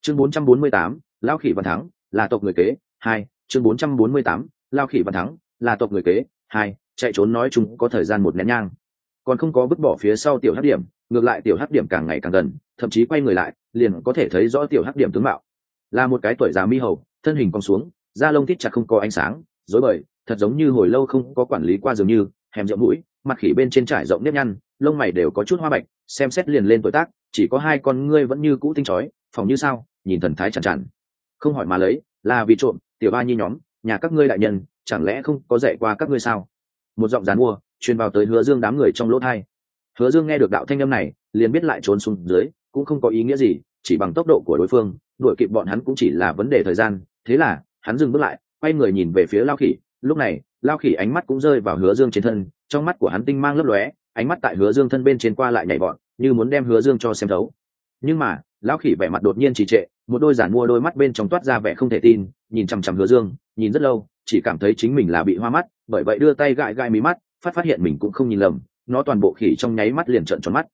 Chương 448, Lao Khỉ Văn Thắng, là tộc người kế, 2, chương 448, Lao Khỉ Văn Thắng, là tộc người kế, 2, chạy trốn nói chung có thời gian một nén nhang. Còn không có vứt bỏ phía sau tiểu hắc điểm, ngược lại tiểu hắc điểm càng ngày càng gần, thậm chí quay người lại, liền có thể thấy rõ tiểu hắc điểm tướng mạo. Là một cái tuổi già mi hầu, thân hình cong xuống, da lông thít chặt không có ánh sáng, rối bời, thật giống như hồi lâu không có quản lý qua dường như, hèm rộng mũi, mặt khỉ bên trên trải rộng nếp nhăn, lông mày đều có chút hoa bạch, xem xét liền lên tuổi tác, chỉ có hai con ngươi vẫn như cũ tinh chói, phỏng như sao, nhìn thần thái chằn chằn. Không hỏi mà lấy, là vì trộm, tiểu ba nhi nhóm, nhà các ngươi đại nhân, chẳng lẽ không có dạy qua các ngươi sao? Một giọng giàn mua truyền vào tới Hứa Dương đám người trong lỗ tai. Hứa Dương nghe được đạo thanh âm này, liền biết lại trốn xuống dưới, cũng không có ý nghĩa gì, chỉ bằng tốc độ của đối phương, đuổi kịp bọn hắn cũng chỉ là vấn đề thời gian. Thế là, hắn dừng bước lại, quay người nhìn về phía Lao Khỉ. Lúc này, Lao Khỉ ánh mắt cũng rơi vào Hứa Dương trên thân, trong mắt của hắn tinh mang lấp lóe, ánh mắt tại Hứa Dương thân bên trên qua lại nhảy vọt, như muốn đem Hứa Dương cho xem thấu. Nhưng mà, Lão Khỉ vẻ mặt đột nhiên trì trệ, một đôi giản mua đôi mắt bên trong toát ra vẻ không thể tin, nhìn chằm chằm Hứa Dương, nhìn rất lâu, chỉ cảm thấy chính mình là bị hoa mắt, bởi vậy đưa tay gãi gãi mí mắt, phát hiện mình cũng không nhìn lầm, nó toàn bộ khỉ trong nháy mắt liền trợn tròn mắt.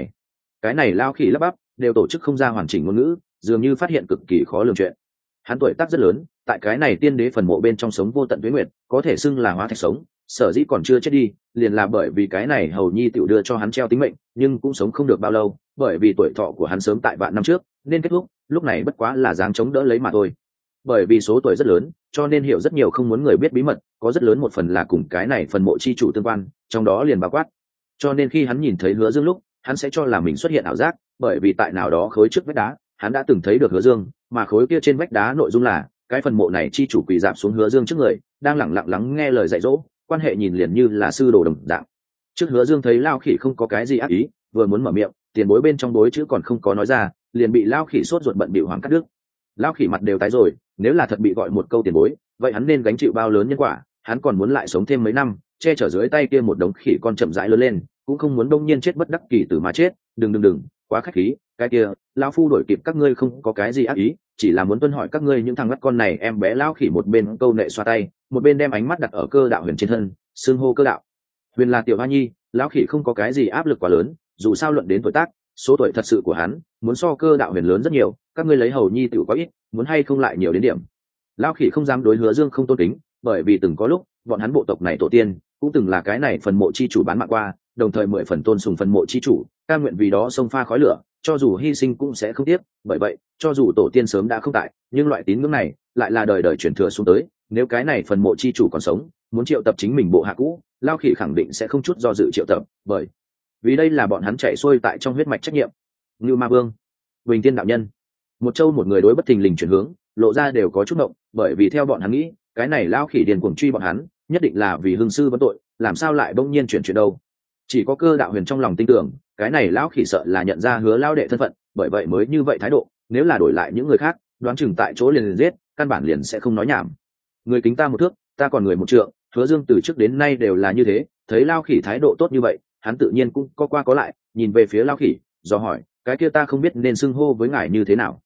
Cái này Lao Khỉ lắp bắp, đều tổ chức không ra hoàn chỉnh ngôn ngữ, dường như phát hiện cực kỳ khó lường chuyện. Hắn tuổi tác rất lớn, tại cái này tiên đế phần mộ bên trong sống vô tận tuế nguyệt, có thể xưng là hóa thạch sống, sở dĩ còn chưa chết đi, liền là bởi vì cái này hầu nhi tiểu đưa cho hắn treo tính mệnh, nhưng cũng sống không được bao lâu, bởi vì tuổi thọ của hắn sớm tại vạn năm trước, nên kết thúc, lúc này bất quá là dáng chống đỡ lấy mà thôi. Bởi vì số tuổi rất lớn, cho nên hiểu rất nhiều không muốn người biết bí mật, có rất lớn một phần là cùng cái này phần mộ chi chủ tương quan, trong đó liền bao quát. Cho nên khi hắn nhìn thấy Hứa Dương lúc, hắn sẽ cho là mình xuất hiện ảo giác, bởi vì tại nào đó khối trước vách đá, hắn đã từng thấy được Hứa Dương, mà khối kia trên vách đá nội dung là cái phần mộ này chi chủ quỳ rạp xuống Hứa Dương trước người, đang lẳng lặng lắng nghe lời dạy dỗ, quan hệ nhìn liền như là sư đồ đồng dạng. Trước Hứa Dương thấy Lao Khỉ không có cái gì ác ý, vừa muốn mở miệng, tiền bối bên trong bối chữ còn không có nói ra, liền bị Lao Khỉ sốt ruột bận bịu hoảng cắt đứt. Lao Khỉ mặt đều tái rồi, nếu là thật bị gọi một câu tiền bối, vậy hắn nên gánh chịu bao lớn nhân quả, hắn còn muốn lại sống thêm mấy năm, che chở dưới tay kia một đống khỉ con chậm rãi lớn lên, cũng không muốn đông nhiên chết bất đắc kỳ tử mà chết. Đừng, quá khách khí, cái kia, lão phu đổi kịp các ngươi không có cái gì ác ý, chỉ là muốn tuân hỏi các ngươi những thằng ngắt con này. Em bé Lao Khỉ một bên câu nệ xoa tay, một bên đem ánh mắt đặt ở Cơ Đạo Huyền trên thân, xưng hô Cơ Đạo Huyền là tiểu hoa nhi. Lão Khỉ không có cái gì áp lực quá lớn, dù sao luận đến tuổi tác, số tuổi thật sự của hắn muốn so Cơ Đạo Huyền lớn rất nhiều, các ngươi lấy hầu nhi tiểu có ít, muốn hay không lại nhiều đến điểm. Lão Khỉ không dám đối Hứa Dương không tôn kính, bởi vì từng có lúc bọn hắn bộ tộc này tổ tiên cũng từng là cái này phần mộ chi chủ bán mạng qua, đồng thời 10 phần tôn sùng phần mộ chi chủ, cam nguyện vì đó xông pha khói lửa, cho dù hy sinh cũng sẽ không tiếc. Bởi vậy, cho dù tổ tiên sớm đã không tại, nhưng loại tín ngưỡng này lại là đời đời truyền thừa xuống tới. Nếu cái này phần mộ chi chủ còn sống, muốn triệu tập chính mình bộ hạ cũ, Lão Khỉ khẳng định sẽ không chút do dự triệu tập, bởi vì đây là bọn hắn chạy xuôi tại trong huyết mạch trách nhiệm. Như Ma Vương, Bình Tiên đạo nhân, một châu một người đối bất thình lình chuyển hướng, lộ ra đều có chút động, bởi vì theo bọn hắn nghĩ, cái này Lão Khỉ điền cuồng truy bọn hắn, nhất định là vì hưng sư vấn tội, làm sao lại bỗng nhiên chuyển đâu. Chỉ có Cơ Đạo Huyền trong lòng tin tưởng, cái này Lão Khỉ sợ là nhận ra Hứa Lão đệ thân phận, bởi vậy mới như vậy thái độ, nếu là đổi lại những người khác, đoán chừng tại chỗ liền giết, căn bản liền sẽ không nói nhảm. Người kính ta một thước, ta còn người một trượng, Hứa Dương từ trước đến nay đều là như thế, thấy Lão Khỉ thái độ tốt như vậy, hắn tự nhiên cũng có qua có lại, nhìn về phía Lão Khỉ, do hỏi, cái kia ta không biết nên xưng hô với ngài như thế nào.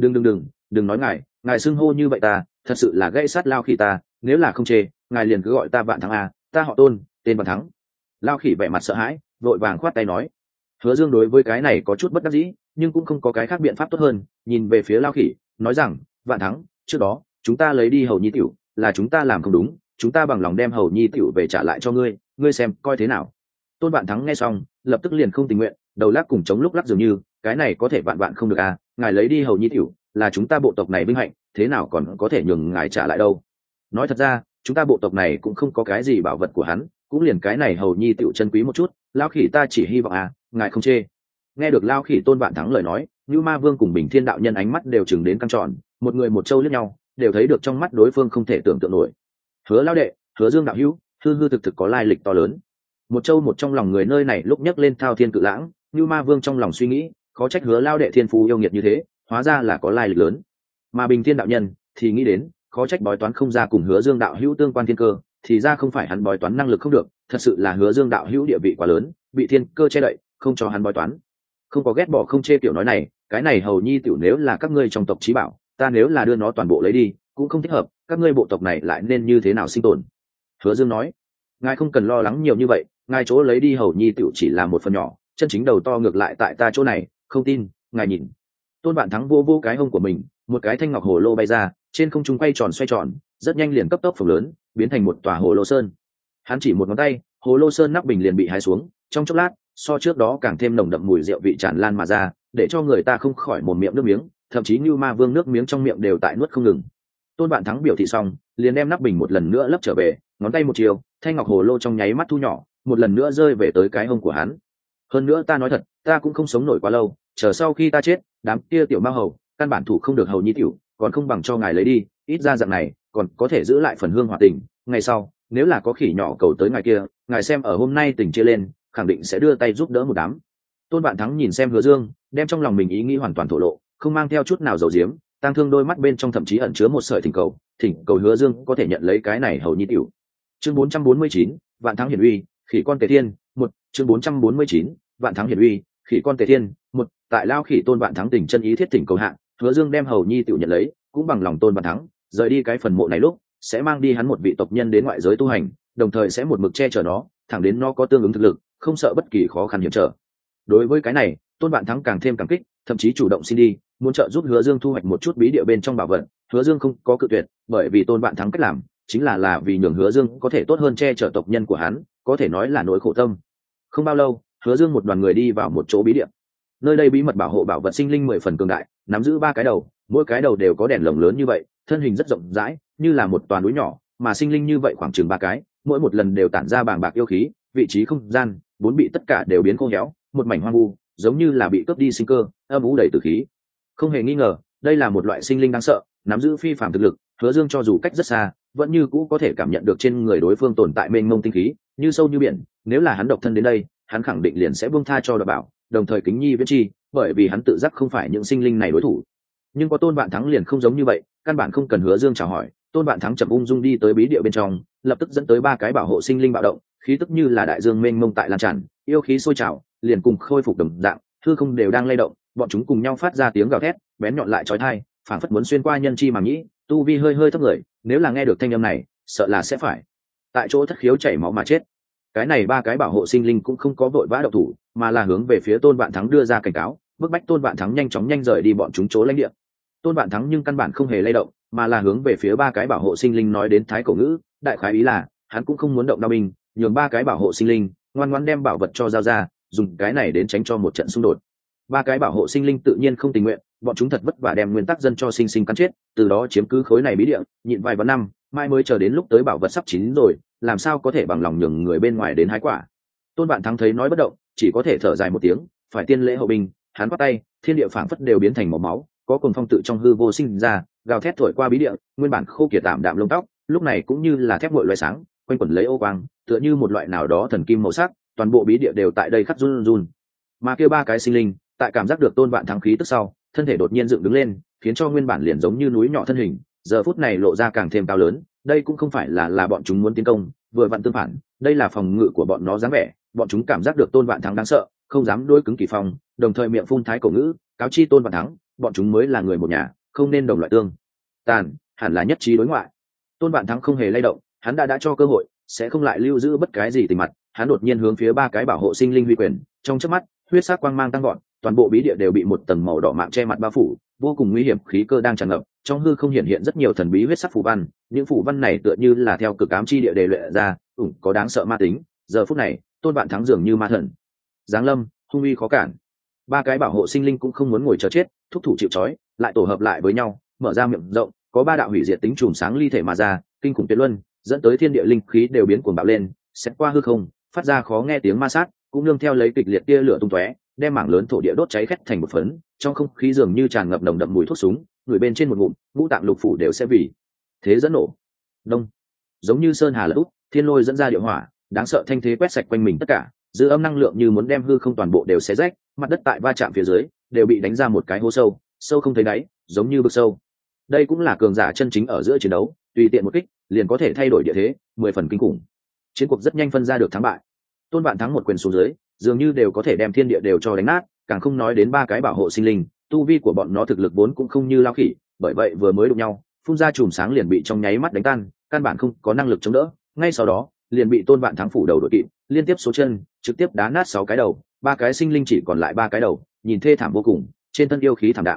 Đừng nói ngài xưng hô như vậy ta, thật sự là gãy sát Lao Khỉ ta, nếu là không chê, ngài liền cứ gọi ta Vạn Thắng a, ta họ Tôn, tên Vạn Thắng. Lao Khỉ vẻ mặt sợ hãi, vội vàng khoát tay nói. Hứa Dương đối với cái này có chút bất đắc dĩ, nhưng cũng không có cái khác biện pháp tốt hơn, nhìn về phía Lao Khỉ, nói rằng, Vạn Thắng, trước đó chúng ta lấy đi hầu nhi tiểu, là chúng ta làm không đúng, chúng ta bằng lòng đem hầu nhi tiểu về trả lại cho ngươi, ngươi xem coi thế nào. Tôn Vạn Thắng nghe xong, lập tức liền không tình nguyện, đầu lắc cùng chống lúc lắc dường như, cái này có thể vạn không được à, ngài lấy đi hầu nhi tiểu, là chúng ta bộ tộc này vinh hạnh, thế nào còn có thể nhường ngài trả lại đâu. Nói thật ra, chúng ta bộ tộc này cũng không có cái gì bảo vật của hắn, cũng liền cái này hầu nhi tiểu chân quý một chút, Lão Khỉ ta chỉ hy vọng à, ngài không chê. Nghe được Lão Khỉ Tôn Vạn Thắng lời nói, Như Ma Vương cùng Bình Thiên đạo nhân ánh mắt đều chừng đến căng tròn, một người một châu liếc nhau, đều thấy được trong mắt đối phương không thể tưởng tượng nổi. Hứa Lão đệ, Hứa Dương đạo hữu, hư thực có lai lịch to lớn. Một châu một trong lòng người nơi này lúc nhấc lên thao thiên cự lãng, Như Ma Vương trong lòng suy nghĩ, khó trách Hứa Lão đệ thiên phú yêu nghiệt như thế, hóa ra là có lai lịch lớn. Mà Bình Thiên đạo nhân thì nghĩ đến, khó trách bói toán không ra cùng Hứa Dương đạo hữu tương quan thiên cơ, thì ra không phải hắn bói toán năng lực không được, thật sự là Hứa Dương đạo hữu địa vị quá lớn, bị thiên cơ che đậy, không cho hắn bói toán. Không có ghét bỏ không chê kiểu nói này, cái này hầu nhi tiểu nếu là các ngươi trong tộc chí bảo, ta nếu là đưa nó toàn bộ lấy đi, cũng không thích hợp, các ngươi bộ tộc này lại nên như thế nào sinh tồn. Hứa Dương nói, ngài không cần lo lắng nhiều như vậy, ngài chỗ lấy đi hầu nhi tiểu chỉ là một phần nhỏ, chân chính đầu to ngược lại tại ta chỗ này, không tin, ngài nhìn. Tôn Vạn Thắng vô vô cái hông của mình, một cái thanh ngọc hồ lô bay ra, trên không trung quay tròn xoay tròn, rất nhanh liền cấp tốc phồng lớn, biến thành một tòa hồ lô sơn. Hắn chỉ một ngón tay, hồ lô sơn nắp bình liền bị hái xuống, trong chốc lát, so trước đó càng thêm nồng đậm mùi rượu vị tràn lan mà ra, để cho người ta không khỏi mồm miệng nước miếng, thậm chí như ma vương nước miếng trong miệng đều tại nuốt không ngừng. Tôn Vạn Thắng biểu thị xong, liền đem nắp bình một lần nữa lấp trở về, ngón tay một chiều, thanh ngọc hồ lô trong nháy mắt thu nhỏ, một lần nữa rơi về tới cái hông của hắn. Hơn nữa ta nói thật, ta cũng không sống nổi quá lâu, chờ sau khi ta chết, đám kia tiểu ma hầu, căn bản thủ không được hầu nhi tiểu, còn không bằng cho ngài lấy đi, ít ra dạng này, còn có thể giữ lại phần hương hòa tình. Ngày sau, nếu là có khỉ nhỏ cầu tới ngài kia, ngài xem ở hôm nay tình chia lên, khẳng định sẽ đưa tay giúp đỡ một đám. Tôn Vạn Thắng nhìn xem Hứa Dương, đem trong lòng mình ý nghĩ hoàn toàn thổ lộ, không mang theo chút nào giấu giếm, tang thương đôi mắt bên trong thậm chí ẩn chứa một sợi thỉnh cầu Hứa Dương có thể nhận lấy cái này hầu nhi tiểu. Chương 449, Vạn Thắng hiển uy, khỉ con Tề Thiên, một chương 449, Vạn Thắng hiển uy, khỉ con Tề Thiên, một tại lao khỉ Tôn Vạn Thắng tình chân ý thiết thỉnh cầu hạng, Hứa Dương đem hầu nhi tiểu nhận lấy, cũng bằng lòng Tôn Vạn Thắng, rời đi cái phần mộ này lúc, sẽ mang đi hắn một vị tộc nhân đến ngoại giới tu hành, đồng thời sẽ một mực che chở nó, thẳng đến nó có tương ứng thực lực, không sợ bất kỳ khó khăn hiểm trở. Đối với cái này, Tôn Vạn Thắng càng thêm cảm kích, thậm chí chủ động xin đi, muốn trợ giúp Hứa Dương thu hoạch một chút bí địa bên trong bảo vật. Hứa Dương không có cự tuyệt, bởi vì Tôn Vạn Thắng cách làm chính là vì nhường Hứa Dương có thể tốt hơn che chở tộc nhân của hắn, có thể nói là nỗi khổ tâm. Không bao lâu, Hứa Dương một đoàn người đi vào một chỗ bí địa. Nơi đây bí mật bảo hộ bảo vật sinh linh 10 phần cường đại, nắm giữ 3 cái đầu, mỗi cái đầu đều có đèn lồng lớn như vậy, thân hình rất rộng rãi, như là một toàn núi nhỏ, mà sinh linh như vậy khoảng chừng 3 cái, mỗi một lần đều tản ra bàng bạc yêu khí, vị trí không gian, bốn bị tất cả đều biến khô héo, một mảnh hoang vu, giống như là bị cướp đi sinh cơ, âm u đầy tử khí. Không hề nghi ngờ, đây là một loại sinh linh đáng sợ, nắm giữ phi phàm thực lực, Hứa Dương cho dù cách rất xa, vẫn như cũ có thể cảm nhận được trên người đối phương tồn tại mênh mông tinh khí, như sâu như biển, nếu là hắn độc thân đến đây, hắn khẳng định liền sẽ buông tha cho Đoạt Bảo, đồng thời kính nhi viễn chi, bởi vì hắn tự giác không phải những sinh linh này đối thủ. Nhưng có Tôn Vạn Thắng liền không giống như vậy, căn bản không cần Hứa Dương chào hỏi, Tôn Vạn Thắng chậm ung dung đi tới bí địa bên trong, lập tức dẫn tới 3 cái bảo hộ sinh linh bạo động, khí tức như là đại dương mênh mông tại lan tràn, yêu khí sôi trào, liền cùng khôi phục đồng dạng, hư không đều đang lay động, bọn chúng cùng nhau phát ra tiếng gào thét, bén nhọn lại chói tai, phảng phất muốn xuyên qua nhân chi màng nhĩ, tu vi hơi hơi thấp người, nếu là nghe được thanh âm này, sợ là sẽ phải tại chỗ thất khiếu chảy máu mà chết. Cái này 3 cái bảo hộ sinh linh cũng không có vội vã động thủ, mà là hướng về phía Tôn Vạn Thắng đưa ra cảnh cáo, bức bách Tôn Vạn Thắng nhanh chóng rời đi bọn chúng chỗ lãnh địa. Tôn Vạn Thắng nhưng căn bản không hề lay động, mà là hướng về phía 3 cái bảo hộ sinh linh nói đến thái cổ ngữ, đại khái ý là hắn cũng không muốn động đao binh, nhường 3 cái bảo hộ sinh linh ngoan ngoãn đem bảo vật cho giao ra, dùng cái này đến tránh cho một trận xung đột. 3 cái bảo hộ sinh linh tự nhiên không tình nguyện, bọn chúng thật vất vả đem nguyên tắc dân cho sinh sinh cắn chết, từ đó chiếm cứ khối này bí địa, nhịn vài vạn năm, mai mới chờ đến lúc tới bảo vật sắp chín rồi, làm sao có thể bằng lòng nhường người bên ngoài đến hái quả. Tôn Vạn Thắng thấy nói bất động, chỉ có thể thở dài một tiếng, phải tiên lễ hậu binh, hắn bắt tay, thiên địa phảng phất đều biến thành màu máu, có cuồng phong tự trong hư vô sinh ra, gào thét thổi qua bí địa, nguyên bản khô kiệt tạm đạm lông tóc, lúc này cũng như là thép nguội loé sáng, quanh quẩn lấy ô quang, tựa như một loại nào đó thần kim màu sắc, toàn bộ bí địa đều tại đây khắc run run. Mà kia 3 cái sinh linh, tại cảm giác được Tôn Vạn Thắng khí tức sau, thân thể đột nhiên dựng đứng lên, khiến cho nguyên bản liền giống như núi nhỏ thân hình, giờ phút này lộ ra càng thêm cao lớn. Đây cũng không phải là bọn chúng muốn tiến công, vừa vặn tương phản, đây là phòng ngự của bọn nó dáng vẻ. Bọn chúng cảm giác được Tôn Vạn Thắng đáng sợ, không dám đối cứng kỳ phong, đồng thời miệng phun thái cổ ngữ, cáo chi Tôn Vạn Thắng, bọn chúng mới là người một nhà, không nên đồng loại tương tàn, hẳn là nhất trí đối ngoại. Tôn Vạn Thắng không hề lay động, hắn đã cho cơ hội, sẽ không lại lưu giữ bất cái gì tình mặt. Hắn đột nhiên hướng phía 3 cái bảo hộ sinh linh huy quyền, trong chớp mắt, huyết sắc quang mang tăng gọn, toàn bộ bí địa đều bị một tầng màu đỏ mạng che mặt bao phủ, vô cùng nguy hiểm khí cơ đang tràn ngập, trong hư không hiện rất nhiều thần bí huyết sắc phù văn, những phù văn này tựa như là theo cực ám chi địa đề luyện ra, có đáng sợ ma tính. Giờ phút này, Tôn Vạn Thắng dường như ma thần giáng lâm, hung uy khó cản. 3 cái bảo hộ sinh linh cũng không muốn ngồi chờ chết, thúc thủ chịu trói, lại tổ hợp lại với nhau, mở ra miệng rộng, có 3 đạo hủy diệt tính chùm sáng ly thể mà ra, kinh khủng tuyệt luân, dẫn tới thiên địa linh khí đều biến cuồng bạo lên, xét qua hư không, phát ra khó nghe tiếng ma sát, cũng nương theo lấy kịch liệt tia lửa tung tóe, đem mảng lớn thổ địa đốt cháy khét thành một phấn. Trong không khí dường như tràn ngập nồng đậm mùi thuốc súng, người bên trên một ngụm, ngũ tạng lục phủ đều sẽ vì thế dẫn nổ. Đông, giống như sơn hà lở út, thiên lôi dẫn ra địa hỏa, đáng sợ thanh thế quét sạch quanh mình tất cả, dư âm năng lượng như muốn đem hư không toàn bộ đều xé rách, mặt đất tại va chạm phía dưới đều bị đánh ra một cái hố sâu, sâu không thấy đáy, giống như vực sâu. Đây cũng là cường giả chân chính ở giữa chiến đấu, tùy tiện một kích liền có thể thay đổi địa thế, 10 phần kinh khủng. Chiến cuộc rất nhanh phân ra được thắng bại. Tôn Vạn Thắng một quyền xuống dưới, dường như đều có thể đem thiên địa đều cho đánh nát, càng không nói đến 3 cái bảo hộ sinh linh, tu vi của bọn nó thực lực vốn cũng không như lao khỉ, bởi vậy vừa mới đụng nhau, phun ra chùm sáng liền bị trong nháy mắt đánh tan, căn bản không có năng lực chống đỡ. Ngay sau đó, liền bị Tôn Vạn Thắng phủ đầu đội kịp, liên tiếp số chân, trực tiếp đá nát 6 cái đầu, 3 cái sinh linh chỉ còn lại 3 cái đầu, nhìn thê thảm vô cùng, trên thân yêu khí thảm đạm,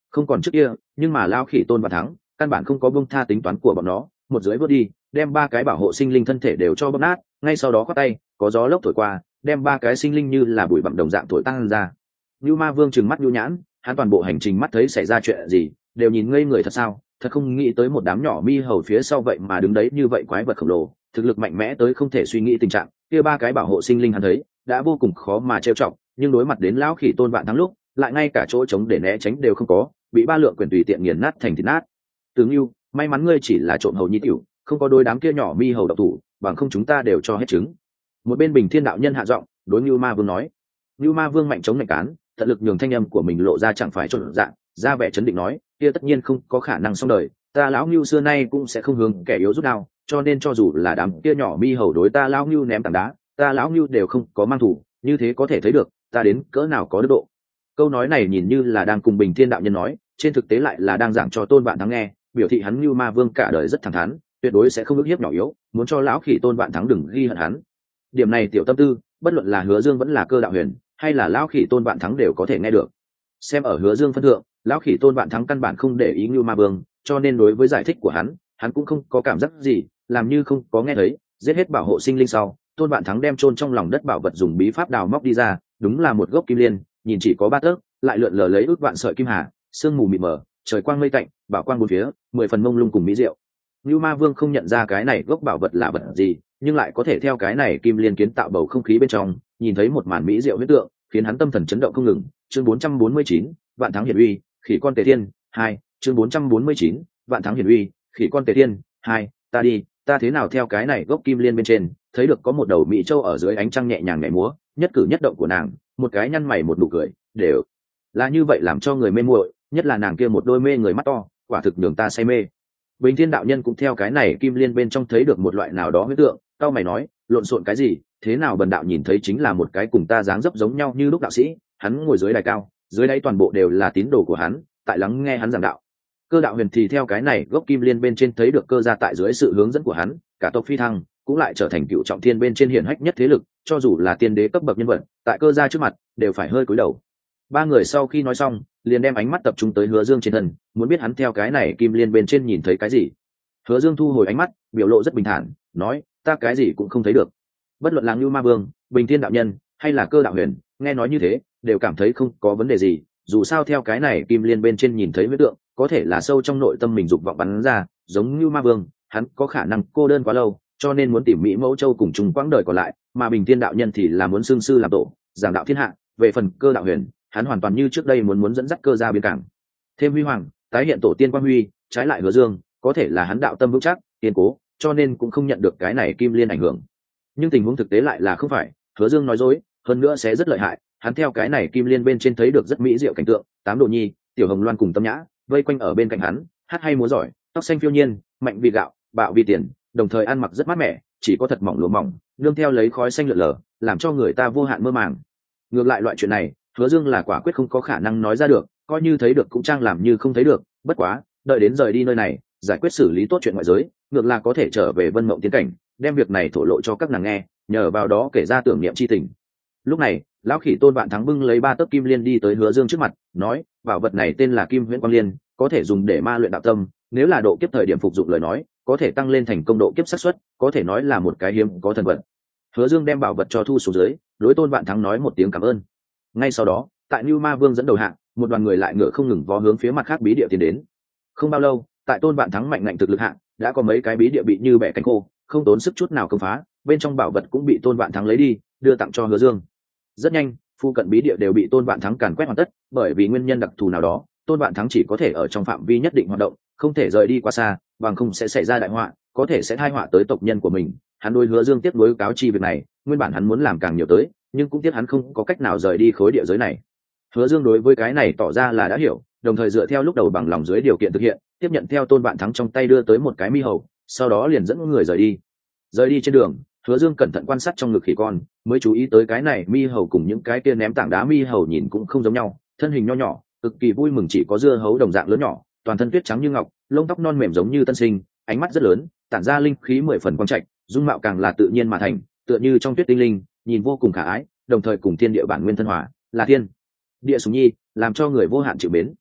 không còn trước kia, nhưng mà lao khỉ tôn và thắng căn bản không có bông tha tính toán của bọn nó, một dưới vớt đi, đem ba cái bảo hộ sinh linh thân thể đều cho bóp nát, ngay sau đó khoác tay, có gió lốc thổi qua, đem ba cái sinh linh như là bụi bặm đồng dạng thổi tăng ra. Nưu Ma Vương trừng mắt nhu nhãn, hắn toàn bộ hành trình mắt thấy xảy ra chuyện gì, đều nhìn ngây người thật sao, thật không nghĩ tới một đám nhỏ mi hầu phía sau vậy mà đứng đấy như vậy quái vật khổng lồ, thực lực mạnh mẽ tới không thể suy nghĩ tình trạng. Kia ba cái bảo hộ sinh linh hắn thấy đã vô cùng khó mà trêu chọc, nhưng đối mặt đến lão khỉ tôn vạn thắng lúc, lại ngay cả chỗ trống để né tránh đều không có, bị ba lượng quyền tùy tiện nghiền nát thành thịt nát. Tướng Nưu, may mắn ngươi chỉ là trộm hầu nhi tiểu, không có đôi đám kia nhỏ mi hầu độc thủ, bằng không chúng ta đều cho hết trứng. Một bên Bình Thiên đạo nhân hạ giọng đối Nưu Ma Vương nói. Nưu Ma Vương mạnh chống mạnh cán, tận lực nhường thanh âm của mình lộ ra chẳng phải trộn dạng, ra vẻ chấn định nói, kia tất nhiên không có khả năng xong đời, ta lão Nưu xưa nay cũng sẽ không hướng kẻ yếu rút đao, cho nên cho dù là đám kia nhỏ mi hầu đối ta lão Nưu ném tảng đá, ta lão Nưu đều không có mang thủ, như thế có thể thấy được ta đến cỡ nào có đức độ. Câu nói này nhìn như là đang cùng Bình Thiên đạo nhân nói, trên thực tế lại là đang giảng cho Tôn Vạn Thắng nghe, biểu thị hắn Nưu Ma Vương cả đời rất thẳng thắn, tuyệt đối sẽ không ức hiếp nhỏ yếu, muốn cho lão khỉ Tôn Vạn Thắng đừng ghi hận hắn. Điểm này tiểu tâm tư, bất luận là Hứa Dương vẫn là Cơ Đạo Huyền, hay là lão khỉ Tôn Vạn Thắng đều có thể nghe được. Xem ở Hứa Dương phân thượng, lão khỉ Tôn Vạn Thắng căn bản không để ý Nưu Ma Vương, cho nên đối với giải thích của hắn cũng không có cảm giác gì, làm như không có nghe thấy. Giết hết bảo hộ sinh linh sau, Tôn Vạn Thắng đem chôn trong lòng đất bảo vật dùng bí pháp đào móc đi ra, đúng là một gốc kim liên, nhìn chỉ có 3 tấc, lại lượn lờ lấy ước vạn sợi kim hà, sương mù mịt mờ, trời quang mây tạnh, bảo quang bốn phía, 10 phần mông lung cùng mỹ diệu. Nưu Ma Vương không nhận ra cái này gốc bảo vật là vật gì, nhưng lại có thể theo cái này kim liên kiến tạo bầu không khí bên trong, nhìn thấy một màn mỹ diệu huyết tượng, khiến hắn tâm thần chấn động không ngừng. Chương 449, Vạn Thắng Hiển Uy, Khỉ Con Tề Thiên 2, chương 449, Vạn Thắng Hiển Uy, Khỉ Con Tề Thiên 2, ta đi, ta thế nào theo cái này gốc kim liên bên trên, thấy được có một đầu mỹ châu ở dưới ánh trăng nhẹ nhàng nhảy múa, nhất cử nhất động của nàng, một cái nhăn mày một nụ cười, đều là như vậy làm cho người mê muội, nhất là nàng kia một đôi mê người mắt to, quả thực nhường ta say mê. Bình Thiên đạo nhân cũng theo cái này kim liên bên trong thấy được một loại nào đó huyết tượng, cao mày nói, lộn xộn cái gì, thế nào bần đạo nhìn thấy chính là một cái cùng ta dáng dấp giống nhau như lúc đạo sĩ, hắn ngồi dưới đài cao, dưới đáy toàn bộ đều là tín đồ của hắn, tại lắng nghe hắn giảng đạo. Cơ Đạo Huyền thì theo cái này gốc kim liên bên trên thấy được cơ gia tại dưới sự hướng dẫn của hắn, cả tộc phi thăng, cũng lại trở thành cựu trọng thiên bên trên hiển hách nhất thế lực, cho dù là tiên đế cấp bậc nhân vật, tại cơ gia trước mặt đều phải hơi cúi đầu. Ba người sau khi nói xong, liền đem ánh mắt tập trung tới Hứa Dương trên thân, muốn biết hắn theo cái này kim liên bên trên nhìn thấy cái gì. Hứa Dương thu hồi ánh mắt, biểu lộ rất bình thản, nói, ta cái gì cũng không thấy được. Bất luận là Nưu Ma Vương, Bình Thiên đạo nhân, hay là Cơ Đạo Huyền, nghe nói như thế, đều cảm thấy không có vấn đề gì, dù sao theo cái này kim liên bên trên nhìn thấy huyết tượng, có thể là sâu trong nội tâm mình dục vọng bắn ra, giống Nưu Ma Vương, hắn có khả năng cô đơn quá lâu, cho nên muốn tìm Mỹ Mẫu Châu cùng chung quãng đời còn lại, mà Bình Thiên đạo nhân thì là muốn xương sư làm tổ, giảng đạo thiên hạ. Về phần Cơ Đạo Huyền, hắn hoàn toàn như trước đây muốn dẫn dắt cơ gia biến cảng thêm huy hoàng, tái hiện tổ tiên quang huy. Trái lại Hứa Dương, có thể là hắn đạo tâm vững chắc, kiên cố, cho nên cũng không nhận được cái này kim liên ảnh hưởng. Nhưng tình huống thực tế lại là không phải, Hứa Dương nói dối, hơn nữa sẽ rất lợi hại. Hắn theo cái này kim liên bên trên thấy được rất mỹ diệu cảnh tượng, 8 đồ nhi, Tiểu Hồng Loan cùng Tâm Nhã vây quanh ở bên cạnh hắn, hát hay múa giỏi, tóc xanh phiêu nhiên, mạnh vì gạo, bạo vì tiền, đồng thời ăn mặc rất mát mẻ, chỉ có thật mỏng lụa mỏng, nương theo lấy khói xanh lượn lờ, làm cho người ta vô hạn mơ màng. Ngược lại loại chuyện này, Hứa Dương là quả quyết không có khả năng nói ra được, coi như thấy được cũng trang làm như không thấy được. Bất quá, đợi đến rời đi nơi này, giải quyết xử lý tốt chuyện ngoại giới, ngược là có thể trở về Vân Mộng Tiên cảnh, đem việc này thổ lộ cho các nàng nghe, nhờ vào đó kể ra tưởng niệm chi tình. Lúc này, lão khỉ Tôn Vạn Thắng bưng lấy 3 tấc kim liên đi tới Hứa Dương trước mặt, nói, bảo vật này tên là Kim Huyễn Quang Liên, có thể dùng để ma luyện đạo tâm, nếu là độ kiếp thời điểm phục dụng lời nói, có thể tăng lên thành công độ kiếp xác suất, có thể nói là một cái hiếm có thần vật. Hứa Dương đem bảo vật cho thu xuống dưới, đối Tôn Vạn Thắng nói một tiếng cảm ơn. Ngay sau đó, tại Nưu Ma Vương dẫn đầu hạng, một đoàn người lại ngựa không ngừng vó hướng phía mặt khác bí địa tiến đến. Không bao lâu, tại Tôn Vạn Thắng mạnh ngạnh thực lực hạng, đã có mấy cái bí địa bị như bẻ cánh khô, không tốn sức chút nào công phá, bên trong bảo vật cũng bị Tôn Vạn Thắng lấy đi, đưa tặng cho Hứa Dương. Rất nhanh, phu cận bí địa đều bị Tôn Vạn Thắng càn quét hoàn tất, bởi vì nguyên nhân đặc thù nào đó, Tôn Vạn Thắng chỉ có thể ở trong phạm vi nhất định hoạt động, không thể rời đi quá xa, bằng không sẽ xảy ra đại họa, có thể sẽ tai họa tới tộc nhân của mình. Hắn đối Hứa Dương tiếp nối cáo chi việc này, nguyên bản hắn muốn làm càng nhiều tới, nhưng cũng tiếc hắn không có cách nào rời đi khối địa giới này. Hứa Dương đối với cái này tỏ ra là đã hiểu, đồng thời dựa theo lúc đầu bằng lòng dưới điều kiện thực hiện, tiếp nhận theo Tôn Vạn Thắng trong tay đưa tới một cái mi hầu, sau đó liền dẫn người rời đi. Rời đi trên đường, Hứa Dương cẩn thận quan sát trong ngực khỉ con, mới chú ý tới cái này mi hầu cùng những cái kia ném tảng đá mi hầu nhìn cũng không giống nhau, thân hình nho nhỏ, cực kỳ vui mừng, chỉ có dưa hấu đồng dạng lớn nhỏ, toàn thân tuyết trắng như ngọc, lông tóc non mềm giống như tân sinh, ánh mắt rất lớn, tản ra linh khí 10 phần quang trạch, dung mạo càng là tự nhiên mà thành, tựa như trong tuyết tinh linh, nhìn vô cùng khả ái, đồng thời cùng thiên địa bản nguyên thân hòa, là thiên địa sủng nhi, làm cho người vô hạn chịu mến.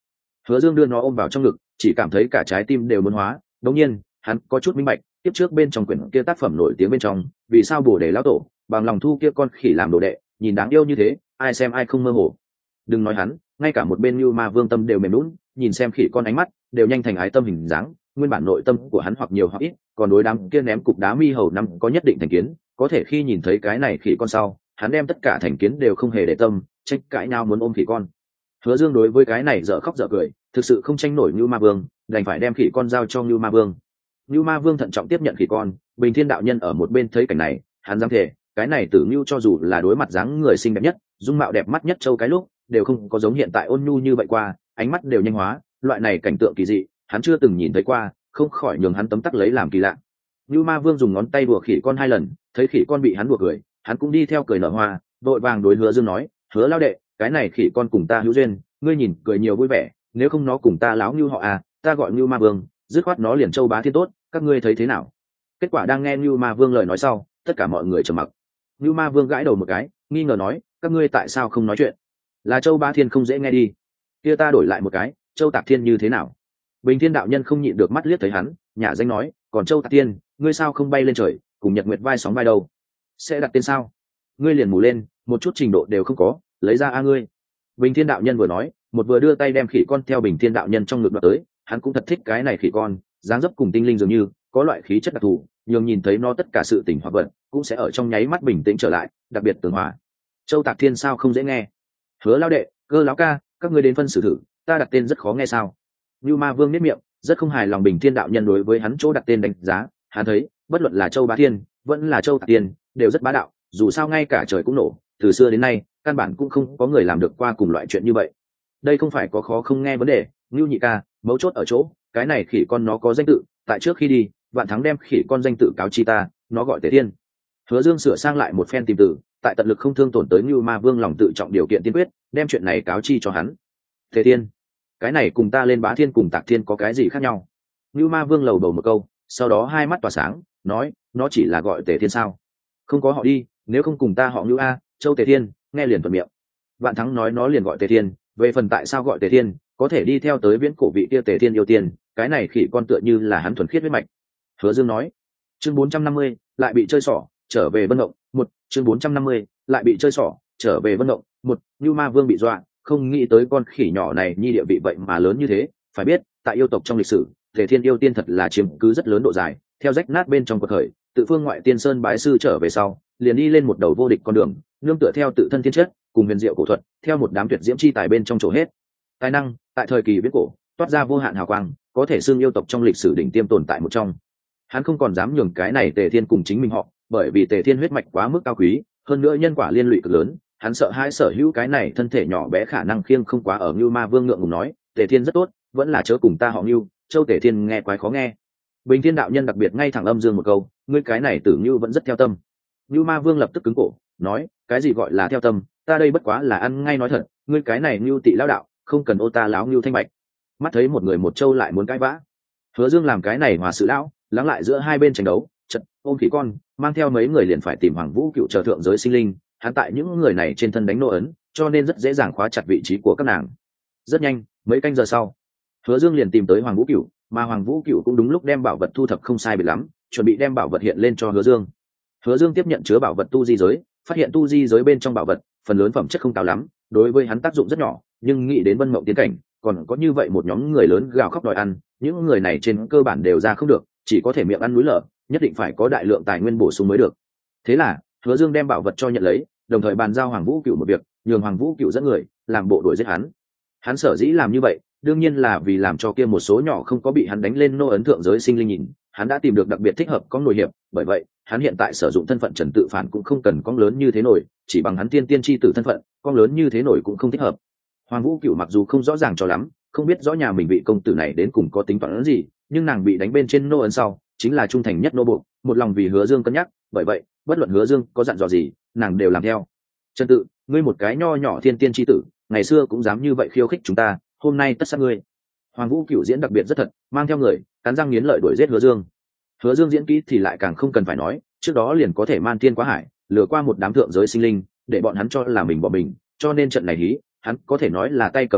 Hứa Dương đưa nó ôm vào trong ngực, chỉ cảm thấy cả trái tim đều muốn hóa. Đột nhiên hắn có chút minh bạch, tiếp trước bên trong quyển kia tác phẩm nổi tiếng bên trong, vì sao Bồ Đề lão tổ bằng lòng thu kia con khỉ làm đồ đệ, nhìn đáng yêu như thế, ai xem ai không mơ hồ. Đừng nói hắn, ngay cả một bên Như Ma Vương tâm đều mềm nhũn, nhìn xem khỉ con ánh mắt đều nhanh thành ái tâm hình dáng. Nguyên bản nội tâm của hắn hoặc nhiều hoặc ít, còn đối đám kia ném cục đá mi hầu năm có nhất định thành kiến, có thể khi nhìn thấy cái này khỉ con sau, hắn đem tất cả thành kiến đều không hề để tâm, tranh cãi nhau muốn ôm khỉ con. Hứa Dương đối với cái này dở khóc dở cười, thực sự không tranh nổi Như Ma Vương, đành phải đem khỉ con giao cho Như Ma Vương. Như Ma Vương thận trọng tiếp nhận khỉ con, Bình Thiên đạo nhân ở một bên thấy cảnh này, hắn dám thề, cái này Tử Nưu cho dù là đối mặt dáng người xinh đẹp nhất, dung mạo đẹp mắt nhất châu cái lúc, đều không có giống hiện tại ôn nhu như vậy qua, ánh mắt đều nhanh hóa, loại này cảnh tượng kỳ dị, hắn chưa từng nhìn thấy qua, không khỏi nhường hắn tấm tắc lấy làm kỳ lạ. Như Ma Vương dùng ngón tay đùa khỉ con 2 lần, thấy khỉ con bị hắn đùa cười, hắn cũng đi theo cười nở hoa, vội vàng đối Hứa Dương nói, Hứa lão đệ, cái này khỉ con cùng ta hữu duyên, ngươi nhìn cười nhiều vui vẻ, nếu không nó cùng ta láo Như họ à, ta gọi Như Ma Vương, dứt khoát nó liền châu bá thiên tốt, các ngươi thấy thế nào? Kết quả đang nghe Như Ma Vương lời nói sau, tất cả mọi người trầm mặc. Như Ma Vương gãi đầu một cái, nghi ngờ nói, các ngươi tại sao không nói chuyện? Là châu bá thiên không dễ nghe đi. Kia ta đổi lại một cái, châu tạc thiên như thế nào? Bình Thiên đạo nhân không nhịn được mắt liếc thấy hắn, nhả danh nói, còn châu tạc thiên, ngươi sao không bay lên trời, cùng nhật nguyệt vai sóng vai đâu? Sẽ đặt tên sao? Ngươi liền mù lên, một chút trình độ đều không có, lấy ra a ngươi. Bình Thiên đạo nhân vừa nói, một vừa đưa tay đem khỉ con theo Bình Thiên đạo nhân trong ngực đoạt tới, hắn cũng thật thích cái này khỉ con, dáng dấp cùng tinh linh dường như, có loại khí chất đặc thù, nhường nhìn thấy nó tất cả sự tình hoặc vật cũng sẽ ở trong nháy mắt bình tĩnh trở lại, đặc biệt tường hòa. Châu tạc thiên sao không dễ nghe? Hứa lão đệ, Cơ lão ca, các ngươi đến phân xử thử, ta đặt tên rất khó nghe sao? Như Ma Vương nhếch miệng, rất không hài lòng Bình Thiên đạo nhân đối với hắn chỗ đặt tên đánh giá, hắn thấy, bất luận là Châu Bá Thiên, vẫn là Châu Tạc Thiên, đều rất bá đạo, dù sao ngay cả trời cũng nổ, từ xưa đến nay, căn bản cũng không có người làm được qua cùng loại chuyện như vậy. Đây không phải có khó không nghe vấn đề, Nưu nhị ca, mấu chốt ở chỗ, cái này khỉ con nó có danh tự, tại trước khi đi, Vạn Thắng đem khỉ con danh tự cáo chi ta, nó gọi Tề Thiên. Hứa Dương sửa sang lại một phen tìm từ, tại tận lực không thương tổn tới Nưu Ma Vương lòng tự trọng điều kiện tiên quyết, đem chuyện này cáo chi cho hắn. Tề Thiên, cái này cùng ta lên Bá Thiên cùng Tạc Thiên có cái gì khác nhau? Nưu Ma Vương lầu bầu một câu, sau đó hai mắt tỏa sáng, nói, nó chỉ là gọi Tề Thiên sao? Không có họ đi, nếu không cùng ta họ Nưu a, Châu Tề Thiên, nghe liền thuận miệng. Vạn Thắng nói nó liền gọi Tề Thiên, về phần tại sao gọi Tề Thiên, có thể đi theo tới viễn cổ vị kia Tề Thiên yêu tiên, cái này khỉ con tựa như là hắn thuần khiết huyết mạch. Hứa Dương nói, chương 450, lại bị chơi xỏ, trở về Vân Ngộng, một chương 450, lại bị chơi xỏ, trở về Vân Ngộng, một Nưu Ma Vương bị dọa, không nghĩ tới con khỉ nhỏ này nhi địa vị vậy mà lớn như thế, phải biết, tại yêu tộc trong lịch sử, Tề Thiên yêu tiên thật là chiếm cứ rất lớn độ dài, theo rách nát bên trong cuộc khởi, tự phương ngoại tiên sơn bái sư trở về sau, liền đi lên một đầu vô địch con đường, nương tựa theo tự thân thiên chất, cùng huyền diệu cổ thuật, theo một đám tuyệt diễm chi tài bên trong chỗ hết. Tài năng, tại thời kỳ viễn cổ, toát ra vô hạn hào quang, có thể xưng yêu tộc trong lịch sử đỉnh tiêm tồn tại một trong. Hắn không còn dám nhường cái này Tề Thiên cùng chính mình họ, bởi vì Tề Thiên huyết mạch quá mức cao quý, hơn nữa nhân quả liên lụy cực lớn, hắn sợ hai sở hữu cái này thân thể nhỏ bé khả năng khiêng không quá ở Nưu Ma Vương ngượng ngùng nói, Tề Thiên rất tốt, vẫn là chớ cùng ta họ Nưu, Châu Tề Thiên nghe quái khó nghe. Bình Thiên đạo nhân đặc biệt ngay thẳng âm dương một câu, ngươi cái này Tử Nưu vẫn rất theo tâm. Nưu Ma Vương lập tức cứng cổ, nói, cái gì gọi là theo tâm, ta đây bất quá là ăn ngay nói thật, ngươi cái này Nưu tị lão đạo, không cần ô ta láo Nưu thanh bạch. Mắt thấy một người một châu lại muốn cãi vã, Hứa Dương làm cái này hòa sự lão, lắng lại giữa hai bên tranh đấu, chợt ôm khỉ con, mang theo mấy người liền phải tìm Hoàng Vũ Cựu chờ thượng giới sinh linh, hắn tại những người này trên thân đánh nô ấn, cho nên rất dễ dàng khóa chặt vị trí của các nàng. Rất nhanh, mấy canh giờ sau, Hứa Dương liền tìm tới Hoàng Vũ Cựu, mà Hoàng Vũ Cựu cũng đúng lúc đem bảo vật thu thập không sai biệt lắm, chuẩn bị đem bảo vật hiện lên cho Hứa Dương. Hứa Dương tiếp nhận chứa bảo vật tu di giới, phát hiện tu di giới bên trong bảo vật, phần lớn phẩm chất không cao lắm, đối với hắn tác dụng rất nhỏ, nhưng nghĩ đến Vân Mộng tiến cảnh, còn có như vậy một nhóm người lớn gào khóc đòi ăn, những người này trên cơ bản đều ra không được, chỉ có thể miệng ăn núi lở, nhất định phải có đại lượng tài nguyên bổ sung mới được. Thế là, Hứa Dương đem bảo vật cho nhận lấy, đồng thời bàn giao Hoàng Vũ Cựu một việc, nhường Hoàng Vũ Cựu dẫn người làm bộ đuổi giết hắn. Hắn sở dĩ làm như vậy, đương nhiên là vì làm cho kia một số nhỏ không có bị hắn đánh lên nô ấn thượng giới sinh linh nhìn, hắn đã tìm được đặc biệt thích hợp có nổi hiệp, bởi vậy, hắn hiện tại sử dụng thân phận Trần Tự Phản cũng không cần con lớn như thế nổi, chỉ bằng hắn tiên chi tử thân phận, con lớn như thế nổi cũng không thích hợp. Hoàng Vũ Cựu mặc dù không rõ ràng cho lắm, không biết rõ nhà mình vị công tử này đến cùng có tính toán gì, nhưng nàng bị đánh bên trên nô ấn sau, chính là trung thành nhất nô buộc, một lòng vì Hứa Dương cân nhắc, bởi vậy, bất luận Hứa Dương có dặn dò gì, nàng đều làm theo. Trần Tự, ngươi một cái nho nhỏ thiên tiên chi tử, ngày xưa cũng dám như vậy khiêu khích chúng ta, hôm nay tất sát ngươi. Hoàng Vũ Cựu diễn đặc biệt rất thật, mang theo người, cắn răng nghiến lợi đuổi giết Hứa Dương. Hứa Dương diễn kỹ thì lại càng không cần phải nói, trước đó liền có thể man tiên quá hải, lừa qua một đám thượng giới sinh linh, để bọn hắn cho là mình bỏ mình, cho nên trận này hí, hắn có thể nói là tay cầm ném bóp,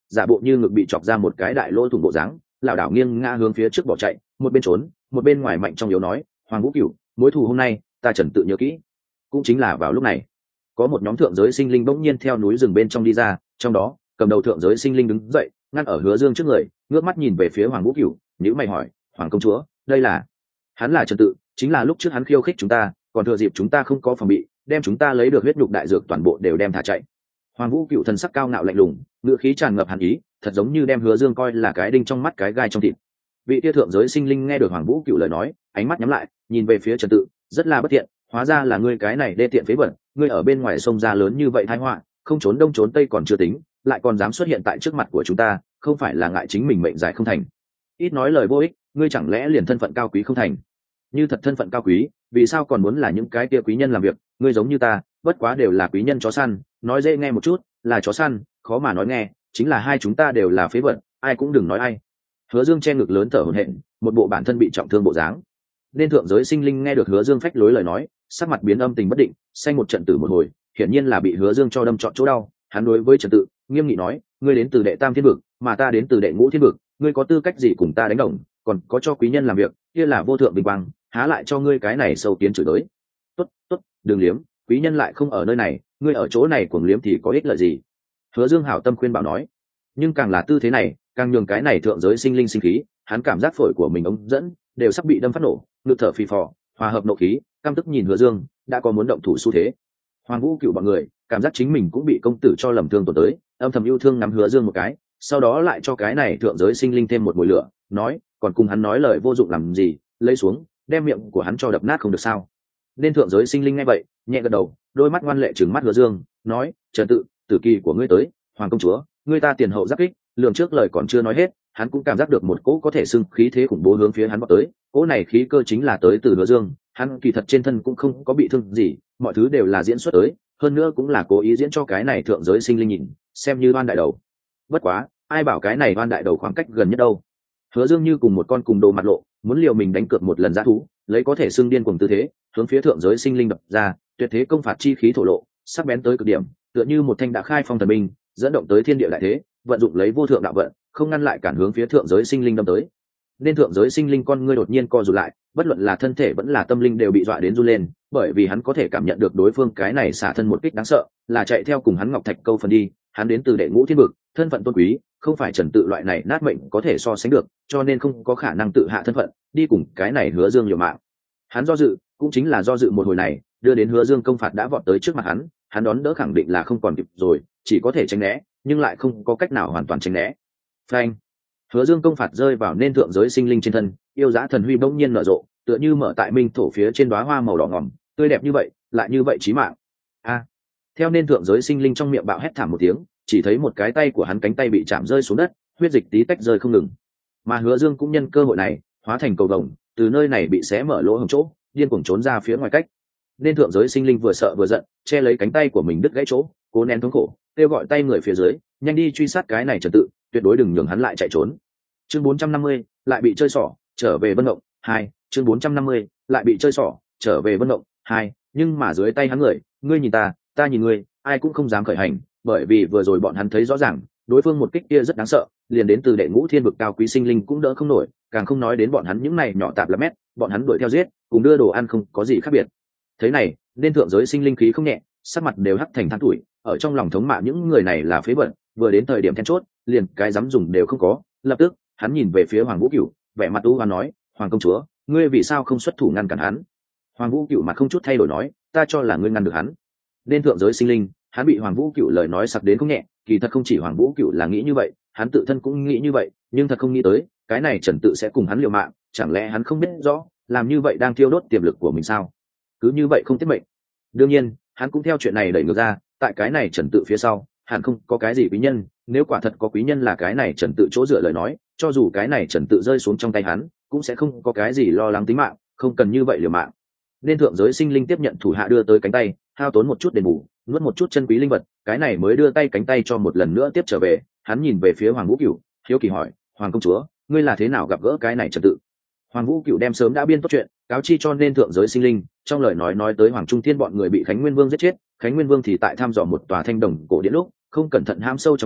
giả bộ như ngực bị chọc ra một cái đại lỗ thủng bộ dáng, lảo đảo nghiêng ngã hướng phía trước bỏ chạy, một bên trốn một bên ngoài mạnh trong yếu nói: Hoàng Vũ Cửu, mối thù hôm nay ta Trần tự nhớ kỹ. Cũng chính là vào lúc này, có một nhóm thượng giới sinh linh bỗng nhiên theo núi rừng bên trong đi ra, trong đó cầm đầu thượng giới sinh linh đứng dậy ngăn ở Hứa Dương trước người, ngước mắt nhìn về phía Hoàng Vũ Cửu, nhíu mày hỏi: Hoàng công chúa, đây là? Hắn là Trần tự, chính là lúc trước hắn khiêu khích chúng ta, còn thừa dịp chúng ta không có phòng bị, đem chúng ta lấy được huyết nhục đại dược toàn bộ đều đem thả chạy. Hoàng Vũ Cửu thần sắc cao ngạo lạnh lùng, ngữ khí tràn ngập hàn ý, thật giống như đem Hứa Dương coi là cái đinh trong mắt cái gai trong thịt. Vị tia thượng giới sinh linh nghe được Hoàng Vũ Cửu lời nói, ánh mắt nhắm lại, nhìn về phía Trần tự, rất là bất thiện: hóa ra là ngươi cái này đê tiện phế vật, ngươi ở bên ngoài sông ra lớn như vậy tai họa, không trốn đông trốn tây còn chưa tính, lại còn dám xuất hiện tại trước mặt của chúng ta, không phải là ngại chính mình mệnh dài không thành? Ít nói lời vô ích, ngươi chẳng lẽ liền thân phận cao quý không thành? Như thật thân phận cao quý, vì sao còn muốn là những cái kia quý nhân làm việc? Ngươi giống như ta, bất quá đều là quý nhân chó săn, nói dễ nghe một chút là chó săn, khó mà nói nghe chính là hai chúng ta đều là phế vật, ai cũng đừng nói ai. Hứa Dương che ngực lớn thở hổn hển, một bộ bản thân bị trọng thương bộ dáng. Nên thượng giới sinh linh nghe được Hứa Dương phách lối lời nói, sắc mặt biến âm tình bất định, xanh một trận tử một hồi, hiển nhiên là bị Hứa Dương cho đâm trọn chỗ đau. Hắn đối với Trần tự nghiêm nghị nói: ngươi đến từ đệ tam thiên vực, mà ta đến từ đệ ngũ thiên vực, ngươi có tư cách gì cùng ta đánh đồng? Còn có cho quý nhân làm việc, kia là vô thượng vinh quang, há lại cho ngươi cái này sâu kiến chửi tới. Tốt, tốt, đừng liếm, quý nhân lại không ở nơi này, ngươi ở chỗ này cuồng liếm thì có ích lợi gì? Hứa Dương hảo tâm khuyên bảo nói. Nhưng càng là tư thế này, càng nhường cái này thượng giới sinh linh sinh khí, hắn cảm giác phổi của mình ống dẫn đều sắp bị đâm phát nổ, ngực thở phì phò, hòa hợp nộ khí, căm tức nhìn Hứa Dương, đã có muốn động thủ xu thế. Hoàng Vũ Cửu bọn người cảm giác chính mình cũng bị công tử cho lầm thương tổn tới, âm thầm yêu thương nắm Hứa Dương một cái, sau đó lại cho cái này thượng giới sinh linh thêm một mùi lửa, nói: còn cùng hắn nói lời vô dụng làm gì, lấy xuống, đem miệng của hắn cho đập nát không được sao? Nên thượng giới sinh linh nghe vậy, nhẹ gật đầu, đôi mắt ngoan lệ trừng mắt Hứa Dương, nói: Trần tự, tử kỳ của ngươi tới. Hoàng công chúa, ngươi ta tiền hậu giáp kích. Lường trước lời còn chưa nói hết, hắn cũng cảm giác được một cỗ có thể xưng khí thế khủng bố hướng phía hắn vọt tới. Cỗ này khí cơ chính là tới từ Hứa Dương, hắn kỳ thật trên thân cũng không có bị thương gì, mọi thứ đều là diễn xuất tới, hơn nữa cũng là cố ý diễn cho cái này thượng giới sinh linh nhìn, xem như oan đại đầu. Bất quá, ai bảo cái này oan đại đầu khoảng cách gần nhất đâu? Hứa Dương như cùng một con cùng đồ mặt lộ, muốn liều mình đánh cược một lần dã thú, lấy có thể xưng điên cuồng tư thế, hướng phía thượng giới sinh linh đập ra, tuyệt thế công phạt chi khí thổ lộ, sắc bén tới cực điểm, tựa như một thanh đã khai phong thần binh, dẫn động tới thiên địa đại thế, vận dụng lấy vô thượng đạo vận, không ngăn lại cản hướng phía thượng giới sinh linh đâm tới. Nên thượng giới sinh linh con ngươi đột nhiên co rụt lại, bất luận là thân thể vẫn là tâm linh đều bị dọa đến run lên, bởi vì hắn có thể cảm nhận được đối phương cái này xả thân một kích đáng sợ, là chạy theo cùng hắn Ngọc Thạch câu phần đi, hắn đến từ đệ ngũ thiên vực, thân phận tôn quý, không phải Trần tự loại này nát mệnh có thể so sánh được, cho nên không có khả năng tự hạ thân phận, đi cùng cái này Hứa Dương liều mạng. Hắn do dự, cũng chính là do dự một hồi này, đưa đến Hứa Dương công phạt đã vọt tới trước mặt hắn đón đỡ khẳng định là không còn kịp rồi, chỉ có thể tránh né, nhưng lại không có cách nào hoàn toàn tránh né. Phanh! Hứa Dương công phạt rơi vào nên thượng giới sinh linh trên thân, yêu dã thần huy bỗng nhiên nở rộ, tựa như mở tại minh thổ phía trên đóa hoa màu đỏ ngòm, tươi đẹp như vậy, lại như vậy chí mạng. A! Theo nên thượng giới sinh linh trong miệng bạo hét thảm một tiếng, chỉ thấy một cái tay của hắn cánh tay bị chạm rơi xuống đất, huyết dịch tí tách rơi không ngừng. Mà Hứa Dương cũng nhân cơ hội này, hóa thành cầu vồng, từ nơi này bị xé mở lỗ hổng chỗ, điên cuồng trốn ra phía ngoài cách. Nên thượng giới sinh linh vừa sợ vừa giận, che lấy cánh tay của mình đứt gãy chỗ, cố nén thống khổ, kêu gọi tay người phía dưới, nhanh đi truy sát cái này Trần tự, tuyệt đối đừng nhường hắn lại chạy trốn. Chương 450, lại bị chơi xỏ, trở về Vân Mộng 2, chương 450, lại bị chơi xỏ, trở về Vân Mộng 2, nhưng mà dưới tay hắn người, ngươi nhìn ta nhìn ngươi, ai cũng không dám khởi hành, bởi vì vừa rồi bọn hắn thấy rõ ràng, đối phương một kích kia rất đáng sợ, liền đến từ đệ ngũ thiên vực cao quý sinh linh cũng đỡ không nổi, càng không nói đến bọn hắn những này nhỏ tạp lắm mét, bọn hắn đuổi theo giết, cùng đưa đồ ăn không có gì khác biệt. Thế này, nên thượng giới sinh linh khí không nhẹ, sắc mặt đều hắc thành than tuổi, ở trong lòng thống mạ những người này là phế vật, vừa đến thời điểm then chốt, liền cái dám dùng đều không có. Lập tức, hắn nhìn về phía Hoàng Vũ Cửu, vẻ mặt u hoán nói: Hoàng công chúa, ngươi vì sao không xuất thủ ngăn cản hắn? Hoàng Vũ Cửu mặt không chút thay đổi nói: ta cho là ngươi ngăn được hắn. Nên thượng giới sinh linh, hắn bị Hoàng Vũ Cửu lời nói sặc đến không nhẹ, kỳ thật không chỉ Hoàng Vũ Cửu là nghĩ như vậy, hắn tự thân cũng nghĩ như vậy, nhưng thật không nghĩ tới, cái này Trần tự sẽ cùng hắn liều mạng, chẳng lẽ hắn không biết rõ, làm như vậy đang thiêu đốt tiềm lực của mình sao? Cứ như vậy không tiết mệnh. Đương nhiên, hắn cũng theo chuyện này đẩy ngược ra, tại cái này Trần tự phía sau, hẳn không có cái gì quý nhân, nếu quả thật có quý nhân là cái này Trần tự chỗ dựa lời nói, cho dù cái này Trần tự rơi xuống trong tay hắn, cũng sẽ không có cái gì lo lắng tính mạng, không cần như vậy liều mạng. Nên thượng giới sinh linh tiếp nhận thủ hạ đưa tới cánh tay, hao tốn một chút đền bù, nuốt một chút chân quý linh vật, cái này mới đưa tay cánh tay cho một lần nữa tiếp trở về. Hắn nhìn về phía Hoàng Vũ Cửu, hiếu kỳ hỏi: Hoàng công chúa, ngươi là thế nào gặp gỡ cái này Trần tự? Hoàng Vũ Cửu đem sớm đã biên tốt chuyện, cáo chi cho nên thượng giới sinh linh, trong lời nói tới Hoàng Trung Thiên bọn người bị Khánh Nguyên Vương giết chết, Khánh Nguyên Vương thì tại thăm dò một tòa thanh đồng cổ điện lúc, không cẩn thận ham sâu trong đó,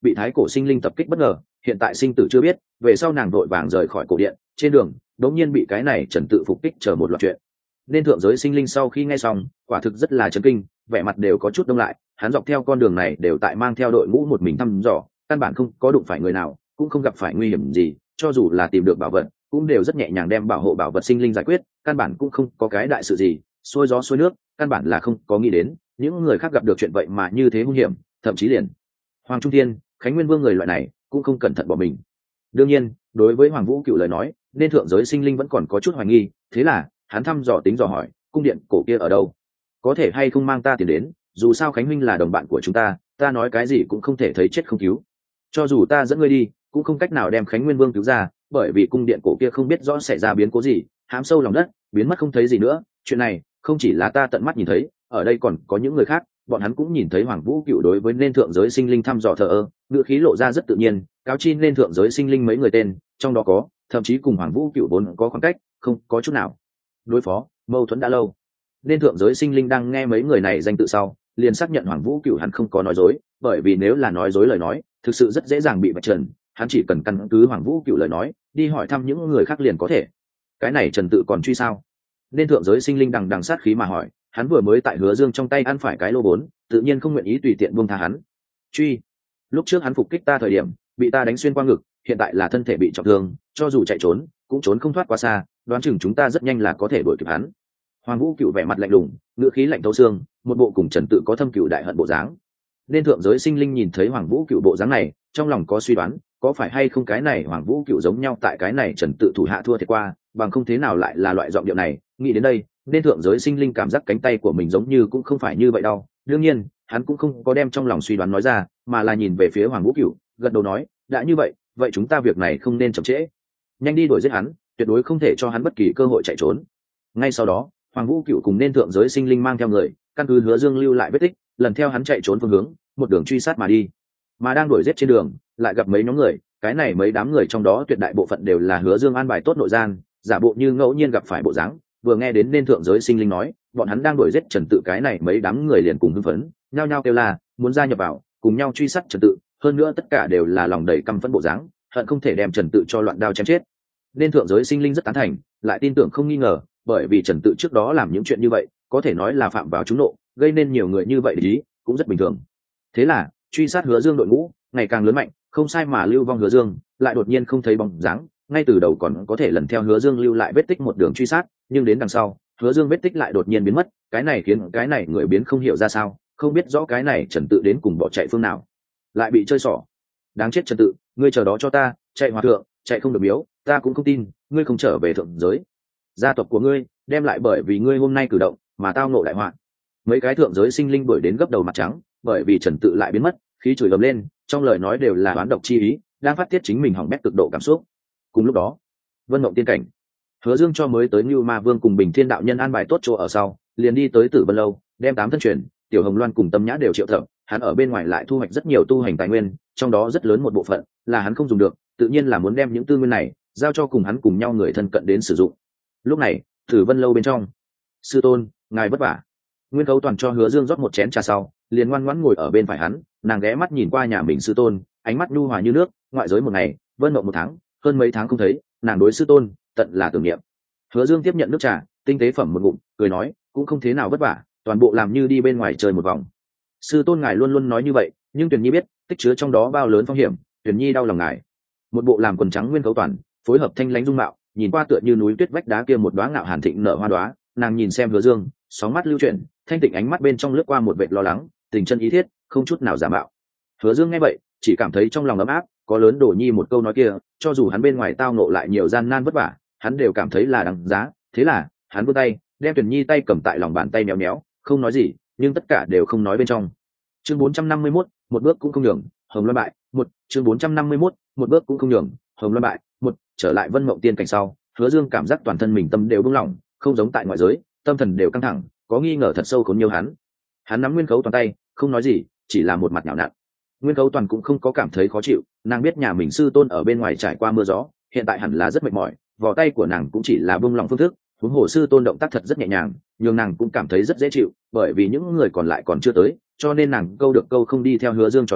bị thái cổ sinh linh tập kích bất ngờ, hiện tại sinh tử chưa biết, về sau nàng vội vàng rời khỏi cổ điện, trên đường đống nhiên bị cái này trần tự phục kích chờ một loạt chuyện. Nên thượng giới sinh linh sau khi nghe xong quả thực rất là chấn kinh, vẻ mặt đều có chút đông lại. Hắn dọc theo con đường này đều tại mang theo đội ngũ một mình thăm dò, căn bản không có đụng phải người nào, cũng không gặp phải nguy hiểm gì, cho dù là tìm được bảo vật cũng đều rất nhẹ nhàng đem bảo hộ bảo vật sinh linh giải quyết, căn bản cũng không có cái đại sự gì, xuôi gió xuôi nước, căn bản là không có nghĩ đến những người khác gặp được chuyện vậy mà như thế hung hiểm, thậm chí liền Hoàng Trung Thiên, Khánh Nguyên Vương người loại này cũng không cẩn thận bỏ mình. Đương nhiên, đối với Hoàng Vũ Cựu lời nói, nên thượng giới sinh linh vẫn còn có chút hoài nghi, thế là hắn thăm dò tính dò hỏi, cung điện cổ kia ở đâu, có thể hay không mang ta tiền đến, dù sao Khánh huynh là đồng bạn của chúng ta nói cái gì cũng không thể thấy chết không cứu, cho dù ta dẫn ngươi đi cũng không cách nào đem Khánh Nguyên Vương cứu ra, bởi vì cung điện cổ kia không biết rõ xảy ra biến cố gì, hãm sâu lòng đất biến mất không thấy gì nữa. Chuyện này không chỉ là ta tận mắt nhìn thấy, ở đây còn có những người khác, bọn hắn cũng nhìn thấy Hoàng Vũ Cựu đối với nên thượng giới sinh linh thăm dò thờ ơ, ngữ khí lộ ra rất tự nhiên, cáo chi nên thượng giới sinh linh mấy người tên, trong đó có thậm chí cùng Hoàng Vũ Cựu vốn có khoảng cách, không có chút nào đối phó, mâu thuẫn đã lâu. Nên thượng giới sinh linh đang nghe mấy người này danh tự sau, liền xác nhận Hoàng Vũ Cựu hắn không có nói dối, bởi vì nếu là nói dối lời nói, thực sự rất dễ dàng bị vạch trần, hắn chỉ cần căn cứ Hoàng Vũ Cựu lời nói, đi hỏi thăm những người khác liền có thể. Cái này Trần tự còn truy sao? Nên thượng giới sinh linh đằng đằng sát khí mà hỏi, hắn vừa mới tại Hứa Dương trong tay ăn phải cái lô vốn, tự nhiên không nguyện ý tùy tiện buông tha hắn. Truy? Lúc trước hắn phục kích ta thời điểm, bị ta đánh xuyên qua ngực, hiện tại là thân thể bị trọng thương, cho dù chạy trốn, cũng trốn không thoát quá xa, đoán chừng chúng ta rất nhanh là có thể đuổi kịp hắn. Hoàng Vũ Cựu vẻ mặt lạnh lùng, ngữ khí lạnh thấu xương, một bộ cùng Trần tự có thâm cựu đại hận bộ dáng. Nên thượng giới sinh linh nhìn thấy Hoàng Vũ Cựu bộ dáng này, trong lòng có suy đoán, có phải hay không cái này Hoàng Vũ Cựu giống nhau tại cái này Trần tự thủ hạ thua thiệt qua, bằng không thế nào lại là loại giọng điệu này. Nghĩ đến đây, nên thượng giới sinh linh cảm giác cánh tay của mình giống như cũng không phải như vậy đâu. Đương nhiên, hắn cũng không có đem trong lòng suy đoán nói ra, mà là nhìn về phía Hoàng Vũ Cựu, gật đầu nói, đã như vậy, vậy chúng ta việc này không nên chậm trễ, nhanh đi đuổi giết hắn, tuyệt đối không thể cho hắn bất kỳ cơ hội chạy trốn. Ngay sau đó, Hoàng Vũ Cựu cùng nên thượng giới sinh linh mang theo người, căn cứ Hứa Dương lưu lại vết tích, lần theo hắn chạy trốn phương hướng, một đường truy sát mà đi. Mà đang đuổi giết trên đường, lại gặp mấy nhóm người, cái này mấy đám người trong đó tuyệt đại bộ phận đều là Hứa Dương an bài tốt nội gian, giả bộ như ngẫu nhiên gặp phải bộ dáng. Vừa nghe đến nên thượng giới sinh linh nói, bọn hắn đang đuổi giết Trần tự, cái này mấy đám người liền cùng hưng phấn, nhao nhao kêu la, muốn gia nhập vào, cùng nhau truy sát Trần tự, hơn nữa tất cả đều là lòng đầy căm phẫn bộ dáng, hận không thể đem Trần tự cho loạn đao chém chết. Nên thượng giới sinh linh rất tán thành, lại tin tưởng không nghi ngờ, bởi vì Trần tự trước đó làm những chuyện như vậy, có thể nói là phạm vào trúng nộ, gây nên nhiều người như vậy để ý, cũng rất bình thường. Thế là, truy sát Hứa Dương đội ngũ ngày càng lớn mạnh, không sai mà lưu vong Hứa Dương, lại đột nhiên không thấy bóng dáng, ngay từ đầu còn có thể lần theo Hứa Dương lưu lại vết tích một đường truy sát, nhưng đến đằng sau, Hứa Dương vết tích lại đột nhiên biến mất, cái này khiến cái này người biến không hiểu ra sao, không biết rõ cái này Trần tự đến cùng bỏ chạy phương nào, lại bị chơi xỏ. Đáng chết Trần tự, ngươi chờ đó cho ta, chạy hòa thượng, chạy không được miếu, ta cũng không tin ngươi không trở về thượng giới, gia tộc của ngươi đem lại bởi vì ngươi hôm nay cử động mà tao nộ đại họa. Mấy cái thượng giới sinh linh đuổi đến gấp đầu mặt trắng, bởi vì Trần tự lại biến mất, khí chửi ầm lên, trong lời nói đều là oán độc chi ý, đang phát tiết chính mình hỏng bét cực độ cảm xúc. Cùng lúc đó, Vân Mộng tiên cảnh, Hứa Dương cho mới tới Như Ma Vương cùng Bình Thiên đạo nhân an bài tốt chỗ ở sau, liền đi tới Tử Vân lâu, đem 8 thân truyền, Tiểu Hồng Loan cùng Tâm Nhã đều triệu tập, hắn ở bên ngoài lại thu hoạch rất nhiều tu hành tài nguyên, trong đó rất lớn một bộ phận là hắn không dùng được, tự nhiên là muốn đem những tư nguyên này giao cho cùng hắn cùng nhau người thân cận đến sử dụng. Lúc này, Tử Vân lâu bên trong, sư tôn, ngài vất vả. Nguyên Cấu Toàn cho Hứa Dương rót một chén trà sau, liền ngoan ngoãn ngồi ở bên phải hắn, nàng ghé mắt nhìn qua nhà mình sư tôn, ánh mắt nhu hòa như nước, ngoại giới một ngày, Vân Mộng một tháng, hơn mấy tháng không thấy, nàng đối sư tôn tận là tưởng niệm. Hứa Dương tiếp nhận nước trà, tinh tế phẩm một ngụm, cười nói, cũng không thế nào vất vả, toàn bộ làm như đi bên ngoài chơi một vòng. Sư tôn ngài luôn luôn nói như vậy, nhưng Tuyền Nhi biết, tích chứa trong đó bao lớn phong hiểm, Tuyền Nhi đau lòng ngài. Một bộ làm quần trắng Nguyên Cấu Toàn, phối hợp thanh lãnh dung mạo, nhìn qua tựa như núi tuyết vách đá kia một đóa ngạo hàn thịnh nở hoa đóa, nàng nhìn xem Hứa Dương, sóng mắt lưu chuyển, thanh tịnh ánh mắt bên trong lướt qua một vệt lo lắng, tình chân ý thiết, không chút nào giả mạo. Hứa Dương nghe vậy, chỉ cảm thấy trong lòng ấm áp, có lớn Đồ Nhi một câu nói kia, cho dù hắn bên ngoài tao ngộ lại nhiều gian nan vất vả, hắn đều cảm thấy là đáng giá. Thế là, hắn vươn tay, đem Tuyền Nhi tay cầm tại lòng bàn tay méo méo, không nói gì, nhưng tất cả đều không nói bên trong. Chương 451, một bước cũng không nhường, Hồng Loan bại. Chương 451, một bước cũng không nhường, Hồng Loan bại. Trở lại Vân Mộng tiên cảnh sau, Hứa Dương cảm giác toàn thân mình tâm đều buông lỏng, không giống tại ngoại giới, tâm thần đều căng thẳng, có nghi ngờ thật sâu khốn nhiều hắn. Hắn nắm Nguyên Cấu Toàn tay, không nói gì, chỉ là một mặt nhão nặn. Nguyên Cấu Toàn cũng không có cảm thấy khó chịu, nàng biết nhà mình sư tôn ở bên ngoài trải qua mưa gió, hiện tại hẳn là rất mệt mỏi, vò tay của nàng cũng chỉ là buông lỏng phương thức, huống hồ sư tôn động tác thật rất nhẹ nhàng, nhưng nàng cũng cảm thấy rất dễ chịu, bởi vì những người còn lại còn chưa tới, cho nên nàng câu được câu không đi theo Hứa Dương trò chuyện,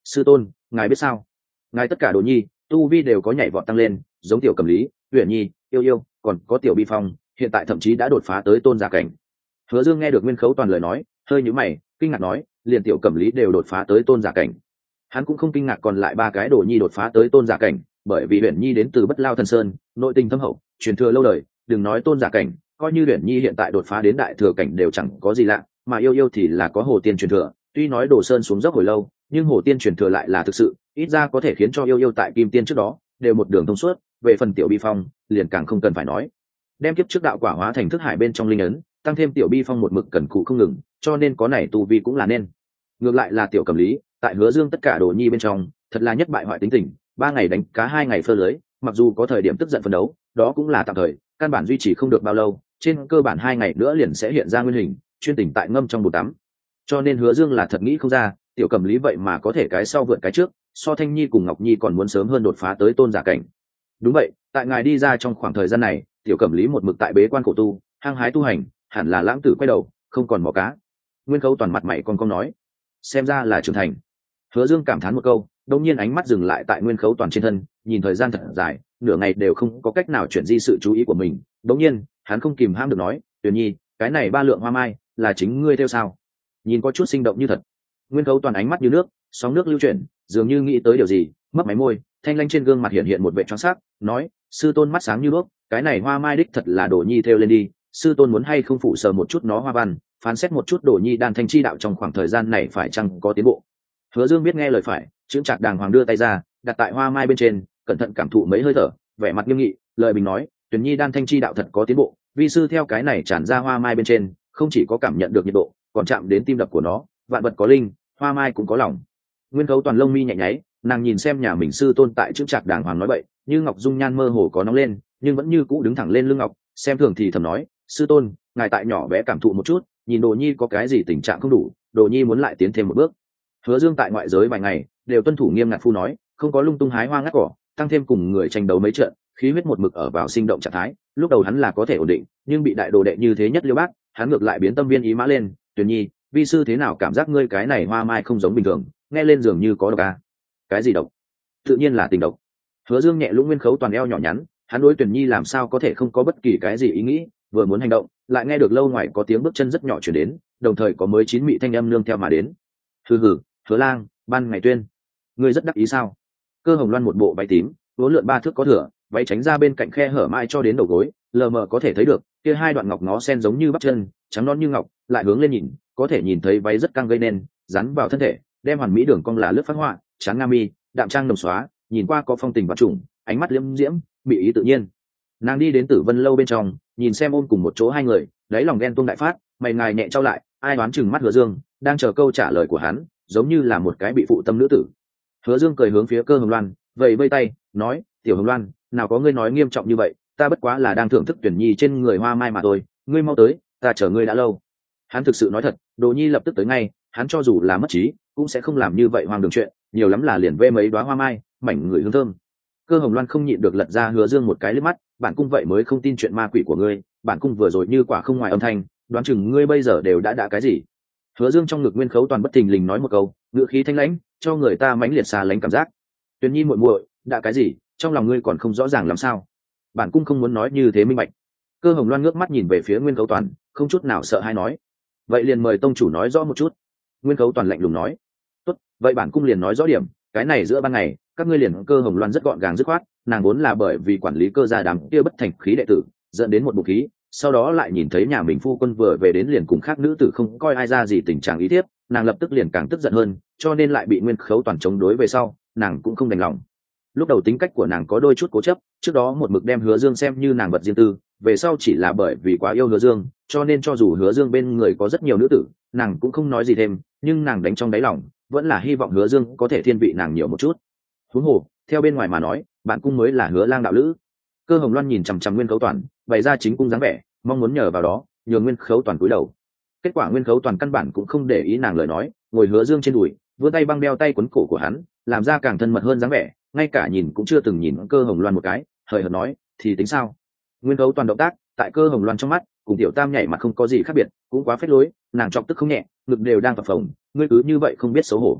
sư tôn ngài biết sao, ngài tất cả đồ nhi tu vi đều có nhảy vọt tăng lên, giống tiểu Cẩm lý, Uyển nhi, yêu yêu, còn có tiểu Bi Phong, hiện tại thậm chí đã đột phá tới tôn giả cảnh. Hứa Dương nghe được Nguyên Khấu Toàn lời nói, hơi nhíu mày, kinh ngạc nói, liền tiểu Cẩm lý đều đột phá tới tôn giả cảnh. Hắn cũng không kinh ngạc còn lại ba cái đồ nhi đột phá tới tôn giả cảnh, bởi vì Uyển nhi đến từ Bất Lao Thần Sơn, nội tình thâm hậu, truyền thừa lâu đời, đừng nói tôn giả cảnh, coi như Uyển nhi hiện tại đột phá đến đại thừa cảnh đều chẳng có gì lạ, mà yêu yêu thì là có hồ tiên truyền thừa, tuy nói Đồ Sơn xuống dốc hồi lâu, nhưng hồ tiên truyền thừa lại là thực sự, ít ra có thể khiến cho yêu yêu tại kim tiên trước đó đều một đường thông suốt. Về phần tiểu Bi Phong liền càng không cần phải nói, đem kiếp trước đạo quả hóa thành thức hải bên trong linh ấn, tăng thêm tiểu Bi Phong một mực cần cù không ngừng, cho nên có này tu vi cũng là nên. Ngược lại là tiểu Cẩm lý, tại Hứa Dương tất cả đồ nhi bên trong thật là nhất bại hoại tính tình, 3 ngày đánh cá 2 ngày phơ lưới, mặc dù có thời điểm tức giận phấn đấu, đó cũng là tạm thời, căn bản duy trì không được bao lâu, trên cơ bản 2 ngày nữa liền sẽ hiện ra nguyên hình, chuyên tình tại ngâm trong bồn tắm. Cho nên Hứa Dương là thật nghĩ không ra, tiểu Cẩm lý vậy mà có thể cái sau vượt cái trước, so Thanh Nhi cùng Ngọc Nhi còn muốn sớm hơn đột phá tới tôn giả cảnh. Đúng vậy, tại ngài đi ra trong khoảng thời gian này, tiểu Cẩm lý một mực tại bế quan khổ tu, hăng hái tu hành, hẳn là lãng tử quay đầu, không còn mò cá. Nguyên Khấu Toàn mặt mày con nói, xem ra là trưởng thành. Hứa Dương cảm thán một câu, đột nhiên ánh mắt dừng lại tại Nguyên Khấu Toàn trên thân, nhìn thời gian thật dài, nửa ngày đều không có cách nào chuyển di sự chú ý của mình. Đột nhiên, hắn không kìm hãm được nói, "Tuyền Nhi, cái này 3 lượng hoa mai, là chính ngươi theo sao?" Nhìn có chút sinh động như thật. Nguyên Khấu Toàn ánh mắt như nước, sóng nước lưu chuyển, dường như nghĩ tới điều gì, mấp máy môi, thanh lanh trên gương mặt hiện hiện một vẻ choáng sắc, nói, "Sư tôn mắt sáng như đuốc, cái này hoa mai đích thật là đồ nhi theo lên đi, sư tôn muốn hay không phụ sờ một chút nó hoa văn, phán xét một chút đồ nhi đan thanh chi đạo trong khoảng thời gian này phải chăng có tiến bộ." Hứa Dương biết nghe lời phải, chững chạc đàng hoàng đưa tay ra, đặt tại hoa mai bên trên, cẩn thận cảm thụ mấy hơi thở, vẻ mặt nghiêm nghị, lời bình nói, "Tuyền Nhi đan thanh chi đạo thật có tiến bộ, vi sư theo cái này tràn ra hoa mai bên trên, không chỉ có cảm nhận được nhiệt độ, còn chạm đến tim đập của nó, vạn vật có linh, hoa mai cũng có lòng." Nguyên Khấu Toàn lông mi nhẹ nháy, nàng nhìn xem nhà mình sư tôn tại chững chạc đàng hoàng nói bậy, như ngọc dung nhan mơ hồ có nóng lên, nhưng vẫn như cũ đứng thẳng lên lưng ngọc, xem thường thì thầm nói, "Sư tôn, ngài tại nhỏ bé cảm thụ một chút, nhìn đồ nhi có cái gì tình trạng không đủ, đồ nhi muốn lại tiến thêm một bước." Hứa Dương tại ngoại giới vài ngày đều tuân thủ nghiêm ngặt phu nói, không có lung tung hái hoa ngắt cỏ, tăng thêm cùng người tranh đấu mấy trận, khí huyết một mực ở vào sinh động trạng thái. Lúc đầu hắn là có thể ổn định, nhưng bị đại đồ đệ như thế nhất liêu bác, hắn ngược lại biến tâm viên ý mã lên. "Tuyền Nhi, vi sư thế nào cảm giác ngươi cái này hoa mai không giống bình thường, nghe lên dường như có độc à?" "Cái gì độc?" "Tự nhiên là tình độc." Hứa Dương nhẹ lũng Nguyên Khấu Toàn eo nhỏ nhắn, hắn đối Tuyền Nhi làm sao có thể không có bất kỳ cái gì ý nghĩ, vừa muốn hành động, lại nghe được lâu ngoài có tiếng bước chân rất nhỏ truyền đến, đồng thời có mới chín mị thanh âm nương theo mà đến. "Hừ hừ, Hứa Lang, ban ngày tuyên, ngươi rất đắc ý sao?" Cơ Hồng Loan một bộ váy tím, vốn lượn 3 thước có thừa, váy tránh ra bên cạnh khe hở mai cho đến đầu gối, lờ mờ có thể thấy được kia 2 đoạn ngọc ngó sen giống như bắp chân, trắng nõn như ngọc, lại hướng lên nhìn, có thể nhìn thấy váy rất căng gây nên, dán vào thân thể, đem hoàn mỹ đường cong là lướt phát họa, tráng nga mi, đạm trang đồng xóa, nhìn qua có phong tình và trùng, ánh mắt liễm diễm, bị ý tự nhiên. Nàng đi đến Tử Vân lâu bên trong, nhìn xem ôm cùng một chỗ hai người, đáy lòng ghen tuông đại phát, mày ngài nhẹ trao lại, ai đoán chừng mắt Hứa Dương, đang chờ câu trả lời của hắn, giống như là một cái bị phụ tâm nữ tử. Hứa Dương cười hướng phía Cơ Hồng Loan, vẫy vây tay, nói, "Tiểu Hồng Loan, nào có ngươi nói nghiêm trọng như vậy, ta bất quá là đang thưởng thức Tuyển Nhi trên người hoa mai mà thôi, ngươi mau tới, ta chờ ngươi đã lâu." Hắn thực sự nói thật, Đồ Nhi lập tức tới ngay, hắn cho dù là mất trí, cũng sẽ không làm như vậy hoang đường chuyện, nhiều lắm là liền vê mấy đóa hoa mai, mảnh người hương thơm. Cơ Hồng Loan không nhịn được lật ra Hứa Dương một cái liếc mắt, bản cung vậy mới không tin chuyện ma quỷ của ngươi, bản cung vừa rồi như quả không ngoài âm thanh, đoán chừng ngươi bây giờ đều đã cái gì. Hứa Dương trong ngực Nguyên Khấu Toàn bất thình lình nói một câu, ngữ khí thanh lãnh, cho người ta mãnh liệt xa lánh cảm giác. "Tuyền Nhi muội muội, đã cái gì, trong lòng ngươi còn không rõ ràng làm sao? Bản cung không muốn nói như thế minh bạch." Cơ Hồng Loan ngước mắt nhìn về phía Nguyên Khấu Toàn, không chút nào sợ hãi nói, "Vậy liền mời tông chủ nói rõ một chút." Nguyên Khấu Toàn lạnh lùng nói, "Tốt, vậy bản cung liền nói rõ điểm, cái này giữa ban ngày, các ngươi liền." Cơ Hồng Loan rất gọn gàng dứt khoát, nàng vốn là bởi vì quản lý Cơ gia đám kia bất thành khí đệ tử, dẫn đến một bụng khí, sau đó lại nhìn thấy nhà mình phu quân vừa về đến liền cùng khác nữ tử không coi ai ra gì tình trạng ý tiếp, nàng lập tức liền càng tức giận hơn, cho nên lại bị Nguyên Khấu Toàn chống đối về sau, nàng cũng không đành lòng. Lúc đầu tính cách của nàng có đôi chút cố chấp, trước đó một mực đem Hứa Dương xem như nàng vật riêng tư, về sau chỉ là bởi vì quá yêu Hứa Dương, cho nên cho dù Hứa Dương bên người có rất nhiều nữ tử, nàng cũng không nói gì thêm, nhưng nàng đánh trong đáy lòng, vẫn là hy vọng Hứa Dương có thể thiên vị nàng nhiều một chút. Huống hồ, theo bên ngoài mà nói, bạn cung mới là Hứa Lang đạo lữ. Cơ Hồng Loan nhìn chằm chằm Nguyên Khấu Toàn, bày ra chính cung dáng vẻ, mong muốn nhờ vào đó, nhường Nguyên Khấu Toàn cúi đầu. Kết quả Nguyên Khấu Toàn căn bản cũng không để ý nàng lời nói, ngồi Hứa Dương trên đùi, vươn tay băng đeo tay quấn cổ của hắn, làm ra càng thân mật hơn dáng vẻ, ngay cả nhìn cũng chưa từng nhìn Cơ Hồng Loan một cái, hời hợt nói, "Thì tính sao?" Nguyên Khấu Toàn động tác, tại Cơ Hồng Loan trong mắt, cùng tiểu tam nhảy mặt không có gì khác biệt, cũng quá phết lối, nàng chọc tức không nhẹ, ngực đều đang phập phồng, "Ngươi cứ như vậy không biết xấu hổ."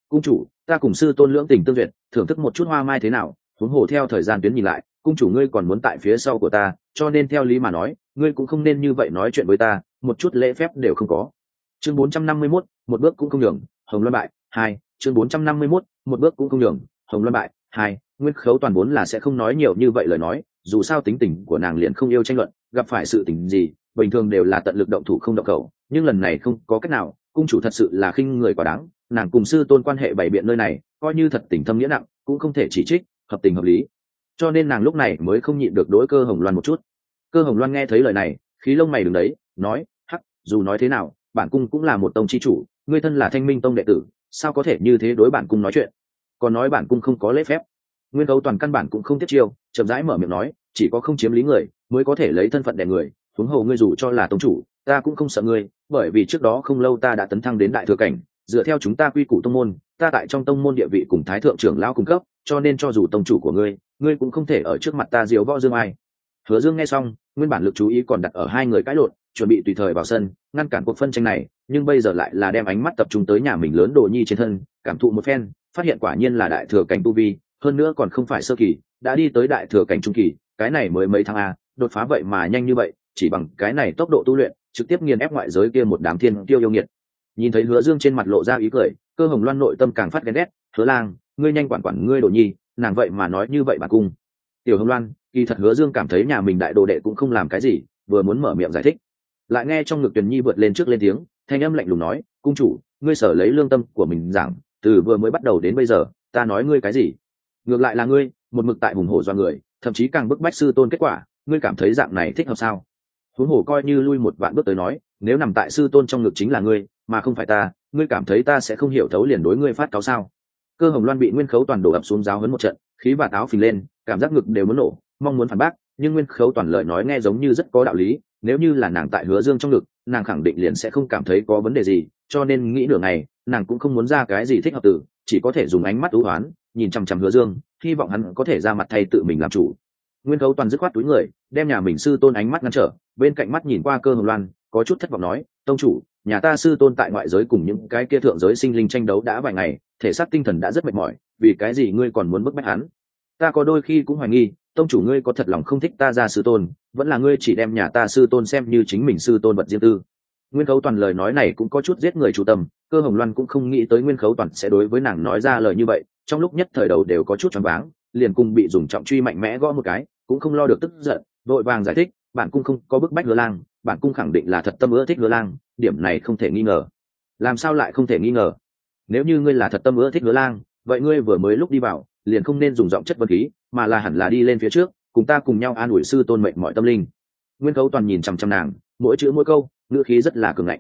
cung chủ, ta cùng sư tôn lưỡng tình tương duyệt, thưởng thức một chút hoa mai thế nào? Huống hồ theo thời gian tuyến nhìn lại, cung chủ ngươi còn muốn tại phía sau của ta, cho nên theo lý mà nói, ngươi cũng không nên như vậy nói chuyện với ta, một chút lễ phép đều không có. Chương 451, một bước cũng không nhường, Hồng Loan bại. 2. Chương 451, một bước cũng không nhường, Hồng Loan bại. 2. Nguyên Khấu Toàn vốn là sẽ không nói nhiều như vậy lời nói, dù sao tính tình của nàng liền không yêu tranh luận, gặp phải sự tình gì, bình thường đều là tận lực động thủ không động khẩu, nhưng lần này không có cách nào, cung chủ thật sự là khinh người quá đáng, nàng cùng sư tôn quan hệ bày biện nơi này, coi như thật tình thâm nghĩa nặng, cũng không thể chỉ trích, hợp tình hợp lý. Cho nên nàng lúc này mới không nhịn được đối Cơ Hồng Loan một chút. Cơ Hồng Loan nghe thấy lời này, khí lông mày đứng đấy, nói: "Hắc, dù nói thế nào, bản cung cũng là một tông chi chủ, ngươi thân là Thanh Minh tông đệ tử, sao có thể như thế đối bản cung nói chuyện? Còn nói bản cung không có lễ phép." Nguyên Khấu Toàn căn bản cũng không tiếp chiêu, chậm rãi mở miệng nói: "Chỉ có không chiếm lý người, mới có thể lấy thân phận đè người, huống hồ ngươi dù cho là tông chủ, ta cũng không sợ ngươi, bởi vì trước đó không lâu ta đã tấn thăng đến đại thừa cảnh, dựa theo chúng ta quy củ tông môn, ta tại trong tông môn địa vị cùng thái thượng trưởng lão cung cấp, cho nên cho dù tông chủ của ngươi, ngươi cũng không thể ở trước mặt ta diếu võ dương ai." Hứa Dương nghe xong, nguyên bản lực chú ý còn đặt ở hai người cãi lộn, chuẩn bị tùy thời vào sân ngăn cản cuộc phân tranh này, nhưng bây giờ lại là đem ánh mắt tập trung tới nhà mình lớn Đồ Nhi trên thân, cảm thụ một phen, phát hiện quả nhiên là đại thừa cảnh tu vi, hơn nữa còn không phải sơ kỳ, đã đi tới đại thừa cảnh trung kỳ, cái này mới mấy tháng a, đột phá vậy mà nhanh như vậy, chỉ bằng cái này tốc độ tu luyện, trực tiếp nghiền ép ngoại giới kia một đám thiên tiêu yêu nghiệt. Nhìn thấy Hứa Dương trên mặt lộ ra ý cười, Cơ Hồng Loan nội tâm càng phát ghen ghét, "Hứa Lang, ngươi nhanh quản quản ngươi Đồ Nhi, nàng vậy mà nói như vậy bản cung." Tiểu Hồng Loan, kỳ thật Hứa Dương cảm thấy nhà mình đại đồ đệ cũng không làm cái gì, vừa muốn mở miệng giải thích, lại nghe trong ngực Tuyền Nhi vượt lên trước lên tiếng, thanh âm lạnh lùng nói: "Cung chủ, ngươi sở lấy lương tâm của mình giảng, từ vừa mới bắt đầu đến bây giờ, ta nói ngươi cái gì? Ngược lại là ngươi, một mực tại hùng hổ do người, thậm chí càng bức bách sư tôn kết quả, ngươi cảm thấy dạng này thích hợp sao? Huống hồ coi như lui một vạn bước tới nói, nếu nằm tại sư tôn trong ngực chính là ngươi, mà không phải ta, ngươi cảm thấy ta sẽ không hiểu thấu liền đối ngươi phát cáo sao?" Cơ Hồng Loan bị Nguyên Khấu Toàn đổ ập xuống giáo huấn một trận, khí và táo phình lên, cảm giác ngực đều muốn nổ, mong muốn phản bác, nhưng Nguyên Khấu Toàn lời nói nghe giống như rất có đạo lý, nếu như là nàng tại Hứa Dương trong ngực, nàng khẳng định liền sẽ không cảm thấy có vấn đề gì, cho nên nghĩ nửa ngày, nàng cũng không muốn ra cái gì thích hợp từ, chỉ có thể dùng ánh mắt u hoán nhìn chằm chằm Hứa Dương, hy vọng hắn có thể ra mặt thay tự mình làm chủ. Nguyên Khấu Toàn dứt khoát túi người, đem nhà mình sư tôn ánh mắt ngăn trở, bên cạnh mắt nhìn qua Cơ Hồng Loan, có chút thất vọng nói: "Tông chủ, nhà ta sư tôn tại ngoại giới cùng những cái kia thượng giới sinh linh tranh đấu đã vài ngày, thể xác tinh thần đã rất mệt mỏi, vì cái gì ngươi còn muốn bức bách hắn? Ta có đôi khi cũng hoài nghi, tông chủ ngươi có thật lòng không thích ta ra sư tôn, vẫn là ngươi chỉ đem nhà ta sư tôn xem như chính mình sư tôn vật riêng tư." Nguyên Khấu Toàn lời nói này cũng có chút giết người chủ tâm, Cơ Hồng Loan cũng không nghĩ tới Nguyên Khấu Toàn sẽ đối với nàng nói ra lời như vậy, trong lúc nhất thời đầu đều có chút choáng váng, liền cùng bị dùng trọng truy mạnh mẽ gõ một cái, cũng không lo được tức giận, vội vàng giải thích: "Bản cung không có bức bách Hứa Lang, bản cung khẳng định là thật tâm ưa thích Hứa Lang, điểm này không thể nghi ngờ." "Làm sao lại không thể nghi ngờ? Nếu như ngươi là thật tâm ưa thích Hứa Lang, vậy ngươi vừa mới lúc đi vào, liền không nên dùng giọng chất vấn khí, mà là hẳn là đi lên phía trước, cùng ta cùng nhau an ủi sư tôn mệnh mọi tâm linh." Nguyên Khấu Toàn nhìn chằm chằm nàng, mỗi chữ mỗi câu, ngữ khí rất là cường ngạnh.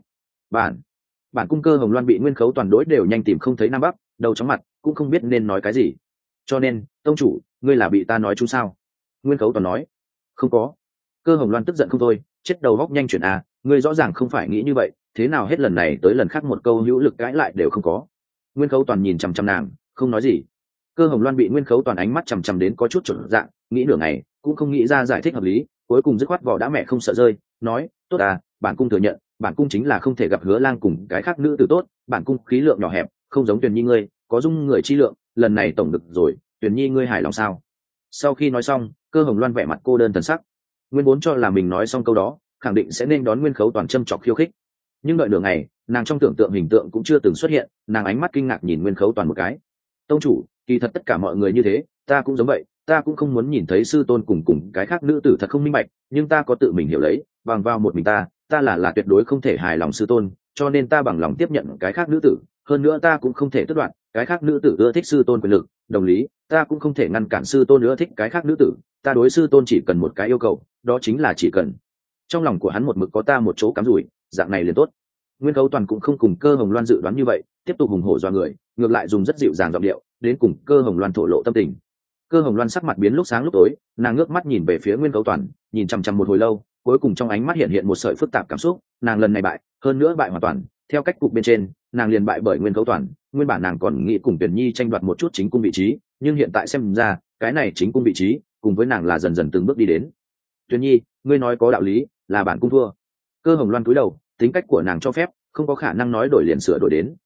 Bản cung Cơ Hồng Loan bị Nguyên Khấu Toàn đối đều nhanh tìm không thấy nam bắc, đầu chóng mặt, cũng không biết nên nói cái gì. "Cho nên, tông chủ, ngươi là bị ta nói chúng sao?" Nguyên Khấu Toàn nói. "Không có." Cơ Hồng Loan tức giận không thôi, chết đầu góc nhanh chuyển à, ngươi rõ ràng không phải nghĩ như vậy, thế nào hết lần này tới lần khác một câu hữu lực cãi lại đều không có. Nguyên Khấu Toàn nhìn chằm chằm nàng, không nói gì. Cơ Hồng Loan bị Nguyên Khấu Toàn ánh mắt chằm chằm đến có chút chột dạ, nghĩ nửa ngày cũng không nghĩ ra giải thích hợp lý, cuối cùng dứt khoát vỏ đã mẹ không sợ rơi, nói: "Tốt à, bản cung thừa nhận, bản cung chính là không thể gặp Hứa Lang cùng cái khác nữ tử tốt, bản cung khí lượng nhỏ hẹp, không giống Tuyền Nhi ngươi, có dung người chi lượng, lần này tổng được rồi, Tuyền Nhi ngươi hài lòng sao?" Sau khi nói xong, Cơ Hồng Loan vẻ mặt cô đơn thần sắc. Nguyên vốn cho là mình nói xong câu đó, khẳng định sẽ nên đón Nguyên Khấu Toàn châm chọc khiêu khích, nhưng đợi nửa ngày, nàng trong tưởng tượng hình tượng cũng chưa từng xuất hiện, nàng ánh mắt kinh ngạc nhìn Nguyên Khấu Toàn một cái. "Tông chủ, kỳ thật tất cả mọi người như thế, ta cũng giống vậy, ta cũng không muốn nhìn thấy sư tôn cùng cái khác nữ tử thật không minh bạch, nhưng ta có tự mình hiểu lấy, bằng vào một mình ta là tuyệt đối không thể hài lòng sư tôn, cho nên ta bằng lòng tiếp nhận cái khác nữ tử, hơn nữa ta cũng không thể tước đoạt cái khác nữ tử ưa thích sư tôn quyền lực, đồng lý, ta cũng không thể ngăn cản sư tôn ưa thích cái khác nữ tử, ta đối sư tôn chỉ cần một cái yêu cầu, đó chính là chỉ cần trong lòng của hắn một mực có ta một chỗ cắm rủi, dạng này liền tốt." Nguyên Khấu Toàn cũng không cùng Cơ Hồng Loan dự đoán như vậy, tiếp tục hùng hổ dọa người, ngược lại dùng rất dịu dàng giọng điệu đến cùng Cơ Hồng Loan thổ lộ tâm tình. Cơ Hồng Loan sắc mặt biến lúc sáng lúc tối, nàng ngước mắt nhìn về phía Nguyên Khấu Toàn, nhìn chằm chằm một hồi lâu, cuối cùng trong ánh mắt hiện một sợi phức tạp cảm xúc, nàng lần này bại, hơn nữa bại hoàn toàn, theo cách cục bên trên, nàng liền bại bởi Nguyên Khấu Toàn, nguyên bản nàng còn nghĩ cùng Tuyền Nhi tranh đoạt một chút chính cung vị trí, nhưng hiện tại xem ra, cái này chính cung vị trí, cùng với nàng là dần dần từng bước đi đến. "Tuyền Nhi, ngươi nói có đạo lý, là bản cung thua." Cơ Hồng Loan cúi đầu, tính cách của nàng cho phép, không có khả năng nói đổi liền sửa đổi đến,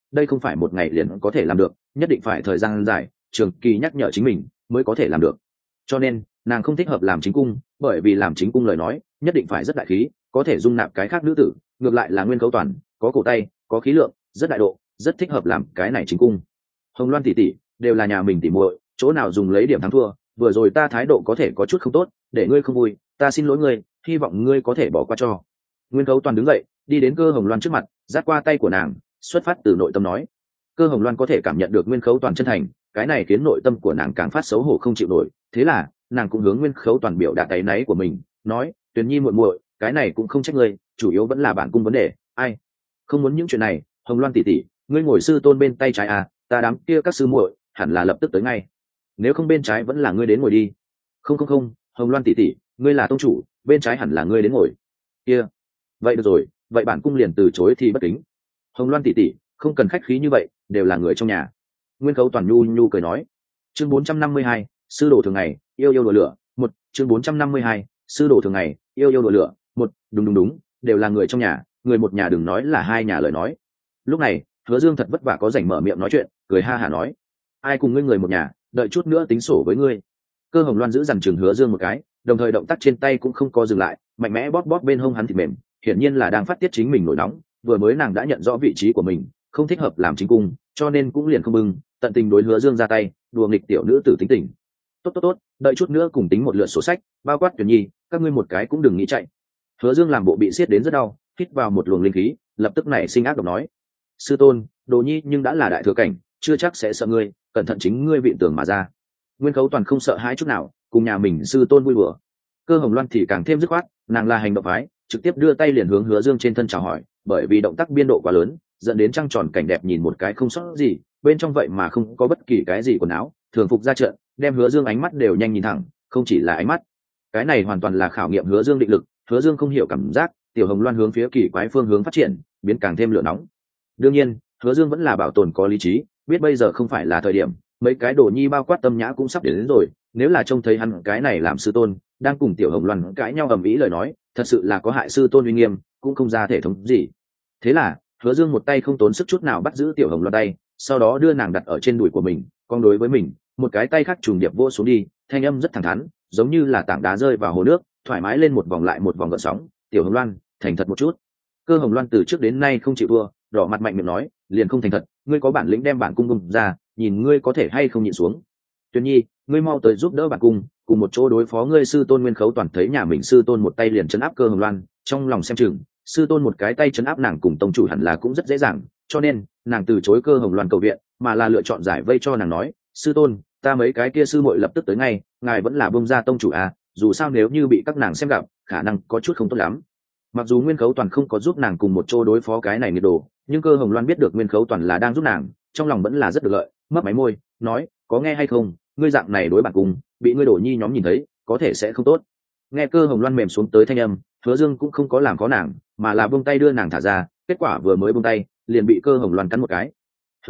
đây không phải một ngày liền có thể làm được, nhất định phải thời gian dài trường kỳ nhắc nhở chính mình mới có thể làm được. Cho nên nàng không thích hợp làm chính cung, bởi vì làm chính cung lời nói nhất định phải rất đại khí, có thể dung nạp cái khác nữ tử. Ngược lại là Nguyên Khấu Toàn có cổ tay, có khí lượng, rất đại độ, rất thích hợp làm cái này chính cung. Hồng Loan tỷ tỷ đều là nhà mình tỷ muội, chỗ nào dùng lấy điểm thắng thua, vừa rồi ta thái độ có thể có chút không tốt, để ngươi không vui, ta xin lỗi ngươi, hy vọng ngươi có thể bỏ qua cho. Nguyên Khấu Toàn đứng dậy đi đến Cơ Hồng Loan trước mặt, dắt qua tay của nàng, xuất phát từ nội tâm nói. Cơ Hồng Loan có thể cảm nhận được Nguyên Khấu Toàn chân thành, cái này khiến nội tâm của nàng càng phát xấu hổ không chịu nổi. Thế là nàng cũng hướng Nguyên Khấu Toàn biểu đạt áy náy của mình, nói: Tuyền Nhi muội muội, cái này cũng không trách ngươi, chủ yếu vẫn là bản cung vấn đề. Ai không muốn những chuyện này. Hồng Loan tỷ tỷ, ngươi ngồi sư tôn bên tay trái à, ta đám kia các sư muội hẳn là lập tức tới ngay. Nếu không bên trái vẫn là ngươi đến ngồi đi. Không, Hồng Loan tỷ tỷ, ngươi là tông chủ, bên trái hẳn là ngươi đến ngồi. Kia, vậy được rồi, vậy bản cung liền từ chối thì bất kính. Hồng Loan tỷ tỷ, không cần khách khí như vậy, đều là người trong nhà. Nguyên Khấu Toàn nhu nhu cười nói. Chương 452, sư đồ thường ngày yêu đùa lửa một. Chương 452, sư đồ thường ngày yêu đùa lửa một. Đúng, đều là người trong nhà, người một nhà, đừng nói là hai nhà lời nói. Lúc này Hứa Dương thật vất vả có rảnh mở miệng nói chuyện, cười ha hả nói: ai cùng ngươi người một nhà, đợi chút nữa tính sổ với ngươi. Cơ Hồng Loan giữ dằn chừng Hứa Dương một cái, đồng thời động tác trên tay cũng không có dừng lại, mạnh mẽ bóp bên hông hắn thịt mềm, hiển nhiên là đang phát tiết chính mình nổi nóng. Vừa mới nàng đã nhận rõ vị trí của mình, không thích hợp làm chính cung, cho nên cũng liền không bưng, tận tình đối Hứa Dương ra tay, đùa nghịch tiểu nữ tử tính tình. Tốt, đợi chút nữa cùng tính một lượt sổ sách, bao quát Tuyển Nhi, các ngươi một cái cũng đừng nghĩ chạy. Hứa Dương làm bộ bị siết đến rất đau, hít vào một luồng linh khí, lập tức nảy sinh ác độc nói: sư tôn, Đồ Nhi nhưng đã là đại thừa cảnh, chưa chắc sẽ sợ ngươi, cẩn thận chính ngươi vịn tường mà ra. Nguyên Khấu Toàn không sợ hãi chút nào, cùng nhà mình sư tôn vui bừa. Cơ Hồng Loan thì càng thêm dứt khoát, nàng là hành động phái, trực tiếp đưa tay liền hướng Hứa Dương trên thân chào hỏi, bởi vì động tác biên độ quá lớn, dẫn đến trăng tròn cảnh đẹp nhìn một cái không sót gì, bên trong vậy mà không có bất kỳ cái gì quần áo, thường phục ra trận, đem Hứa Dương ánh mắt đều nhanh nhìn thẳng, không chỉ là ánh mắt, cái này hoàn toàn là khảo nghiệm Hứa Dương định lực. Hứa Dương không hiểu cảm giác, tiểu Hồng Loan hướng phía kỳ quái phương hướng phát triển, biến càng thêm lửa nóng. Đương nhiên, Hứa Dương vẫn là bảo tồn có lý trí, biết bây giờ không phải là thời điểm, mấy cái Đồ Nhi bao quát Tâm Nhã cũng sắp đến rồi, nếu là trông thấy hắn cái này làm sư tôn đang cùng tiểu Hồng Loan cãi nhau ầm ĩ lời nói, thật sự là có hại sư tôn uy nghiêm, cũng không ra thể thống gì. Thế là Hứa Dương một tay không tốn sức chút nào bắt giữ tiểu Hồng Loan tay, sau đó đưa nàng đặt ở trên đùi của mình, con đối với mình, một cái tay khác trùng điệp vỗ xuống đi, thanh âm rất thẳng thắn, giống như là tảng đá rơi vào hồ nước, thoải mái lên một vòng lại một vòng gợn sóng. Tiểu Hồng Loan, thành thật một chút. Cơ Hồng Loan từ trước đến nay không chịu thua, đỏ mặt mạnh miệng nói: liền không thành thật, ngươi có bản lĩnh đem bản cung bung ra, nhìn ngươi có thể hay không nhịn xuống. Tuyên Nhi, ngươi mau tới giúp đỡ bản cung, cùng một chỗ đối phó ngươi sư tôn. Nguyên Khấu Toàn thấy nhà mình sư tôn một tay liền trấn áp Cơ Hồng Loan, trong lòng xem chừng sư tôn một cái tay trấn áp nàng cùng tông chủ hẳn là cũng rất dễ dàng, cho nên nàng từ chối Cơ Hồng Loan cầu viện, mà là lựa chọn giải vây cho nàng nói: sư tôn, ta mấy cái kia sư muội lập tức tới ngay, ngài vẫn là bông ra tông chủ à, dù sao nếu như bị các nàng xem gặp, khả năng có chút không tốt lắm. Mặc dù Nguyên Khấu Toàn không có giúp nàng cùng một chỗ đối phó cái này nghiệt đồ, nhưng Cơ Hồng Loan biết được Nguyên Khấu Toàn là đang giúp nàng, trong lòng vẫn là rất được lợi, mấp máy môi nói: có nghe hay không, ngươi dạng này đối bản cung, bị ngươi Đồ Nhi nhóm nhìn thấy, có thể sẽ không tốt. Nghe Cơ Hồng Loan mềm xuống tới thanh âm, Hứa Dương cũng không có làm khó nàng, mà là buông tay đưa nàng thả ra, kết quả vừa mới buông tay, liền bị Cơ Hồng Loan cắn một cái.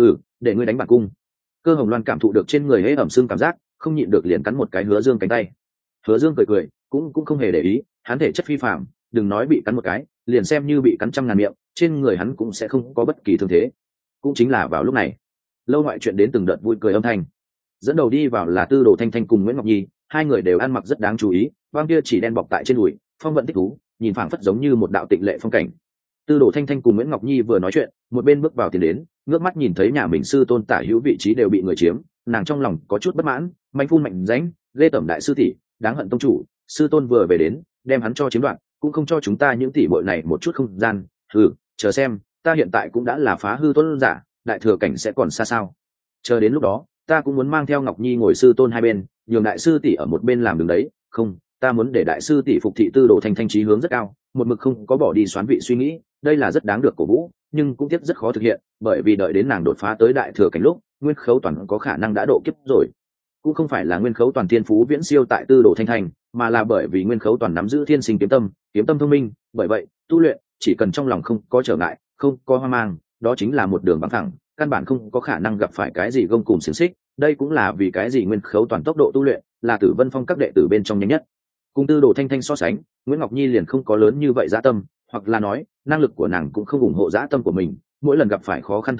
Để ngươi đánh bản cung. Cơ Hồng Loan cảm thụ được trên người hễ ẩm sưng cảm giác, không nhịn được liền cắn một cái Hứa Dương cánh tay. Hứa Dương cười, cũng không hề để ý, hắn thể chất phi phàm, đừng nói bị cắn một cái, liền xem như bị cắn trăm ngàn miệng, trên người hắn cũng sẽ không có bất kỳ thương thế. Cũng chính là vào lúc này, lâu ngoại chuyện đến từng đợt vui cười âm thanh. Dẫn đầu đi vào là Tư Đồ Thanh Thanh cùng Nguyễn Ngọc Nhi, hai người đều ăn mặc rất đáng chú ý, băng kia chỉ đen bọc tại trên đùi, phong vận thích thú, nhìn phảng phất giống như một đạo tịnh lệ phong cảnh. Tư Đồ Thanh Thanh cùng Nguyễn Ngọc Nhi vừa nói chuyện, một bên bước vào tiền đến, ngước mắt nhìn thấy nhà mình sư tôn tả hữu vị trí đều bị người chiếm, nàng trong lòng có chút bất mãn, mạnh phun mạnh ránh, ghê tởm đại sư tỷ, đáng hận tông chủ, sư tôn vừa về đến, đem hắn cho chiếm đoạt, cũng không cho chúng ta những tỷ muội này một chút không gian. Chờ xem, ta hiện tại cũng đã là phá hư tuấn giả, đại thừa cảnh sẽ còn xa sao? Chờ đến lúc đó, ta cũng muốn mang theo Ngọc Nhi ngồi sư tôn hai bên, nhường đại sư tỷ ở một bên làm đường đấy, không, ta muốn để đại sư tỷ phục thị. Tư Đồ Thanh Thanh trí hướng rất cao, một mực không có bỏ đi xoán vị suy nghĩ, đây là rất đáng được cổ vũ, nhưng cũng tiếc rất khó thực hiện, bởi vì đợi đến nàng đột phá tới đại thừa cảnh lúc, Nguyên Khấu Toàn có khả năng đã độ kiếp rồi. Cũng không phải là Nguyên Khấu Toàn thiên phú viễn siêu tại Tư Đồ Thanh Thanh, mà là bởi vì Nguyên Khấu Toàn nắm giữ thiên sinh kiếm tâm thông minh, bởi vậy tu luyện chỉ cần trong lòng không có trở ngại, không có hoang mang, đó chính là một đường bằng thẳng, căn bản không có khả năng gặp phải cái gì gông cùm xiềng xích. Đây cũng là vì cái gì Nguyên Khấu Toàn tốc độ tu luyện là Tử Vân Phong các đệ tử bên trong nhanh nhất. Cùng Tư Đồ Thanh Thanh so sánh, Nguyễn Ngọc Nhi liền không có lớn như vậy dã tâm, hoặc là nói năng lực của nàng cũng không ủng hộ dã tâm của mình, mỗi lần gặp phải khó khăn thời điểm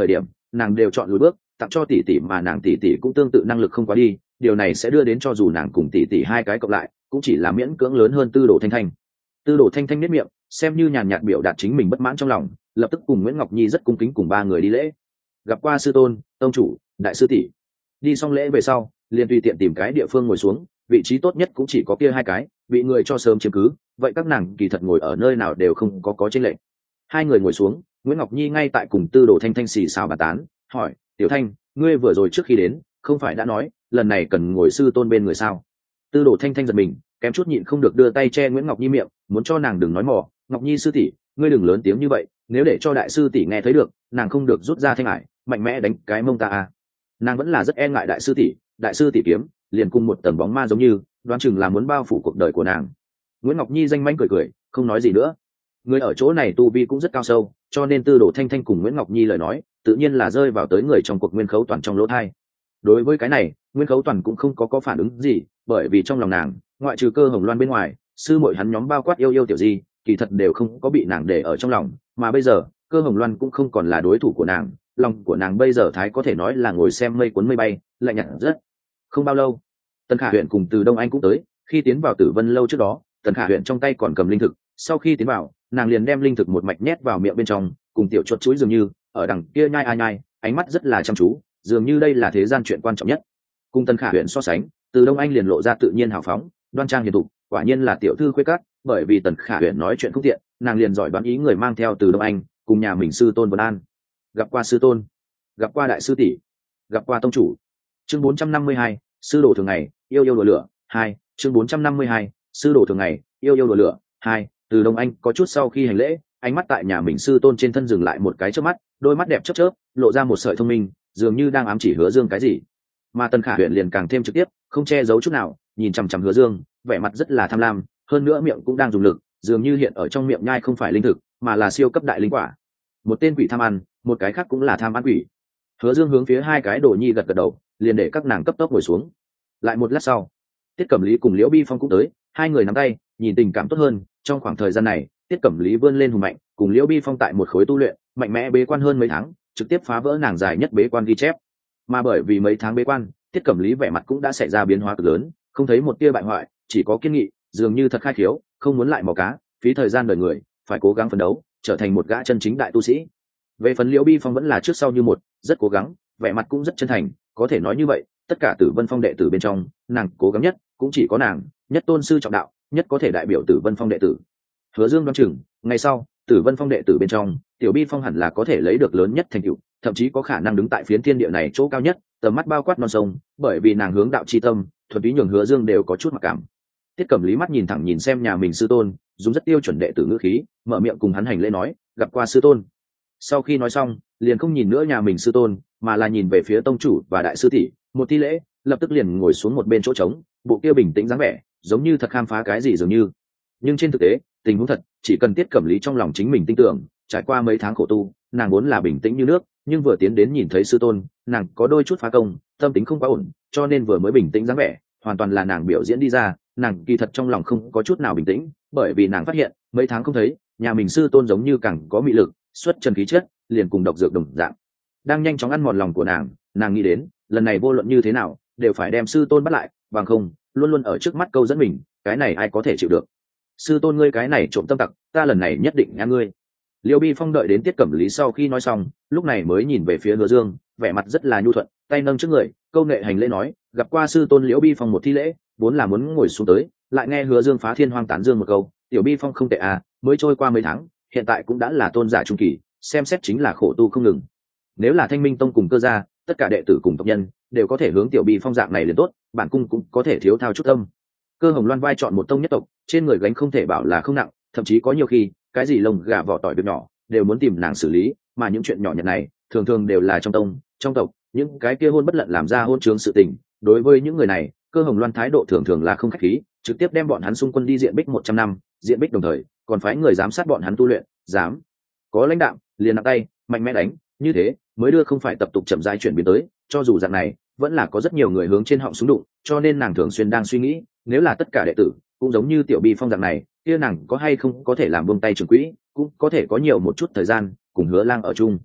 nàng đều chọn lùi bước tặng cho tỷ tỷ, mà nàng tỷ tỷ cũng tương tự năng lực không quá đi, điều này sẽ đưa đến cho dù nàng cùng tỷ tỷ hai cái cộng lại cũng chỉ là miễn cưỡng lớn hơn Tư Đồ Thanh Thanh. Tư Đồ Thanh Thanh nếp miệng xem như nhàn nhạt biểu đạt chính mình bất mãn trong lòng, lập tức cùng Nguyễn Ngọc Nhi rất cung kính cùng ba người đi lễ. Gặp qua sư tôn, tông chủ, đại sư tỷ. Đi xong lễ về sau, liền tùy tiện tìm cái địa phương ngồi xuống, vị trí tốt nhất cũng chỉ có kia hai cái, bị người cho sớm chiếm cứ, vậy các nàng kỳ thật ngồi ở nơi nào đều không có chênh lệch. Hai người ngồi xuống, Nguyễn Ngọc Nhi ngay tại cùng Tư Đồ Thanh Thanh xì xào bàn tán, hỏi: "Tiểu Thanh, ngươi vừa rồi trước khi đến, không phải đã nói, lần này cần ngồi sư tôn bên người sao?" Tư Đồ Thanh Thanh giật mình, kém chút nhịn không được đưa tay che Nguyễn Ngọc Nhi miệng, muốn cho nàng đừng nói mỏ. "Ngọc Nhi sư tỷ, ngươi đừng lớn tiếng như vậy, nếu để cho đại sư tỷ nghe thấy được, nàng không được rút ra thanh ải, mạnh mẽ đánh cái mông ta à." Nàng vẫn là rất e ngại đại sư tỷ kiếm liền cùng một tầng bóng ma giống như, đoán chừng là muốn bao phủ cuộc đời của nàng. Nguyễn Ngọc Nhi danh manh cười cười, không nói gì nữa. Người ở chỗ này tu vi cũng rất cao sâu, cho nên Tư Đồ Thanh Thanh cùng Nguyễn Ngọc Nhi lời nói tự nhiên là rơi vào tới người trong cuộc Nguyên Khấu Toàn trong lỗ thai. Đối với cái này, Nguyên Khấu Toàn cũng không có phản ứng gì, bởi vì trong lòng nàng, ngoại trừ Cơ Hồng Loan bên ngoài, sư muội hắn nhóm bao quát yêu tiểu gì, kỳ thật đều không có bị nàng để ở trong lòng, mà bây giờ, Cơ Hồng Loan cũng không còn là đối thủ của nàng, lòng của nàng bây giờ thái có thể nói là ngồi xem mây cuốn mây bay, lạnh nhạt rất. Không bao lâu, Tần Khả Huyền cùng Từ Đông Anh cũng tới, khi tiến vào Tử Vân lâu trước đó, Tần Khả Huyền trong tay còn cầm linh thực, sau khi tiến vào, nàng liền đem linh thực một mạch nhét vào miệng bên trong, cùng tiểu chuột chuối dường như, ở đằng kia nhai nhai, ánh mắt rất là chăm chú, dường như đây là thế gian chuyện quan trọng nhất. Cùng Tần Khả Huyền so sánh, Từ Đông Anh liền lộ ra tự nhiên hào phóng, đoan trang hiền thục, quả nhiên là tiểu thư khuê cát, bởi vì Tần Khả Huyền nói chuyện không tiện, nàng liền giỏi đoán ý người mang theo Từ Đông Anh, cùng nhà mình sư tôn Vân An. Gặp qua sư tôn, gặp qua đại sư tỷ, gặp qua tông chủ. Chương 452, sư đồ thường ngày, yêu đùa lửa, 2, chương 452, sư đồ thường ngày, yêu đùa lửa, 2. Từ Đông Anh có chút sau khi hành lễ, ánh mắt tại nhà mình sư tôn trên thân dừng lại một cái chớp mắt, đôi mắt đẹp chớp chớp, lộ ra một sợi thông minh, dường như đang ám chỉ Hứa Dương cái gì. Mà Tần Khả Huyền liền càng thêm trực tiếp, không che giấu chút nào, nhìn chằm chằm Hứa Dương, vẻ mặt rất là tham lam, hơn nữa miệng cũng đang dùng lực, dường như hiện ở trong miệng nhai không phải linh thực, mà là siêu cấp đại linh quả. Một tên quỷ tham ăn, một cái khác cũng là tham ăn quỷ. Hứa Dương hướng phía hai cái đồ nhi gật gật đầu, liền để các nàng cấp tốc ngồi xuống. Lại một lát sau, Tiết Cẩm Lý cùng Liễu Bi Phong cũng tới, hai người nắm tay, nhìn tình cảm tốt hơn. Trong khoảng thời gian này, Tiết Cẩm Lý vươn lên hùng mạnh, cùng Liễu Bi Phong tại một khối tu luyện, mạnh mẽ bế quan hơn mấy tháng, trực tiếp phá vỡ nàng dài nhất bế quan ghi chép. Mà bởi vì mấy tháng bế quan, Tiết Cẩm Lý vẻ mặt cũng đã xảy ra biến hóa cực lớn, không thấy một tia bại hoại, chỉ có kiên nghị, dường như thật khai khiếu, không muốn lại mò cá, phí thời gian đời người, phải cố gắng phấn đấu, trở thành một gã chân chính đại tu sĩ. Về phần Liễu Bi Phong vẫn là trước sau như một, rất cố gắng, vẻ mặt cũng rất chân thành, có thể nói như vậy, tất cả Tử Vân Phong đệ tử bên trong, nàng cố gắng nhất, cũng chỉ có nàng, nhất tôn sư trọng đạo, nhất có thể đại biểu Tử Vân Phong đệ tử. Hứa Dương đoán chừng, ngày sau, Tử Vân Phong đệ tử bên trong, Tiểu Bi Phong hẳn là có thể lấy được lớn nhất thành tựu, thậm chí có khả năng đứng tại phiến thiên địa này chỗ cao nhất, tầm mắt bao quát non sông, bởi vì nàng hướng đạo chi tâm, thuần túy nhường Hứa Dương đều có chút mặc cảm. Tiết Cẩm Lý mắt nhìn thẳng nhìn xem nhà mình sư tôn, dùng rất tiêu chuẩn đệ tử ngữ khí, mở miệng cùng hắn hành lễ nói, gặp qua sư tôn. Sau khi nói xong, liền không nhìn nữa nhà mình sư tôn, mà là nhìn về phía tông chủ và đại sư tỷ, một thi lễ, lập tức liền ngồi xuống một bên chỗ trống, bộ kia bình tĩnh dáng vẻ, giống như thật khám phá cái gì dường như. Nhưng trên thực tế, tình huống thật, chỉ cần Tiết Cẩm Lý trong lòng chính mình tin tưởng, trải qua mấy tháng khổ tu, nàng vốn là bình tĩnh như nước, nhưng vừa tiến đến nhìn thấy sư tôn, nàng có đôi chút phá công, tâm tính không quá ổn, cho nên vừa mới bình tĩnh dáng vẻ, hoàn toàn là nàng biểu diễn đi ra, nàng kỳ thật trong lòng không có chút nào bình tĩnh, bởi vì nàng phát hiện, mấy tháng không thấy, nhà mình sư tôn giống như càng có mị lực, xuất trần khí chất, liền cùng độc dược đồng dạng, đang nhanh chóng ăn mòn lòng của nàng nghĩ đến, lần này vô luận như thế nào, đều phải đem sư tôn bắt lại, bằng không, luôn luôn ở trước mắt câu dẫn mình, cái này ai có thể chịu được. Sư tôn ngươi cái này trộm tâm tặc, ta lần này nhất định ngăn ngươi. Liêu Bi Phong đợi đến Tiết Cẩm Lý sau khi nói xong, lúc này mới nhìn về phía Hứa Dương, vẻ mặt rất là nhu thuận, tay nâng trước người, câu nệ hành lễ nói, gặp qua sư tôn. Liễu Bi Phong một thi lễ, vốn là muốn ngồi xuống tới, lại nghe Hứa Dương phá thiên hoang tán dương một câu, tiểu Bi Phong không tệ à, mới trôi qua mấy tháng, hiện tại cũng đã là tôn giả trung kỳ, xem xét chính là khổ tu không ngừng. Nếu là Thanh Minh Tông cùng Cơ gia, tất cả đệ tử cùng tộc nhân đều có thể hướng tiểu Bi Phong dạng này liền tốt, bản cung cũng có thể thiếu thao chút tâm. Cơ Hồng Loan vai chọn một tông nhất tộc, trên người gánh không thể bảo là không nặng, thậm chí có nhiều khi, cái gì lồng gà vỏ tỏi việc nhỏ, đều muốn tìm nàng xử lý, mà những chuyện nhỏ nhặt này, thường thường đều là trong tông, trong tộc, những cái kia hôn bất lận làm ra hôn chướng sự tình. Đối với những người này, Cơ Hồng Loan thái độ thường thường là không khách khí, trực tiếp đem bọn hắn xung quân đi diện bích 100 năm, diện bích đồng thời, còn phái người giám sát bọn hắn tu luyện, dám có lãnh đạo, liền nặng tay, mạnh mẽ đánh, như thế mới đưa không phải tập tục chậm rãi chuyển biến tới, cho dù dạng này, vẫn là có rất nhiều người hướng trên họng súng đụng, cho nên nàng thường xuyên đang suy nghĩ, nếu là tất cả đệ tử cũng giống như tiểu Bi Phong dạng này, kia nàng có hay không có thể làm buông tay trưởng quỹ, cũng có thể có nhiều một chút thời gian cùng Hứa Lang ở chung.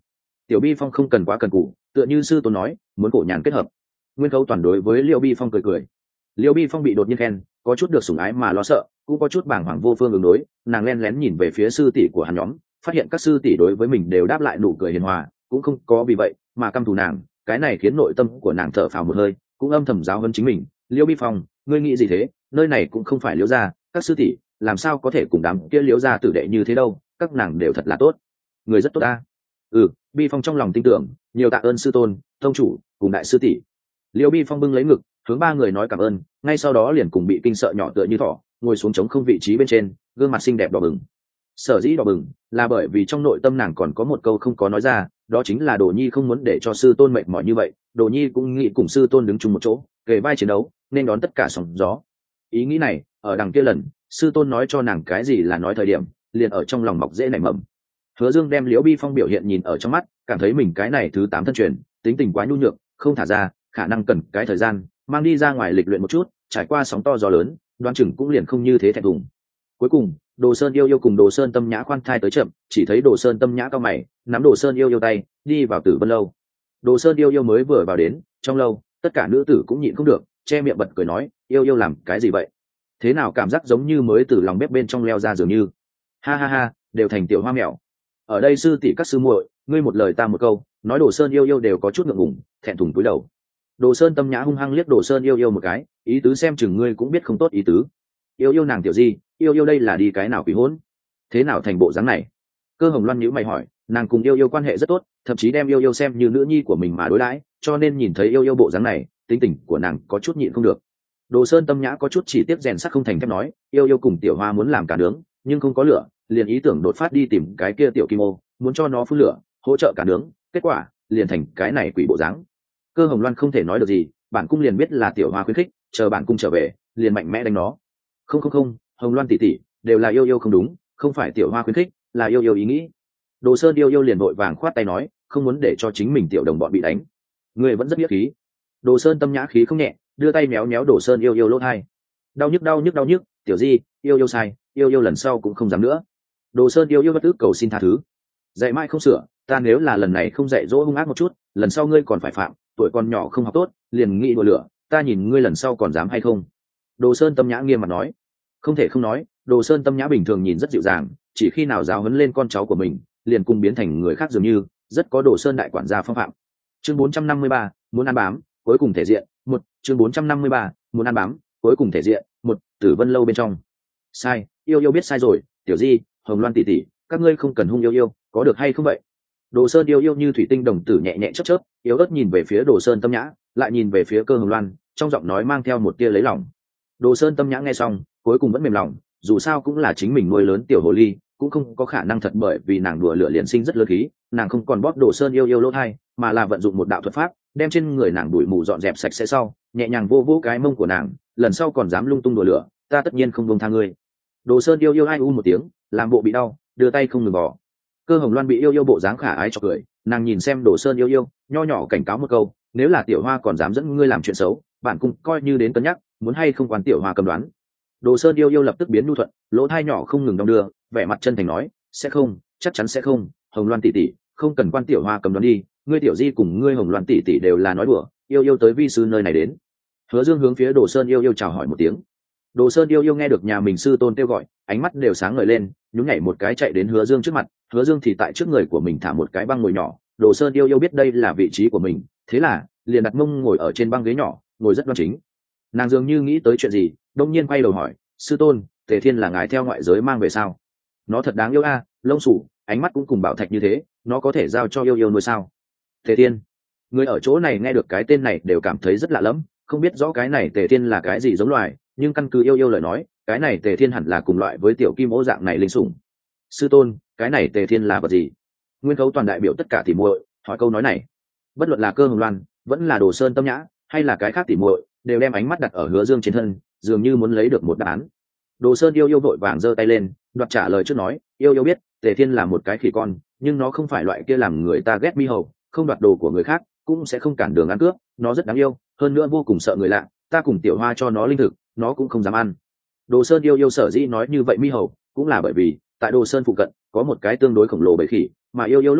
tiểu bi phong không cần quá cần cù, tựa như sư tôn nói muốn cổ nhàn kết hợp. Nguyên Khấu Toàn đối với Liêu Bi Phong cười cười. Liêu Bi Phong bị đột nhiên khen, có chút được sủng ái mà lo sợ, cũng có chút bàng hoàng vô phương ứng đối. Nàng len lén nhìn về phía sư tỷ của hắn nhóm, phát hiện các sư tỷ đối với mình đều đáp lại nụ cười hiền hòa, cũng không có vì vậy mà căm thù nàng. Cái này khiến nội tâm của nàng thở phào một hơi, cũng âm thầm giáo huấn chính mình. Liêu Bi Phong, ngươi nghĩ gì thế? Nơi này cũng không phải Liêu gia, các sư tỷ làm sao có thể cùng đám kia Liêu gia tử đệ như thế đâu? Các nàng đều thật là tốt, người rất tốt ta. Bi Phong trong lòng tin tưởng, nhiều tạ ơn sư tôn, tông chủ cùng đại sư tỷ. Liêu Bi Phong bưng lấy ngực, hướng ba người nói cảm ơn, ngay sau đó liền cùng bị kinh sợ nhỏ tựa như thỏ, ngồi xuống trống không vị trí bên trên, gương mặt xinh đẹp đỏ bừng. Sở dĩ đỏ bừng là bởi vì trong nội tâm nàng còn có một câu không có nói ra, đó chính là Đồ Nhi không muốn để cho sư tôn mệt mỏi như vậy. Đồ Nhi cũng nghĩ cùng sư tôn đứng chung một chỗ, kề vai chiến đấu, nên đón tất cả sóng gió. Ý nghĩ này ở đằng kia lần sư tôn nói cho nàng cái gì là nói thời điểm, liền ở trong lòng mọc dễ nảy mầm. Hứa Dương đem Liễu Bi Phong biểu hiện nhìn ở trong mắt, cảm thấy mình cái này thứ 8 thân truyền, tính tình quá nhu nhược, không thả ra, khả năng cần cái thời gian mang đi ra ngoài lịch luyện một chút, trải qua sóng to gió lớn, đoán chừng cũng liền không như thế thẹn thùng. Cuối cùng Đồ Sơn Yêu Yêu cùng Đồ Sơn Tâm Nhã khoan thai tới chậm, chỉ thấy Đồ Sơn Tâm Nhã cao mày, nắm Đồ Sơn Yêu Yêu tay đi vào Tử Vân lâu. Đồ Sơn Yêu Yêu mới vừa vào đến trong lâu, tất cả nữ tử cũng nhịn không được, che miệng bật cười nói, Yêu Yêu làm cái gì vậy? Thế nào cảm giác giống như mới từ lòng bếp bên trong leo ra dường như. Ha ha ha, đều thành tiểu hoa mèo. Ở đây sư tỷ các sư muội, ngươi một lời ta một câu, nói Đồ Sơn Yêu Yêu đều có chút ngượng ngùng, thẹn thùng cúi đầu. Đồ Sơn Tâm Nhã hung hăng liếc Đồ Sơn Yêu Yêu một cái, ý tứ xem chừng ngươi cũng biết không tốt ý tứ. Yêu Yêu nàng tiểu gì, Yêu Yêu đây là đi cái nào quỷ hỗn? Thế nào thành bộ dáng này? Cơ Hồng Loan nhíu mày hỏi, nàng cùng Yêu Yêu quan hệ rất tốt, thậm chí đem Yêu Yêu xem như nữ nhi của mình mà đối đãi, cho nên nhìn thấy Yêu Yêu bộ dáng này, tính tình của nàng có chút nhịn không được. Đồ Sơn Tâm Nhã có chút chỉ tiếc rèn sắt không thành thép nói, Yêu Yêu cùng Tiểu Hoa muốn làm cả nướng, nhưng không có lửa, liền ý tưởng đột phát đi tìm cái kia tiểu kim ô, muốn cho nó phun lửa, hỗ trợ cả nướng, kết quả liền thành cái này quỷ bộ dáng. Cơ Hồng Loan không thể nói được gì, bản cung liền biết là Tiểu Hoa khuyến khích, chờ bản cung trở về, liền mạnh mẽ đánh nó. Không không không, Hồng Loan tỷ tỷ, đều là Yêu Yêu không đúng, không phải Tiểu Hoa khuyến khích, là Yêu Yêu ý nghĩ. Đồ Sơn Yêu Yêu liền vội vàng khoát tay nói, không muốn để cho chính mình tiểu đồng bọn bị đánh. Người vẫn rất nghĩa khí. Đồ Sơn Tâm Nhã khí không nhẹ, đưa tay méo méo Đồ Sơn Yêu Yêu lỗ tai. Đau nhức đau nhức đau nhức, tiểu di, Yêu Yêu sai, Yêu Yêu lần sau cũng không dám nữa. Đồ Sơn Yêu Yêu bất tức cầu xin tha thứ. Dạy mãi không sửa, ta nếu là lần này không dạy dỗ hung ác một chút, lần sau ngươi còn phải phạm, tuổi còn nhỏ không học tốt, liền nghĩ đùa lửa, ta nhìn ngươi lần sau còn dám hay không. Đồ Sơn Tâm Nhã nghiêm mặt nói. Không thể không nói, Đồ Sơn Tâm Nhã bình thường nhìn rất dịu dàng, chỉ khi nào giáo huấn lên con cháu của mình, liền cùng biến thành người khác dường như, rất có Đồ Sơn đại quản gia phong phạm. Chương 453, muốn ăn bám, cuối cùng thể diện, một. Chương 453, muốn ăn bám, cuối cùng thể diện, một. Tử Vân lâu bên trong. Sai, Yêu Yêu biết sai rồi, tiểu di, Hồng Loan tỷ tỷ, các ngươi không cần hung Yêu Yêu, có được hay không vậy? Đồ Sơn Yêu Yêu như thủy tinh đồng tử nhẹ nhẹ chớp chớp, yếu ớt nhìn về phía Đồ Sơn Tâm Nhã, lại nhìn về phía Cơ Hồng Loan, trong giọng nói mang theo một tia lấy lòng. Đồ Sơn Tâm Nhã nghe xong, cuối cùng vẫn mềm lòng, dù sao cũng là chính mình nuôi lớn tiểu hồ ly, cũng không có khả năng thật bởi vì nàng đùa lửa liền sinh rất lớn khí, nàng không còn bóp Đồ Sơn Yêu Yêu lỗ tai, mà là vận dụng một đạo thuật pháp, đem trên người nàng bụi mù dọn dẹp sạch sẽ sau, nhẹ nhàng vô vô cái mông của nàng, lần sau còn dám lung tung đùa lửa, ta tất nhiên không buông tha ngươi. Đồ Sơn Yêu Yêu ai u một tiếng, làm bộ bị đau, đưa tay không ngừng bỏ. Cơ Hồng Loan bị Yêu Yêu bộ dáng khả ái cho cười, nàng nhìn xem Đồ Sơn Yêu Yêu, nho nhỏ cảnh cáo một câu, nếu là Tiểu Hoa còn dám dẫn ngươi làm chuyện xấu, bản cung coi như đến cân nhắc, muốn hay không quan Tiểu Hoa cầm đoán. Đồ Sơn Yêu Yêu lập tức biến nhu thuận, lỗ tai nhỏ không ngừng đong đưa, vẻ mặt chân thành nói, sẽ không, chắc chắn sẽ không, Hồng Loan tỷ tỷ, không cần quan Tiểu Hoa cầm đoán đi, ngươi Tiểu Di cùng ngươi Hồng Loan tỷ tỷ đều là nói đùa, Yêu Yêu tới vi sư nơi này đến. Hứa Dương hướng phía Đồ Sơn Yêu Yêu chào hỏi một tiếng. Đồ Sơn Yêu Yêu nghe được nhà mình sư tôn kêu gọi, ánh mắt đều sáng ngời lên, nhún nhảy một cái chạy đến Hứa Dương trước mặt, Hứa Dương thì tại trước người của mình thả một cái băng ngồi nhỏ. Đồ Sơn Yêu Yêu biết đây là vị trí của mình, thế là liền đặt mông ngồi ở trên băng ghế nhỏ, ngồi rất đoan chính. Nàng dường như nghĩ tới chuyện gì, đông nhiên quay đầu hỏi, sư tôn, Tề Thiên là ngài theo ngoại giới mang về sao? Nó thật đáng yêu a, lông sủ, ánh mắt cũng cùng bảo thạch như thế, nó có thể giao cho Yêu Yêu nuôi sao? Tề Thiên, người ở chỗ này nghe được cái tên này đều cảm thấy rất lạ lẫm, không biết rõ cái này Tề Thiên là cái gì giống loài, nhưng căn cứ Yêu Yêu lời nói, cái này Tề Thiên hẳn là cùng loại với tiểu kim ô dạng này linh sủng. Sư tôn, cái này Tề Thiên là vật gì? Nguyên Khấu Toàn đại biểu tất cả tỉ muội hỏi câu nói này. Bất luận là Cơ Hồng Loan, vẫn là Đồ Sơn Tâm Nhã, hay là cái khác tỉ muội, đều đem ánh mắt đặt ở Hứa Dương trên thân, dường như muốn lấy được một đáp án. Đồ Sơn Yêu Yêu vội vàng giơ tay lên, đoạt trả lời trước nói, Yêu Yêu biết, Tề Thiên là một cái khỉ con, nhưng nó không phải loại kia làm người ta ghét mi hầu, không đoạt đồ của người khác, cũng sẽ không cản đường ăn cướp, nó rất đáng yêu, hơn nữa vô cùng sợ người lạ, ta cùng Tiểu Hoa cho nó linh thực, nó cũng không dám ăn. Đồ Sơn Yêu Yêu sở dĩ nói như vậy mi hầu, cũng là bởi vì tại Đồ Sơn phụ cận có một cái tương đối khổng lồ bầy khỉ, mà Yêu Yêu lúc nhỏ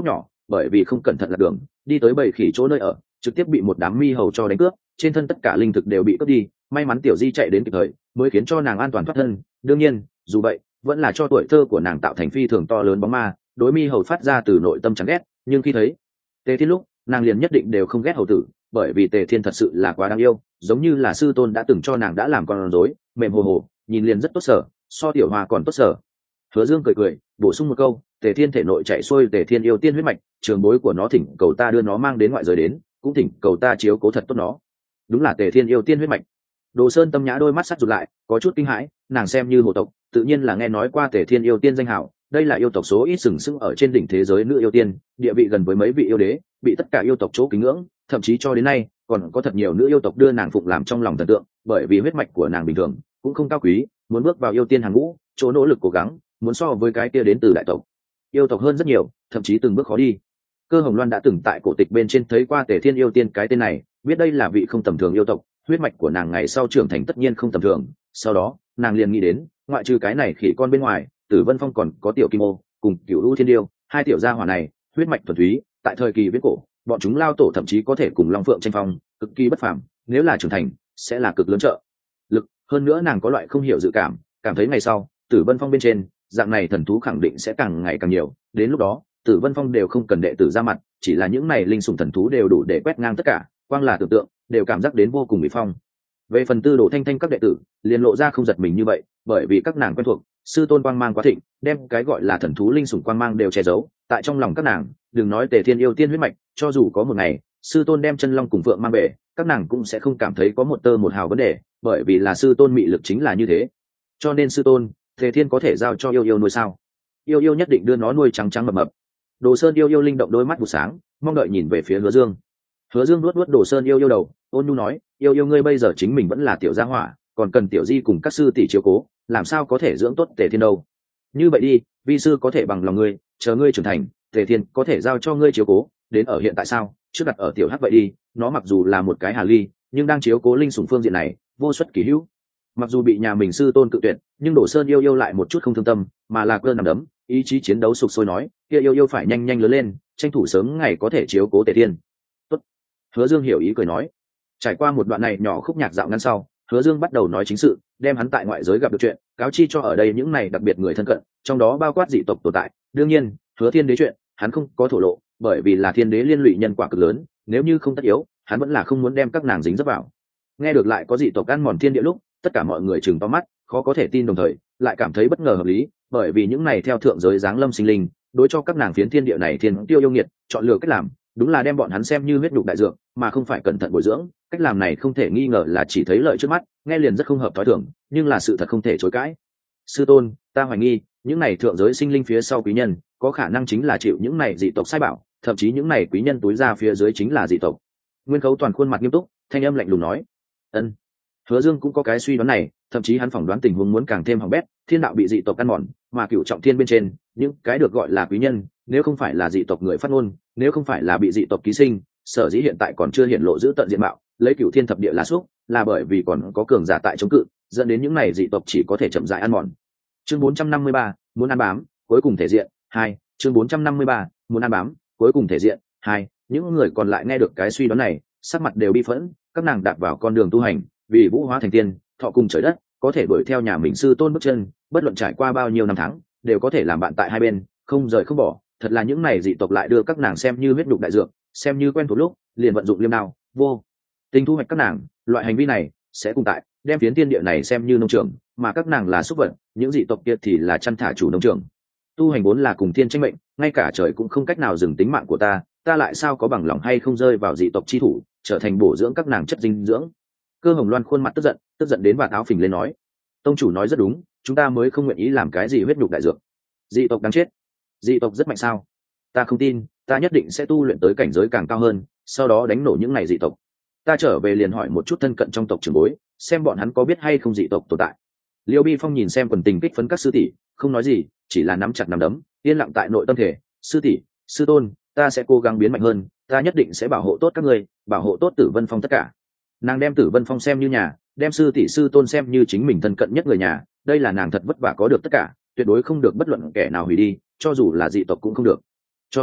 bởi vì không cẩn thận lạc đường đi tới bầy khỉ chỗ nơi ở, trực tiếp bị một đám mi hầu cho đánh cướp, trên thân tất cả linh thực đều bị cướp đi. May mắn tiểu di chạy đến kịp thời mới khiến cho nàng an toàn thoát thân. Đương nhiên dù vậy vẫn là cho tuổi thơ của nàng tạo thành phi thường to lớn bóng ma, đối mi hầu phát ra từ nội tâm chán ghét. Nhưng khi thấy Tề Thiên lúc nàng liền nhất định đều không ghét hầu tử, bởi vì Tề Thiên thật sự là quá đáng yêu, giống như là sư tôn đã từng cho nàng đã làm con rối, mềm hồ hồ, nhìn liền rất tốt sở, so tiểu hoa còn tốt sở. Hứa Dương cười cười bổ sung một câu, Tề Thiên thể nội chạy xuôi Tề Thiên yêu tiên huyết mạch, trường bối của nó thỉnh cầu ta đưa nó mang đến ngoại giới đến, cũng thỉnh cầu ta chiếu cố thật tốt nó. Đúng là Tề Thiên yêu tiên huyết mạch. Đồ Sơn Tâm Nhã đôi mắt sắt rụt lại, có chút kinh hãi, nàng xem như hồ tộc, tự nhiên là nghe nói qua Tề Thiên yêu tiên danh hào, đây là yêu tộc số ít sừng sững ở trên đỉnh thế giới nữ yêu tiên, địa vị gần với mấy vị yêu đế, bị tất cả yêu tộc chỗ kính ngưỡng, thậm chí cho đến nay còn có thật nhiều nữ yêu tộc đưa nàng phụng làm trong lòng thần tượng, bởi vì huyết mạch của nàng bình thường cũng không cao quý, muốn bước vào yêu tiên hàng ngũ, chỗ nỗ lực cố gắng, muốn so với cái kia đến từ đại tộc yêu tộc hơn rất nhiều, thậm chí từng bước khó đi. Cơ Hồng Loan đã từng tại cổ tịch bên trên thấy qua Tề Thiên yêu tiên cái tên này, biết đây là vị không tầm thường yêu tộc, huyết mạch của nàng ngày sau trưởng thành tất nhiên không tầm thường. Sau đó nàng liền nghĩ đến, ngoại trừ cái này khỉ con bên ngoài, Tử Vân Phong còn có tiểu Kim Ô cùng Cửu U Thiên Điêu, hai tiểu gia hỏa này huyết mạch thuần túy, tại thời kỳ viễn cổ bọn chúng lao tổ thậm chí có thể cùng Long Phượng tranh phong, cực kỳ bất phàm, nếu là trưởng thành sẽ là cực lớn trợ lực. Hơn nữa nàng có loại không hiểu dự cảm, cảm thấy ngày sau Tử Vân Phong bên trên dạng này thần thú khẳng định sẽ càng ngày càng nhiều, đến lúc đó Tử Vân Phong đều không cần đệ tử ra mặt, chỉ là những này linh sủng thần thú đều đủ để quét ngang tất cả, quang là tưởng tượng đều cảm giác đến vô cùng bị phong. Về phần Tư Đồ Thanh Thanh các đệ tử liền lộ ra không giật mình như vậy, bởi vì các nàng quen thuộc sư tôn quang mang quá thịnh, đem cái gọi là thần thú linh sủng quang mang đều che giấu tại trong lòng các nàng. Đừng nói Tề Thiên yêu tiên huyết mạch, cho dù có một ngày sư tôn đem chân long cùng phượng mang về, các nàng cũng sẽ không cảm thấy có một tơ một hào vấn đề, bởi vì là sư tôn mị lực chính là như thế. Cho nên sư tôn, Tề Thiên có thể giao cho yêu yêu nuôi sao? Yêu yêu nhất định đưa nó nuôi trắng trắng mập mập. Đồ Sơn yêu yêu linh động đôi mắt vụ sáng, mong đợi nhìn về phía Hứa Dương. Hứa Dương nuốt nuốt Đồ Sơn yêu yêu đầu, ôn nhu nói, yêu yêu ngươi bây giờ chính mình vẫn là tiểu gia hỏa, còn cần tiểu di cùng các sư tỷ chiếu cố, làm sao có thể dưỡng tốt Tề Thiên đâu. Như vậy đi, vi sư có thể bằng lòng ngươi, chờ ngươi trưởng thành, Tề Thiên có thể giao cho ngươi chiếu cố. Đến ở hiện tại sao, trước đặt ở tiểu hắc vậy đi, nó mặc dù là một cái hà ly, nhưng đang chiếu cố linh sủng phương diện này vô xuất kỳ hữu. Mặc dù bị nhà mình sư tôn cự tuyệt, nhưng Đồ Sơn yêu yêu lại một chút không thương tâm, mà là cơ nằm đấm, ý chí chiến đấu sục sôi nói, kia yêu yêu phải nhanh nhanh lớn lên, tranh thủ sớm ngày có thể chiếu cố Tề Thiên. Tốt. Hứa Dương hiểu ý cười nói. Trải qua một đoạn này nhỏ khúc nhạc dạo ngắn sau, Hứa Dương bắt đầu nói chính sự, đem hắn tại ngoại giới gặp được chuyện cáo chi cho ở đây những này đặc biệt người thân cận, trong đó bao quát dị tộc tồn tại. Đương nhiên Hứa Thiên Đế chuyện hắn không có thổ lộ, bởi vì là Thiên Đế liên lụy nhân quả cực lớn, nếu như không tất yếu hắn vẫn là không muốn đem các nàng dính dấp vào. Nghe được lại có dị tộc ăn mòn thiên địa lúc, tất cả mọi người trừng to mắt, khó có thể tin, đồng thời lại cảm thấy bất ngờ hợp lý, bởi vì những này theo thượng giới giáng lâm sinh linh, đối cho các nàng phiến thiên địa này thiên tiêu yêu nghiệt, chọn lựa cách làm đúng là đem bọn hắn xem như huyết nhục đại dược, mà không phải cẩn thận bồi dưỡng. Cách làm này không thể nghi ngờ là chỉ thấy lợi trước mắt, nghe liền rất không hợp thói thường, nhưng là sự thật không thể chối cãi. Sư tôn, ta hoài nghi những này thượng giới sinh linh phía sau quý nhân có khả năng chính là chịu những này dị tộc sai bảo, thậm chí những này quý nhân túi ra phía dưới chính là dị tộc. Nguyên Khấu toàn khuôn mặt nghiêm túc, thanh âm lạnh lùng nói. Ân. Hứa Dương cũng có cái suy đoán này, thậm chí hắn phỏng đoán tình huống muốn càng thêm hỏng bét, thiên đạo bị dị tộc ăn mòn, mà cửu trọng thiên bên trên những cái được gọi là quý nhân, nếu không phải là dị tộc người phát ngôn, nếu không phải là bị dị tộc ký sinh, sở dĩ hiện tại còn chưa hiện lộ giữ tận diện mạo, lấy cửu thiên thập địa là xúc, là bởi vì còn có cường giả tại chống cự, dẫn đến những này dị tộc chỉ có thể chậm rãi ăn mòn. Chương 453, muốn ăn bám, cuối cùng thể diện 2. Chương 453, muốn ăn bám, cuối cùng thể diện 2. Những người còn lại nghe được cái suy đoán này, sắc mặt đều bi phẫn, các nàng đạp vào con đường tu hành, vì vũ hóa thành tiên, thọ cùng trời đất, có thể đuổi theo nhà mình sư tôn bước chân, bất luận trải qua bao nhiêu năm tháng, đều có thể làm bạn tại hai bên, không rời không bỏ. Thật là những này dị tộc lại đưa các nàng xem như huyết nhục đại dược, xem như quen thuộc lúc liền vận dụng liêm đao vô tình thu hoạch các nàng. Loại hành vi này sẽ cùng tại đem phiến tiên địa này xem như nông trường, mà các nàng là súc vật, những dị tộc kia thì là chăn thả chủ nông trường. Tu hành vốn là cùng thiên tranh mệnh, ngay cả trời cũng không cách nào dừng tính mạng của ta, ta lại sao có bằng lòng hay không rơi vào dị tộc chi thủ, trở thành bổ dưỡng các nàng chất dinh dưỡng. Cơ Hồng Loan khuôn mặt tức giận đến và táo phình lên nói, tông chủ nói rất đúng, chúng ta mới không nguyện ý làm cái gì huyết nhục đại dược. Dị tộc đáng chết. Dị tộc rất mạnh sao? Ta không tin, ta nhất định sẽ tu luyện tới cảnh giới càng cao hơn, sau đó đánh nổ những này dị tộc. Ta trở về liền hỏi một chút thân cận trong tộc trưởng bối, xem bọn hắn có biết hay không dị tộc tồn tại. Liêu Bi Phong nhìn xem quần tình kích phấn các sư tỷ, không nói gì, chỉ là nắm chặt nắm đấm, yên lặng tại nội tâm thể. Sư tỷ, sư tôn, ta sẽ cố gắng biến mạnh hơn, ta nhất định sẽ bảo hộ tốt các ngươi, bảo hộ tốt Tử Vân Phong tất cả. Nàng đem Tử Vân Phong xem như nhà, đem sư tỷ sư tôn xem như chính mình thân cận nhất người nhà, đây là nàng thật vất vả có được tất cả, tuyệt đối không được bất luận kẻ nào hủy đi, cho dù là dị tộc cũng không được. Cho nên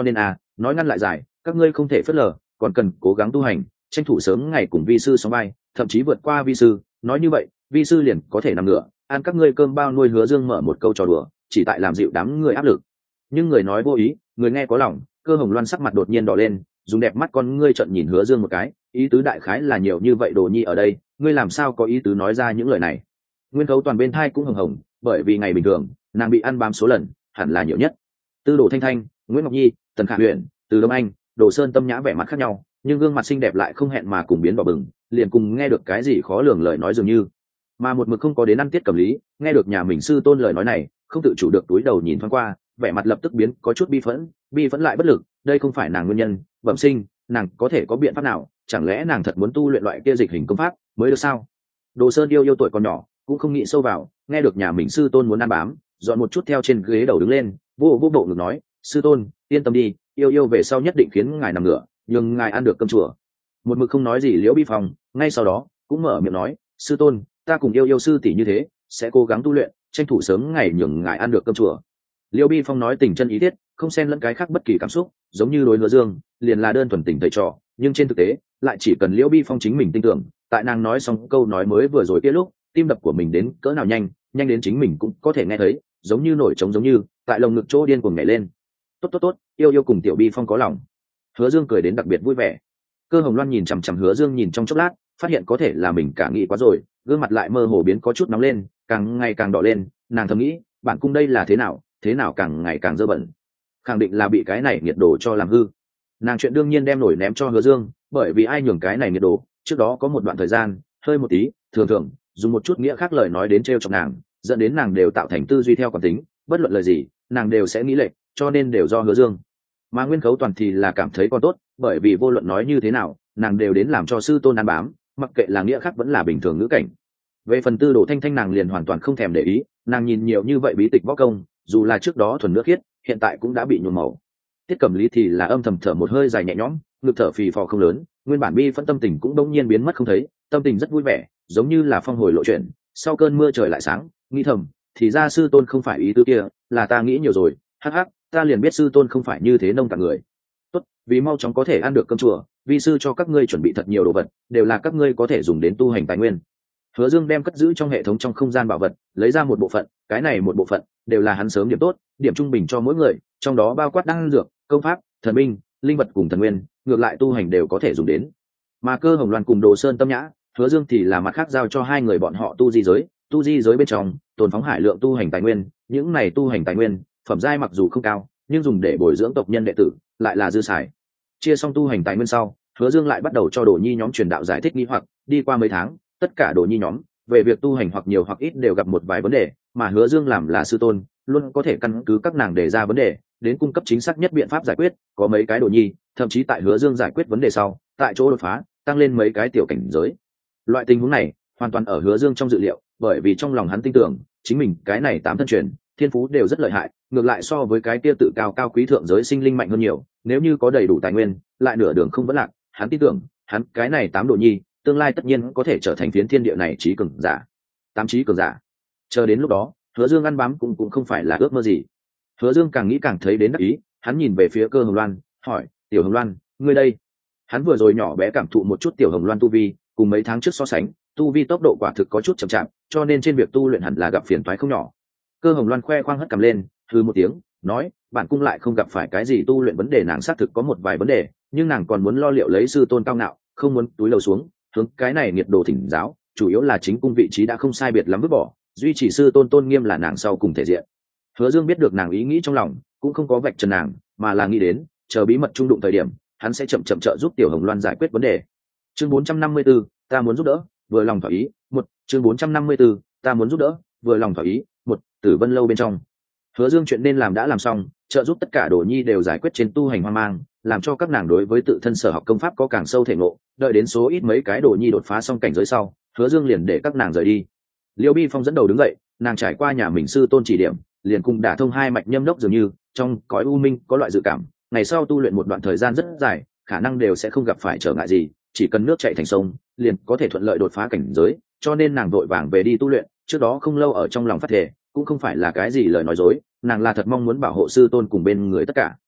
nói ngăn lại dài, các ngươi không thể phớt lờ, còn cần cố gắng tu hành, tranh thủ sớm ngày cùng vi sư sóng vai, thậm chí vượt qua vi sư. Nói như vậy vi sư liền có thể nằm ngửa ăn các ngươi cơm bao nuôi. Hứa Dương mở một câu trò đùa, chỉ tại làm dịu đám người áp lực. Nhưng người nói vô ý, người nghe có lòng. Cơ Hồng Loan sắc mặt đột nhiên đỏ lên, dùng đẹp mắt con ngươi trợn nhìn Hứa Dương một cái, ý tứ đại khái là nhiều như vậy đồ nhi ở đây, ngươi làm sao có ý tứ nói ra những lời này. Nguyên Khấu Toàn bên thai cũng hồng hồng, bởi vì ngày bình thường nàng bị ăn bám số lần hẳn là nhiều nhất. Tư Đồ Thanh Thanh, Nguyễn Ngọc Nhi, Tần Khả Huyền, Từ Đông Anh, Đồ Sơn Tâm Nhã vẻ mặt khác nhau, nhưng gương mặt xinh đẹp lại không hẹn mà cùng biến đỏ bừng, liền cùng nghe được cái gì khó lường lời nói dường như. Mà một mực không có đến ăn tiết Cẩm Lý, nghe được nhà mình sư tôn lời nói này, không tự chủ được túi đầu nhìn thoáng qua, vẻ mặt lập tức biến có chút bi phẫn lại bất lực. Đây không phải nàng nguyên nhân bẩm sinh, nàng có thể có biện pháp nào? Chẳng lẽ nàng thật muốn tu luyện loại kia dịch hình công pháp mới được sao? Đồ Sơn yêu tuổi còn nhỏ, cũng không nghĩ sâu vào, nghe được nhà mình sư tôn muốn ăn bám, dọn một chút theo trên ghế đầu đứng lên, vô bộ ngực nói, sư tôn yên tâm đi, yêu về sau nhất định khiến ngài nằm ngửa, nhưng ngài ăn được cơm chùa. Một mực không nói gì Liễu Bi Phong ngay sau đó cũng mở miệng nói, sư tôn ta cùng yêu sư tỷ như thế sẽ cố gắng tu luyện, tranh thủ sớm ngày nhường ngài ăn được cơm chùa. Liễu Bi Phong nói tình chân ý thiết, không xen lẫn cái khác bất kỳ cảm xúc, giống như đối Hứa Dương liền là đơn thuần tình thầy trò, nhưng trên thực tế lại chỉ cần Liễu Bi Phong chính mình tin tưởng. Tại nàng nói xong câu nói mới vừa rồi kia lúc, tim đập của mình đến cỡ nào nhanh đến chính mình cũng có thể nghe thấy, giống như nổi trống, giống như tại lồng ngực chỗ điên cuồng nhảy lên. Tốt, yêu cùng Tiểu Bi Phong có lòng. Hứa Dương cười đến đặc biệt vui vẻ. Cơ Hồng Loan nhìn chằm chằm Hứa Dương nhìn trong chốc lát, phát hiện có thể là mình cả nghĩ quá rồi, gương mặt lại mơ hồ biến có chút nóng lên, càng ngày càng đỏ lên. Nàng thầm nghĩ, bản cung đây là thế nào càng ngày càng dơ bẩn, khẳng định là bị cái này nhiệt độ cho làm hư. Nàng chuyện đương nhiên đem nổi ném cho Hứa Dương, bởi vì ai nhường cái này nhiệt độ. Trước đó có một đoạn thời gian hơi một tí, thường dùng một chút nghĩa khác lời nói đến trêu chọc nàng, dẫn đến nàng đều tạo thành tư duy theo quán tính, bất luận lời gì nàng đều sẽ nghĩ lệch, cho nên đều do Hứa Dương. Mà Nguyên Khấu Toàn thì là cảm thấy còn tốt, bởi vì vô luận nói như thế nào nàng đều đến làm cho sư tôn ăn bám, mặc kệ là nghĩa khác vẫn là bình thường ngữ cảnh. Về phần Tư Đồ Thanh Thanh, nàng liền hoàn toàn không thèm để ý, nàng nhìn nhiều như vậy bí tịch võ công, dù là trước đó thuần nước khiết, hiện tại cũng đã bị nhuộm màu. Tiết Cẩm Lý thì là âm thầm thở một hơi dài nhẹ nhõm, ngực thở phì phò không lớn, nguyên bản bi phẫn tâm tình cũng đống nhiên biến mất không thấy, tâm tình rất vui vẻ, giống như là phong hồi lộ chuyển, sau cơn mưa trời lại sáng. Nghĩ thầm, thì ra sư tôn không phải ý tứ kia, là ta nghĩ nhiều rồi. Hắc, ta liền biết sư tôn không phải như thế nông cạn người. Tốt, vì mau chóng có thể ăn được cơm chùa, vi sư cho các ngươi chuẩn bị thật nhiều đồ vật, đều là các ngươi có thể dùng đến tu hành tài nguyên. Hứa Dương đem cất giữ trong hệ thống trong không gian bảo vật lấy ra một bộ phận, cái này một bộ phận đều là hắn sớm điểm tốt, điểm trung bình cho mỗi người, trong đó bao quát đan dược, công pháp, thần binh, linh vật cùng thần nguyên, ngược lại tu hành đều có thể dùng đến. Mà Cơ Hồng Loan cùng Đồ Sơn Tâm Nhã, Hứa Dương thì là mặt khác giao cho hai người bọn họ tu di giới bên trong tồn phóng hải lượng tu hành tài nguyên. Những này tu hành tài nguyên phẩm giai mặc dù không cao, nhưng dùng để bồi dưỡng tộc nhân đệ tử lại là dư xài. Chia xong tu hành tài nguyên sau, Hứa Dương lại bắt đầu cho Đồ Nhi nhóm truyền đạo giải thích nghi hoặc. Đi qua mấy tháng, tất cả Đồ Nhi nhóm về việc tu hành hoặc nhiều hoặc ít đều gặp một vài vấn đề, mà Hứa Dương làm là sư tôn, luôn có thể căn cứ các nàng đề ra vấn đề đến cung cấp chính xác nhất biện pháp giải quyết. Có mấy cái Đồ Nhi thậm chí tại Hứa Dương giải quyết vấn đề sau, tại chỗ đột phá, tăng lên mấy cái tiểu cảnh giới. Loại tình huống này hoàn toàn ở Hứa Dương trong dự liệu, bởi vì trong lòng hắn tin tưởng chính mình cái này 8 thân truyền thiên phú đều rất lợi hại, ngược lại so với cái kia tự cao quý thượng giới sinh linh mạnh hơn nhiều. Nếu như có đầy đủ tài nguyên, lại nửa đường không vẫn lạc, hắn tin tưởng hắn cái này 8 Đồ Nhi tương lai tất nhiên có thể trở thành phiến thiên địa này trí cường giả. 8 trí cường giả. Chờ đến lúc đó, Hứa Dương ăn bám cũng không phải là ước mơ gì. Hứa Dương càng nghĩ càng thấy đến đắc ý, hắn nhìn về phía Cơ Hồng Loan, hỏi, "Tiểu Hồng Loan, ngươi đây?" Hắn vừa rồi nhỏ bé cảm thụ một chút Tiểu Hồng Loan tu vi, cùng mấy tháng trước so sánh, tu vi tốc độ quả thực có chút chậm chạp, cho nên trên việc tu luyện hẳn là gặp phiền toái không nhỏ. Cơ Hồng Loan khoe khoang hất cằm lên, hừ một tiếng, nói, "Bản cung lại không gặp phải cái gì tu luyện vấn đề." Nàng xác thực có một vài vấn đề, nhưng nàng còn muốn lo liệu lấy sư tôn cao ngạo, không muốn túi lầu xuống, hướng cái này nhiệt độ thỉnh giáo, chủ yếu là chính cung vị trí đã không sai biệt lắm vứt bỏ, duy trì sư tôn tôn nghiêm là nàng sau cùng thể diện. Hứa Dương biết được nàng ý nghĩ trong lòng, cũng không có vạch trần nàng, mà là nghĩ đến, chờ bí mật trung đụng thời điểm, hắn sẽ chậm trợ giúp Tiểu Hồng Loan giải quyết vấn đề. Chương 454, ta muốn giúp đỡ, vừa lòng thỏa ý. Chương 454, ta muốn giúp đỡ, vừa lòng thỏa ý. Tử Vân lâu bên trong. Hứa Dương chuyện nên làm đã làm xong, trợ giúp tất cả Đồ Nhi đều giải quyết trên tu hành hoang mang, làm cho các nàng đối với tự thân sở học công pháp có càng sâu thể ngộ. Đợi đến số ít mấy cái Đồ Nhi đột phá xong cảnh giới sau, Hứa Dương liền để các nàng rời đi. Liêu Bi Phong dẫn đầu đứng dậy, nàng trải qua nhà mình sư tôn chỉ điểm, liền cùng đả thông hai mạch nhâm đốc, dường như trong cõi u minh có loại dự cảm, ngày sau tu luyện một đoạn thời gian rất dài, khả năng đều sẽ không gặp phải trở ngại gì, chỉ cần nước chảy thành sông, liền có thể thuận lợi đột phá cảnh giới. Cho nên nàng vội vàng về đi tu luyện, trước đó không lâu ở trong lòng phát thề, cũng không phải là cái gì lời nói dối, nàng là thật mong muốn bảo hộ sư tôn cùng bên người tất cả.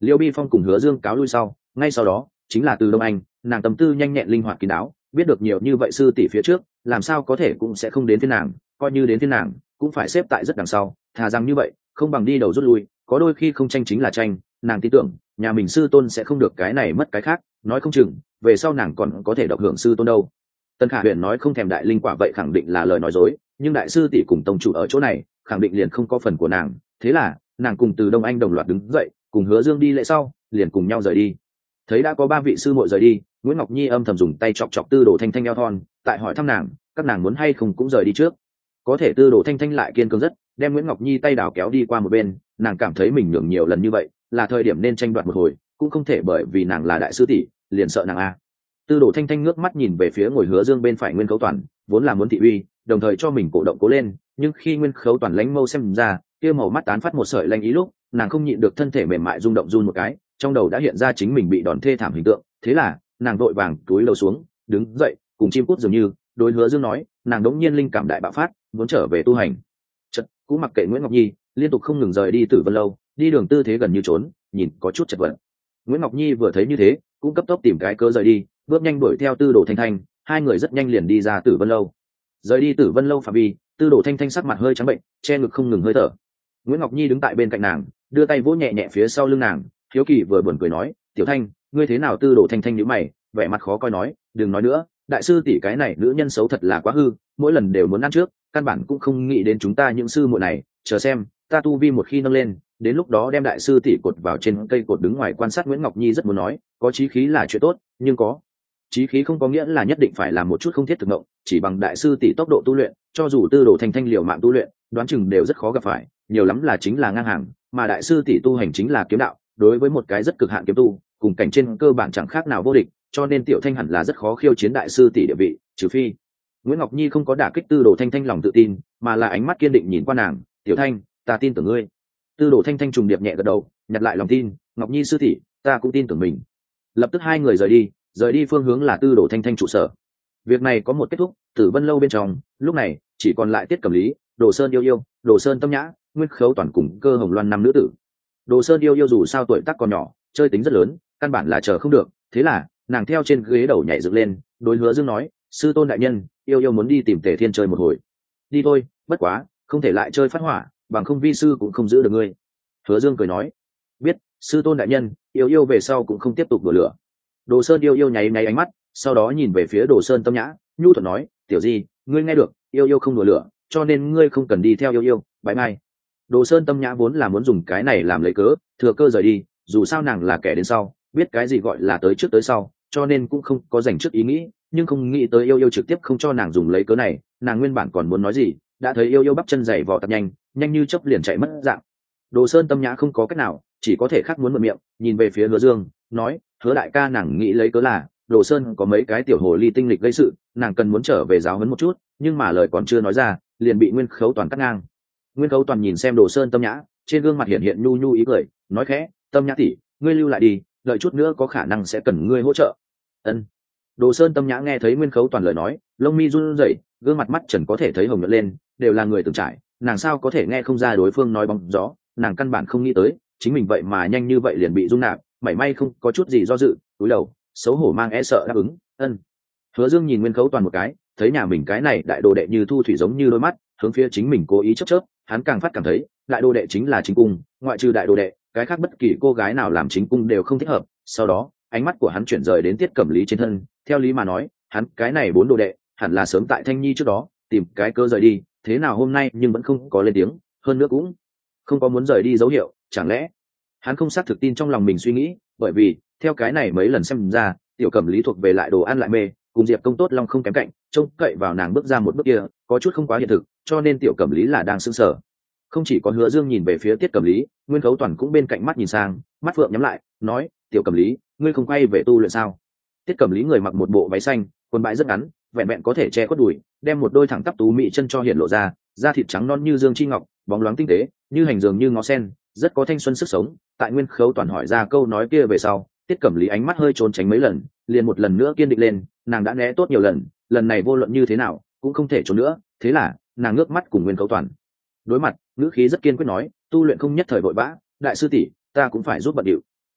Liêu Bi Phong cùng Hứa Dương cáo lui sau, ngay sau đó chính là Từ Đông Anh, nàng tâm tư nhanh nhẹn linh hoạt kín đáo, biết được nhiều như vậy sư tỷ phía trước, làm sao có thể cũng sẽ không đến phiên nàng, coi như đến phiên nàng, cũng phải xếp tại rất đằng sau, thà rằng như vậy, không bằng đi đầu rút lui, có đôi khi không tranh chính là tranh, nàng tin tưởng, nhà mình sư tôn sẽ không được cái này mất cái khác, nói không chừng, về sau nàng còn có thể độc hưởng sư tôn đâu. Tân Khả Huyền nói không thèm đại linh quả vậy khẳng định là lời nói dối, nhưng đại sư tỷ cùng tông chủ ở chỗ này, khẳng định liền không có phần của nàng, thế là, nàng cùng Từ Đông Anh đồng loạt đứng dậy, cùng Hứa Dương đi lễ sau, liền cùng nhau rời đi. Thấy đã có ba vị sư muội rời đi, Nguyễn Ngọc Nhi âm thầm dùng tay chọc chọc Tư Đồ Thanh Thanh eo thon, tại hỏi thăm nàng, các nàng muốn hay không cũng rời đi trước. Có thể Tư Đồ Thanh Thanh lại kiên cường rất, đem Nguyễn Ngọc Nhi tay đào kéo đi qua một bên, nàng cảm thấy mình nhường nhiều lần như vậy, là thời điểm nên tranh đoạt một hồi, cũng không thể bởi vì nàng là đại sư tỷ, liền sợ nàng a. Tư Đồ Thanh Thanh ngước mắt nhìn về phía ngồi Hứa Dương bên phải Nguyên Khấu Toàn, vốn là muốn thị uy, đồng thời cho mình cổ động cố lên, nhưng khi Nguyên Khấu Toàn lánh mâu xem ra, kia màu mắt tán phát một sợi lanh ý lúc, nàng không nhịn được thân thể mềm mại rung động run một cái, trong đầu đã hiện ra chính mình bị đòn thê thảm hình tượng, thế là nàng vội vàng cúi đầu xuống, đứng dậy, cùng chim cút dường như, đối Hứa Dương nói, nàng đống nhiên linh cảm đại bạo phát, muốn trở về tu hành. Chợt, cũng mặc kệ Nguyễn Ngọc Nhi, liên tục không ngừng rời đi Tử Vân lâu, đi đường tư thế gần như trốn, nhìn có chút chật vật. Nguyễn Ngọc Nhi vừa thấy như thế, cũng cấp tốc tìm cái cớ rời đi, bước nhanh đuổi theo Tư Đồ Thanh Thanh, hai người rất nhanh liền đi ra Tử Vân lâu. Rời đi Tử Vân lâu phạm vi, Tư Đồ Thanh Thanh sắc mặt hơi trắng bệnh, che ngực không ngừng hơi thở. Nguyễn Ngọc Nhi đứng tại bên cạnh nàng, đưa tay vỗ nhẹ nhẹ phía sau lưng nàng, hiếu kỳ vừa buồn cười nói, "Tiểu Thanh, ngươi thế nào?" Tư Đồ Thanh Thanh nhíu mày, vẻ mặt khó coi nói, "Đừng nói nữa, đại sư tỷ cái này nữ nhân xấu thật là quá hư, mỗi lần đều muốn ăn trước, căn bản cũng không nghĩ đến chúng ta những sư muội này, chờ xem, ta tu vi một khi nâng lên, đến lúc đó đem đại sư tỷ cột vào trên cây cột đứng ngoài quan sát." Nguyễn Ngọc Nhi rất muốn nói, có chí khí là chuyện tốt, nhưng có chí khí không có nghĩa là nhất định phải làm một chút không thiết thực động, chỉ bằng đại sư tỷ tốc độ tu luyện, cho dù Tư Đồ Thanh Thanh liều mạng tu luyện, đoán chừng đều rất khó gặp phải, nhiều lắm là chính là ngang hàng, mà đại sư tỷ tu hành chính là kiếm đạo, đối với một cái rất cực hạn kiếm tu, cùng cảnh trên cơ bản chẳng khác nào vô địch, cho nên Tiểu Thanh hẳn là rất khó khiêu chiến đại sư tỷ địa vị, trừ phi. Nguyễn Ngọc Nhi không có đả kích Tư Đồ Thanh Thanh lòng tự tin, mà là ánh mắt kiên định nhìn qua nàng, "Tiểu Thanh, ta tin tưởng ngươi." Tư Đồ Thanh Thanh trùng điệp nhẹ gật đầu, nhặt lại lòng tin, "Ngọc Nhi sư tỷ, ta cũng tin tưởng mình." Lập tức hai người rời đi phương hướng là Tư Đồ Thanh Thanh trụ sở. Việc này có một kết thúc, Tử Vân lâu bên trong, lúc này chỉ còn lại Tiết Cẩm Lý, Đồ Sơn Yêu Yêu, Đồ Sơn Tâm Nhã, Nguyên Khấu Toàn cùng Cơ Hồng Loan năm nữ tử. Đồ Sơn Yêu Yêu dù sao tuổi tác còn nhỏ, chơi tính rất lớn, căn bản là chờ không được, thế là nàng theo trên ghế đầu nhảy dựng lên, đối Hứa Dương nói, "Sư tôn đại nhân, Yêu Yêu muốn đi tìm Tề Thiên chơi một hồi." "Đi thôi, bất quá không thể lại chơi phát hỏa, bằng không vi sư cũng không giữ được ngươi." Hứa Dương cười nói, "Biết, sư tôn đại nhân, Yêu Yêu về sau cũng không tiếp tục đùa lửa." Đồ Sơn Yêu Yêu nháy nháy ánh mắt, sau đó nhìn về phía Đồ Sơn Tâm Nhã, nhu thuận nói, "Tiểu Di, ngươi nghe được, Yêu Yêu không đùa lửa, cho nên ngươi không cần đi theo Yêu Yêu, bye bye." Đồ Sơn Tâm Nhã vốn là muốn dùng cái này làm lấy cớ, thừa cơ rời đi, dù sao nàng là kẻ đến sau, biết cái gì gọi là tới trước tới sau, cho nên cũng không có dành trước ý nghĩ, nhưng không nghĩ tới Yêu Yêu trực tiếp không cho nàng dùng lấy cớ này, nàng nguyên bản còn muốn nói gì, đã thấy Yêu Yêu bắp chân giày vò tập nhanh, nhanh như chớp liền chạy mất dạng. Đồ Sơn Tâm Nhã không có cách nào, chỉ có thể khắc muốn mở miệng, nhìn về phía Hứa Dương, nói, "Hứa đại ca nàng nghĩ lấy cớ là Đồ Sơn có mấy cái tiểu hồ ly tinh lịch gây sự, nàng cần muốn trở về giáo huấn một chút, nhưng mà lời còn chưa nói ra, liền bị Nguyên Khấu Toàn cắt ngang." Nguyên Khấu Toàn nhìn xem Đồ Sơn Tâm Nhã, trên gương mặt hiện hiện nhu nhu ý cười, nói khẽ, "Tâm Nhã tỷ, ngươi lưu lại đi, đợi chút nữa có khả năng sẽ cần ngươi hỗ trợ." Ân. Đồ Sơn Tâm Nhã nghe thấy Nguyên Khấu Toàn lời nói, lông mi run rẩy, gương mặt mắt trần có thể thấy hồng nhuận lên, đều là người từng trải, nàng sao có thể nghe không ra đối phương nói bóng gió, nàng căn bản không nghĩ tới, chính mình vậy mà nhanh như vậy liền bị dung nạp, mảy may không có chút gì do dự, cúi đầu, xấu hổ mang e sợ đáp ứng, "Ân." Hứa Dương nhìn Nguyên Khấu Toàn một cái, thấy nhà mình cái này đại đồ đệ như thu thủy giống như đôi mắt, hướng phía chính mình cố ý chớp chớp, hắn càng phát cảm thấy, đại đồ đệ chính là chính cung, ngoại trừ đại đồ đệ, cái khác bất kỳ cô gái nào làm chính cung đều không thích hợp. Sau đó, ánh mắt của hắn chuyển rời đến Tiết Cẩm Lý trên thân, theo lý mà nói, hắn cái này bốn đồ đệ, hẳn là sớm tại Thanh Nhi trước đó, tìm cái cơ rời đi, thế nào hôm nay nhưng vẫn không có lên tiếng, hơn nữa cũng không có muốn rời đi dấu hiệu, chẳng lẽ hắn không xác thực tin trong lòng mình suy nghĩ, bởi vì theo cái này mấy lần xem ra, Tiểu Cẩm Lý thuộc về lại đồ ăn lại mê, cùng Diệp Công Tốt Long không kém cạnh, trông cậy vào nàng bước ra một bước kia, có chút không quá hiện thực, cho nên Tiểu Cẩm Lý là đang sững sờ. Không chỉ có Hứa Dương nhìn về phía Tiết Cẩm Lý, Nguyên Khấu Toàn cũng bên cạnh mắt nhìn sang, mắt phượng nhắm lại, nói, "Tiểu Cẩm Lý, ngươi không quay về tu luyện sao?" Tiết Cẩm Lý người mặc một bộ váy xanh, quần bãi rất ngắn, vẹn vẹn có thể che khuất đùi, đem một đôi thẳng tắp tú mị chân cho hiện lộ ra, da thịt trắng non như dương chi ngọc, bóng loáng tinh tế, như hành dường như ngó sen, rất có thanh xuân sức sống. Tại Nguyên Khấu Toàn hỏi ra câu nói kia về sau, Tiết Cẩm Lý ánh mắt hơi trốn tránh mấy lần, liền một lần nữa kiên định lên, nàng đã né tốt nhiều lần, lần này vô luận như thế nào cũng không thể trốn nữa, thế là nàng ngước mắt cùng Nguyên Khấu Toàn đối mặt, ngữ khí rất kiên quyết nói, "Tu luyện không nhất thời vội vã, đại sư tỷ, ta cũng phải giúp bận điệu."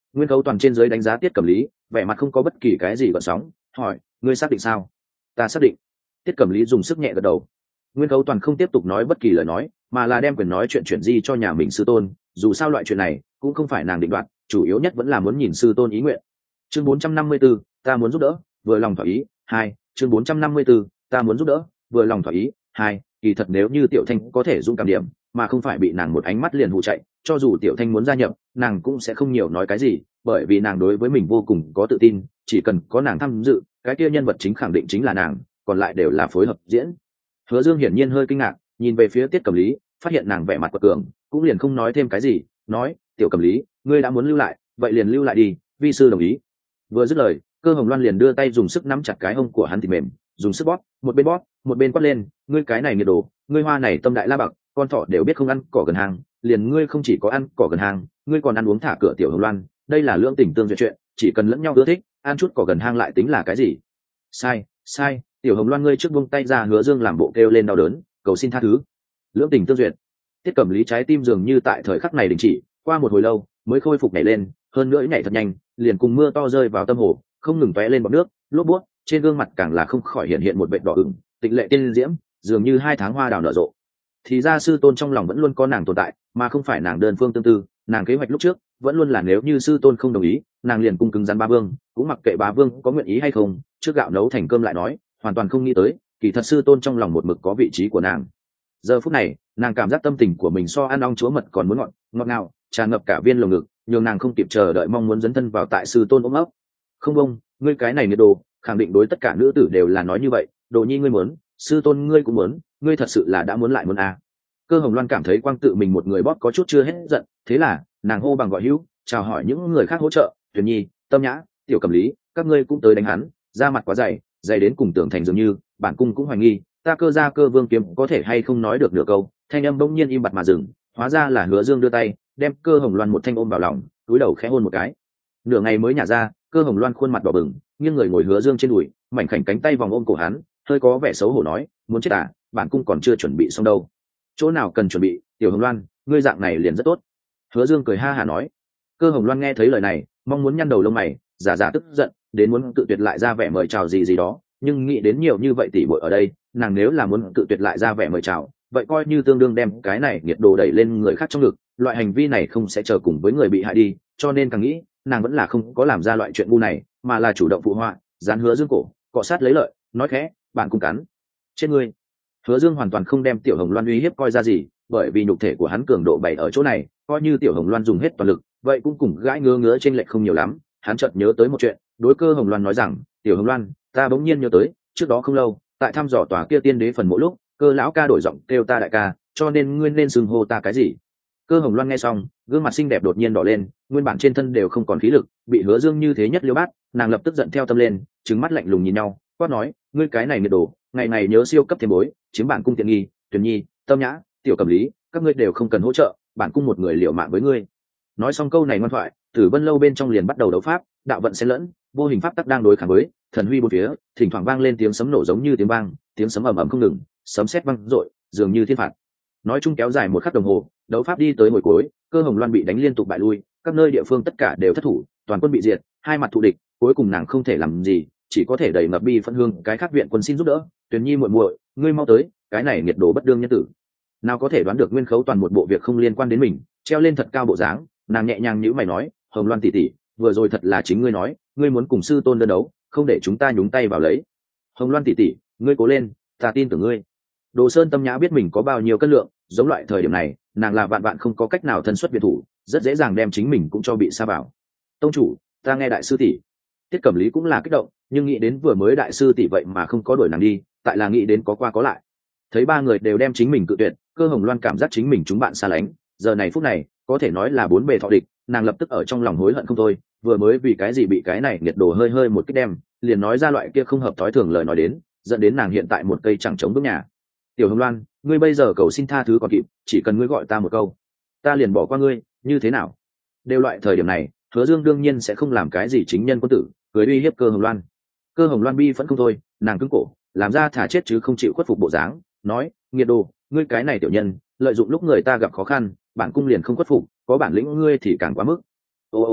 Nguyên Khấu Toàn trên dưới đánh giá Tiết Cẩm Lý, vẻ mặt không có bất kỳ cái gì gợn sóng, hỏi: ngươi xác định sao? Ta xác định. Tiết Cẩm Lý dùng sức nhẹ gật đầu. Nguyên Khấu Toàn không tiếp tục nói bất kỳ lời nói, mà là đem quyền nói chuyện chuyển di cho nhà mình sư tôn, dù sao loại chuyện này cũng không phải nàng định đoạt, chủ yếu nhất vẫn là muốn nhìn sư tôn ý nguyện. Chương 454, ta muốn giúp đỡ, vừa lòng thỏa ý. 2. Chương 454, ta muốn giúp đỡ, vừa lòng thỏa ý. 2. Kỳ thật nếu như Tiểu Thanh có thể dũng cảm điểm, mà không phải bị nàng một ánh mắt liền hù chạy, cho dù Tiểu Thanh muốn gia nhập, nàng cũng sẽ không nhiều nói cái gì, bởi vì nàng đối với mình vô cùng có tự tin, chỉ cần có nàng tham dự, cái kia nhân vật chính khẳng định chính là nàng, còn lại đều là phối hợp diễn. Hứa Dương hiển nhiên hơi kinh ngạc, nhìn về phía Tiết Cẩm Lý, phát hiện nàng vẻ mặt quật cường, cũng liền không nói thêm cái gì, nói: "Tiểu Cẩm Lý, ngươi đã muốn lưu lại, vậy liền lưu lại đi, vi sư đồng ý." Vừa dứt lời, Cơ Hồng Loan liền đưa tay dùng sức nắm chặt cái hông của hắn thì mềm, dùng sức bóp, một bên quát lên: "Ngươi cái này nghiệt đồ, ngươi hoa này tâm đại la bậc, con thỏ đều biết không ăn cỏ gần hàng, liền ngươi không chỉ có ăn cỏ gần hàng, ngươi còn ăn uống thả cửa Tiểu Hồng Loan, đây là lưỡng tình tương duyệt chuyện, chỉ cần lẫn nhau ưa thích, ăn chút cỏ gần hang lại tính là cái gì?" Sai, sai, Tiểu Hồng Loan ngươi trước buông tay ra. Hứa Dương làm bộ kêu lên đau đớn, cầu xin tha thứ. Lưỡng tình tương duyệt. Tiết Cẩm Lý trái tim dường như tại thời khắc này đình chỉ, qua một hồi lâu mới khôi phục nhảy lên, hơn nữa nhảy thật nhanh, liền cùng mưa to rơi vào tâm hồ, không ngừng tóe lên bọt nước, lốp bút, trên gương mặt càng là không khỏi hiện một vệt đỏ ửng, tịnh lệ tiên diễm, dường như 2 tháng hoa đào nở rộ. Thì ra sư tôn trong lòng vẫn luôn có nàng tồn tại, mà không phải nàng đơn phương tương tư, nàng kế hoạch lúc trước vẫn luôn là nếu như sư tôn không đồng ý, nàng liền cung cứng rắn Bá Vương, cũng mặc kệ Bá Vương có nguyện ý hay không, trước gạo nấu thành cơm lại nói, hoàn toàn không nghĩ tới, kỳ thật sư tôn trong lòng một mực có vị trí của nàng. Giờ phút này, nàng cảm giác tâm tình của mình so ăn ong chúa mật còn muốn ngọt ngào, tràn ngập cả viên lồng ngực, nhường nàng không kịp chờ đợi mong muốn dấn thân vào tại sư tôn ôm ấp. Không bông, ngươi cái này nghiệt đồ, khẳng định đối tất cả nữ tử đều là nói như vậy, đồ nhi ngươi muốn, sư tôn ngươi cũng muốn, ngươi thật sự là đã muốn lại muốn à. Cơ Hồng Loan cảm thấy quang tự mình một người bóp có chút chưa hết giận, thế là nàng hô bằng gọi hữu, chào hỏi những người khác hỗ trợ. Tuyền Nhi, Tâm Nhã, Tiểu Cẩm Lý, các ngươi cũng tới đánh hắn, da mặt quá dày, dày đến cùng tưởng thành dường như, bản cung cũng hoài nghi, ta Cơ gia Cơ Vương kiếm có thể hay không nói được nửa câu. Thanh âm bỗng nhiên im bặt mà dừng, hóa ra là Hứa Dương đưa tay đem Cơ Hồng Loan một thanh ôm vào lòng, cúi đầu khẽ hôn một cái. Nửa ngày mới nhả ra, Cơ Hồng Loan khuôn mặt đỏ bừng, nghiêng người ngồi Hứa Dương trên đùi, mảnh khảnh cánh tay vòng ôm cổ hắn, hơi có vẻ xấu hổ nói: muốn chết à, bản cung còn chưa chuẩn bị xong đâu. Chỗ nào cần chuẩn bị, Tiểu Hồng Loan, ngươi dạng này liền rất tốt. Hứa Dương cười ha hả nói. Cơ Hồng Loan nghe thấy lời này, mong muốn nhăn đầu lông mày, giả giả tức giận, đến muốn cự tuyệt lại ra vẻ mời chào gì đó, nhưng nghĩ đến nhiều như vậy tỷ muội ở đây, nàng nếu là muốn cự tuyệt lại ra vẻ mời chào, vậy coi như tương đương đem cái này nhiệt đồ đẩy lên người khác trong ngực, loại hành vi này không sẽ chờ cùng với người bị hại đi, cho nên càng nghĩ, nàng vẫn là không có làm ra loại chuyện ngu này, mà là chủ động phụ họa, dán Hứa Dương cổ, cọ sát lấy lợi, nói khẽ: "Bạn cùng cắn chết ngươi." Hứa Dương hoàn toàn không đem Tiểu Hồng Loan uy hiếp coi ra gì, bởi vì nhục thể của hắn cường độ bày ở chỗ này, coi như Tiểu Hồng Loan dùng hết toàn lực, vậy cũng cùng gãi ngứa trên lệch không nhiều lắm. Hắn chợt nhớ tới một chuyện, đối Cơ Hồng Loan nói rằng: "Tiểu Hồng Loan, ta bỗng nhiên nhớ tới, trước đó không lâu, tại thăm dò tòa kia tiên đế phần mộ lúc, Cơ lão ca đổi giọng kêu ta đại ca, cho nên ngươi nên xưng hô ta cái gì?" Cơ Hồng Loan nghe xong, gương mặt xinh đẹp đột nhiên đỏ lên, nguyên bản trên thân đều không còn khí lực, bị Hứa Dương như thế nhất liêu bát, nàng lập tức giận theo tâm lên, trừng mắt lạnh lùng nhìn nhau, quát nói: "Ngươi cái này nghiệt đồ, ngày ngày nhớ siêu cấp thêm bối, chiếm bản cung tiện nghi, Tuyền Nhi, Tâm Nhã, Tiểu Cẩm Lý, các ngươi đều không cần hỗ trợ, bản cung một người liều mạng với ngươi." Nói xong câu này ngoan thoại, Tử Vân lâu bên trong liền bắt đầu đấu pháp, đạo vận xen lẫn, vô hình pháp tắc đang đối kháng với, thần huy bốn phía, thỉnh thoảng vang lên tiếng sấm nổ giống như tiếng vang, tiếng sấm ầm ầm không ngừng, sấm sét vang dội, dường như thiên phạt. Nói chung kéo dài 1 khắc đồng hồ, đấu pháp đi tới hồi cuối, Cơ Hồng Loan bị đánh liên tục bại lui, các nơi địa phương tất cả đều thất thủ, toàn quân bị diệt, hai mặt thù địch, cuối cùng nàng không thể làm gì, chỉ có thể đẩy ngập bi phân hương cái khác viện quân xin giúp đỡ. Tuyền Nhi muội muội, ngươi mau tới, cái này nhiệt độ bất đương nhân tử. Nào có thể đoán được Nguyên Khấu toàn một bộ việc không liên quan đến mình, treo lên thật cao bộ dáng, nàng nhẹ nhàng nhíu mày nói: "Hồng Loan tỷ tỷ, vừa rồi thật là chính ngươi nói, ngươi muốn cùng sư tôn đơn đấu, không để chúng ta nhúng tay vào lấy. Hồng Loan tỷ tỷ, ngươi cố lên, ta tin tưởng ngươi." Đồ Sơn Tâm Nhã biết mình có bao nhiêu cân lượng, giống loại thời điểm này, nàng là vạn vạn không có cách nào thân xuất biệt thủ, rất dễ dàng đem chính mình cũng cho bị sa vào. "Tông chủ, ta nghe đại sư tỷ." Tiết Cẩm Lý cũng là kích động, nhưng nghĩ đến vừa mới đại sư tỷ vậy mà không có đuổi nàng đi, tại là nghĩ đến có qua có lại. Thấy ba người đều đem chính mình cự tuyệt, Cơ Hồng Loan cảm giác chính mình chúng bạn xa lánh, giờ này phút này, có thể nói là bốn bề thọ địch, nàng lập tức ở trong lòng hối hận không thôi, vừa mới vì cái gì bị cái này nhiệt đồ hơi một cái đem, liền nói ra loại kia không hợp thói thường lời nói đến, dẫn đến nàng hiện tại một cây chẳng chống bước nhà. "Tiểu Hồng Loan, ngươi bây giờ cầu xin tha thứ còn kịp, chỉ cần ngươi gọi ta một câu, ta liền bỏ qua ngươi, như thế nào?" Đều loại thời điểm này, Hứa Dương đương nhiên sẽ không làm cái gì chính nhân quân tử, cười uy hiếp Cơ Hồng Loan. Cơ Hồng Loan bi vẫn không thôi, nàng cứng cổ, làm ra thả chết chứ không chịu khuất phục bộ dáng, nói: "Nghiệt đồ, ngươi cái này tiểu nhân, lợi dụng lúc người ta gặp khó khăn, bản cung liền không khuất phục, có bản lĩnh ngươi thì càng quá mức." Ô ô ô,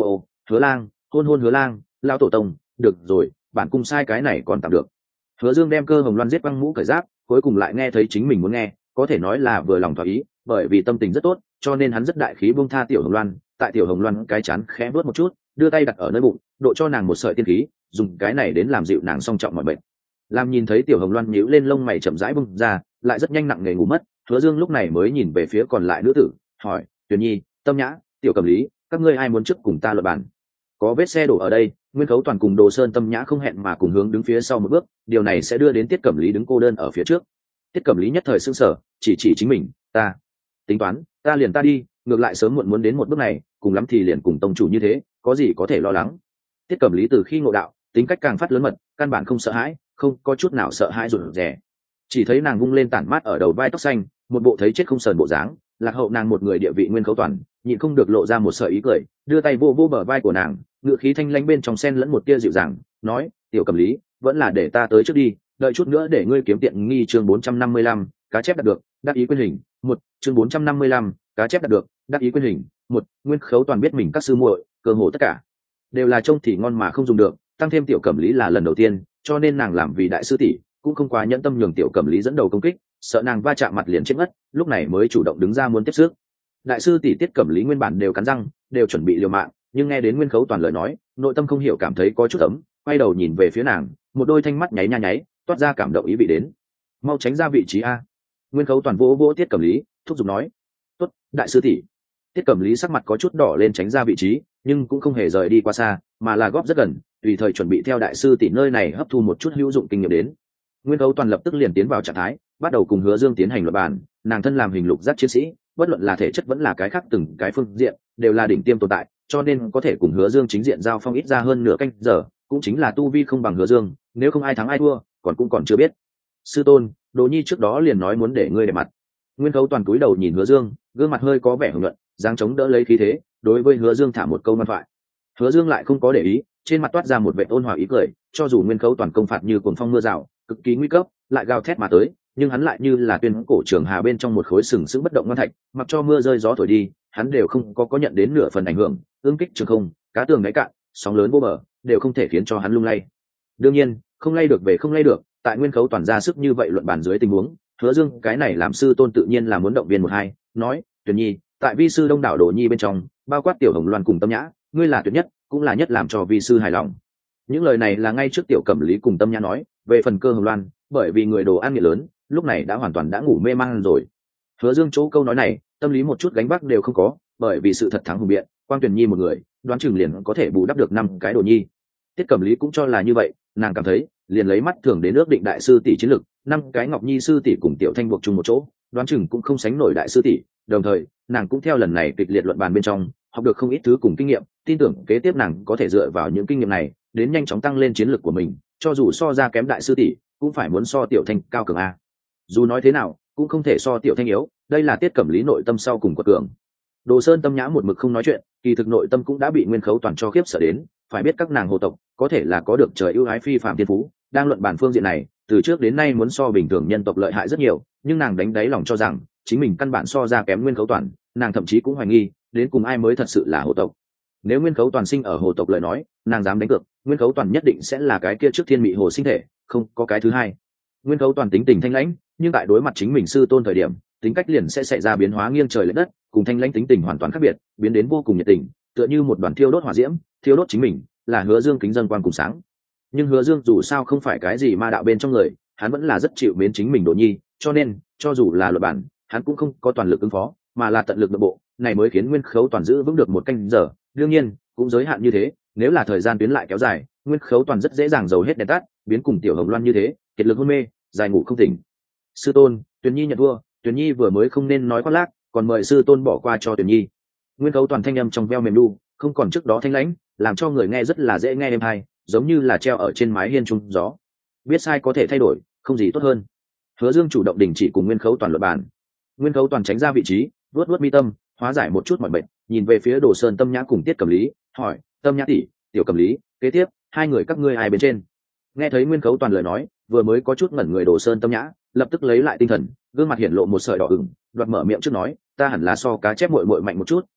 Hứa Lang, hôn hôn Hứa Lang, lão tổ tông, được rồi, bản cung sai cái này còn tạm được. Hứa Dương đem Cơ Hồng Loan giết băng mũ cởi giáp, cuối cùng lại nghe thấy chính mình muốn nghe, có thể nói là vừa lòng thỏa ý, bởi vì tâm tình rất tốt, cho nên hắn rất đại khí buông tha Tiểu Hồng Loan, tại Tiểu Hồng Loan cái chán khẽ vuốt một chút, đưa tay đặt ở nơi bụng, độ cho nàng một sợi tiên khí, dùng cái này đến làm dịu nàng song trọng mọi bệnh. Làm nhìn thấy Tiểu Hồng Loan nhíu lên lông mày chậm rãi bung ra, lại rất nhanh nặng nề ngủ mất, Hứa Dương lúc này mới nhìn về phía còn lại nữ tử, hỏi: "Tuyền Nhi, Tâm Nhã, Tiểu Cẩm Lý, các ngươi ai muốn trước cùng ta luận bàn?" Có vết xe đổ ở đây, Nguyên Khấu Toàn cùng Đồ Sơn Tâm Nhã không hẹn mà cùng hướng đứng phía sau một bước, điều này sẽ đưa đến Tiết Cẩm Lý đứng cô đơn ở phía trước. Tiết Cẩm Lý nhất thời sững sờ, chỉ chính mình: "Ta tính toán, ta liền ta đi, ngược lại sớm muộn muốn đến một bước này, cùng lắm thì liền cùng tông chủ như thế, có gì có thể lo lắng." Tiết Cẩm Lý từ khi ngộ đạo, tính cách càng phát lớn mật, căn bản không sợ hãi, không có chút nào sợ hãi rụt rè. Chỉ thấy nàng vung lên tản mát ở đầu vai tóc xanh, một bộ thấy chết không sờn bộ dáng, lạc hậu nàng một người địa vị Nguyên Khấu Toàn, nhịn không được lộ ra một sợi ý cười, đưa tay vô vô bờ vai của nàng, ngựa khí thanh lãnh bên trong xen lẫn một tia dịu dàng, nói: "Tiểu Cẩm Lý, vẫn là để ta tới trước đi, đợi chút nữa để ngươi kiếm tiện nghi." Chương 455, cá chép đạt được, đắc ý quyên hình. Một chương 455, cá chép đạt được, đắc ý quyên hình. Một Nguyên Khấu Toàn biết mình các sư muội, cơ hồ tất cả đều là trông thì ngon mà không dùng được, tăng thêm Tiểu Cẩm Lý là lần đầu tiên, cho nên nàng làm vì đại sư tỷ, cũng không quá nhẫn tâm nhường Tiểu Cẩm Lý dẫn đầu công kích, sợ nàng va chạm mặt liền chết mất, lúc này mới chủ động đứng ra muốn tiếp sức. Đại sư tỷ Tiết Cẩm Lý nguyên bản đều cắn răng, đều chuẩn bị liều mạng, nhưng nghe đến Nguyên Khấu Toàn lời nói, nội tâm không hiểu cảm thấy có chút ấm, quay đầu nhìn về phía nàng, một đôi thanh mắt nháy nha nháy, toát ra cảm động ý vị đến. "Mau tránh ra vị trí a." Nguyên Khấu Toàn vỗ vỗ Tiết Cẩm Lý, thúc giục nói. "Tốt, đại sư tỷ." Tiết Cẩm Lý sắc mặt có chút đỏ lên tránh ra vị trí, nhưng cũng không hề rời đi qua xa, mà là góp rất gần, tùy thời chuẩn bị theo đại sư tỷ nơi này hấp thu một chút hữu dụng kinh nghiệm đến. Nguyên Khấu Toàn lập tức liền tiến vào trạng thái, bắt đầu cùng Hứa Dương tiến hành luận bàn, nàng thân làm hình lục giác chiến sĩ, bất luận là thể chất vẫn là cái khác từng cái phương diện, đều là đỉnh tiêm tồn tại, cho nên có thể cùng Hứa Dương chính diện giao phong ít ra hơn nửa canh giờ, cũng chính là tu vi không bằng Hứa Dương, nếu không ai thắng ai thua, cũng chưa biết. "Sư tôn, Đồ Nhi trước đó liền nói muốn để ngươi để mặt." Nguyên Khấu Toàn cúi đầu nhìn Hứa Dương, gương mặt hơi có vẻ hưởng luận, dáng chống đỡ lấy khí thế, đối với Hứa Dương thả một câu ngoan thoại. Hứa Dương lại không có để ý, trên mặt toát ra một vẻ ôn hòa ý cười, cho dù Nguyên Khấu Toàn công phạt như cuồng phong mưa rào, cực kỳ nguy cấp, lại gào thét mà tới, nhưng hắn lại như là tuyên cổ trường hà bên trong một khối sừng sững bất động ngân thạch, mặc cho mưa rơi gió thổi đi, hắn đều không có nhận đến nửa phần ảnh hưởng, ương kích trường không, cá tường đáy cạn, sóng lớn vô bờ, đều không thể khiến cho hắn lung lay. Đương nhiên, không lay được về không lay được, tại Nguyên Khấu Toàn ra sức như vậy luận bàn dưới tình huống, Hứa Dương cái này làm sư tôn tự nhiên là muốn động viên một hai, nói: "Tuyền Nhi, tại vi sư đông đảo Đồ Nhi bên trong, bao quát Tiểu Hồng Loan cùng Tâm Nhã, ngươi là tuyệt nhất, cũng là nhất làm cho vi sư hài lòng." Những lời này là ngay trước Tiểu Cẩm Lý cùng Tâm Nhã nói, về phần Cơ Hồng Loan, bởi vì người đồ ăn nghiện lớn, lúc này đã hoàn toàn đã ngủ mê man rồi. Hứa Dương chỗ câu nói này, tâm lý một chút gánh vác đều không có, bởi vì sự thật thắng hùng biện, Quang Tuyền Nhi một người, đoán chừng liền có thể bù đắp được 5 cái Đồ Nhi. Tiết Cẩm Lý cũng cho là như vậy, nàng cảm thấy, liền lấy mắt thường đến ước định đại sư tỷ chiến lực, 5 cái Ngọc Nhi sư tỷ cùng Tiểu Thanh buộc chung một chỗ, đoán chừng cũng không sánh nổi đại sư tỷ, đồng thời, nàng cũng theo lần này kịch liệt luận bàn bên trong, học được không ít thứ cùng kinh nghiệm, tin tưởng kế tiếp nàng có thể dựa vào những kinh nghiệm này, đến nhanh chóng tăng lên chiến lực của mình, cho dù so ra kém đại sư tỷ, cũng phải muốn so Tiểu Thanh cao cường a. Dù nói thế nào, cũng không thể so Tiểu Thanh yếu, đây là Tiết Cẩm Lý nội tâm sau cùng của cường. Đồ Sơn Tâm Nhã một mực không nói chuyện, kỳ thực nội tâm cũng đã bị Nguyên Khấu Toàn cho khiếp sợ đến, phải biết các nàng hồ tộc có thể là có được trời ưu ái phi phàm thiên phú, đang luận bàn phương diện này, từ trước đến nay muốn so bình thường nhân tộc lợi hại rất nhiều, nhưng nàng đánh đáy lòng cho rằng chính mình căn bản so ra kém Nguyên Khấu Toàn, nàng thậm chí cũng hoài nghi, đến cùng ai mới thật sự là hồ tộc. Nếu Nguyên Khấu Toàn sinh ở hồ tộc lời nói, nàng dám đánh cược, Nguyên Khấu Toàn nhất định sẽ là cái kia trước thiên mị hồ sinh thể, không có cái thứ hai. Nguyên Khấu Toàn tính tình thanh lãnh, nhưng tại đối mặt chính mình sư tôn thời điểm, tính cách liền sẽ xảy ra biến hóa nghiêng trời lệch đất, cùng thanh lãnh tính tình hoàn toàn khác biệt, biến đến vô cùng nhiệt tình, tựa như một đoàn thiêu đốt hỏa diễm, thiêu đốt chính mình, là Hứa Dương kính dân quan cùng sáng. Nhưng Hứa Dương dù sao không phải cái gì ma đạo bên trong người, hắn vẫn là rất chịu mến chính mình Đồ Nhi, cho nên, cho dù là luật bản, hắn cũng không có toàn lực ứng phó, mà là tận lực nội bộ, này mới khiến Nguyên Khấu Toàn giữ vững được một canh giờ, đương nhiên, cũng giới hạn như thế, nếu là thời gian tuyến lại kéo dài, Nguyên Khấu Toàn rất dễ dàng dầu hết đèn tắt, biến cùng Tiểu Hồng Loan như thế, kiệt lực hôn mê, dài ngủ không tỉnh. Sư tôn, Tuyền Nhi nhận thua, Tuyền Nhi vừa mới không nên nói khoác lác, còn mời sư tôn bỏ qua cho Tuyền Nhi. Nguyên Khấu Toàn thanh âm trong veo mềm lu, không còn trước đó thanh lãnh, làm cho người nghe rất là dễ nghe êm hay, giống như là treo ở trên mái hiên trung gió. Biết sai có thể thay đổi, không gì tốt hơn. Hứa Dương chủ động đình chỉ cùng Nguyên Khấu Toàn luận bàn. Nguyên Khấu Toàn tránh ra vị trí, vuốt vuốt mi tâm, hóa giải một chút mọi bệnh, nhìn về phía Đồ Sơn Tâm Nhã cùng Tiết Cẩm Lý, hỏi: "Tâm Nhã tỷ, Tiểu Cẩm Lý, kế tiếp, hai người các ngươi ai bên trên?" Nghe thấy Nguyên Khấu Toàn lời nói, vừa mới có chút ngẩn người Đồ Sơn Tâm Nhã, lập tức lấy lại tinh thần, gương mặt hiển lộ một sợi đỏ ửng, đoạt mở miệng trước nói: "Ta hẳn là so cá chép muội muội mạnh một chút,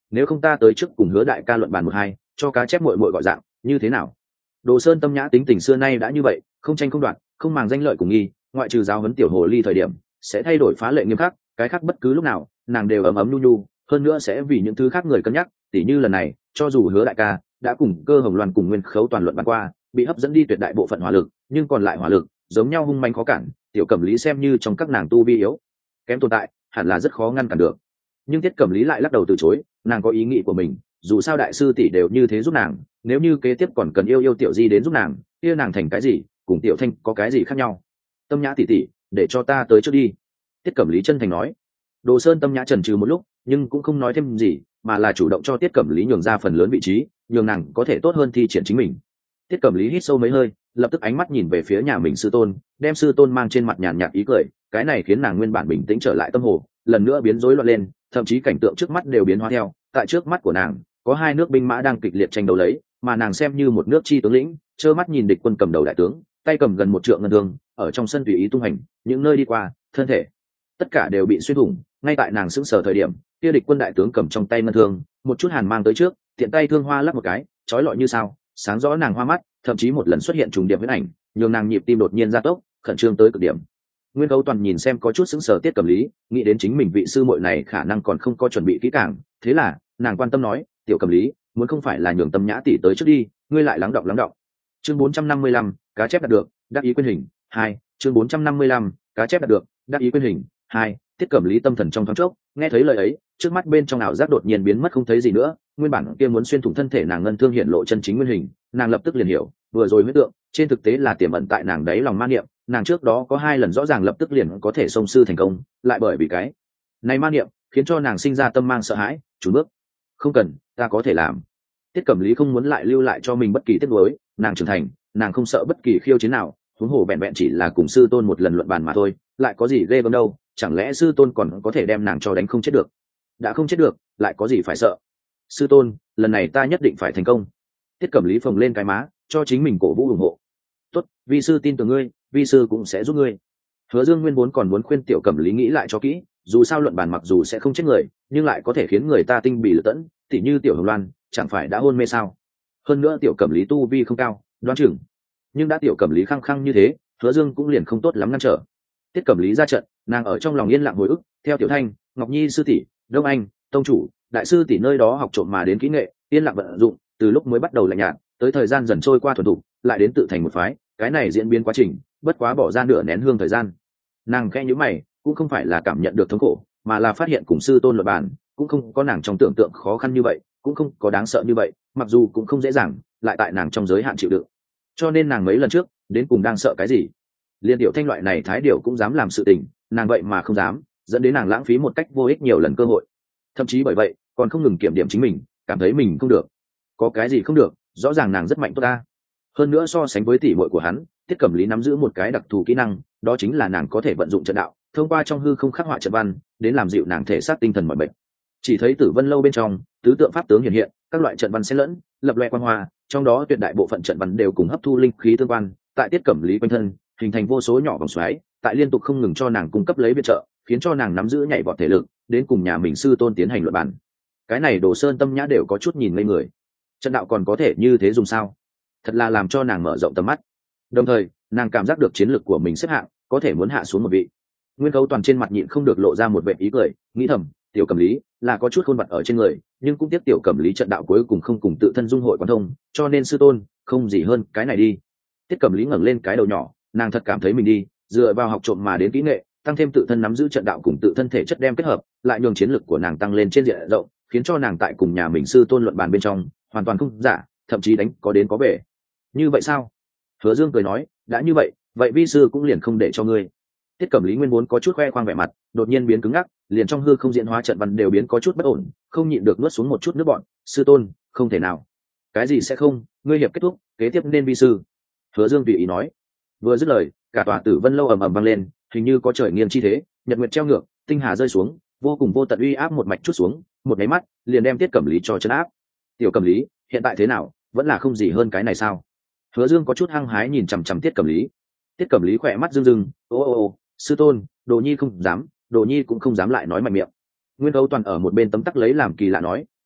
nếu không ta tới trước cùng Hứa đại ca luận bàn một hai, cho cá chép muội muội gọi dạng, như thế nào? Đồ Sơn Tâm Nhã tính tình xưa nay đã như vậy, không tranh không đoạt, không màng danh lợi cùng nghi, ngoại trừ giáo huấn tiểu hồ ly thời điểm, sẽ thay đổi phá lệ nghiêm khắc, cái khác bất cứ lúc nào, nàng đều ấm ấm nhu nhu, hơn nữa sẽ vì những thứ khác người cân nhắc, tỉ như lần này, cho dù Hứa đại ca đã cùng Cơ Hồng Loan cùng Nguyên Khấu toàn luận bàn qua, bị hấp dẫn đi tuyệt đại bộ phận hỏa lực, nhưng còn lại hỏa lực, giống nhau hung manh khó cản, tiểu Cẩm Lý xem như trong các nàng tu vi yếu, kém tồn tại, hẳn là rất khó ngăn cản được. Nhưng Tiết Cẩm Lý lại lắc đầu từ chối, nàng có ý nghĩ của mình, dù sao đại sư tỷ đều như thế giúp nàng, nếu như kế tiếp còn cần yêu tiểu Di đến giúp nàng, kia nàng thành cái gì, cùng tiểu Thanh có cái gì khác nhau? Tâm Nhã tỷ tỷ, để cho ta tới trước đi. Tiết Cẩm Lý chân thành nói. Đồ Sơn Tâm Nhã chần chừ một lúc, nhưng cũng không nói thêm gì, mà là chủ động cho Tiết Cẩm Lý nhường ra phần lớn vị trí, nhường nàng có thể tốt hơn thi triển chính mình. Tiết Cẩm Lý hít sâu mấy hơi, lập tức ánh mắt nhìn về phía nhà mình sư tôn, đem sư tôn mang trên mặt nhàn nhạt ý cười, cái này khiến nàng nguyên bản bình tĩnh trở lại tâm hồ, lần nữa biến rối loạn lên, thậm chí cảnh tượng trước mắt đều biến hóa theo. Tại trước mắt của nàng, có hai nước binh mã đang kịch liệt tranh đấu lấy, mà nàng xem như một nước chi tướng lĩnh, trơ mắt nhìn địch quân cầm đầu đại tướng, tay cầm gần 1 trượng ngân thương, ở trong sân tùy ý tung hành, những nơi đi qua, thân thể tất cả đều bị xuyên thủng. Ngay tại nàng sững sờ thời điểm, kia địch quân đại tướng cầm trong tay ngân thương, một chút hàn mang tới trước, tiện tay thương hoa lắp một cái, chói lọi như sao, sáng rõ nàng hoa mắt, thậm chí một lần xuất hiện trùng điệp huyễn ảnh, nhường nàng nhịp tim đột nhiên gia tốc, khẩn trương tới cực điểm. Nguyên Khấu Toàn nhìn xem có chút sững sờ Tiết Cẩm Lý, nghĩ đến chính mình vị sư muội này khả năng còn không có chuẩn bị kỹ càng, thế là nàng quan tâm nói, tiểu Cẩm Lý, muốn không phải là nhường Tâm Nhã tỷ tới trước đi, ngươi lại lắng đọng. Chương 455, cá chép đạt được, đắc ý quyên hình 2. Chương 455, cá chép đạt được, đắc ý quyên hình 2. Tiết Cẩm Lý tâm thần trong thoáng chốc, nghe thấy lời ấy, trước mắt bên trong ảo giác đột nhiên biến mất không thấy gì nữa, nguyên bản kia muốn xuyên thủng thân thể nàng ngân thương hiện lộ chân chính nguyên hình, nàng lập tức liền hiểu, vừa rồi huyết tượng, trên thực tế là tiềm ẩn tại nàng đáy lòng ma niệm, nàng trước đó có 2 lần rõ ràng lập tức liền có thể xông sư thành công, lại bởi vì cái này ma niệm, khiến cho nàng sinh ra tâm mang sợ hãi, chùn bước. Không cần, ta có thể làm. Tiết Cẩm Lý không muốn lại lưu lại cho mình bất kỳ tiếc nuối, nàng trưởng thành, nàng không sợ bất kỳ khiêu chiến nào, huống hồ vẹn vẹn chỉ là cùng sư tôn một lần luận bàn mà thôi, lại có gì ghê gớm đâu, chẳng lẽ sư tôn còn có thể đem nàng cho đánh không chết được? Đã không chết được, lại có gì phải sợ? Sư tôn, lần này ta nhất định phải thành công. Tiết Cẩm Lý phồng lên cái má, cho chính mình cổ vũ ủng hộ. Tốt, vi sư tin tưởng ngươi, vi sư cũng sẽ giúp ngươi. Hứa Dương nguyên vốn còn muốn khuyên tiểu Cẩm Lý nghĩ lại cho kỹ, dù sao luận bàn mặc dù sẽ không chết người, nhưng lại có thể khiến người ta tinh bì lự tẫn, tỉ như tiểu Hồng Loan, chẳng phải đã hôn mê sao? Hơn nữa tiểu Cẩm Lý tu vi không cao, đoán chừng. Nhưng đã tiểu Cẩm Lý khăng khăng như thế, Hứa Dương cũng liền không tốt lắm ngăn trở. Tiết Cẩm Lý ra trận, nàng ở trong lòng yên lặng hồi ức, theo Tiểu Thanh, Ngọc Nhi sư tỷ, Đông Anh, tông chủ, đại sư tỷ nơi đó học trộm mà đến kỹ nghệ, yên lặng vận dụng, từ lúc mới bắt đầu lạnh nhạt, tới thời gian dần trôi qua thuần thục, lại đến tự thành một phái, cái này diễn biến quá trình, bất quá bỏ ra nửa nén hương thời gian. Nàng khẽ nhíu mày, cũng không phải là cảm nhận được thống khổ, mà là phát hiện cùng sư tôn luận bàn, cũng không có nàng trong tưởng tượng khó khăn như vậy, cũng không có đáng sợ như vậy, mặc dù cũng không dễ dàng, lại tại nàng trong giới hạn chịu đựng. Cho nên nàng mấy lần trước, đến cùng đang sợ cái gì? Liên Tiểu Thanh loại này thái điều cũng dám làm sự tình, nàng vậy mà không dám, dẫn đến nàng lãng phí một cách vô ích nhiều lần cơ hội. Thậm chí bởi vậy, còn không ngừng kiểm điểm chính mình, cảm thấy mình không được. Có cái gì không được, rõ ràng nàng rất mạnh tốt ta. Hơn nữa so sánh với tỷ muội của hắn, Tiết Cẩm Lý nắm giữ một cái đặc thù kỹ năng, đó chính là nàng có thể vận dụng trận đạo, thông qua trong hư không khắc họa trận văn, đến làm dịu nàng thể xác tinh thần mọi bệnh. Chỉ thấy Tử Vân lâu bên trong, tứ tượng pháp tướng hiện hiện, các loại trận văn xen lẫn, lập loè quang hoa, trong đó tuyệt đại bộ phận trận văn đều cùng hấp thu linh khí tương quan, tại Tiết Cẩm Lý quanh thân, hình thành vô số nhỏ vòng xoáy, tại liên tục không ngừng cho nàng cung cấp lấy viện trợ, khiến cho nàng nắm giữ nhảy vọt thể lực, đến cùng nhà mình sư tôn tiến hành luận bàn. Cái này Đồ Sơn Tâm Nhã đều có chút nhìn ngây người. Trận đạo còn có thể như thế dùng sao? Thật là làm cho nàng mở rộng tầm mắt. Đồng thời, nàng cảm giác được chiến lực của mình xếp hạng, có thể muốn hạ xuống một vị. Nguyên Khấu Toàn trên mặt nhịn không được lộ ra một vẻ ý cười, nghĩ thầm, tiểu Cẩm Lý là có chút khuôn mặt ở trên người, nhưng cũng tiếc tiểu Cẩm Lý trận đạo cuối cùng không cùng tự thân dung hội quan thông, cho nên sư tôn, không gì hơn cái này đi. Tiết Cẩm Lý ngẩng lên cái đầu nhỏ, nàng thật cảm thấy mình đi, dựa vào học trộm mà đến kỹ nghệ, tăng thêm tự thân nắm giữ trận đạo cùng tự thân thể chất đem kết hợp, lại nhường chiến lực của nàng tăng lên trên diện rộng, khiến cho nàng tại cùng nhà mình sư tôn luận bàn bên trong, hoàn toàn không giả, thậm chí đánh có đến có về. Như vậy sao? Hứa Dương cười nói, đã như vậy, vậy vi sư cũng liền không để cho ngươi. Tiết Cẩm Lý nguyên vốn có chút khoe khoang vẻ mặt, đột nhiên biến cứng ngắc, liền trong hư không diễn hóa trận văn đều biến có chút bất ổn, không nhịn được nuốt xuống một chút nước bọt. Sư tôn, không thể nào. Cái gì sẽ không? Ngươi hiệp kết thúc, kế tiếp nên vi sư. Hứa Dương tùy ý nói. Vừa dứt lời, cả tòa Tử Vân lâu ầm ầm vang lên, hình như có trời nghiêng chi thế, nhật nguyệt treo ngược, tinh hà rơi xuống, vô cùng vô tận uy áp một mạch chút xuống, một cái mắt, liền đem Tiết Cẩm Lý cho trấn áp. Tiểu Cẩm Lý, hiện tại thế nào, vẫn là không gì hơn cái này sao? Hứa Dương có chút hăng hái nhìn chằm chằm Tiết Cẩm Lý. Tiết Cẩm Lý khỏe mắt rưng rưng, ô, sư tôn, Đồ Nhi không dám, Đồ Nhi cũng không dám lại nói mạnh miệng. Nguyên Khấu Toàn ở một bên tấm tắc lấy làm kỳ lạ nói,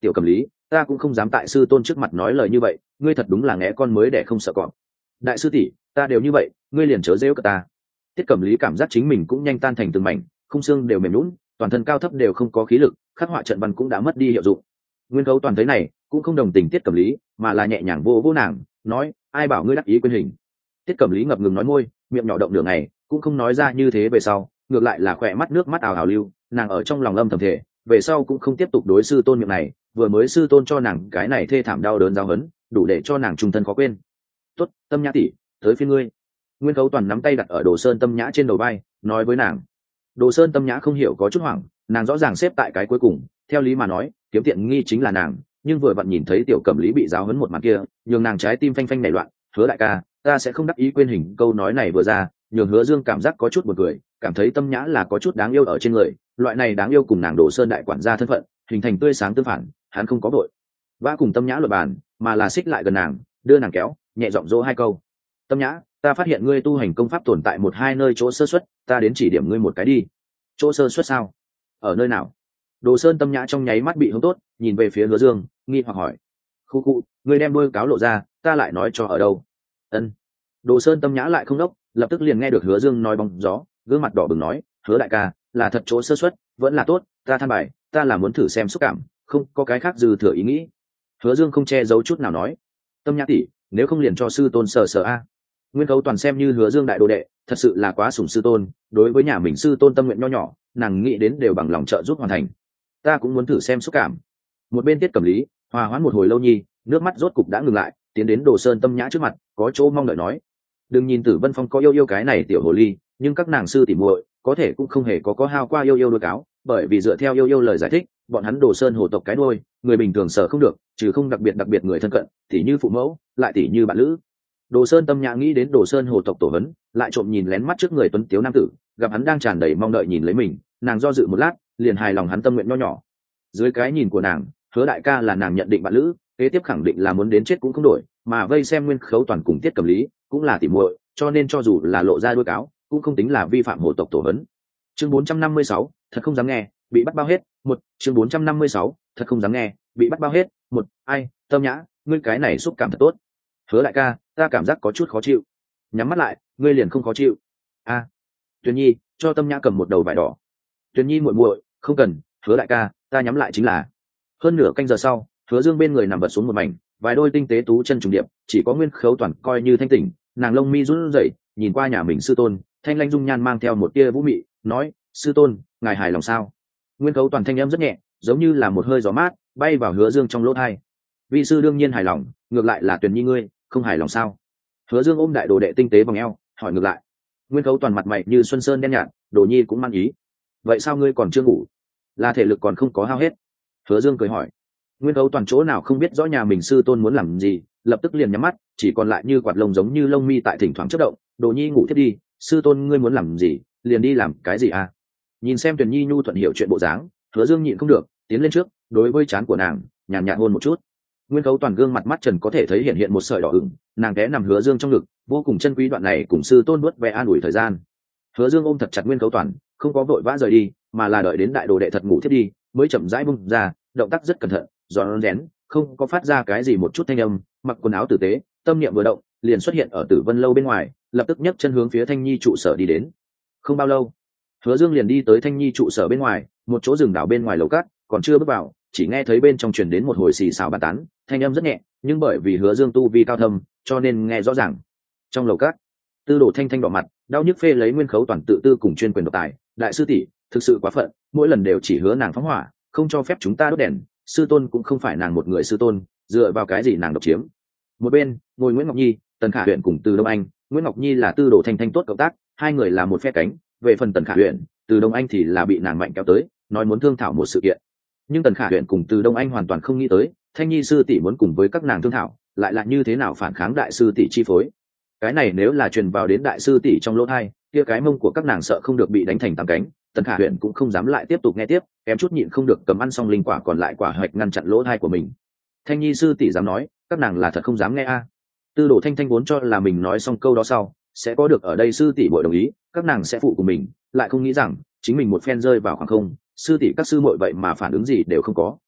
tiểu Cẩm Lý, ta cũng không dám tại sư tôn trước mặt nói lời như vậy, ngươi thật đúng là ngẽ con mới để không sợ cọp. Đại sư tỷ, ta đều như vậy, ngươi liền chớ rêu cả ta. Tiết Cẩm Lý cảm giác chính mình cũng nhanh tan thành từng mảnh, khung xương đều mềm nhũn, toàn thân cao thấp đều không có khí lực, khắc họa trận văn cũng đã mất đi hiệu dụng. Nguyên Khấu Toàn thấy này cũng không đồng tình Tiết Cẩm Lý, mà là nhẹ nhàng vô vô nàng, nói, ai bảo ngươi đắc ý quên hình. Tiết Cẩm Lý ngập ngừng nói môi, miệng nhỏ động nửa ngày cũng không nói ra như thế về sau, ngược lại là khỏe mắt nước mắt ào ào lưu, nàng ở trong lòng âm thầm thể, về sau cũng không tiếp tục đối sư tôn miệng này, vừa mới sư tôn cho nàng cái này thê thảm đau đớn giáo hấn, đủ để cho nàng trung thân khó quên. Tốt, Tâm Nhã tỷ, tới phiên ngươi. Nguyên Khấu Toàn nắm tay đặt ở Đồ Sơn Tâm Nhã trên đầu vai, nói với nàng. Đồ Sơn Tâm Nhã không hiểu có chút hoảng, nàng rõ ràng xếp tại cái cuối cùng, theo lý mà nói kiếm tiện nghi chính là nàng, nhưng vừa vặn nhìn thấy tiểu Cẩm Lý bị giáo huấn một màn kia, nhường nàng trái tim phanh phanh nảy loạn. Hứa đại ca, ta sẽ không đắc ý quên hình, câu nói này vừa ra, nhường Hứa Dương cảm giác có chút buồn cười, cảm thấy Tâm Nhã là có chút đáng yêu ở trên người, loại này đáng yêu cùng nàng Đồ Sơn đại quản gia thân phận, hình thành tươi sáng tương phản, hắn không có đội vã cùng Tâm Nhã luận bàn, mà là xích lại gần nàng, đưa nàng kéo, nhẹ giọng dỗ hai câu. Tâm Nhã, ta phát hiện ngươi tu hành công pháp tồn tại một hai nơi chỗ sơ xuất, ta đến chỉ điểm ngươi một cái đi. Chỗ sơ xuất sao? Ở nơi nào? Đồ Sơn Tâm Nhã trong nháy mắt bị hướng tốt, nhìn về phía Hứa Dương, nghi hoặc hỏi. Khu khu, ngươi đem đôi cáo lộ ra, ta lại nói cho ở đâu. Ân. Đồ Sơn Tâm Nhã lại không đốc, lập tức liền nghe được Hứa Dương nói bóng gió, gương mặt đỏ bừng nói, Hứa đại ca, là thật chỗ sơ xuất, vẫn là tốt, ta than bài, ta là muốn thử xem xúc cảm, không có cái khác dư thừa ý nghĩ. Hứa Dương không che giấu chút nào nói, Tâm Nhã tỷ, nếu không liền cho sư tôn sờ sờ a. Nguyên Khấu Toàn xem như Hứa Dương đại đồ đệ, thật sự là quá sủng sư tôn, đối với nhà mình sư tôn tâm nguyện nho nhỏ, nàng nghĩ đến đều bằng lòng trợ giúp hoàn thành. Ta cũng muốn thử xem xúc cảm. Một bên Tiết Cẩm Lý hòa hoãn một hồi lâu nhi, nước mắt rốt cục đã ngừng lại, tiến đến Đồ Sơn Tâm Nhã trước mặt, có chỗ mong đợi nói, đừng nhìn Tử Vân Phong có yêu cái này tiểu hồ ly, nhưng các nàng sư tỉ muội có thể cũng không hề có hao qua yêu đuôi cáo, bởi vì dựa theo yêu lời giải thích, bọn hắn Đồ Sơn hồ tộc cái đuôi, người bình thường sở không được, trừ không đặc biệt người thân cận, tỉ như phụ mẫu, lại tỉ như bạn lữ. Đồ Sơn Tâm Nhã nghĩ đến Đồ Sơn hồ tộc tổ hấn, lại trộm nhìn lén mắt trước người tuấn tiếu nam tử, gặp hắn đang tràn đầy mong đợi nhìn lấy mình, nàng do dự một lát, liền hài lòng hắn tâm nguyện nho nhỏ. Dưới cái nhìn của nàng, Hứa đại ca là nàng nhận định bạn lữ, kế tiếp khẳng định là muốn đến chết cũng không đổi, mà vây xem Nguyên Khấu Toàn cùng Tiết Cẩm Lý cũng là tỉ muội, cho nên cho dù là lộ ra đuôi cáo, cũng không tính là vi phạm hồ tộc tổ hấn. Chương 456, thật không dám nghe, bị bắt bao hết. Một, chương 456, thật không dám nghe, bị bắt bao hết. Một, ai, Tâm Nhã, ngươi cái này xúc cảm thật tốt. Hứa đại ca, ta cảm giác có chút khó chịu. Nhắm mắt lại, ngươi liền không khó chịu. A, Tuyền Nhi, cho Tâm Nhã cầm một đầu vải đỏ. Tuyền Nhi muội muội, không cần, Hứa đại ca, ta nhắm lại chính là. Hơn nửa canh giờ sau, Hứa Dương bên người nằm vật xuống một mảnh, vài đôi tinh tế tú chân trùng điệp, chỉ có Nguyên Khấu Toàn coi như thanh tỉnh, nàng lông mi run rẩy, nhìn qua nhà mình sư tôn, thanh lãnh dung nhan mang theo một tia vũ mị, nói, sư tôn, ngài hài lòng sao? Nguyên Khấu Toàn thanh âm rất nhẹ, giống như là một hơi gió mát, bay vào Hứa Dương trong lỗ tai. Vị sư đương nhiên hài lòng, ngược lại là Tuyền Nhi ngươi, không hài lòng sao? Hứa Dương ôm đại đồ đệ tinh tế vòng eo, hỏi ngược lại. Nguyên Khấu Toàn mặt mày như xuân sơn đen nhạt, Đồ Nhi cũng mang ý. Vậy sao ngươi còn chưa ngủ? Là thể lực còn không có hao hết? Hứa Dương cười hỏi. Nguyên Khấu Toàn chỗ nào không biết rõ nhà mình sư tôn muốn làm gì, lập tức liền nhắm mắt, chỉ còn lại như quạt lông giống như lông mi tại thỉnh thoảng chớp động. Đồ Nhi ngủ thiết đi, sư tôn ngươi muốn làm gì, liền đi làm cái gì à? Nhìn xem Tuyền Nhi nhu thuận hiểu chuyện bộ dáng, Hứa Dương nhịn không được, tiến lên trước, đối với trán của nàng, nhàn nhạt hôn một chút. Nguyên Khấu Toàn gương mặt mắt trần có thể thấy hiện một sợi đỏ ửng, nàng té nằm Hứa Dương trong ngực, vô cùng trân quý đoạn này cùng sư tôn nuốt ve an ủi thời gian. Hứa Dương ôm thật chặt Nguyên Khấu Toàn, không có vội vã rời đi, mà là đợi đến đại đồ đệ thật ngủ thiết đi, mới chậm rãi bung ra, động tác rất cẩn thận, giòn rén, không có phát ra cái gì một chút thanh âm, mặc quần áo tử tế, tâm niệm vừa động, liền xuất hiện ở Tử Vân lâu bên ngoài, lập tức nhấc chân hướng phía Thanh Nhi trụ sở đi đến. Không bao lâu, Hứa Dương liền đi tới Thanh Nhi trụ sở bên ngoài, một chỗ rừng đảo bên ngoài lầu cát, còn chưa bước vào, chỉ nghe thấy bên trong truyền đến một hồi xì xào bàn tán, thanh âm rất nhẹ, nhưng bởi vì Hứa Dương tu vi cao thâm, cho nên nghe rõ ràng. Trong lầu cát, Tư Đồ Thanh Thanh đỏ mặt, đau nhức phê lấy Nguyên Khấu Toàn tự tư cùng chuyên quyền độc tài, đại sư tỷ, thực sự quá phận, mỗi lần đều chỉ hứa nàng phóng hỏa, không cho phép chúng ta đốt đèn, sư tôn cũng không phải nàng một người sư tôn, dựa vào cái gì nàng độc chiếm. Một bên ngồi Nguyễn Ngọc Nhi, Tần Khả Huyền cùng Từ Đông Anh, Nguyễn Ngọc Nhi là Tư Đồ Thanh Thanh tốt cộng tác, hai người là một phe cánh, về phần Tần Khả Huyền, Từ Đông Anh thì là bị nàng mạnh kéo tới, nói muốn thương thảo một sự kiện. Nhưng Tần Khả Huyền cùng Từ Đông Anh hoàn toàn không nghĩ tới, Thanh Nhi sư tỷ muốn cùng với các nàng thương thảo, lại là như thế nào phản kháng đại sư tỷ chi phối. Cái này nếu là truyền vào đến đại sư tỷ trong lỗ tai, kia cái mông của các nàng sợ không được bị đánh thành tám cánh. Tần Khả Huyền cũng không dám lại tiếp tục nghe tiếp, kém chút nhịn không được cầm ăn xong linh quả còn lại quả hạch ngăn chặn lỗ tai của mình. Thanh Nhi sư tỷ dám nói, các nàng là thật không dám nghe a. Tư Đồ Thanh Thanh vốn cho là mình nói xong câu đó sau, sẽ có được ở đây sư tỷ muội đồng ý, các nàng sẽ phụ của mình, lại không nghĩ rằng chính mình một phen rơi vào khoảng không, sư tỷ các sư muội vậy mà phản ứng gì đều không có.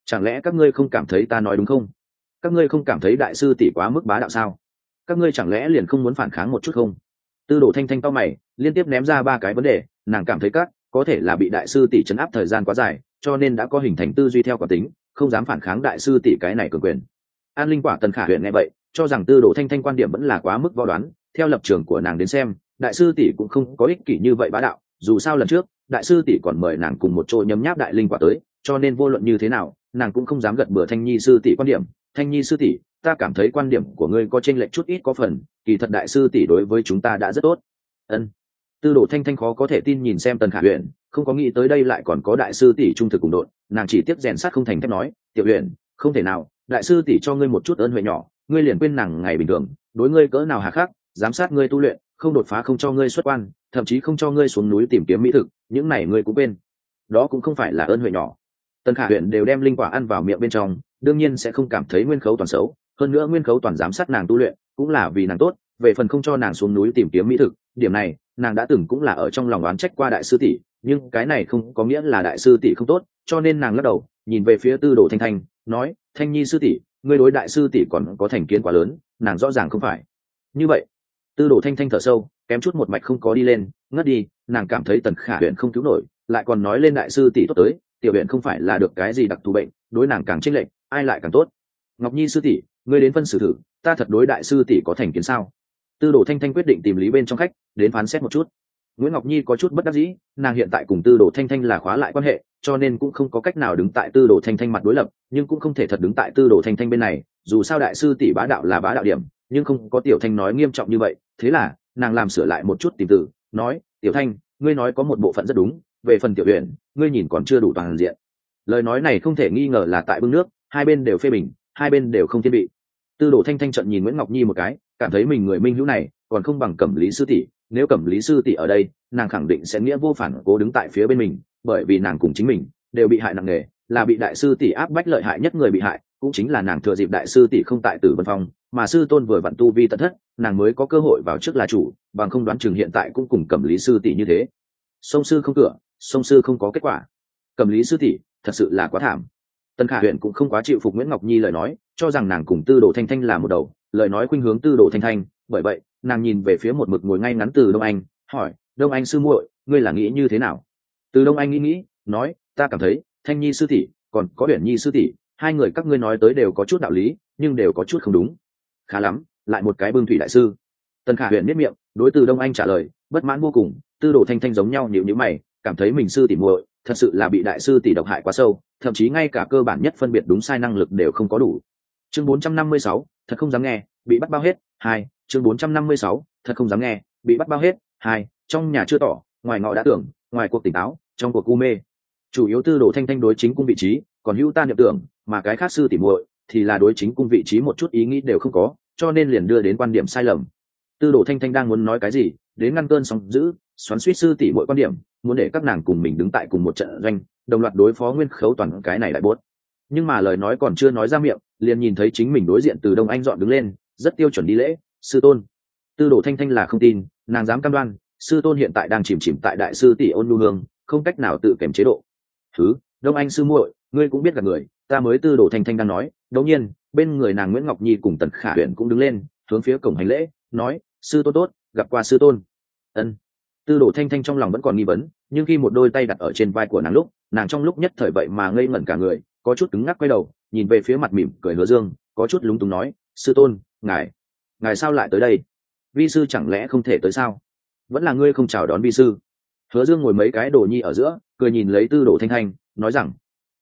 chẳng lẽ các ngươi không cảm thấy ta nói đúng không? Các ngươi không cảm thấy đại sư tỷ quá mức bá đạo sao? Các ngươi chẳng lẽ liền không muốn phản kháng một chút không? Tư Đồ Thanh Thanh cau mày, liên tiếp ném ra ba cái vấn đề. Nàng cảm thấy có thể là bị đại sư tỷ trấn áp thời gian quá dài, cho nên đã có hình thành tư duy theo quả tính, không dám phản kháng đại sư tỷ cái này cường quyền. An Linh Quả Tần Khả Huyền nghe vậy, cho rằng Tư Đồ Thanh Thanh quan điểm vẫn là quá mức võ đoán. Theo lập trường của nàng đến xem, đại sư tỷ cũng không có ích kỷ như vậy bá đạo. Dù sao lần trước, đại sư tỷ còn mời nàng cùng một chỗ nhấm nháp đại linh quả tới, cho nên vô luận như thế nào, nàng cũng không dám gật bừa Thanh Nhi sư tỷ quan điểm. Thanh Nhi sư tỷ, ta cảm thấy quan điểm của ngươi có chênh lệch chút ít có phần, kỳ thật đại sư tỷ đối với chúng ta đã rất tốt. Ân. Tư Đồ Thanh Thanh khó có thể tin nhìn xem Tần Khả Huyền, không có nghĩ tới đây lại còn có đại sư tỷ trung thực cùng đội, nàng chỉ tiếp rèn sắt không thành thép nói, "Tiểu Huyền, không thể nào, đại sư tỷ cho ngươi một chút ơn huệ nhỏ, ngươi liền quên nàng ngày bình thường, đối ngươi cỡ nào hà khắc, giám sát ngươi tu luyện, không đột phá không cho ngươi xuất quan, thậm chí không cho ngươi xuống núi tìm kiếm mỹ thực, những này ngươi cũng quên. Đó cũng không phải là ơn huệ nhỏ." Tần Khả Huyền đều đem linh quả ăn vào miệng bên trong, đương nhiên sẽ không cảm thấy Nguyên Khấu Toàn xấu, hơn nữa Nguyên Khấu Toàn giám sát nàng tu luyện, cũng là vì nàng tốt, về phần không cho nàng xuống núi tìm kiếm mỹ thực, điểm này, nàng đã từng cũng là ở trong lòng oán trách qua đại sư tỷ, nhưng cái này không có nghĩa là đại sư tỷ không tốt, cho nên nàng lắc đầu, nhìn về phía Tư Đồ Thanh Thanh, nói, "Thanh Nhi sư tỷ, ngươi đối đại sư tỷ còn có thành kiến quá lớn, nàng rõ ràng không phải." Như vậy, Tư Đồ Thanh Thanh thở sâu, kém chút một mạch không có đi lên, ngất đi, nàng cảm thấy Tần Khả Huyền không cứu nổi, lại còn nói lên đại sư tỷ tốt tới, tiểu huyện không phải là được cái gì đặc thù bệnh, đối nàng càng chênh lệch, ai lại càng tốt. Ngọc Nhi sư tỷ, ngươi đến phân xử thử, ta thật đối đại sư tỷ có thành kiến sao? Tư Đồ Thanh Thanh quyết định tìm lý bên trong khách, đến phán xét một chút. Nguyễn Ngọc Nhi có chút bất đắc dĩ, nàng hiện tại cùng Tư Đồ Thanh Thanh là khóa lại quan hệ, cho nên cũng không có cách nào đứng tại Tư Đồ Thanh Thanh mặt đối lập, nhưng cũng không thể thật đứng tại Tư Đồ Thanh Thanh bên này, dù sao đại sư tỷ bá đạo là bá đạo điểm, nhưng không có Tiểu Thanh nói nghiêm trọng như vậy, thế là, nàng làm sửa lại một chút tìm từ, nói, "Tiểu Thanh, ngươi nói có một bộ phận rất đúng, về phần Tiểu Huyền, ngươi nhìn còn chưa đủ toàn diện." Lời nói này không thể nghi ngờ là tại bưng nước, hai bên đều phê bình, hai bên đều không thiên vị. Tư Đồ Thanh Thanh trợn nhìn Nguyễn Ngọc Nhi một cái, cảm thấy mình người minh hữu này còn không bằng Cẩm Lý sư tỷ, nếu Cẩm Lý sư tỷ ở đây, nàng khẳng định sẽ nghĩa vô phản cố đứng tại phía bên mình, bởi vì nàng cùng chính mình đều bị hại nặng nề, là bị đại sư tỷ áp bách lợi hại nhất người bị hại, cũng chính là nàng thừa dịp đại sư tỷ không tại Tử Vân Phong, mà sư tôn vừa vặn tu vi tận thất, nàng mới có cơ hội vào trước là chủ, bằng không đoán chừng hiện tại cũng cùng Cẩm Lý sư tỷ như thế. Song sư không cửa, song sư không có kết quả. Cẩm Lý sư tỷ, thật sự là quá thảm. Tần Khả Huyền cũng không quá chịu phục Nguyễn Ngọc Nhi lời nói, cho rằng nàng cùng Tư Đồ Thanh Thanh là một đầu, lời nói khuynh hướng Tư Đồ Thanh Thanh, bởi vậy, nàng nhìn về phía một mực ngồi ngay ngắn Từ Đông Anh, hỏi, "Đông Anh sư muội, ngươi là nghĩ như thế nào?" Từ Đông Anh nghĩ, nói, "Ta cảm thấy, Thanh Nhi sư tỷ, còn có Huyền Nhi sư tỷ, hai người các ngươi nói tới đều có chút đạo lý, nhưng đều có chút không đúng." Khá lắm, lại một cái bưng thủy đại sư. Tần Khả Huyền nhếch miệng, đối Từ Đông Anh trả lời, bất mãn vô cùng, Tư Đồ Thanh Thanh giống nhau nhíu nhíu mày, cảm thấy mình sư tỷ muội thật sự là bị đại sư tỷ độc hại quá sâu, thậm chí ngay cả cơ bản nhất phân biệt đúng sai năng lực đều không có đủ. Chương 456, thật không dám nghe, bị bắt bao hết. 2, chương 456, thật không dám nghe, bị bắt bao hết. 2, trong nhà chưa tỏ, ngoài ngọ đã tưởng, ngoài cuộc tỉnh táo, trong cuộc u mê. Chủ yếu Tư Đồ Thanh Thanh đối chính cung vị trí, còn hữu ta niệm tưởng, mà cái khác sư tỷ muội thì là đối chính cung vị trí một chút ý nghĩ đều không có, cho nên liền đưa đến quan điểm sai lầm. Tư Đồ Thanh Thanh đang muốn nói cái gì, đến ngăn cơn sóng dữ, xoắn suýt sư tỷ muội quan điểm, muốn để các nàng cùng mình đứng tại cùng một trận doanh, đồng loạt đối phó Nguyên Khấu Toàn cái này đại bốt. Nhưng mà lời nói còn chưa nói ra miệng, liền nhìn thấy chính mình đối diện Từ Đông Anh dọn đứng lên, rất tiêu chuẩn đi lễ, "Sư tôn." Tư Đồ Thanh Thanh là không tin, nàng dám cam đoan, sư tôn hiện tại đang chìm tại đại sư tỷ Ôn Nhu Hương, không cách nào tự kiểm chế độ. "Thứ, Đông Anh sư muội, ngươi cũng biết gạt người, ta mới." Tư Đồ Thanh Thanh đang nói, đột nhiên, bên người nàng Nguyễn Ngọc Nhi cùng Tần Khả Huyền cũng đứng lên, hướng phía cổng hành lễ, nói, "Sư tôn tốt, gặp qua sư tôn." Ân. Tư Đồ Thanh Thanh trong lòng vẫn còn nghi vấn, nhưng khi một đôi tay đặt ở trên vai của nàng lúc, nàng trong lúc nhất thời vậy mà ngây ngẩn cả người, có chút cứng ngắc quay đầu, nhìn về phía mặt mỉm cười Hứa Dương, có chút lúng túng nói, "Sư tôn, ngài sao lại tới đây? Vi sư chẳng lẽ không thể tới sao? Vẫn là ngươi không chào đón vi sư?" Hứa Dương ngồi mấy cái đồ nhi ở giữa, cười nhìn lấy Tư Đồ Thanh Thanh, nói rằng,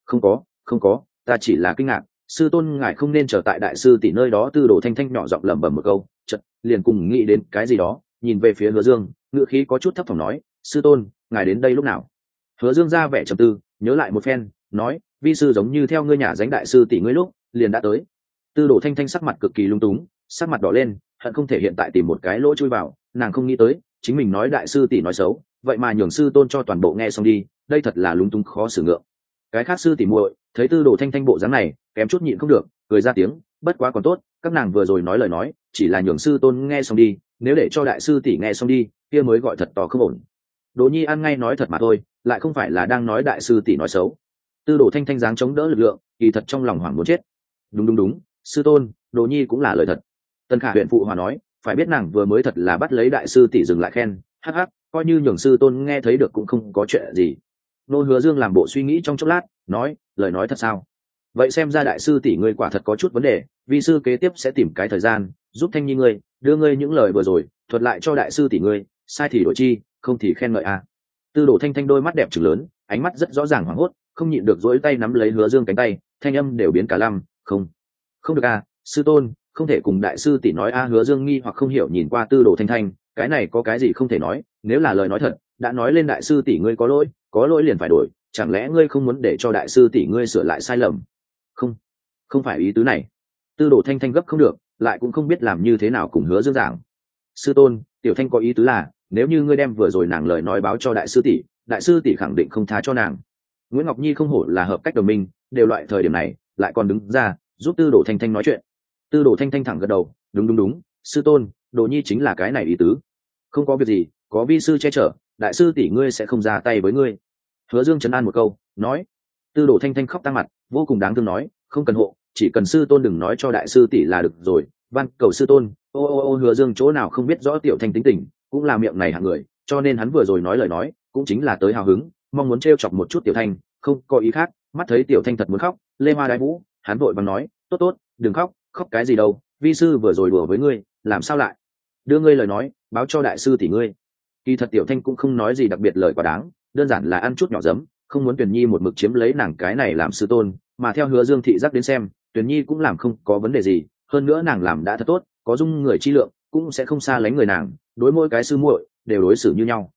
không có, ta chỉ là kinh ngạc, sư tôn ngài không nên chờ tại đại sư tỷ nơi đó." Tư Đồ Thanh Thanh nhỏ giọng lẩm bẩm một câu, chợt liền cùng nghĩ đến cái gì đó, nhìn về phía Hứa Dương, ngữ khí có chút thấp thỏm nói, "Sư tôn, ngài đến đây lúc nào?" Hứa Dương ra vẻ trầm tư, nhớ lại một phen, nói, "Vi sư giống như theo ngươi nhà dánh đại sư tỷ ngươi lúc liền đã tới." Tư Đồ Thanh Thanh sắc mặt cực kỳ lung túng, sắc mặt đỏ lên, hận không thể hiện tại tìm một cái lỗ chui vào, nàng không nghĩ tới, chính mình nói đại sư tỷ nói xấu, vậy mà nhường sư tôn cho toàn bộ nghe xong đi, đây thật là lung túng khó xử ngượng. Cái khác sư tỷ muội thấy Tư Đồ Thanh Thanh bộ dáng này, kém chút nhịn không được, cười ra tiếng, bất quá còn tốt, các nàng vừa rồi nói lời nói, chỉ là nhường sư tôn nghe xong đi, nếu để cho đại sư tỷ nghe xong đi, kia mới gọi thật to không ổn. Đỗ Nhi ăn ngay nói thật mà thôi, lại không phải là đang nói đại sư tỷ nói xấu. Tư Đồ Thanh Thanh dáng chống đỡ lực lượng, kỳ thật trong lòng hoảng muốn chết. Đúng đúng đúng, sư tôn, đồ nhi cũng là lời thật. Tân Khả huyện phụ hòa nói, phải biết nàng vừa mới thật là bắt lấy đại sư tỷ dừng lại khen, hắc hắc, coi như nhường sư tôn nghe thấy được cũng không có chuyện gì. Nô Hứa Dương làm bộ suy nghĩ trong chốc lát, nói, lời nói thật sao? Vậy xem ra đại sư tỷ ngươi quả thật có chút vấn đề, vi sư kế tiếp sẽ tìm cái thời gian giúp Thanh Nhi ngươi đưa ngươi những lời vừa rồi thuật lại cho đại sư tỷ ngươi, sai thì đổi chi, không thì khen ngợi a. Tư Đồ Thanh Thanh đôi mắt đẹp trừng lớn, ánh mắt rất rõ ràng hoảng hốt, không nhịn được dỗi tay nắm lấy Hứa Dương cánh tay, thanh âm đều biến cả lăm, không được a, sư tôn, không thể cùng đại sư tỷ nói a. Hứa Dương nghi hoặc không hiểu nhìn qua Tư Đồ Thanh Thanh, cái này có cái gì không thể nói, nếu là lời nói thật, đã nói lên đại sư tỷ ngươi có lỗi liền phải đổi, chẳng lẽ ngươi không muốn để cho đại sư tỷ ngươi sửa lại sai lầm? Không phải ý tứ này. Tư Đồ Thanh Thanh gấp không được, lại cũng không biết làm như thế nào cùng Hứa Dương giảng. Sư tôn, tiểu thanh có ý tứ là, nếu như ngươi đem vừa rồi nàng lời nói báo cho đại sư tỷ khẳng định không tha cho nàng. Nguyễn Ngọc Nhi không hổ là hợp cách đồng minh, đều loại thời điểm này lại còn đứng ra giúp Tư Đồ Thanh Thanh nói chuyện. Tư Đồ Thanh Thanh thẳng gật đầu, đúng, sư tôn, Đồ Nhi chính là cái này ý tứ. Không có việc gì, có vi sư che chở, đại sư tỷ ngươi sẽ không ra tay với ngươi. Hứa Dương trấn an một câu, nói. Tư Đồ Thanh Thanh khóc tăng mặt, vô cùng đáng thương nói, không cần hộ, chỉ cần sư tôn đừng nói cho đại sư tỷ là được rồi, van cầu sư tôn. Ô. Hứa Dương chỗ nào không biết rõ tiểu thanh tính tình, cũng là miệng này hạng người, cho nên hắn vừa rồi nói lời nói cũng chính là tới hào hứng, mong muốn trêu chọc một chút tiểu thanh, không có ý khác. Mắt thấy tiểu thanh thật muốn khóc, lê hoa đái vũ, hắn vội vàng nói, tốt, đừng khóc cái gì đâu, vi sư vừa rồi đùa với ngươi, làm sao lại đưa ngươi lời nói báo cho đại sư tỷ ngươi. Kỳ thật tiểu thanh cũng không nói gì đặc biệt lời quá đáng, đơn giản là ăn chút nhỏ giấm, không muốn Tuyền Nhi một mực chiếm lấy nàng cái này làm sư tôn, mà theo Hứa Dương thị giác đến xem, Tuyền Nhi cũng làm không có vấn đề gì, hơn nữa nàng làm đã thật tốt, có dung người chi lượng, cũng sẽ không xa lánh người nàng, đối mỗi cái sư muội đều đối xử như nhau.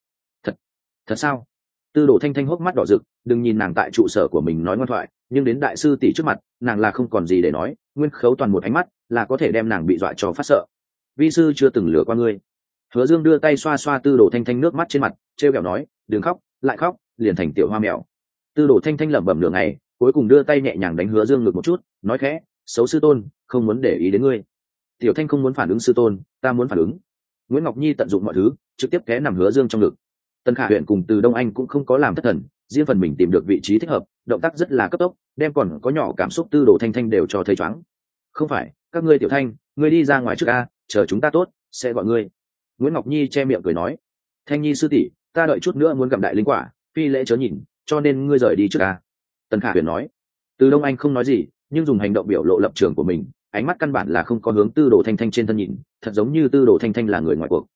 Thật sao? Tư Đồ Thanh Thanh hốc mắt đỏ rực, đừng nhìn nàng tại trụ sở của mình nói ngoan thoại, nhưng đến đại sư tỷ trước mặt, nàng là không còn gì để nói, nguyên khấu toàn một ánh mắt là có thể đem nàng bị dọa cho phát sợ. Vi sư chưa từng lừa qua ngươi. Hứa Dương đưa tay xoa xoa Tư Đồ Thanh Thanh nước mắt trên mặt, trêu ghẹo nói, đừng khóc, lại khóc liền thành tiểu hoa mèo. Tư Đồ Thanh Thanh lẩm bẩm nửa ngày, cuối cùng đưa tay nhẹ nhàng đánh Hứa Dương ngực một chút, nói khẽ, xấu sư tôn, không muốn để ý đến ngươi. Tiểu Thanh không muốn phản ứng sư tôn, ta muốn phản ứng. Nguyễn Ngọc Nhi tận dụng mọi thứ, trực tiếp té nằm Hứa Dương trong ngực. Tân Khả Huyền cùng Từ Đông Anh cũng không có làm thất thần, riêng phần mình tìm được vị trí thích hợp, động tác rất là cấp tốc, đem còn có nhỏ cảm xúc Tư Đồ Thanh Thanh đều cho thấy choáng. Không phải, các ngươi tiểu Thanh, ngươi đi ra ngoài trước a, chờ chúng ta tốt, sẽ gọi ngươi. Nguyễn Ngọc Nhi che miệng cười nói, Thanh Nhi sư tỷ, ta đợi chút nữa muốn gặp đại linh quả, phi lễ chớ nhìn, cho nên ngươi rời đi trước a. Tân Khả Huyền nói. Từ Đông Anh không nói gì, nhưng dùng hành động biểu lộ lập trường của mình, ánh mắt căn bản là không có hướng Tư Đồ Thanh Thanh trên thân nhìn, thật giống như Tư Đồ Thanh Thanh là người ngoài cuộc.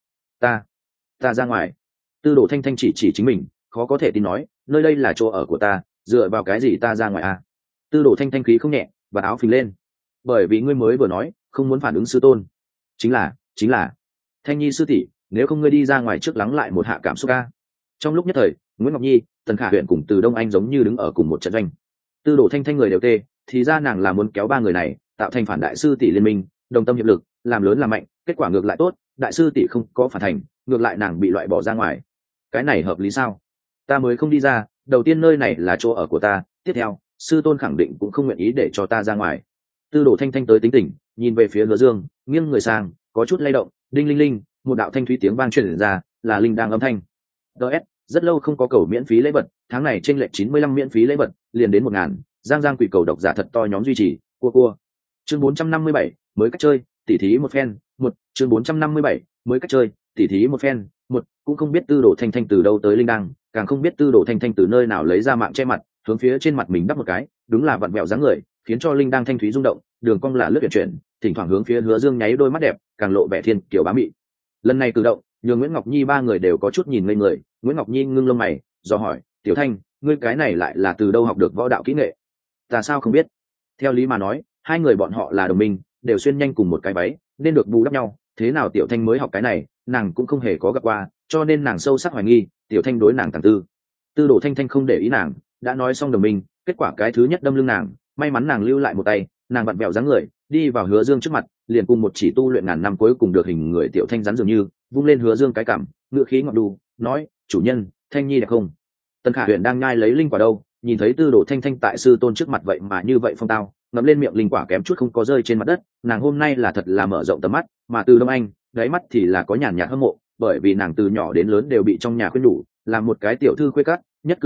Ta ra ngoài. Tư Đồ Thanh Thanh chỉ chính mình, khó có thể tin nói, nơi đây là chỗ ở của ta, dựa vào cái gì ta ra ngoài a? Tư Đồ Thanh Thanh khí không nhẹ, và áo phình lên. Bởi vì ngươi mới vừa nói, không muốn phản ứng sư tôn. Chính là. Thanh Nhi sư tỷ, nếu không ngươi đi ra ngoài trước lắng lại một hạ cảm xúc a. Trong lúc nhất thời, Nguyễn Ngọc Nhi, Tần Khả Huyền cùng Từ Đông Anh giống như đứng ở cùng một trận doanh. Tư Đồ Thanh Thanh người đều tê, thì ra nàng là muốn kéo ba người này, tạo thành phản đại sư tỷ liên minh, đồng tâm hiệp lực, làm lớn làm mạnh, kết quả ngược lại tốt, đại sư tỷ không có phản thành, ngược lại nàng bị loại bỏ ra ngoài. Cái này hợp lý sao? Ta mới không đi ra, đầu tiên nơi này là chỗ ở của ta, tiếp theo, sư tôn khẳng định cũng không nguyện ý để cho ta ra ngoài. Tư Đồ Thanh Thanh tới tính tình, nhìn về phía Hứa Dương, nghiêng người sang, có chút lay động, đinh linh linh, một đạo thanh thúy tiếng vang truyền ra, là linh đang âm thanh. DS, rất lâu không có cầu miễn phí lễ vật, tháng này trên lệch 95 miễn phí lễ vật, liền đến 1000, giang quỷ cầu độc giả thật to nhóm duy trì, cua. Chương 457, mới cách chơi, tỉ thí một phen, chương 457, mới cách chơi, tỉ thí một phen, cũng không biết Tư Đồ Thanh Thanh từ đâu tới linh đăng, càng không biết Tư Đồ Thanh Thanh từ nơi nào lấy ra mạng che mặt, hướng phía trên mặt mình đắp một cái, đúng là vặn vẹo dáng người, khiến cho linh đăng thanh thúy rung động, đường cong là lướt chuyển, thỉnh thoảng hướng phía Hứa Dương nháy đôi mắt đẹp, càng lộ vẻ thiên kiểu bá mị. Lần này cử động, nhường Nguyễn Ngọc Nhi ba người đều có chút nhìn ngây người. Nguyễn Ngọc Nhi ngưng lông mày, do hỏi, Tiểu Thanh, ngươi cái này lại là từ đâu học được võ đạo kỹ nghệ? Ta sao không biết? Theo lý mà nói, hai người bọn họ là đồng minh, đều xuyên nhanh cùng một cái váy, nên được bù đắp nhau, thế nào Tiểu Thanh mới học cái này, nàng cũng không hề có gặp qua, cho nên nàng sâu sắc hoài nghi, Tiểu Thanh đối nàng tàng tư. Tư Đồ Thanh Thanh không để ý nàng, đã nói xong đồng minh, kết quả cái thứ nhất đâm lưng nàng, may mắn nàng lưu lại một tay, nàng vặn vẹo dáng người, đi vào Hứa Dương trước mặt, liền cùng một chỉ tu luyện ngàn năm cuối cùng được hình người Tiểu Thanh rắn dường như, vung lên Hứa Dương cái cằm, ngựa khí ngọt đù, nói, chủ nhân, Thanh Nhi đẹp không? Tần Khả Huyền đang nhai lấy linh quả đâu, nhìn thấy Tư Đồ Thanh Thanh tại sư tôn trước mặt vậy mà như vậy phong tao, ngậm lên miệng linh quả kém chút không có rơi trên mặt đất, nàng hôm nay là thật là mở rộng tầm mắt, mà Từ Đông Anh, đáy mắt thì là có nhàn nhạt hâm mộ, bởi vì nàng từ nhỏ đến lớn đều bị trong nhà khuyên nhủ, làm một cái tiểu thư khuê cát, nhất cử nhất động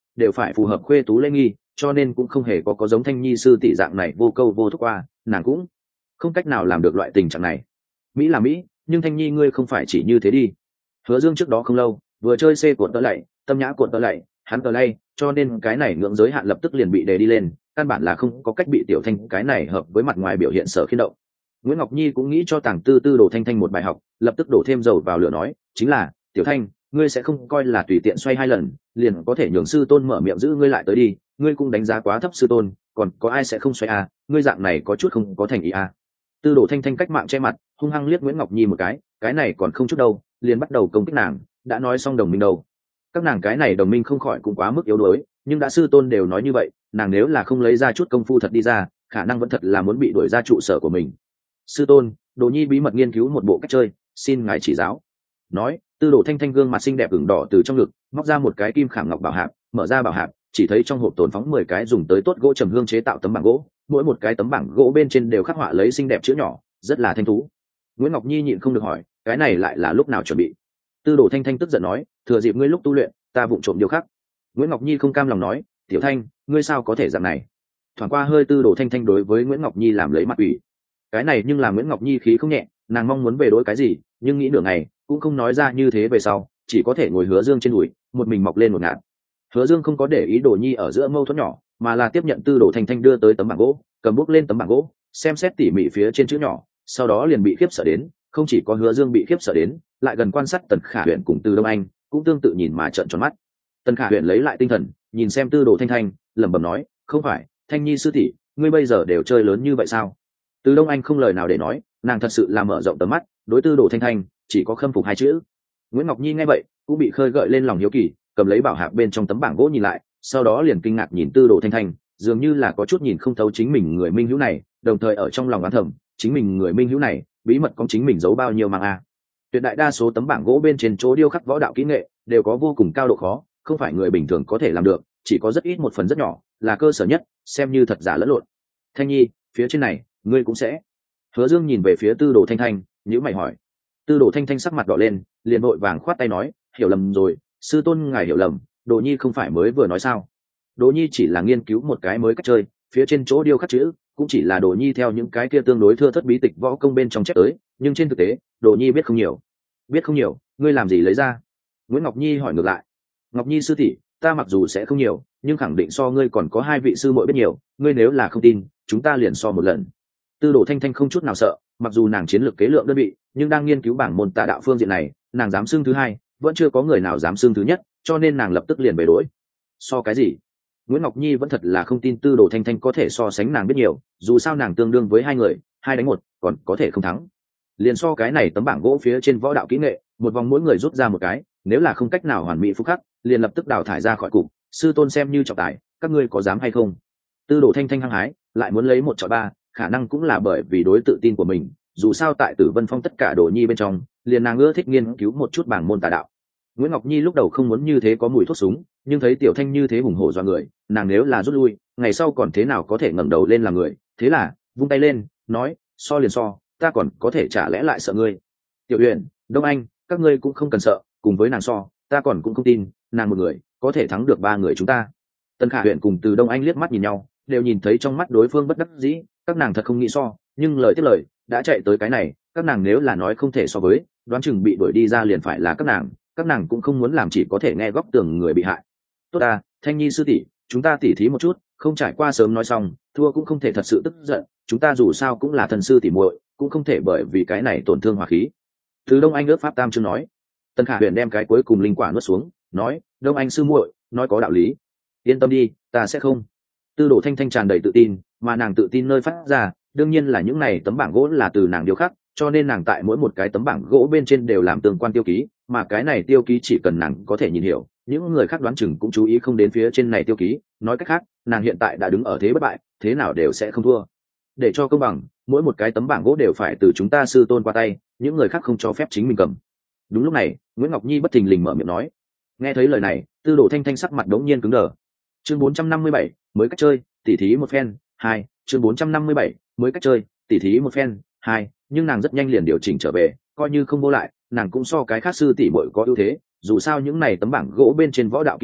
đều phải phù hợp khuê tú lễ nghi, cho nên cũng không hề có giống Thanh Nhi sư tỷ dạng này vô câu vô thúc qua, nàng cũng không cách nào làm được loại tình trạng này. Mỹ là Mỹ, nhưng Thanh Nhi ngươi không phải chỉ như thế đi. Hứa Dương trước đó không lâu vừa chơi xê cuộn tớ lạy, tâm nhã cuộn tớ lạy, hắn tờ lay, cho nên cái này ngưỡng giới hạn lập tức liền bị đề đi lên, căn bản là không có cách bị Tiểu Thanh cái này hợp với mặt ngoài biểu hiện sở khiên động. Nguyễn Ngọc Nhi cũng nghĩ cho Tàng Tư Tư Đồ Thanh Thanh một bài học, lập tức đổ thêm dầu vào lửa nói, chính là Tiểu Thanh, ngươi sẽ không coi là tùy tiện xoay 2 lần liền có thể nhường sư tôn mở miệng giữ ngươi lại tới đi, ngươi cũng đánh giá quá thấp sư tôn, còn có ai sẽ không xoay à, ngươi dạng này có chút không có thành ý à. Tư Đồ Thanh Thanh cách mạng che mặt, hung hăng liếc Nguyễn Ngọc Nhi một cái này còn không chút đâu, liền bắt đầu công kích nàng, đã nói xong đồng minh đâu. Các nàng cái này đồng minh không khỏi cũng quá mức yếu đuối, nhưng đã sư tôn đều nói như vậy, nàng nếu là không lấy ra chút công phu thật đi ra, khả năng vẫn thật là muốn bị đuổi ra trụ sở của mình. Sư tôn, Đồ Nhi bí mật nghiên cứu một bộ cách chơi, xin ngài chỉ giáo. Nói, Tư Đồ Thanh Thanh gương mặt xinh đẹp ửng đỏ từ trong ngực móc ra một cái kim khảm ngọc bảo hạp, mở ra bảo hạp, chỉ thấy trong hộp tồn phóng 10 cái dùng tới tốt gỗ trầm hương chế tạo tấm bảng gỗ, mỗi một cái tấm bảng gỗ bên trên đều khắc họa lấy xinh đẹp chữ nhỏ, rất là thanh thú. Nguyễn Ngọc Nhi nhịn không được hỏi, cái này lại là lúc nào chuẩn bị? Tư Đồ Thanh Thanh tức giận nói, thừa dịp ngươi lúc tu luyện, ta vụng trộm điều khắc. Nguyễn Ngọc Nhi không cam lòng nói, Tiểu Thanh, ngươi sao có thể dạng này? Thoảng qua hơi Tư Đồ Thanh Thanh đối với Nguyễn Ngọc Nhi làm lấy mặt ủy. Cái này nhưng là Nguyễn Ngọc Nhi khí không nhẹ, nàng mong muốn về đối cái gì, nhưng nghĩ nửa ngày cũng không nói ra như thế về sau, chỉ có thể ngồi Hứa Dương trên đùi, một mình mọc lên một ngạt. Hứa Dương không có để ý Đồ Nhi ở giữa mâu thuẫn nhỏ, mà là tiếp nhận Tư Đồ Thanh Thanh đưa tới tấm bảng gỗ, cầm bút lên tấm bảng gỗ, xem xét tỉ mỉ phía trên chữ nhỏ, sau đó liền bị khiếp sợ đến, không chỉ có Hứa Dương bị khiếp sợ đến, lại gần quan sát Tần Khả Huyền cùng Từ Đông Anh, cũng tương tự nhìn mà trợn tròn mắt. Tần Khả Huyền lấy lại tinh thần, nhìn xem Tư Đồ Thanh Thanh, lẩm bẩm nói, không phải, Thanh Nhi sư tỷ, ngươi bây giờ đều chơi lớn như vậy sao? Từ Đông Anh không lời nào để nói, nàng thật sự là mở rộng tầm mắt, đối Tư Đồ Thanh Thanh chỉ có khâm phục 2 chữ. Nguyễn Ngọc Nhi nghe vậy cũng bị khơi gợi lên lòng hiếu kỳ, cầm lấy bảo hạp bên trong tấm bảng gỗ nhìn lại, sau đó liền kinh ngạc nhìn Tư Đồ Thanh Thanh, dường như là có chút nhìn không thấu chính mình người minh hữu này, đồng thời ở trong lòng oán thầm, chính mình người minh hữu này bí mật có chính mình giấu bao nhiêu mang a. Tuyệt đại đa số tấm bảng gỗ bên trên chỗ điêu khắc võ đạo kỹ nghệ đều có vô cùng cao độ khó, không phải người bình thường có thể làm được, chỉ có rất ít một phần rất nhỏ là cơ sở nhất, xem như thật giả lẫn lộn. Thanh Nhi, phía trên này ngươi cũng sẽ? Hứa Dương nhìn về phía Tư Đồ Thanh Thanh, nhíu mày hỏi. Tư Đồ Thanh Thanh sắc mặt đỏ lên, liền vội vàng khoát tay nói, hiểu lầm rồi, sư tôn ngài hiểu lầm, Đồ Nhi không phải mới vừa nói sao? Đồ Nhi chỉ là nghiên cứu một cái mới cách chơi, phía trên chỗ điêu khắc chữ cũng chỉ là Đồ Nhi theo những cái kia tương đối thưa thớt bí tịch võ công bên trong chép tới, nhưng trên thực tế, Đồ Nhi biết không nhiều. Biết không nhiều, ngươi làm gì lấy ra? Nguyễn Ngọc Nhi hỏi ngược lại. Ngọc Nhi sư tỷ, ta mặc dù sẽ không nhiều, nhưng khẳng định so ngươi còn có 2 vị sư muội biết nhiều, ngươi nếu là không tin, chúng ta liền so một lần. Tư Đồ Thanh Thanh không chút nào sợ, mặc dù nàng chiến lược kế lượng đơn vị, nhưng đang nghiên cứu bảng môn tà đạo phương diện này, nàng dám xưng thứ 2, vẫn chưa có người nào dám xưng thứ nhất, cho nên nàng lập tức liền bày đổi. So cái gì? Nguyễn Ngọc Nhi vẫn thật là không tin Tư Đồ Thanh Thanh có thể so sánh nàng biết nhiều, dù sao nàng tương đương với 2 người, 2 đánh 1, còn có thể không thắng. Liền so cái này tấm bảng gỗ phía trên võ đạo kỹ nghệ, một vòng mỗi người rút ra một cái, nếu là không cách nào hoàn mỹ phúc khắc, liền lập tức đào thải ra khỏi cục, sư tôn xem như trọng tài, các ngươi có dám hay không? Tư Đồ Thanh Thanh hăng hái, lại muốn lấy 1 chọi 3, khả năng cũng là bởi vì đối tự tin của mình, dù sao tại Tử Vân Phong tất cả Đồ Nhi bên trong, liền nàng ưa thích nghiên cứu một chút bảng môn tà đạo. Nguyễn Ngọc Nhi lúc đầu không muốn như thế có mùi thuốc súng, nhưng thấy Tiểu Thanh như thế hùng hổ dọa người, nàng nếu là rút lui, ngày sau còn thế nào có thể ngẩng đầu lên làm người, thế là vung tay lên, nói, so liền so, ta còn có thể chả lẽ lại sợ ngươi? Tiểu Uyển, Đông Anh, các ngươi cũng không cần sợ, cùng với nàng so, ta còn cũng không tin, nàng một người có thể thắng được 3 người chúng ta. Tân Khả Huyền cùng Từ Đông Anh liếc mắt nhìn nhau, đều nhìn thấy trong mắt đối phương bất đắc dĩ, các nàng thật không nghĩ so, nhưng lời tiếp lời, đã chạy tới cái này, các nàng nếu là nói không thể so với, đoán chừng bị đuổi đi ra liền phải là các nàng cũng không muốn làm chỉ có thể nghe góc tường người bị hại. Tốt ta, Thanh Nhi sư tỷ, chúng ta tỉ thí một chút, không trải qua sớm nói xong, thua cũng không thể thật sự tức giận, chúng ta dù sao cũng là thần sư tỉ muội, cũng không thể bởi vì cái này tổn thương hòa khí. Từ Đông Anh ước pháp tam chương nói. Tân Khả Huyền đem cái cuối cùng linh quả nuốt xuống, nói, Đông Anh sư muội, nói có đạo lý. Yên tâm đi, ta sẽ không. Tư Đồ Thanh Thanh tràn đầy tự tin, mà nàng tự tin nơi phát ra, đương nhiên là những này tấm bảng gỗ là từ nàng điêu khắc, cho nên nàng tại mỗi một cái tấm bảng gỗ bên trên đều làm tương quan tiêu ký, mà cái này tiêu ký chỉ cần nàng có thể nhìn hiểu, những người khác đoán chừng cũng chú ý không đến phía trên này tiêu ký, nói cách khác, nàng hiện tại đã đứng ở thế bất bại, thế nào đều sẽ không thua. Để cho công bằng, mỗi một cái tấm bảng gỗ đều phải từ chúng ta sư tôn qua tay, những người khác không cho phép chính mình cầm. Đúng lúc này, Nguyễn Ngọc Nhi bất thình lình mở miệng nói. Nghe thấy lời này, Tư Đồ Thanh Thanh sắc mặt đống nhiên cứng đờ. Chương 457, mới cách chơi, tỉ thí một phen, 2, chương 457, mới cách chơi, tỉ thí một phen, 2, nhưng nàng rất nhanh liền điều chỉnh trở về, coi như không vô lại, nàng cũng so cái khác sư tỷ muội có ưu thế, dù sao những này tấm bảng gỗ bên trên võ đạo kỹ nghệ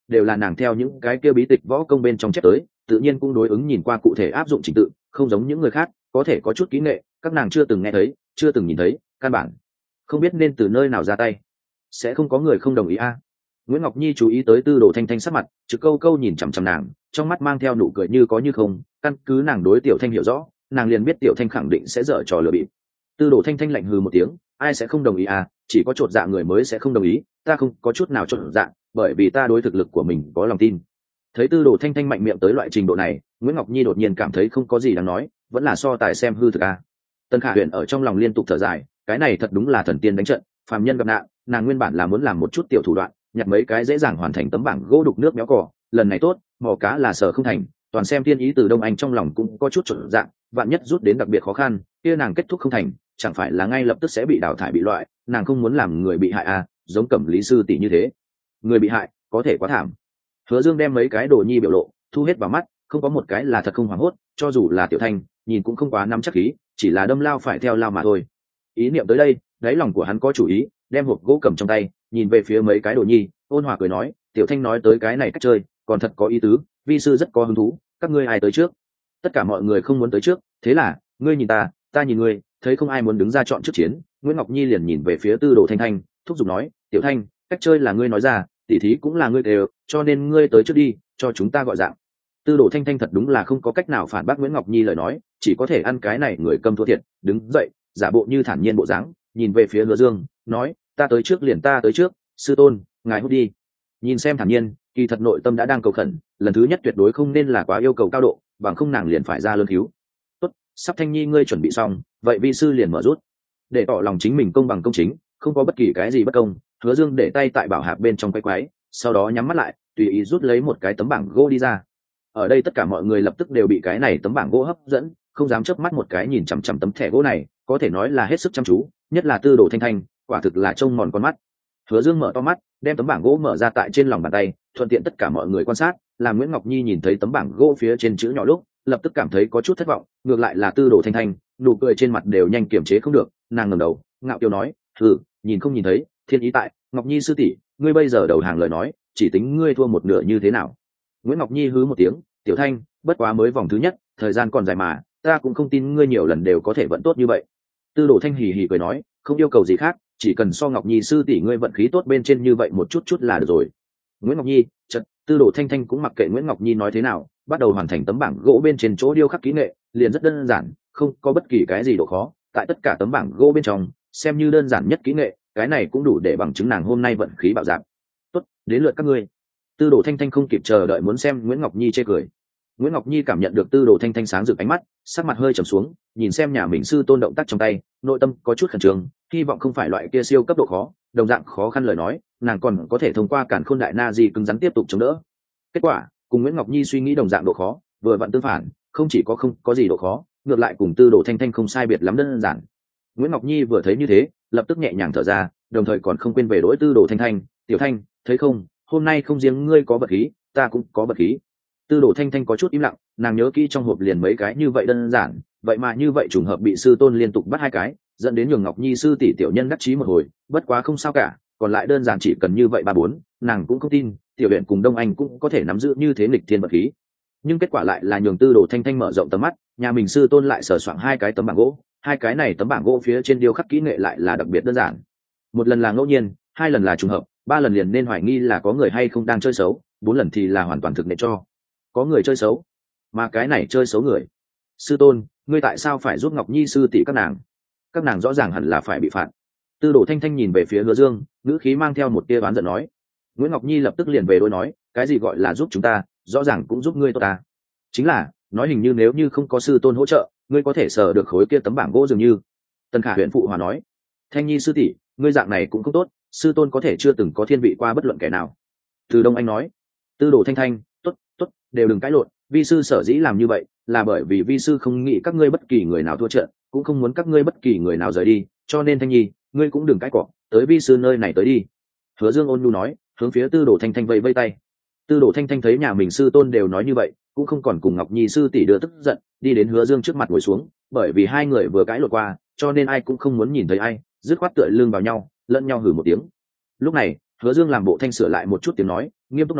đều là nàng theo những cái kia bí tịch võ công bên trong chép tới, tự nhiên cũng đối ứng nhìn qua cụ thể áp dụng trình tự, không giống những người khác có thể có chút kỹ nghệ các nàng chưa từng nghe thấy chưa từng nhìn thấy, căn bản không biết nên từ nơi nào ra tay. Sẽ không có người không đồng ý a? Nguyễn Ngọc Nhi chú ý tới Tư Đồ Thanh Thanh sắc mặt, trực câu câu nhìn chằm chằm nàng, trong mắt mang theo nụ cười như có như không, căn cứ nàng đối Tiểu Thanh hiểu rõ, nàng liền biết Tiểu Thanh khẳng định sẽ dở trò lừa bịp. Tư Đồ Thanh Thanh lạnh hừ một tiếng, ai sẽ không đồng ý à, chỉ có chột dạ người mới sẽ không đồng ý, ta không có chút nào chột dạ, bởi vì ta đối thực lực của mình có lòng tin. Thấy Tư Đồ Thanh Thanh mạnh miệng tới loại trình độ này, Nguyễn Ngọc Nhi đột nhiên cảm thấy không có gì đáng nói, vẫn là so tài xem hư thực à. Tân Khả Huyền ở trong lòng liên tục thở dài, cái này thật đúng là thần tiên đánh trận, phàm nhân gặp nạn, nàng nguyên bản là muốn làm một chút tiểu thủ đoạn, nhặt mấy cái dễ dàng hoàn thành tấm bảng gỗ đục nước méo cỏ, lần này tốt, mò cá là sở không thành, toàn xem thiên ý từ Đông Anh trong lòng cũng có chút chột dạ, vạn nhất rút đến đặc biệt khó khăn, kia nàng kết thúc không thành, chẳng phải là ngay lập tức sẽ bị đào thải bị loại, nàng không muốn làm người bị hại à, giống Cẩm Lý sư tỷ như thế. Người bị hại, có thể quá thảm. Hứa Dương đem mấy cái đồ nhi biểu lộ thu hết vào mắt, không có một cái là thật không hoảng hốt, cho dù là Tiểu Thanh, nhìn cũng không quá nắm chắc khí, chỉ là đâm lao phải theo lao mà thôi. Ý niệm tới đây, đáy lòng của hắn có chủ ý, đem hộp gỗ cầm trong tay, nhìn về phía mấy cái đồ nhi, ôn hòa cười nói, Tiểu Thanh nói tới cái này cách chơi, còn thật có ý tứ, vi sư rất có hứng thú, các ngươi ai tới trước? Tất cả mọi người không muốn tới trước, thế là, ngươi nhìn ta, ta nhìn ngươi, thấy không ai muốn đứng ra chọn trước chiến, Nguyễn Ngọc Nhi liền nhìn về phía Tư Đồ Thanh Thanh, thúc giục nói, Tiểu Thanh, cách chơi là ngươi nói ra, tỉ thí cũng là ngươi đều, cho nên ngươi tới trước đi, cho chúng ta gọi dạng. Tư Đồ Thanh Thanh thật đúng là không có cách nào phản bác Nguyễn Ngọc Nhi lời nói, chỉ có thể ăn cái này người câm thua thiệt, đứng dậy, giả bộ như thản nhiên bộ dáng, nhìn về phía Hứa Dương, nói, ta tới trước liền ta tới trước, sư tôn, ngài hút đi. Nhìn xem thản nhiên, kỳ thật nội tâm đã đang cầu khẩn, lần thứ nhất tuyệt đối không nên là quá yêu cầu cao độ, bằng không nàng liền phải ra lương cứu. Tốt, sắp Thanh Nhi ngươi chuẩn bị xong, vậy vi sư liền mở rút. Để tỏ lòng chính mình công bằng công chính, không có bất kỳ cái gì bất công, Hứa Dương để tay tại bảo hạp bên trong quay quái, sau đó nhắm mắt lại, tùy ý rút lấy một cái tấm bảng gỗ đi ra. Ở đây tất cả mọi người lập tức đều bị cái này tấm bảng gỗ hấp dẫn, không dám chớp mắt một cái nhìn chằm chằm tấm thẻ gỗ này, có thể nói là hết sức chăm chú, nhất là Tư Đồ Thanh Thanh, quả thực là trông mòn con mắt. Hứa Dương mở to mắt, đem tấm bảng gỗ mở ra tại trên lòng bàn tay, thuận tiện tất cả mọi người quan sát, làm Nguyễn Ngọc Nhi nhìn thấy tấm bảng gỗ phía trên chữ nhỏ lúc, lập tức cảm thấy có chút thất vọng, ngược lại là Tư Đồ Thanh Thanh, nụ cười trên mặt đều nhanh kiềm chế không được, nàng ngẩng đầu, ngạo kiều nói, nhìn không nhìn thấy, thiên ý tại, Ngọc Nhi sư tỷ, ngươi bây giờ đầu hàng lời nói, chỉ tính ngươi thua một nửa như thế nào? Nguyễn Ngọc Nhi hứ một tiếng, Tiểu Thanh, bất quá mới vòng thứ nhất, thời gian còn dài mà, ta cũng không tin ngươi nhiều lần đều có thể vận tốt như vậy. Tư Đồ Thanh hì hì cười nói, không yêu cầu gì khác, chỉ cần so Ngọc Nhi sư tỷ ngươi vận khí tốt bên trên như vậy một chút chút là được rồi. Nguyễn Ngọc Nhi, Tư Đồ Thanh Thanh cũng mặc kệ Nguyễn Ngọc Nhi nói thế nào, bắt đầu hoàn thành tấm bảng gỗ bên trên chỗ điêu khắc kỹ nghệ, liền rất đơn giản, không có bất kỳ cái gì độ khó, tại tất cả tấm bảng gỗ bên trong, xem như đơn giản nhất kỹ nghệ, cái này cũng đủ để bằng chứng nàng hôm nay vận khí bạo dạn. Tốt, đến lượt các ngươi. Tư Đồ Thanh Thanh không kịp chờ đợi muốn xem Nguyễn Ngọc Nhi chê cười. Nguyễn Ngọc Nhi cảm nhận được Tư Đồ Thanh Thanh sáng rực ánh mắt, sắc mặt hơi trầm xuống, nhìn xem nhà mình sư tôn động tác trong tay, nội tâm có chút khẩn trương, hy vọng không phải loại kia siêu cấp độ khó, đồng dạng khó khăn lời nói, nàng còn có thể thông qua Càn Khôn Đại Na Di cứng rắn tiếp tục chống đỡ. Kết quả, cùng Nguyễn Ngọc Nhi suy nghĩ đồng dạng độ khó, vừa vặn tương phản, không chỉ có không có gì độ khó, ngược lại cùng Tư Đồ Thanh Thanh không sai biệt lắm đơn giản. Nguyễn Ngọc Nhi vừa thấy như thế, lập tức nhẹ nhàng thở ra, đồng thời còn không quên về đối Tư Đồ Thanh Thanh, Tiểu Thanh, thấy không, hôm nay không riêng ngươi có bật khí, ta cũng có bật khí. Tư Đồ Thanh Thanh có chút im lặng, nàng nhớ kỹ trong hộp liền mấy cái như vậy đơn giản, vậy mà như vậy trùng hợp bị sư tôn liên tục bắt hai cái, dẫn đến nhường Ngọc Nhi sư tỷ tiểu nhân đắc chí một hồi, bất quá không sao cả, còn lại đơn giản chỉ cần như vậy ba bốn, nàng cũng không tin, tiểu huyện cùng Đông Anh cũng có thể nắm giữ như thế nghịch thiên bật khí. Nhưng kết quả lại là nhường Tư Đồ Thanh Thanh mở rộng tầm mắt, nhà mình sư tôn lại sờ soạng hai cái tấm bảng gỗ, hai cái này tấm bảng gỗ phía trên điêu khắc kỹ nghệ lại là đặc biệt đơn giản. Một lần là ngẫu nhiên, hai lần là trùng hợp, ba lần liền nên hoài nghi là có người hay không đang chơi xấu, bốn lần thì là hoàn toàn thực nệ cho có người chơi xấu, mà cái này chơi xấu người. Sư tôn, ngươi tại sao phải giúp Ngọc Nhi sư tỷ các nàng rõ ràng hẳn là phải bị phạt. Tư Đồ Thanh Thanh nhìn về phía Hứa Dương, ngữ khí mang theo một tia oán giận nói. Nguyễn Ngọc Nhi lập tức liền về đôi nói, cái gì gọi là giúp chúng ta, rõ ràng cũng giúp ngươi tốt ta. Chính là, nói hình như nếu như không có sư tôn hỗ trợ, ngươi có thể sờ được khối kia tấm bảng gỗ dường như. Tân Khả Huyền phụ hòa nói, Thanh Nhi sư tỷ, ngươi dạng này cũng không tốt, sư tôn có thể chưa từng có thiên vị qua bất luận kẻ nào. Từ Đông Anh nói. Tư Đồ Thanh Thanh, tốt, đều đừng cãi lộn, vi sư sở dĩ làm như vậy là bởi vì vi sư không nghĩ các ngươi bất kỳ người nào thua trận, cũng không muốn các ngươi bất kỳ người nào rời đi, cho nên Thanh Nhi, ngươi cũng đừng cãi cọ, tới vi sư nơi này tới đi. Hứa Dương ôn nhu nói, hướng phía Tư Đồ Thanh Thanh vẫy vẫy tay. Tư Đồ Thanh Thanh thấy nhà mình sư tôn đều nói như vậy, cũng không còn cùng Ngọc Nhi sư tỷ đưa tức giận, đi đến Hứa Dương trước mặt ngồi xuống, bởi vì hai người vừa cãi lộn qua, cho nên ai cũng không muốn nhìn thấy ai, dứt khoát tựa lưng vào nhau, lẫn nhau hừ một tiếng. Lúc này, Hứa Dương làm bộ thanh sửa lại một chút tiếng nói, nghiêm túc nói,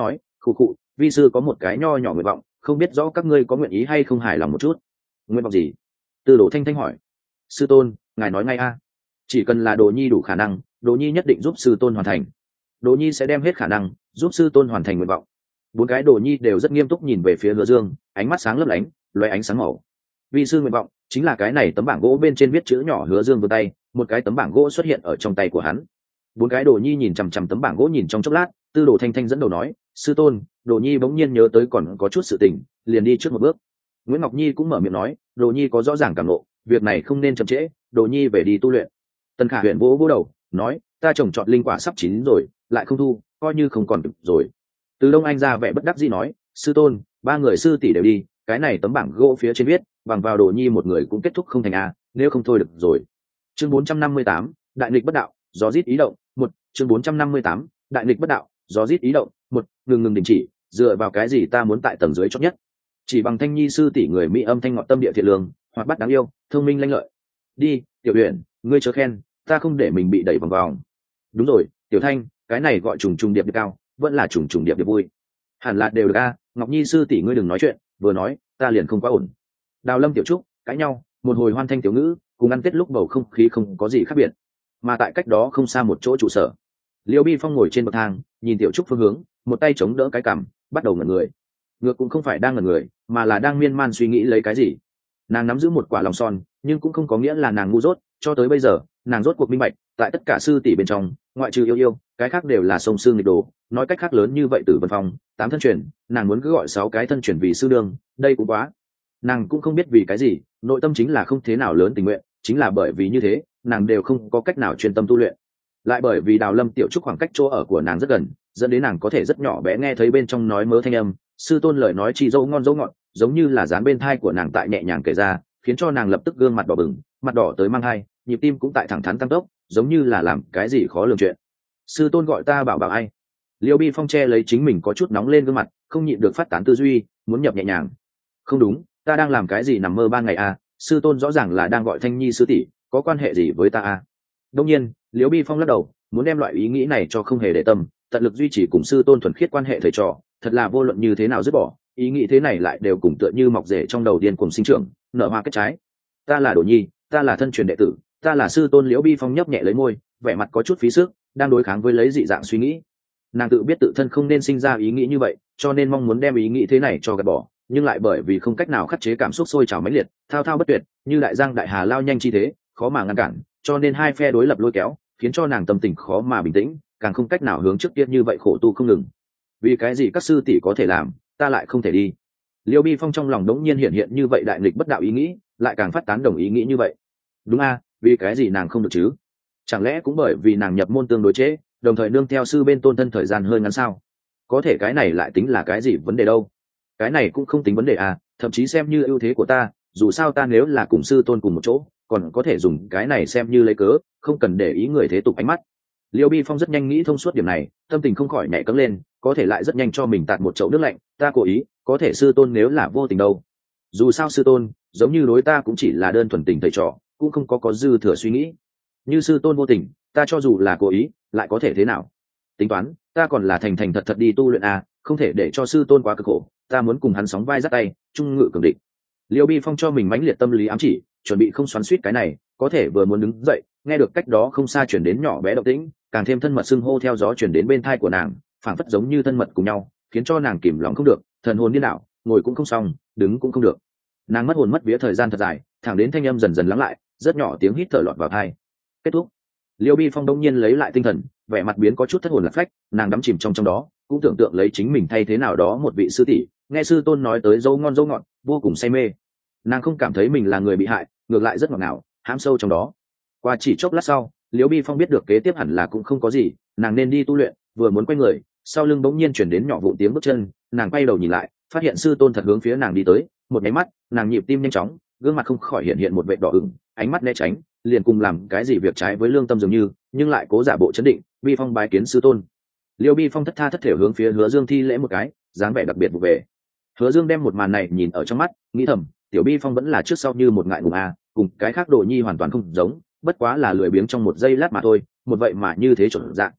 khụ khụ, vi sư có một cái nho nhỏ nguyện vọng, không biết rõ các ngươi có nguyện ý hay không hài lòng một chút. Nguyện vọng gì? Tư đồ thanh thanh hỏi. Sư tôn, ngài nói ngay a. Chỉ cần là đồ nhi đủ khả năng, đồ nhi nhất định giúp sư tôn hoàn thành. Đồ nhi sẽ đem hết khả năng giúp sư tôn hoàn thành nguyện vọng. Bốn cái đồ nhi đều rất nghiêm túc nhìn về phía Hứa Dương, ánh mắt sáng lấp lánh, loé ánh sáng màu. Vi sư nguyện vọng chính là cái này tấm bảng gỗ bên trên viết chữ nhỏ. Hứa Dương vươn tay, một cái tấm bảng gỗ xuất hiện ở trong tay của hắn. Bốn cái đồ nhi nhìn chằm chằm tấm bảng gỗ nhìn trong chốc lát, Tư đồ thanh thanh dẫn đầu nói, sư tôn, đồ nhi bỗng nhiên nhớ tới còn có chút sự tình, liền đi trước một bước. Nguyễn Ngọc Nhi cũng mở miệng nói, đồ nhi có rõ ràng cảm ngộ, việc này không nên chậm trễ, đồ nhi về đi tu luyện. Tần Khả Huyền vỗ vỗ đầu, nói, ta trồng trọt linh quả sắp chín rồi, lại không thu, coi như không còn kịp rồi. Từ Đông Anh ra vẻ bất đắc dĩ nói, sư tôn, ba người sư tỷ đều đi, cái này tấm bảng gỗ phía trên viết, bằng vào đồ nhi một người cũng kết thúc không thành a, nếu không thôi được rồi. Chương 458, đại nghịch bất đạo, gió rít ý động, một. Chương 458, đại nghịch bất đạo, gió rít ý động, một. Ngừng đình chỉ, dựa vào cái gì ta muốn tại tầng dưới chót nhất? Chỉ bằng Thanh Nhi sư tỷ người mỹ âm thanh ngọt tâm địa thiện lương, hoạt bát đáng yêu, thông minh lanh lợi. Đi, Tiểu Huyền, ngươi chớ khen, ta không để mình bị đẩy vòng vòng. Đúng rồi, Tiểu Thanh, cái này gọi trùng trùng điệp điệp cao, vẫn là trùng trùng điệp điệp vui. Hẳn là đều được a. Ngọc Nhi sư tỷ ngươi đừng nói chuyện, vừa nói ta liền không quá ổn. Đào Lâm Tiểu Trúc cãi nhau, một hồi hoan thanh tiểu ngữ, cùng ăn tết lúc bầu không khí không có gì khác biệt. Mà tại cách đó không xa một chỗ trụ sở, Liêu Bi Phong ngồi trên bậc thang, nhìn Tiểu Trúc phương hướng, một tay chống đỡ cái cằm, bắt đầu ngẩn người. Ngược cũng không phải đang ngẩn người, mà là đang miên man suy nghĩ lấy cái gì. Nàng nắm giữ một quả lòng son, nhưng cũng không có nghĩa là nàng ngu dốt. Cho tới bây giờ, nàng rốt cuộc minh bạch, tại tất cả sư tỷ bên trong, ngoại trừ yêu, cái khác đều là sông xương nghịch đồ. Nói cách khác lớn như vậy, Tử Vân Phong 8 thân truyền, nàng muốn cứ gọi 6 cái thân truyền vì sư đương, đây cũng quá. Nàng cũng không biết vì cái gì, nội tâm chính là không thế nào lớn tình nguyện, chính là bởi vì như thế, nàng đều không có cách nào chuyên tâm tu luyện. Lại bởi vì Đào Lâm Tiểu Trúc khoảng cách chỗ ở của nàng rất gần, dẫn đến nàng có thể rất nhỏ bé nghe thấy bên trong nói mớ thanh âm, sư tôn lời nói chi dâu ngon dâu ngọt, giống như là dán bên thai của nàng tại nhẹ nhàng kể ra, khiến cho nàng lập tức gương mặt đỏ bừng, mặt đỏ tới mang hai, nhịp tim cũng tại thẳng thắn tăng tốc, giống như là làm cái gì khó lường chuyện. Sư tôn gọi ta bảo ai? Liêu Bi Phong che lấy chính mình có chút nóng lên gương mặt, không nhịn được phát tán tư duy, muốn nhập nhẹ nhàng. Không đúng, ta đang làm cái gì nằm mơ 3 ngày à? Sư tôn rõ ràng là đang gọi Thanh Nhi sư tỷ, có quan hệ gì với ta à? Đương nhiên, Liêu Bi Phong lắc đầu, muốn đem loại ý nghĩ này cho không hề để tâm, tận lực duy trì cùng sư tôn thuần khiết quan hệ thầy trò, thật là vô luận như thế nào dứt bỏ, ý nghĩ thế này lại đều cùng tựa như mọc rễ trong đầu điên cuồng sinh trưởng, nở hoa kết trái. Ta là Đồ Nhi, ta là thân truyền đệ tử, ta là sư tôn. Liễu Bi Phong nhấp nhẹ lấy môi, vẻ mặt có chút phí sức, đang đối kháng với lấy dị dạng suy nghĩ. Nàng tự biết tự thân không nên sinh ra ý nghĩ như vậy, cho nên mong muốn đem ý nghĩ thế này cho gạt bỏ, nhưng lại bởi vì không cách nào khắc chế cảm xúc sôi trào mãnh liệt, thao thao bất tuyệt, như đại giang đại hà lao nhanh chi thế, khó mà ngăn cản, cho nên hai phe đối lập lôi kéo, khiến cho nàng tâm tình khó mà bình tĩnh, càng không cách nào hướng trước kia như vậy khổ tu không ngừng. Vì cái gì các sư tỷ có thể làm, ta lại không thể đi? Liêu Bi Phong trong lòng đống nhiên hiện như vậy đại nghịch bất đạo ý nghĩ, lại càng phát tán đồng ý nghĩ như vậy. Đúng a, vì cái gì nàng không được chứ? Chẳng lẽ cũng bởi vì nàng nhập môn tương đối trễ, đồng thời nương theo sư bên tôn thân thời gian hơi ngắn sao? Có thể cái này lại tính là cái gì vấn đề đâu? Cái này cũng không tính vấn đề à, thậm chí xem như ưu thế của ta, dù sao ta nếu là cùng sư tôn cùng một chỗ, còn có thể dùng cái này xem như lấy cớ, không cần để ý người thế tục ánh mắt. Liêu Bi Phong rất nhanh nghĩ thông suốt điểm này, tâm tình không khỏi nhảy cẫng lên, có thể lại rất nhanh cho mình tạt một chậu nước lạnh, ta cố ý, có thể sư tôn nếu là vô tình đâu? Dù sao sư tôn, giống như đối ta cũng chỉ là đơn thuần tình thầy trò, cũng không có dư thừa suy nghĩ. Như sư tôn vô tình, ta cho dù là cố ý, lại có thể thế nào? Tính toán, ta còn là thành thành thật thật đi tu luyện à, không thể để cho sư tôn quá cực khổ, ta muốn cùng hắn sóng vai dắt tay, chung ngự cường địch. Liêu Bi Phong cho mình mãnh liệt tâm lý ám chỉ, chuẩn bị không xoắn xuýt cái này, có thể vừa muốn đứng dậy, nghe được cách đó không xa chuyển đến nhỏ bé động tĩnh, càng thêm thân mật xưng hô theo gió chuyển đến bên thai của nàng, phảng phất giống như thân mật cùng nhau, khiến cho nàng kìm lòng không được, thần hồn điên đảo, ngồi cũng không xong, đứng cũng không được. Nàng mất hồn mất vía thời gian thật dài, thẳng đến thanh âm dần dần lắng lại, rất nhỏ tiếng hít thở lọt vào tai. Kết thúc. Liêu Bi Phong đông nhiên lấy lại tinh thần, vẻ mặt biến có chút thất hồn lạc phách, nàng đắm chìm trong đó, cũng tưởng tượng lấy chính mình thay thế nào đó một vị sư tỷ, nghe sư tôn nói tới dâu ngon dâu ngọt, vô cùng say mê. Nàng không cảm thấy mình là người bị hại, ngược lại rất ngọt ngào, hãm sâu trong đó. Qua chỉ chốc lát sau, Liễu Bi Phong biết được kế tiếp hẳn là cũng không có gì, nàng nên đi tu luyện, vừa muốn quay người, sau lưng bỗng nhiên chuyển đến nhỏ vụn tiếng bước chân, nàng quay đầu nhìn lại, phát hiện sư tôn thật hướng phía nàng đi tới, một cái mắt, nàng nhịp tim nhanh chóng, gương mặt không khỏi hiện một vệt đỏ ửng, ánh mắt né tránh, liền cùng làm cái gì việc trái với lương tâm dường như, nhưng lại cố giả bộ chấn định. Bi Phong bái kiến sư tôn. Liễu Bi Phong thất tha thất thể hướng phía Hứa Dương thi lễ một cái, dáng vẻ đặc biệt vụ về. Hứa Dương đem một màn này nhìn ở trong mắt, nghĩ thầm, tiểu Bi Phong vẫn là trước sau như một ngại ngùng a, cùng cái khác Đồ Nhi hoàn toàn không giống, bất quá là lười biếng trong một giây lát mà thôi, một vậy mà như thế chuẩn dạng.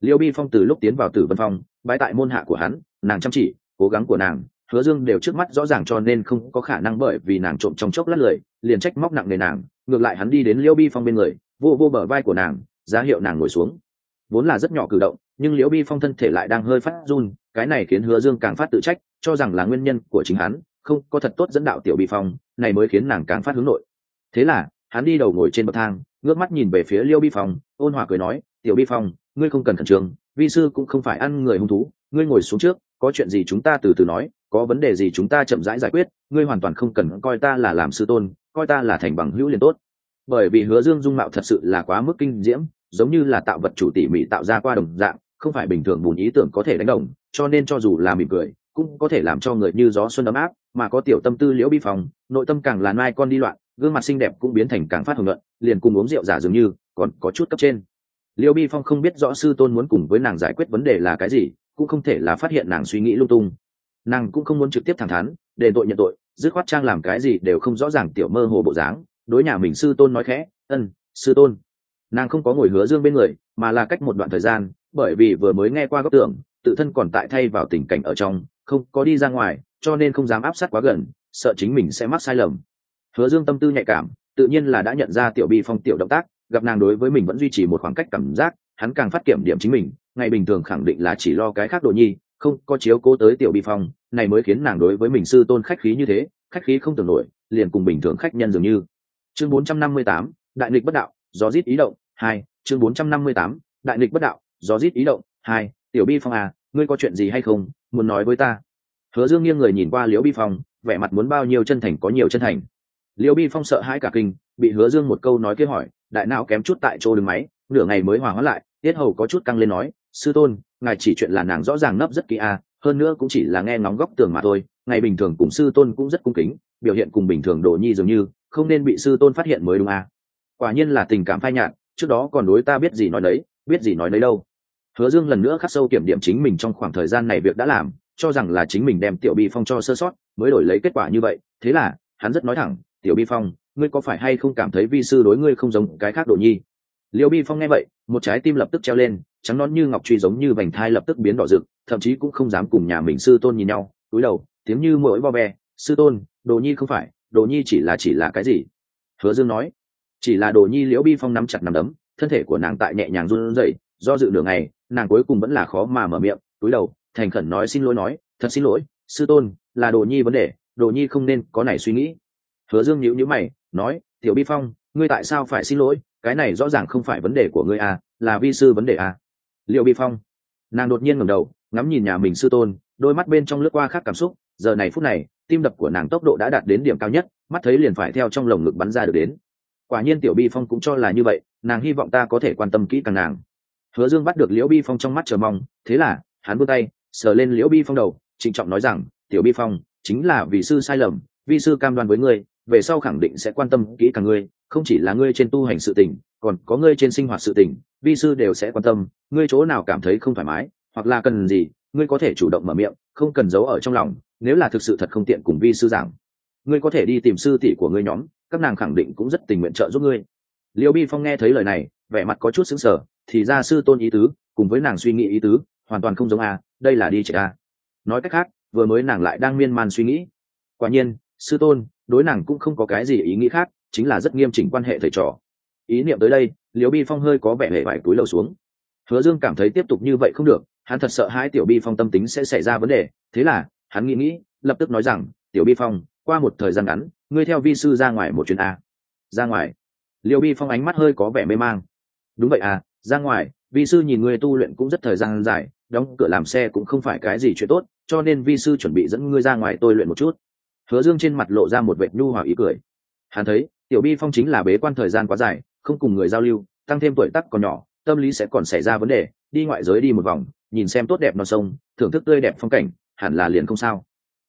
Liêu Bi Phong từ lúc tiến vào Tử Vân Phong bái tại môn hạ của hắn, nàng chăm chỉ cố gắng của nàng Hứa Dương đều trước mắt rõ ràng, cho nên không có khả năng bởi vì nàng trộm trong chốc lát lười liền trách móc nặng nề nàng. Ngược lại hắn đi đến Liêu Bi Phong bên người, vô vô bờ vai của nàng, ra hiệu nàng ngồi xuống. Vốn là rất nhỏ cử động, nhưng Liễu Bi Phong thân thể lại đang hơi phát run, cái này khiến Hứa Dương càng phát tự trách, cho rằng là nguyên nhân của chính hắn không có thật tốt dẫn đạo Tiểu Bi Phong, này mới khiến nàng càng phát hướng nội. Thế là hắn đi đầu ngồi trên bậc thang, ngước mắt nhìn về phía Liêu Bi Phong, ôn hòa cười nói, Tiểu Bi Phong, ngươi không cần khẩn trương, vi sư cũng không phải ăn người hung thú, ngươi ngồi xuống trước, có chuyện gì chúng ta từ từ nói, có vấn đề gì chúng ta chậm rãi giải quyết, ngươi hoàn toàn không cần coi ta là làm sư tôn, coi ta là thành bằng hữu liền tốt. Bởi vì Hứa Dương dung mạo thật sự là quá mức kinh diễm, giống như là tạo vật chủ tỉ mỉ tạo ra qua đồng dạng, không phải bình thường bùn ý tưởng có thể đánh đồng, cho nên cho dù là mỉm cười cũng có thể làm cho người như gió xuân ấm áp. Mà có tiểu tâm tư Liễu Bi Phong, nội tâm càng là nai con đi loạn, gương mặt xinh đẹp cũng biến thành càng phát hồng nhuận, liền cùng uống rượu giả dường như còn có chút cấp trên. Liễu Bi Phong không biết rõ sư tôn muốn cùng với nàng giải quyết vấn đề là cái gì, cũng không thể là phát hiện nàng suy nghĩ lung tung. Nàng cũng không muốn trực tiếp thẳng thắn đền tội nhận tội, dứt khoát trang làm cái gì đều không rõ ràng tiểu mơ hồ bộ dáng, đối nhà mình sư tôn nói khẽ, sư tôn. Nàng không có ngồi Hứa Dương bên người, mà là cách một đoạn thời gian, bởi vì vừa mới nghe qua góc tưởng, tự thân còn tại thay vào tình cảnh ở trong, không có đi ra ngoài, cho nên không dám áp sát quá gần, sợ chính mình sẽ mắc sai lầm. Hứa Dương tâm tư nhạy cảm, tự nhiên là đã nhận ra Tiểu Bi Phong tiểu động tác, gặp nàng đối với mình vẫn duy trì một khoảng cách cảm giác, hắn càng phát kiểm điểm chính mình, ngày bình thường khẳng định là chỉ lo cái khác đồ nhi, không có chiếu cố tới Tiểu Bi Phong, này mới khiến nàng đối với mình sư tôn khách khí như thế, khách khí không tưởng nổi, liền cùng bình thường khách nhân dường như. Chương 458, đại nghịch bất đạo, gió rít ý động, 2, chương 458, đại nghịch bất đạo, gió rít ý động, 2, Tiểu Bi Phong à, ngươi có chuyện gì hay không, muốn nói với ta? Hứa Dương nghiêng người nhìn qua Liễu Bi Phong, vẻ mặt muốn bao nhiêu chân thành có nhiều chân thành. Liễu Bi Phong sợ hãi cả kinh, bị Hứa Dương một câu nói kia hỏi, đại não kém chút tại chỗ đứng máy, nửa ngày mới hòa hóa lại, tiết hầu có chút căng lên nói, sư tôn, ngài chỉ chuyện là nàng rõ ràng nấp rất kỹ à, hơn nữa cũng chỉ là nghe ngóng góc tường mà thôi, ngày bình thường cùng sư tôn cũng rất cung kính, biểu hiện cùng bình thường đồ nhi dường như, không nên bị sư tôn phát hiện mới đúng à. Quả nhiên là tình cảm phai nhạt, trước đó còn đối ta biết gì nói đấy, biết gì nói đấy đâu. Hứa Dương lần nữa khắc sâu kiểm điểm chính mình trong khoảng thời gian này việc đã làm, cho rằng là chính mình đem Tiểu Bi Phong cho sơ sót, mới đổi lấy kết quả như vậy. Thế là hắn rất nói thẳng, Tiểu Bi Phong, ngươi có phải hay không cảm thấy vi sư đối ngươi không giống cái khác đồ nhi? Liêu Bi Phong nghe vậy, một trái tim lập tức treo lên, trắng nõn như ngọc truy giống như vành thai lập tức biến đỏ rực, thậm chí cũng không dám cùng nhà mình sư tôn nhìn nhau, cúi đầu, tiếng như muỗi vo ve, sư tôn, đồ nhi không phải, đồ nhi chỉ là cái gì? Hứa Dương nói, chỉ là đồ nhi. Liễu Bi Phong nắm chặt nắm đấm, thân thể của nàng tại nhẹ nhàng run rẩy, do dự nửa ngày, nàng cuối cùng vẫn là khó mà mở miệng, cúi đầu, thành khẩn nói xin lỗi, nói, thật xin lỗi, sư tôn, là đồ nhi vấn đề, đồ nhi không nên có này suy nghĩ. Hứa Dương nhíu nhíu mày, nói, Tiểu Bi Phong, ngươi tại sao phải xin lỗi, cái này rõ ràng không phải vấn đề của ngươi à, là vi sư vấn đề à? Liễu Bi Phong, nàng đột nhiên ngẩng đầu, ngắm nhìn nhà mình sư tôn, đôi mắt bên trong lướt qua khác cảm xúc, giờ này phút này, tim đập của nàng tốc độ đã đạt đến điểm cao nhất, mắt thấy liền phải theo trong lồng ngực bắn ra được đến. Quả nhiên Tiểu Bi Phong cũng cho là như vậy, nàng hy vọng ta có thể quan tâm kỹ càng nàng. Hứa Dương bắt được Liễu Bi Phong trong mắt chờ mong, thế là hắn vươn tay sờ lên Liễu Bi Phong đầu, trịnh trọng nói rằng, Tiểu Bi Phong, chính là vì sư sai lầm, vi sư cam đoan với ngươi, về sau khẳng định sẽ quan tâm kỹ càng ngươi, không chỉ là ngươi trên tu hành sự tình, còn có ngươi trên sinh hoạt sự tình, vi sư đều sẽ quan tâm, ngươi chỗ nào cảm thấy không thoải mái, hoặc là cần gì, ngươi có thể chủ động mở miệng, không cần giấu ở trong lòng, nếu là thực sự thật không tiện cùng vi sư giảng, ngươi có thể đi tìm sư tỷ của ngươi nhóm, các nàng khẳng định cũng rất tình nguyện trợ giúp ngươi. Liễu Bi Phong nghe thấy lời này, vẻ mặt có chút sững sờ, thì ra sư tôn ý tứ cùng với nàng suy nghĩ ý tứ hoàn toàn không giống à, đây là đi chạy à. Nói cách khác, vừa mới nàng lại đang miên man suy nghĩ. Quả nhiên, sư tôn đối nàng cũng không có cái gì ý nghĩ khác, chính là rất nghiêm chỉnh quan hệ thầy trò. Ý niệm tới đây, Liễu Bi Phong hơi có vẻ hề vải cúi đầu xuống. Hứa Dương cảm thấy tiếp tục như vậy không được, hắn thật sợ hai Tiểu Bi Phong tâm tính sẽ xảy ra vấn đề, thế là hắn nghĩ, lập tức nói rằng, Tiểu Bi Phong, qua một thời gian ngắn, ngươi theo vi sư ra ngoài một chuyến à. Ra ngoài? Liễu Bi Phong ánh mắt hơi có vẻ mê mang. Đúng vậy à, ra ngoài, vi sư nhìn ngươi tu luyện cũng rất thời gian dài, đóng cửa làm xe cũng không phải cái gì chuyện tốt, cho nên vi sư chuẩn bị dẫn ngươi ra ngoài tôi luyện một chút. Hứa Dương trên mặt lộ ra một vệt nhu hòa ý cười. Hắn thấy Tiểu Bi Phong chính là bế quan thời gian quá dài, không cùng người giao lưu, tăng thêm tuổi tác còn nhỏ, tâm lý sẽ còn xảy ra vấn đề, đi ngoại giới đi một vòng, nhìn xem tốt đẹp non sông, thưởng thức tươi đẹp phong cảnh, hẳn là liền không sao.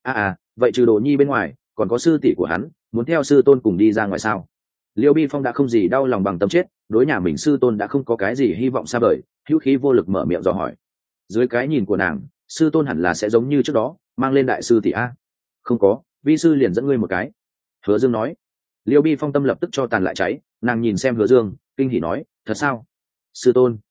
Vậy trừ Đồ Nhi bên ngoài, còn có sư tỷ của hắn, muốn theo sư tôn cùng đi ra ngoài sao? Liêu Bi Phong đã không gì đau lòng bằng tâm chết, đối nhà mình sư tôn đã không có cái gì hy vọng xa vời, hữu khí vô lực mở miệng dò hỏi. Dưới cái nhìn của nàng, sư tôn hẳn là sẽ giống như trước đó, mang lên đại sư tỷ a. Không có, vi sư liền dẫn ngươi một cái. Hứa Dương nói. Liêu Bi Phong tâm lập tức cho tàn lại cháy, nàng nhìn xem Hứa Dương, kinh hỉ nói, thật sao? Sư tôn.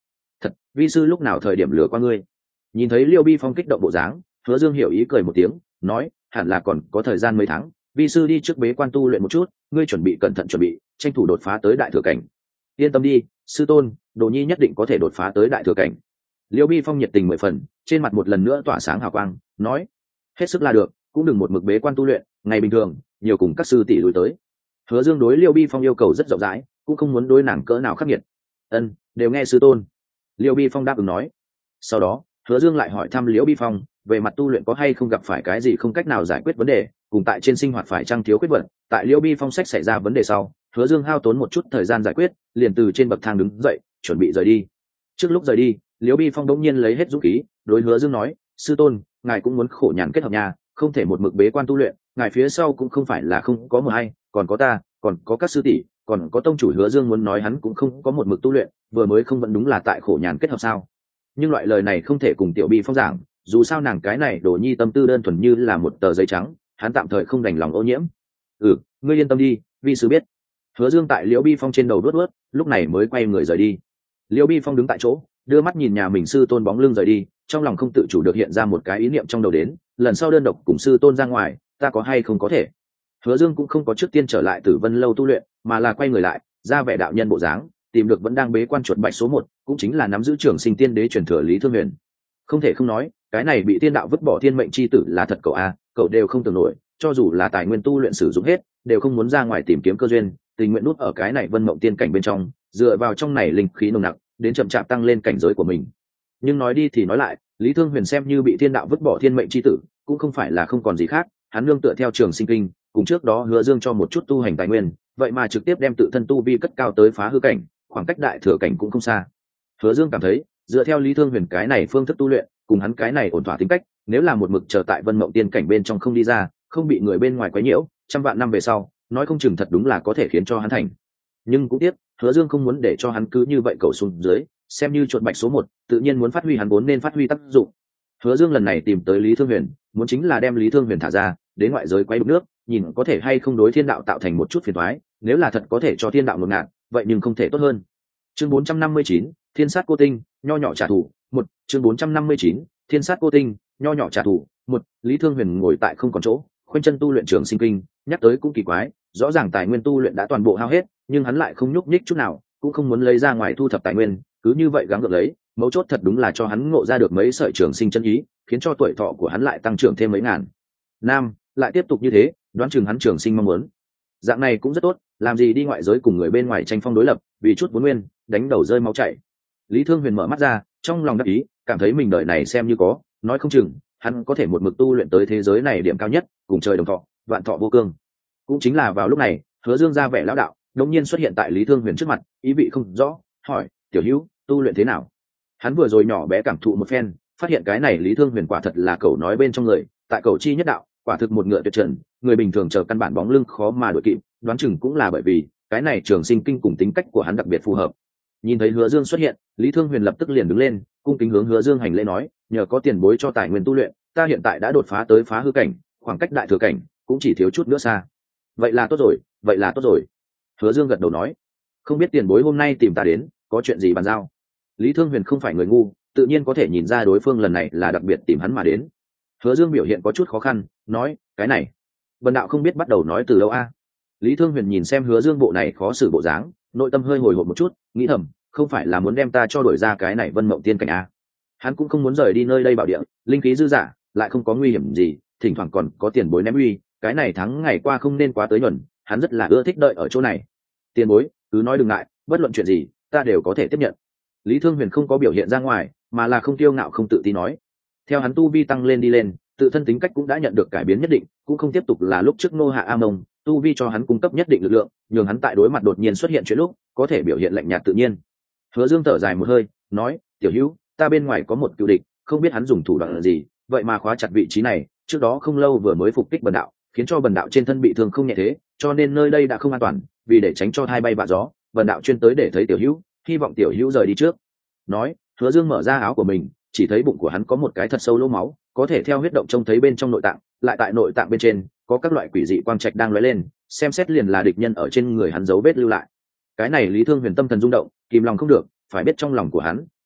thật, vi sư lúc nào thời điểm lừa qua ngươi? Nhìn thấy Liêu Bi Phong kích động bộ dáng, Hứa Dương hiểu ý cười một tiếng, nói, hẳn là còn có thời gian mấy tháng, vi sư đi trước bế quan tu luyện một chút, ngươi chuẩn bị cẩn thận chuẩn bị, tranh thủ đột phá tới đại thừa cảnh. Yên tâm đi, sư tôn, Đồ Nhi nhất định có thể đột phá tới đại thừa cảnh. Liêu Bi Phong nhiệt tình mười phần, trên mặt một lần nữa tỏa sáng hào quang, nói, hết sức là được, cũng đừng một mực bế quan tu luyện, ngày bình thường nhiều cùng các sư tỷ lui tới. Hứa Dương đối Liêu Bi Phong yêu cầu rất rộng rãi, cũng không muốn đối nàng cỡ nào khắc nghiệt. Ân, đều nghe sư tôn. Liêu Bi Phong đáp ứng nói. Sau đó Hứa Dương lại hỏi thăm Liễu Bi Phong về mặt tu luyện có hay không gặp phải cái gì không cách nào giải quyết vấn đề, cùng tại trên sinh hoạt phải chăng thiếu khuyết vật. Tại Liễu Bi Phong sách xảy ra vấn đề sau, Hứa Dương hao tốn một chút thời gian giải quyết, liền từ trên bậc thang đứng dậy, chuẩn bị rời đi. Trước lúc rời đi, Liễu Bi Phong đống nhiên lấy hết dũng khí, đối Hứa Dương nói, sư tôn, ngài cũng muốn khổ nhàn kết hợp nhà, không thể một mực bế quan tu luyện, ngài phía sau cũng không phải là không có một ai, còn có ta, còn có các sư tỷ, còn có tông chủ. Hứa Dương muốn nói hắn cũng không có một mực tu luyện, vừa mới không vẫn đúng là tại khổ nhàn kết hợp sao? Nhưng loại lời này không thể cùng Tiểu Bi Phong giảng, dù sao nàng cái này Đồ Nhi tâm tư đơn thuần như là một tờ giấy trắng, hắn tạm thời không đành lòng ô nhiễm. Ngươi yên tâm đi, vi sư biết. Hứa Dương tại Liễu Bi Phong trên đầu đuốt đuốt, lúc này mới quay người rời đi. Liễu Bi Phong đứng tại chỗ, đưa mắt nhìn nhà mình sư tôn bóng lưng rời đi, trong lòng không tự chủ được hiện ra một cái ý niệm trong đầu đến, lần sau đơn độc cùng sư tôn ra ngoài, ta có hay không có thể. Hứa Dương cũng không có trước tiên trở lại Tử Vân lâu tu luyện, mà là quay người lại, ra vẻ đạo nhân bộ dáng, tìm được vẫn đang bế quan chuột bạch số 1, cũng chính là nắm giữ Trường Sinh Tiên Đế truyền thừa Lý Thương Huyền. Không thể không nói, cái này bị tiên đạo vứt bỏ thiên mệnh chi tử là thật cậu a, cậu đều không tưởng nổi, cho dù là tài nguyên tu luyện sử dụng hết, đều không muốn ra ngoài tìm kiếm cơ duyên, tình nguyện nút ở cái này Vân Mộng Tiên cảnh bên trong, dựa vào trong này linh khí nồng nặc, đến chậm chạp tăng lên cảnh giới của mình. Nhưng nói đi thì nói lại, Lý Thương Huyền xem như bị thiên đạo vứt bỏ thiên mệnh chi tử, cũng không phải là không còn gì khác, hắn nương tựa theo Trường Sinh Kinh, cùng trước đó Hứa Dương cho một chút tu hành tài nguyên, vậy mà trực tiếp đem tự thân tu vi cất cao tới phá hư cảnh, khoảng cách đại thừa cảnh cũng không xa. Hứa Dương cảm thấy, dựa theo Lý Thương Huyền cái này phương thức tu luyện, cùng hắn cái này ổn thỏa tính cách, nếu là một mực chờ tại Vân Mộng Tiên cảnh bên trong không đi ra, không bị người bên ngoài quấy nhiễu, trăm vạn năm về sau, nói không chừng thật đúng là có thể khiến cho hắn thành. Nhưng cũng tiếc, Hứa Dương không muốn để cho hắn cứ như vậy cầu xuống dưới, xem như chuột bạch số 1, tự nhiên muốn phát huy hắn vốn nên phát huy tác dụng. Hứa Dương lần này tìm tới Lý Thương Huyền, muốn chính là đem Lý Thương Huyền thả ra, đến ngoại giới quấy đục nước, nhìn có thể hay không đối thiên đạo tạo thành một chút phiền toái, nếu là thật có thể cho thiên đạo ngột ngạt, vậy nhưng không thể tốt hơn. Chương 459, Thiên sát cô tinh, nho nhỏ trả thù, 1, chương 459, Thiên sát cô tinh, nho nhỏ trả thù, 1. Lý Thương Huyền ngồi tại không còn chỗ, khoanh chân tu luyện Trường Sinh Kinh, nhắc tới cũng kỳ quái, rõ ràng tài nguyên tu luyện đã toàn bộ hao hết, nhưng hắn lại không nhúc nhích chút nào, cũng không muốn lấy ra ngoài thu thập tài nguyên, cứ như vậy gắng gượng lấy, mấu chốt thật đúng là cho hắn ngộ ra được mấy sợi trường sinh chân ý, khiến cho tuổi thọ của hắn lại tăng trưởng thêm mấy ngàn năm, lại tiếp tục như thế, đoán chừng hắn trường sinh mong muốn. Dạng này cũng rất tốt, làm gì đi ngoại giới cùng người bên ngoài tranh phong đối lập, vì chút vốn nguyên, đánh đầu rơi máu chảy. Lý Thương Huyền mở mắt ra, trong lòng đắc ý, cảm thấy mình đời này xem như có, nói không chừng hắn có thể một mực tu luyện tới thế giới này điểm cao nhất, cùng trời đồng thọ, vạn thọ vô cương. Cũng chính là vào lúc này, Hứa Dương ra vẻ lão đạo, đột nhiên xuất hiện tại Lý Thương Huyền trước mặt, ý vị không rõ, hỏi, "Tiểu Hữu, tu luyện thế nào?" Hắn vừa rồi nhỏ bé cảm thụ một phen, phát hiện cái này Lý Thương Huyền quả thật là cẩu nói bên trong người, tại cẩu chi nhất đạo, quả thực một ngựa tuyệt trần, người bình thường chờ căn bản bóng lưng khó mà đuổi kịp, đoán chừng cũng là bởi vì cái này Trường Sinh Kinh cùng tính cách của hắn đặc biệt phù hợp. Nhìn thấy Hứa Dương xuất hiện, Lý Thương Huyền lập tức liền đứng lên, cung kính hướng Hứa Dương hành lễ nói, nhờ có tiền bối cho tài nguyên tu luyện, ta hiện tại đã đột phá tới phá hư cảnh, khoảng cách đại thừa cảnh cũng chỉ thiếu chút nữa xa. Vậy là tốt rồi, vậy là tốt rồi. Hứa Dương gật đầu nói, không biết tiền bối hôm nay tìm ta đến, có chuyện gì bàn giao? Lý Thương Huyền không phải người ngu, tự nhiên có thể nhìn ra đối phương lần này là đặc biệt tìm hắn mà đến. Hứa Dương biểu hiện có chút khó khăn, nói, cái này, Vân đạo không biết bắt đầu nói từ đâu a. Lý Thương Huyền nhìn xem Hứa Dương bộ này khó xử bộ dáng, nội tâm hơi hồi hộp một chút, nghĩ thầm, không phải là muốn đem ta cho đuổi ra cái này Vân Mộng Tiên cảnh a. Hắn cũng không muốn rời đi nơi đây bảo địa, linh khí dư dả, lại không có nguy hiểm gì, thỉnh thoảng còn có tiền bối ném uy, cái này tháng ngày qua không nên quá tới nhuần, hắn rất là ưa thích đợi ở chỗ này. Tiền bối, cứ nói đừng ngại, bất luận chuyện gì, ta đều có thể tiếp nhận. Lý Thương Huyền không có biểu hiện ra ngoài, mà là không kiêu ngạo không tự tin nói. Theo hắn tu vi tăng lên đi lên, tự thân tính cách cũng đã nhận được cải biến nhất định, cũng không tiếp tục là lúc trước nô hạ a mông, tu vi cho hắn cung cấp nhất định lực lượng, nhường hắn tại đối mặt đột nhiên xuất hiện chuyện lúc, có thể biểu hiện lạnh nhạt tự nhiên. Hứa Dương thở dài một hơi, nói, tiểu hữu, ta bên ngoài có một cựu địch, không biết hắn dùng thủ đoạn gì, vậy mà khóa chặt vị trí này, trước đó không lâu vừa mới phục kích Bần đạo, khiến cho Bần đạo trên thân bị thương không nhẹ thế, cho nên nơi đây đã không an toàn, vì để tránh cho thai bay vạ gió, Bần đạo chuyên tới để thấy tiểu hữu, hy vọng tiểu hữu rời đi trước. Nói, Hứa Dương mở ra áo của mình, chỉ thấy bụng của hắn có một cái thật sâu lỗ máu, có thể theo huyết động trông thấy bên trong nội tạng, lại tại nội tạng bên trên có các loại quỷ dị quang trạch đang lóe lên, xem xét liền là địch nhân ở trên người hắn dấu vết lưu lại. Cái này Lý Thương Huyền tâm thần rung động, kìm lòng không được, phải biết trong lòng của hắn,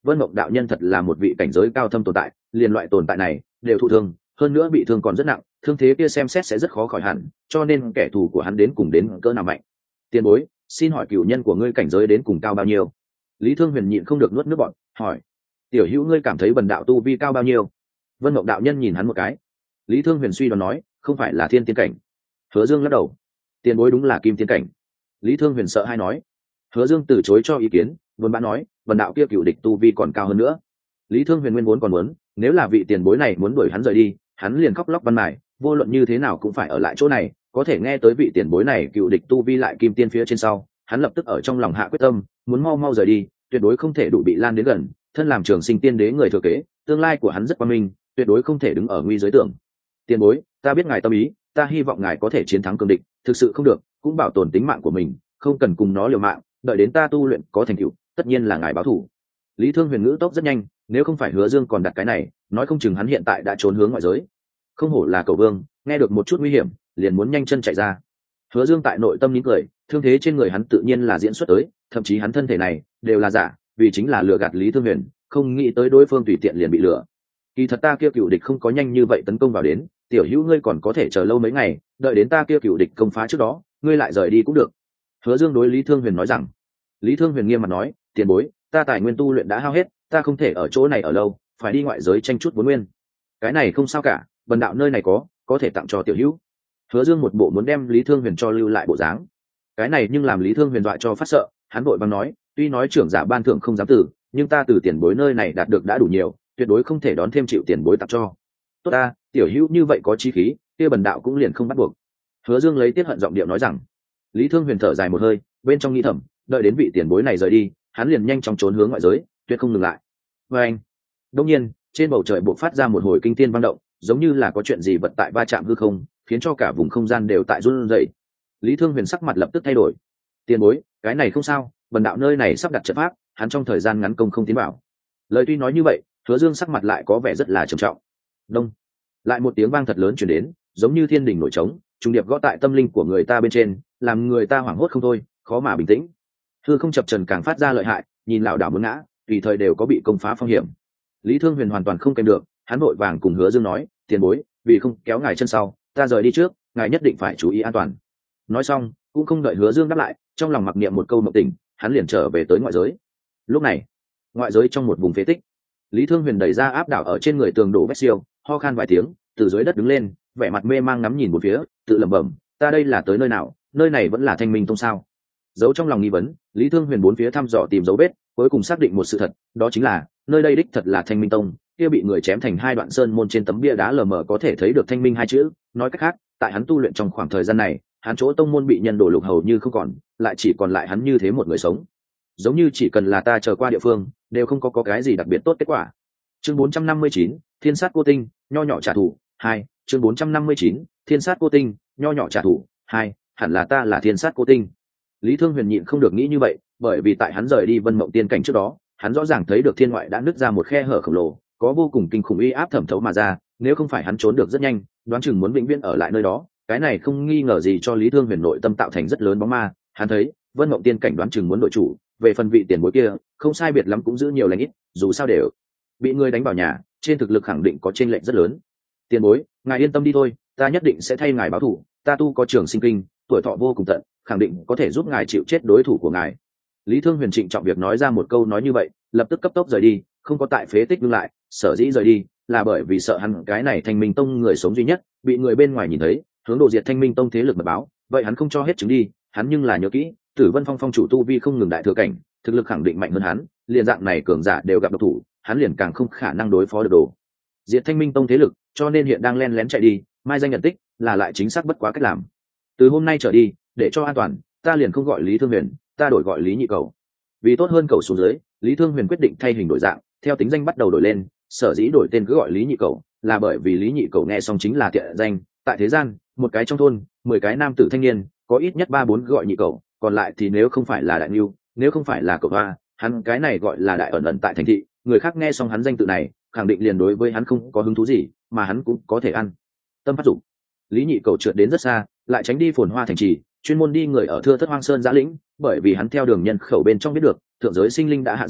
Vân Mộng đạo nhân thật là một vị cảnh giới cao thâm tồn tại, liền loại tồn tại này đều thụ thương, hơn nữa bị thương còn rất nặng, thương thế kia xem xét sẽ rất khó khỏi hẳn, cho nên kẻ thù của hắn đến cùng đến cỡ nào mạnh. Tiền bối, xin hỏi cửu nhân của ngươi cảnh giới đến cùng cao bao nhiêu? Lý Thương Huyền nhịn không được nuốt nước bọt, hỏi. Tiểu hữu ngươi cảm thấy bần đạo tu vi cao bao nhiêu? Vân Mộng đạo nhân nhìn hắn một cái. Lý Thương Huyền suy đoán nói, không phải là thiên tiên cảnh. Hứa Dương lắc đầu. Tiền bối đúng là kim tiên cảnh. Lý Thương Huyền sợ hai nói. Hứa Dương từ chối cho ý kiến, vốn bã nói, bần đạo kia cựu địch tu vi còn cao hơn nữa. Lý Thương Huyền nguyên vốn còn muốn, nếu là vị tiền bối này muốn đuổi hắn rời đi, hắn liền khóc lóc văn mài, vô luận như thế nào cũng phải ở lại chỗ này. Có thể nghe tới vị tiền bối này cựu địch tu vi lại kim tiên phía trên sau, hắn lập tức ở trong lòng hạ quyết tâm, muốn mau mau rời đi, tuyệt đối không thể đủ bị lan đến gần. Thân làm Trường Sinh Tiên Đế người thừa kế, tương lai của hắn rất quang minh, tuyệt đối không thể đứng ở nguy giới tưởng. Tiền bối, ta biết ngài tâm ý, ta hy vọng ngài có thể chiến thắng cường địch, thực sự không được, cũng bảo tồn tính mạng của mình, không cần cùng nó liều mạng, đợi đến ta tu luyện có thành tựu, tất nhiên là ngài báo thù. Lý Thương Huyền ngữ tốc rất nhanh, nếu không phải Hứa Dương còn đặt cái này, nói không chừng hắn hiện tại đã trốn hướng ngoại giới. Không hổ là Cầu Vương, nghe được một chút nguy hiểm, liền muốn nhanh chân chạy ra. Hứa Dương tại nội tâm nín cười, thương thế trên người hắn tự nhiên là diễn xuất tới, thậm chí hắn thân thể này đều là giả, vì chính là lừa gạt Lý Thương Huyền, không nghĩ tới đối phương tùy tiện liền bị lừa. Kỳ thật ta kia cựu địch không có nhanh như vậy tấn công vào đến, tiểu hữu ngươi còn có thể chờ lâu mấy ngày, đợi đến ta kia cựu địch công phá trước đó, ngươi lại rời đi cũng được. Hứa Dương đối Lý Thương Huyền nói rằng. Lý Thương Huyền nghiêm mặt nói, tiền bối, ta tài nguyên tu luyện đã hao hết, ta không thể ở chỗ này ở lâu, phải đi ngoại giới tranh chút vốn nguyên. Cái này không sao cả, bần đạo nơi này có thể tặng cho tiểu hữu. Hứa Dương một bộ muốn đem Lý Thương Huyền cho lưu lại bộ dáng. Cái này nhưng làm Lý Thương Huyền dọa cho phát sợ, hắn vội vàng nói, tuy nói trưởng giả ban thưởng không dám từ, nhưng ta từ tiền bối nơi này đạt được đã đủ nhiều, tuyệt đối không thể đón thêm chịu tiền bối tặng cho. Tốt ta, tiểu hữu như vậy có chí khí, kia bần đạo cũng liền không bắt buộc. Hứa Dương lấy tiết hận giọng điệu nói rằng. Lý Thương Huyền thở dài một hơi, bên trong nghĩ thầm, đợi đến vị tiền bối này rời đi, hắn liền nhanh chóng trốn hướng ngoại giới, tuyệt không ngừng lại. Và anh, đột nhiên, trên bầu trời bộc phát ra một hồi kinh thiên vang động, giống như là có chuyện gì vật tại va chạm hư không, khiến cho cả vùng không gian đều tại run rẩy. Lý Thương Huyền sắc mặt lập tức thay đổi. Tiền bối, cái này không sao, bần đạo nơi này sắp đặt trận pháp, hắn trong thời gian ngắn công không tiến vào. Lời tuy nói như vậy, Hứa Dương sắc mặt lại có vẻ rất là trầm trọng. Đông, lại một tiếng vang thật lớn truyền đến, giống như thiên đình nổi trống, trùng điệp gõ tại tâm linh của người ta bên trên, làm người ta hoảng hốt không thôi, khó mà bình tĩnh. Hư không chập trần càng phát ra lợi hại, nhìn lão đảo muốn ngã, tùy thời đều có bị công phá phong hiểm. Lý Thương Huyền hoàn toàn không kèm được, hắn vội vàng cùng Hứa Dương nói, tiền bối, vì không kéo ngài chân sau, ta rời đi trước, ngài nhất định phải chú ý an toàn. Nói xong, cũng không đợi Hứa Dương đáp lại, trong lòng mặc niệm một câu mộng tình, hắn liền trở về tới ngoại giới. Lúc này, ngoại giới trong một vùng phế tích, Lý Thương Huyền đẩy ra áp đảo ở trên người tường đổ vết siêu, ho khan vài tiếng, từ dưới đất đứng lên, vẻ mặt mê mang ngắm nhìn một phía, tự lẩm bẩm, ta đây là tới nơi nào, nơi này vẫn là Thanh Minh Tông sao? Giấu trong lòng nghi vấn, Lý Thương Huyền bốn phía thăm dò tìm dấu vết, cuối cùng xác định một sự thật, đó chính là nơi đây đích thật là Thanh Minh Tông, kia bị người chém thành hai đoạn sơn môn trên tấm bia đá lờ mờ có thể thấy được Thanh Minh hai chữ, nói cách khác, tại hắn tu luyện trong khoảng thời gian này, hắn chỗ tông môn bị nhân đổ lục hầu như không còn, lại chỉ còn lại hắn như thế một người sống. Giống như chỉ cần là ta chờ qua địa phương, đều không có cái gì đặc biệt tốt kết quả. Chương 459, Thiên sát cô tinh, nho nhỏ trả thù 2, chương 459, Thiên sát cô tinh, nho nhỏ trả thù 2, hẳn là ta là Thiên sát cô tinh. Lý Thương Huyền nhịn không được nghĩ như vậy, bởi vì tại hắn rời đi Vân Mộng Tiên cảnh trước đó, hắn rõ ràng thấy được thiên ngoại đã nứt ra một khe hở khổng lồ, có vô cùng kinh khủng uy áp thẩm thấu mà ra, nếu không phải hắn trốn được rất nhanh, đoán chừng muốn vĩnh viễn ở lại nơi đó, cái này không nghi ngờ gì cho Lý Thương Huyền nội tâm tạo thành rất lớn bóng ma, hắn thấy, Vân Mộng Tiên cảnh đoán chừng muốn đổi chủ, về phần vị tiền bối kia, không sai biệt lắm cũng giữ nhiều lành ít, dù sao đều bị người đánh vào nhà, trên thực lực khẳng định có chênh lệch rất lớn. Tiền bối, ngài yên tâm đi thôi, ta nhất định sẽ thay ngài báo thù, ta tu có Trường Sinh Kinh, tuổi thọ vô cùng tận, khẳng định có thể giúp ngài chịu chết đối thủ của ngài. Lý Thương Huyền trịnh trọng việc nói ra một câu nói như vậy, lập tức cấp tốc rời đi, không có tại phế tích ngưng lại, sở dĩ rời đi là bởi vì sợ hắn cái này Thanh Minh Tông người sống duy nhất bị người bên ngoài nhìn thấy, hướng độ diệt Thanh Minh Tông thế lực mật báo, vậy hắn không cho hết chứng đi, hắn nhưng là nhớ kỹ, Tử Vân Phong phong chủ tu vi không ngừng đại thừa cảnh, thực lực khẳng định mạnh hơn hắn, liền dạng này cường giả đều gặp độc thủ, hắn liền càng không khả năng đối phó được đồ diệt Thanh Minh Tông thế lực, cho nên hiện đang len lén chạy đi, mai danh nhận tích là lại chính xác bất quá cách làm. Từ hôm nay trở đi, để cho an toàn, ta liền không gọi Lý Thương Huyền, ta đổi gọi Lý Nhị Cầu. Vì tốt hơn cầu xuống dưới, Lý Thương Huyền quyết định thay hình đổi dạng, theo tính danh bắt đầu đổi lên, sở dĩ đổi tên cứ gọi Lý Nhị Cầu, là bởi vì Lý Nhị Cầu nghe xong chính là tiện danh, tại thế gian, một cái trong thôn, 10 cái nam tử thanh niên, có ít nhất 3-4 gọi Nhị Cầu, còn lại thì nếu không phải là đại nưu, nếu không phải là cậu hoa, hắn cái này gọi là đại ẩn ẩn tại thành thị, người khác nghe xong hắn danh tự này, khẳng định liền đối với hắn không có hứng thú gì, mà hắn cũng có thể ăn. Tâm phát dụng. Lý Nhị Cầu trượt đến rất xa, lại tránh đi phồn hoa thành trì, chuyên môn đi người ở thưa thất hoang sơn giã lĩnh, bởi vì hắn theo đường nhân khẩu bên trong biết được, thượng giới sinh linh đã hạ giới,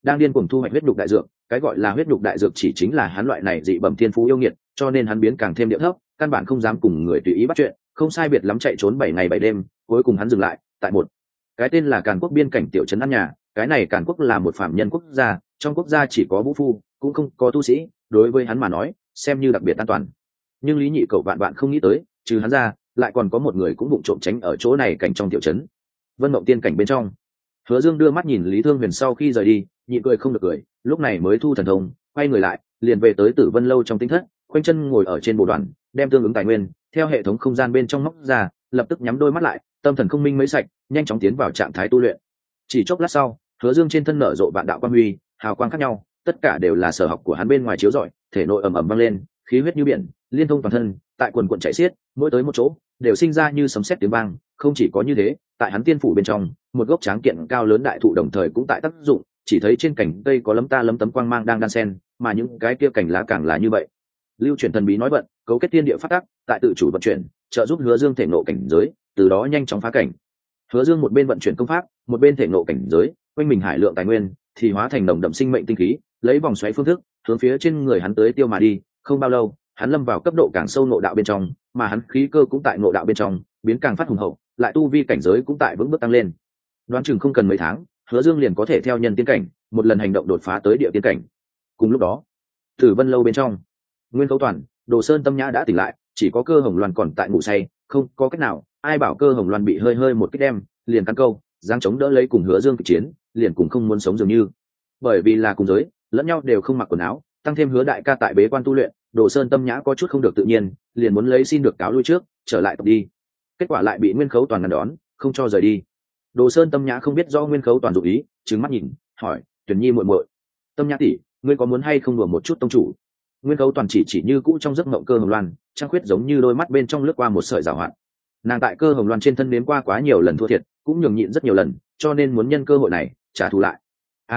đang điên cuồng thu hoạch huyết nhục đại dược. Cái gọi là huyết nhục đại dược chỉ chính là hắn loại này dị bẩm thiên phú yêu nghiệt, cho nên hắn biến càng thêm điệu thấp, căn bản không dám cùng người tùy ý bắt chuyện, không sai biệt lắm chạy trốn 7 ngày 7 đêm, cuối cùng hắn dừng lại tại một cái tên là Càn Quốc biên cảnh tiểu trấn An Nhà. Cái này Càn Quốc là một phạm nhân quốc gia, trong quốc gia chỉ có vũ phu, cũng không có tu sĩ, đối với hắn mà nói xem như đặc biệt an toàn. Nhưng Lý Nhị Cẩu vạn vạn không nghĩ tới, trừ hắn ra lại còn có một người cũng vụng trộm tránh ở chỗ này cảnh trong tiểu trấn Vân Mộng Tiên cảnh bên trong. Hứa Dương đưa mắt nhìn Lý Thương Huyền sau khi rời đi, nhịn cười không được cười, lúc này mới thu thần thông, quay người lại, liền về tới Tử Vân lâu trong tinh thất, khoanh chân ngồi ở trên bộ đoàn, đem tương ứng tài nguyên theo hệ thống không gian bên trong móc ra, lập tức nhắm đôi mắt lại, tâm thần không minh mấy sạch, nhanh chóng tiến vào trạng thái tu luyện. Chỉ chốc lát sau, Hứa Dương trên thân nở rộ vạn đạo quang huy, hào quang khác nhau, tất cả đều là sở học của hắn bên ngoài chiếu rọi, thể nội ầm ầm vang lên, khí huyết như biển, liên thông toàn thân, tại quần quần chảy xiết, mỗi tới một chỗ đều sinh ra như sấm sét tiếng vang. Không chỉ có như thế, tại hắn tiên phủ bên trong, một gốc tráng kiện cao lớn đại thụ đồng thời cũng tại tác dụng, chỉ thấy trên cành cây có lấm tấm quang mang đang đan xen, mà những cái kia cành lá càng là như vậy. Lưu chuyển thần bí nói vận, cấu kết thiên địa phát tác, tại tự chủ vận chuyển, trợ giúp Hứa Dương thể ngộ cảnh giới, từ đó nhanh chóng phá cảnh. Hứa Dương một bên vận chuyển công pháp, một bên thể ngộ cảnh giới, quanh mình hải lượng tài nguyên thì hóa thành nồng đậm sinh mệnh tinh khí, lấy vòng xoáy phương thức hướng phía trên người hắn tới tiêu mà đi. Không bao lâu, hắn lâm vào cấp độ càng sâu ngộ đạo bên trong, mà hắn khí cơ cũng tại ngộ đạo bên trong biến càng phát hùng hậu, lại tu vi cảnh giới cũng tại vững bước tăng lên. Đoán chừng không cần mấy tháng, Hứa Dương liền có thể theo nhân tiên cảnh một lần hành động đột phá tới địa tiên cảnh. Cùng lúc đó, Tử Vân lâu bên trong, Nguyên Khấu Toàn, Đồ Sơn Tâm Nhã đã tỉnh lại, chỉ có Cơ Hồng Loan còn tại ngủ say, không có cách nào, ai bảo Cơ Hồng Loan bị hơi một cái đem, liền cắn câu, giang chống đỡ lấy cùng Hứa Dương kịch chiến, liền cùng không muốn sống dường như. Bởi vì là cùng giới, lẫn nhau đều không mặc quần áo, tăng thêm Hứa đại ca tại bế quan tu luyện, Đồ Sơn Tâm Nhã có chút không được tự nhiên, liền muốn lấy xin được cáo lui trước, trở lại tộc đi. Kết quả lại bị Nguyên Khấu Toàn ngăn đón, không cho rời đi. Đồ Sơn Tâm Nhã không biết do Nguyên Khấu Toàn dụng ý, trừng mắt nhìn, hỏi, Tuyển Nhi muội muội, Tâm Nhã tỷ, ngươi có muốn hay không đùa một chút tông chủ? Nguyên Khấu Toàn chỉ như cũ trong giấc mộng Cơ Hồng Loan, trăng khuyết giống như đôi mắt bên trong lướt qua một sợi giảo hoạt. Nàng tại Cơ Hồng Loan trên thân nếm qua quá nhiều lần thua thiệt, cũng nhường nhịn rất nhiều lần, cho nên muốn nhân cơ hội này trả thù lại.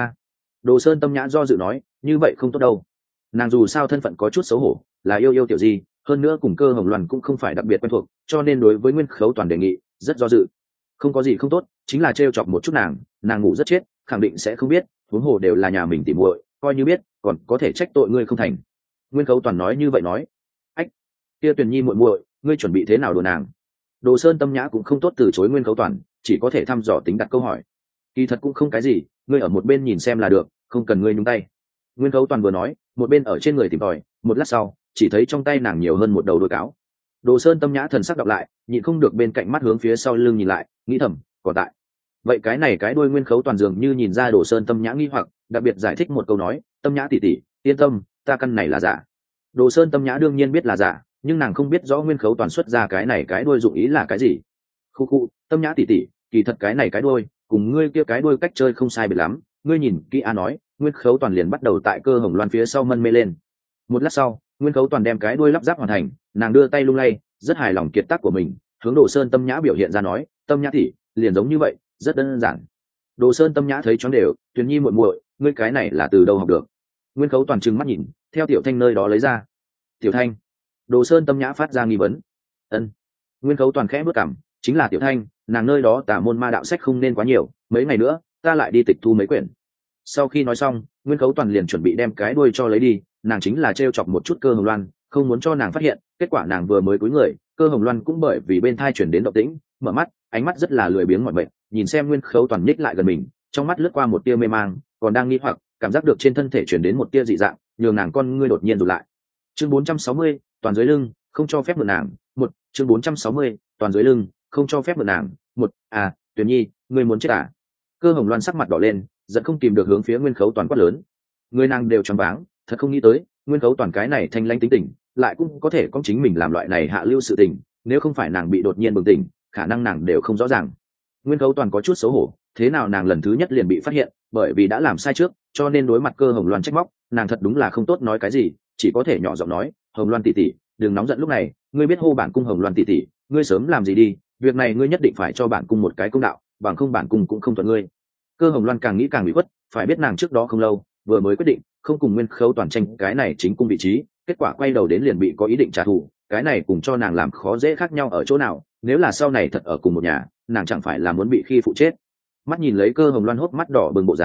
Đồ Sơn Tâm Nhã do dự nói, như vậy không tốt đâu. Nàng dù sao thân phận có chút xấu hổ, là yêu tiểu gì, hơn nữa cùng Cơ Hồng Loan cũng không phải đặc biệt quen thuộc, cho nên đối với Nguyên Khấu Toàn đề nghị rất do dự. Không có gì không tốt, chính là trêu chọc một chút nàng ngủ rất chết, khẳng định sẽ không biết, huống hồ đều là nhà mình tỉ muội, coi như biết, còn có thể trách tội ngươi không thành. Nguyên Khấu Toàn nói như vậy nói. Ách, kia Tuyền Nhi muội muội, ngươi chuẩn bị thế nào đùa nàng? Đồ Sơn Tâm Nhã cũng không tốt từ chối Nguyên Khấu Toàn, chỉ có thể thăm dò tính đặt câu hỏi. Kỳ thật cũng không cái gì, ngươi ở một bên nhìn xem là được, không cần ngươi nhúng tay. Nguyên Khấu Toàn vừa nói, một bên ở trên người tìm tòi, một lát sau, chỉ thấy trong tay nàng nhiều hơn một đầu đuôi cáo. Đồ Sơn Tâm Nhã thần sắc đọc lại, nhịn không được bên cạnh mắt hướng phía sau lưng nhìn lại, nghĩ thầm, còn tại. Vậy cái này cái đuôi Nguyên Khấu Toàn dường như nhìn ra Đồ Sơn Tâm Nhã nghi hoặc, đặc biệt giải thích một câu nói, Tâm Nhã tỷ tỷ, yên tâm, ta căn này là giả. Đồ Sơn Tâm Nhã đương nhiên biết là giả, nhưng nàng không biết rõ Nguyên Khấu Toàn xuất ra cái này cái đuôi dụng ý là cái gì. Khu, Tâm Nhã tỷ tỷ, kỳ thật cái này cái đuôi, cùng ngươi kia cái đuôi cách chơi không sai biệt lắm, ngươi nhìn kỹ a nói. Nguyên Khấu Toàn liền bắt đầu tại Cơ Hồng Loan phía sau mân mê lên. Một lát sau, Nguyên Khấu Toàn đem cái đuôi lắp ráp hoàn thành, nàng đưa tay lung lay, rất hài lòng kiệt tác của mình, hướng Đồ Sơn Tâm Nhã biểu hiện ra nói, Tâm Nhã tỷ, liền giống như vậy, rất đơn giản. Đồ Sơn Tâm Nhã thấy choáng đều, Tuyền Nhi muội muội, ngươi cái này là từ đâu học được? Nguyên Khấu Toàn trừng mắt nhìn, theo Tiểu Thanh nơi đó lấy ra. Tiểu Thanh? Đồ Sơn Tâm Nhã phát ra nghi vấn. Ân. Nguyên Khấu Toàn khẽ bước cằm, chính là Tiểu Thanh, nàng nơi đó tà môn ma đạo sách không nên quá nhiều, mấy ngày nữa, ta lại đi tịch thu mấy quyển. Sau khi nói xong, Nguyên Khấu Toàn liền chuẩn bị đem cái đuôi cho lấy đi, nàng chính là trêu chọc một chút Cơ Hồng Loan, không muốn cho nàng phát hiện, kết quả nàng vừa mới cúi người, Cơ Hồng Loan cũng bởi vì bên thai chuyển đến động tĩnh, mở mắt, ánh mắt rất là lười biếng mỏi mệt, nhìn xem Nguyên Khấu Toàn nhích lại gần mình, trong mắt lướt qua một tia mê mang, còn đang nghi hoặc, cảm giác được trên thân thể chuyển đến một tia dị dạng, nhường nàng con ngươi đột nhiên rụt lại. Chương 460, toàn dưới lưng, không cho phép mượn nàng. Một, chương 460, toàn dưới lưng, không cho phép mượn nàng. Một, Tuyền Nhi, ngươi muốn chết à? Cơ Hồng Loan sắc mặt đỏ lên, giận không tìm được hướng phía Nguyên Khấu Toàn quát lớn. Người nàng đều choáng váng, thật không nghĩ tới, Nguyên Khấu Toàn cái này thanh lãnh tính tình, lại cũng có thể có chính mình làm loại này hạ lưu sự tình, nếu không phải nàng bị đột nhiên bừng tỉnh, khả năng nàng đều không rõ ràng. Nguyên Khấu Toàn có chút xấu hổ, thế nào nàng lần thứ nhất liền bị phát hiện, bởi vì đã làm sai trước, cho nên đối mặt Cơ Hồng Loan trách móc, nàng thật đúng là không tốt nói cái gì, chỉ có thể nhỏ giọng nói, Hồng Loan tỷ tỷ, đừng nóng giận lúc này, ngươi biết hô bản cung Hồng Loan tỷ tỷ, ngươi sớm làm gì đi, việc này ngươi nhất định phải cho bản cung một cái công đạo, bằng không bản cung cũng không thuận ngươi. Cơ Hồng Loan càng nghĩ càng bị khuất, phải biết nàng trước đó không lâu vừa mới quyết định không cùng Nguyên Khấu Toàn tranh cái này chính cung vị trí, kết quả quay đầu đến liền bị có ý định trả thù, cái này cùng cho nàng làm khó dễ khác nhau ở chỗ nào, nếu là sau này thật ở cùng một nhà, nàng chẳng phải là muốn bị khi phụ chết. Mắt nhìn lấy Cơ Hồng Loan hốc mắt đỏ bừng bộ dáng,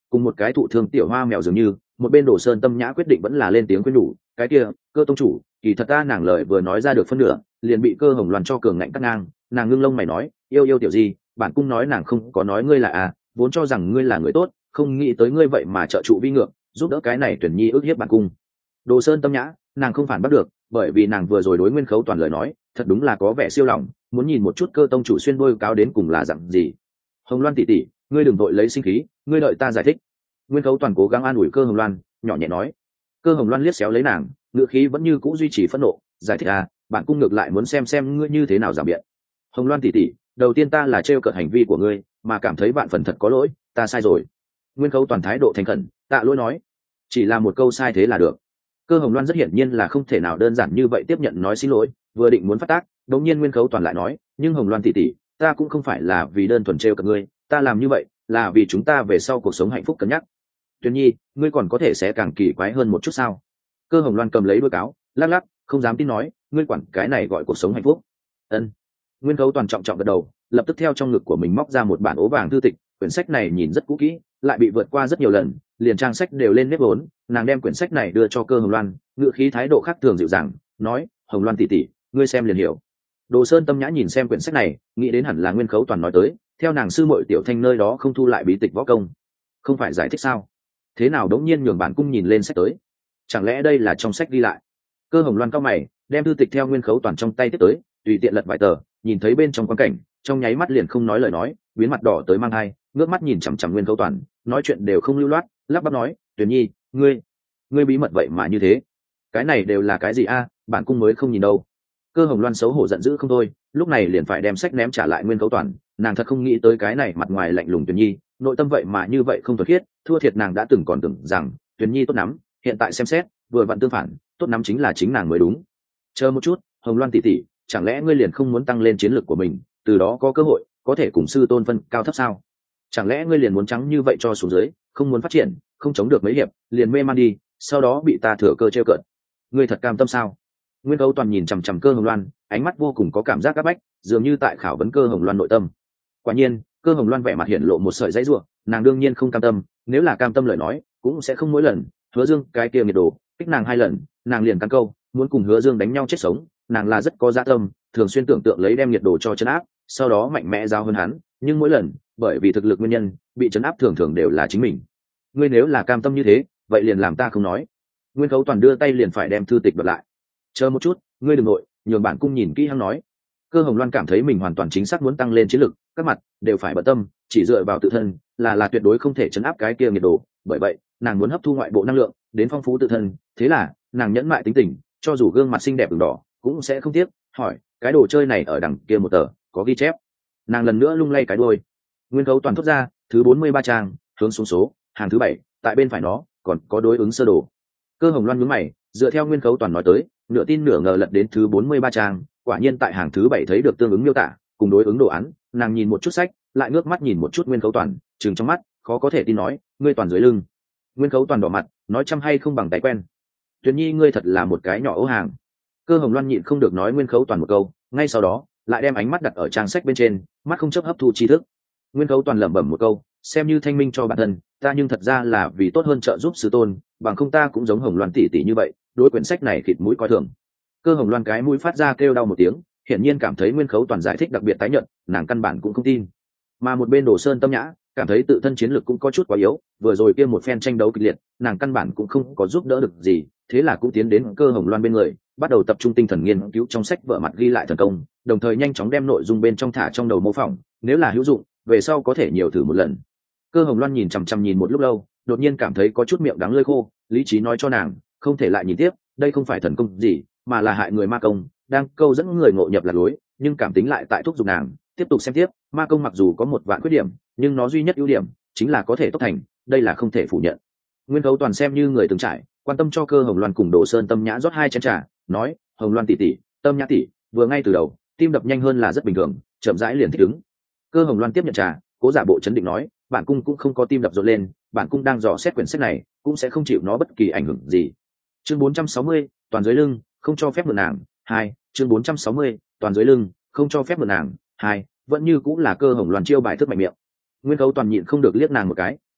cùng một cái thụ thương tiểu hoa mèo dường như. Một bên Đồ Sơn Tâm Nhã quyết định vẫn là lên tiếng khuyên nhủ, cái kia Cơ tông chủ, kỳ thật ta nàng lời vừa nói ra được phân nửa liền bị Cơ Hồng Loan cho cường ngạnh cắt ngang. Nàng ngưng lông mày nói, yêu yêu tiểu gì, bản cung nói nàng không có nói ngươi là vốn cho rằng ngươi là người tốt, không nghĩ tới ngươi vậy mà trợ trụ vi ngược, giúp đỡ cái này Tuyển Nhi ức hiếp bản cung. Đồ Sơn Tâm Nhã, nàng không phản bắt được, bởi vì nàng vừa rồi đối Nguyên Khấu Toàn lời nói thật đúng là có vẻ siêu lòng, muốn nhìn một chút Cơ tông chủ xuyên đôi cáo đến cùng là dạng gì. Hồng Loan tỷ tỷ, ngươi đừng vội lấy sinh khí, ngươi đợi ta giải thích. Nguyên Khấu Toàn cố gắng an ủi Cơ Hồng Loan, nhỏ nhẹ nói. Cơ Hồng Loan liếc xéo lấy nàng, ngựa khí vẫn như cũ duy trì phẫn nộ, giải thích bản cung ngược lại muốn xem ngươi như thế nào giảng biện. Hồng Loan tỷ tỷ, đầu tiên ta là trêu cợt hành vi của ngươi, mà cảm thấy vạn phần thật có lỗi, ta sai rồi. Nguyên Khấu Toàn thái độ thành khẩn, tạ lỗi nói, chỉ là một câu sai thế là được. Cơ Hồng Loan rất hiển nhiên là không thể nào đơn giản như vậy tiếp nhận nói xin lỗi, vừa định muốn phát tác, đột nhiên Nguyên Khấu Toàn lại nói, nhưng Hồng Loan tỷ tỷ, ta cũng không phải là vì đơn thuần trêu cợt ngươi, ta làm như vậy là vì chúng ta về sau cuộc sống hạnh phúc cân nhắc. Tuyền Nhi, ngươi còn có thể sẽ càng kỳ quái hơn một chút sao? Cơ Hồng Loan cầm lấy đuôi cáo, lắc lắc, không dám tin nói, ngươi quản cái này gọi cuộc sống hạnh phúc? Ân. Nguyên Khấu Toàn trọng trọng gật đầu, lập tức theo trong ngực của mình móc ra một bản ố vàng thư tịch, quyển sách này nhìn rất cũ kỹ, lại bị vượt qua rất nhiều lần, liền trang sách đều lên nếp vốn. Nàng đem quyển sách này đưa cho Cơ Hồng Loan, ngữ khí thái độ khác thường dịu dàng, nói, Hồng Loan tỷ tỷ, ngươi xem liền hiểu. Đồ Sơn Tâm Nhã nhìn xem quyển sách này, nghĩ đến hẳn là Nguyên Khấu Toàn nói tới, theo nàng sư muội Tiểu Thanh nơi đó không thu lại bí tịch võ công, không phải giải thích sao? Thế nào đống nhiên nhường bản cung nhìn lên sách tới, chẳng lẽ đây là trong sách ghi lại? Cơ Hồng Loan cao mày, đem thư tịch theo Nguyên Khấu Toàn trong tay tiếp tới, tùy tiện lật vài tờ, nhìn thấy bên trong quan cảnh, trong nháy mắt liền không nói lời nói, biến mặt đỏ tới mang hai, ngước mắt nhìn chằm chằm Nguyên Khấu Toàn, nói chuyện đều không lưu loát, lắp bắp nói, Tuyền Nhi, ngươi bí mật vậy mà như thế, cái này đều là cái gì bản cung mới không nhìn đâu. Cơ Hồng Loan xấu hổ giận dữ không thôi, lúc này liền phải đem sách ném trả lại Nguyên Khấu Toàn, nàng thật không nghĩ tới cái này mặt ngoài lạnh lùng Tuyền Nhi, nội tâm vậy mà như vậy không thuần khiết, thua thiệt nàng đã từng còn tưởng rằng Tuyền Nhi tốt lắm, hiện tại xem xét, vừa vặn tương phản, tốt lắm chính là chính nàng mới đúng. Chờ một chút, Hồng Loan tỷ tỷ, chẳng lẽ ngươi liền không muốn tăng lên chiến lược của mình, từ đó có cơ hội có thể cùng sư tôn phân cao thấp sao? Chẳng lẽ ngươi liền muốn trắng như vậy cho xuống dưới, không muốn phát triển, không chống được mấy hiệp liền mê man đi, sau đó bị ta thừa cơ trêu cợt? Ngươi thật cam tâm sao? Nguyên Khấu Toàn nhìn chằm chằm Cơ Hồng Loan, ánh mắt vô cùng có cảm giác áp bách, dường như tại khảo vấn Cơ Hồng Loan nội tâm. Quả nhiên, Cơ Hồng Loan vẻ mặt hiện lộ một sợi dãy rủa, nàng đương nhiên không cam tâm, nếu là cam tâm lời nói, cũng sẽ không mỗi lần Hứa Dương cái kia nghiệt đồ kích nàng 2 lần, nàng liền cắn câu, muốn cùng Hứa Dương đánh nhau chết sống, nàng là rất có dạ tâm, thường xuyên tưởng tượng lấy đem nghiệt đồ cho trấn áp, sau đó mạnh mẽ giao hơn hắn, nhưng mỗi lần, bởi vì thực lực nguyên nhân, bị trấn áp thường thường đều là chính mình. Ngươi nếu là cam tâm như thế, vậy liền làm ta không nói. Nguyên Khấu Toàn đưa tay liền phải đem thư tịch bật lại. Chờ một chút, ngươi đừng nội, nhường bản cung nhìn kỹ hắn nói. Cơ Hồng Loan cảm thấy mình hoàn toàn chính xác muốn tăng lên chiến lực, các mặt đều phải bận tâm, chỉ dựa vào tự thân là tuyệt đối không thể chấn áp cái kia nghiệt đồ, bởi vậy, nàng muốn hấp thu ngoại bộ năng lượng, đến phong phú tự thân, thế là, nàng nhẫn mại tính tình, cho dù gương mặt xinh đẹp ửng đỏ, cũng sẽ không tiếc, hỏi, cái đồ chơi này ở đằng kia một tờ, có ghi chép. Nàng lần nữa lung lay cái đuôi. Nguyên Khấu Toàn thốt ra, thứ 43 trang, hướng xuống số, hàng thứ 7, tại bên phải nó, còn có đối ứng sơ đồ. Cơ Hồng Loan nhướng mày, dựa theo Nguyên Khấu Toàn nói tới, nửa tin nửa ngờ lật đến thứ 43 trang, quả nhiên tại hàng thứ 7 thấy được tương ứng miêu tả, cùng đối ứng đồ án, nàng nhìn một chút sách, lại ngước mắt nhìn một chút Nguyên Khấu Toàn, trừng trong mắt, khó có thể tin nói, ngươi toàn dưới lưng. Nguyên Khấu Toàn đỏ mặt, nói chăm hay không bằng tay quen. Tuyền Nhi ngươi thật là một cái nhỏ ấu hàng. Cơ Hồng Loan nhịn không được nói Nguyên Khấu Toàn một câu, ngay sau đó, lại đem ánh mắt đặt ở trang sách bên trên, mắt không chấp hấp thu tri thức. Nguyên Khấu Toàn lẩm bẩm một câu, xem như thanh minh cho bản thân, ta nhưng thật ra là vì tốt hơn trợ giúp sư tôn, bằng không ta cũng giống Hồng Loan tỷ tỷ như vậy, đối quyển sách này khịt mũi coi thường. Cơ Hồng Loan cái mũi phát ra kêu đau một tiếng, hiển nhiên cảm thấy Nguyên Khấu Toàn giải thích đặc biệt tái nhận, nàng căn bản cũng không tin. Mà một bên Đồ Sơn Tâm Nhã cảm thấy tự thân chiến lực cũng có chút quá yếu, vừa rồi kia một phen tranh đấu kịch liệt, nàng căn bản cũng không có giúp đỡ được gì, thế là cũng tiến đến Cơ Hồng Loan bên người, bắt đầu tập trung tinh thần nghiên cứu trong sách vở mặt ghi lại thần công, đồng thời nhanh chóng đem nội dung bên trong thả trong đầu mô phỏng, nếu là hữu dụng, về sau có thể nhiều thử một lần. Cơ Hồng Loan nhìn chằm chằm nhìn một lúc lâu, đột nhiên cảm thấy có chút miệng đắng lưỡi khô, lý trí nói cho nàng, không thể lại nhìn tiếp, đây không phải thần công gì, mà là hại người ma công, đang câu dẫn người ngộ nhập lạc lối, nhưng cảm tính lại tại thúc giục nàng tiếp tục xem tiếp. Ma công mặc dù có một vạn khuyết điểm, nhưng nó duy nhất ưu điểm chính là có thể tốc thành, đây là không thể phủ nhận. Nguyên Khấu Toàn xem như người từng trải, quan tâm cho Cơ Hồng Loan cùng Đồ Sơn Tâm Nhã rót 2 chén trà, nói, Hồng Loan tỷ tỷ, Tâm Nhã tỷ, vừa ngay từ đầu, tim đập nhanh hơn là rất bình thường, chậm rãi liền thích ứng. Cơ Hồng Loan tiếp nhận trà, cố giả bộ chấn định nói, bản cung cũng không có tim đập rộn lên, bản cung đang dò xét quyển sách này, cũng sẽ không chịu nó bất kỳ ảnh hưởng gì. Chương 460, toàn dưới lưng, không cho phép mượn nàng. 2, chương 460, toàn dưới lưng, không cho phép mượn nàng. 2, vẫn như cũng là Cơ Hồng Loan chiêu bài thức mạnh miệng. Nguyên Khấu Toàn nhịn không được liếc nàng một cái,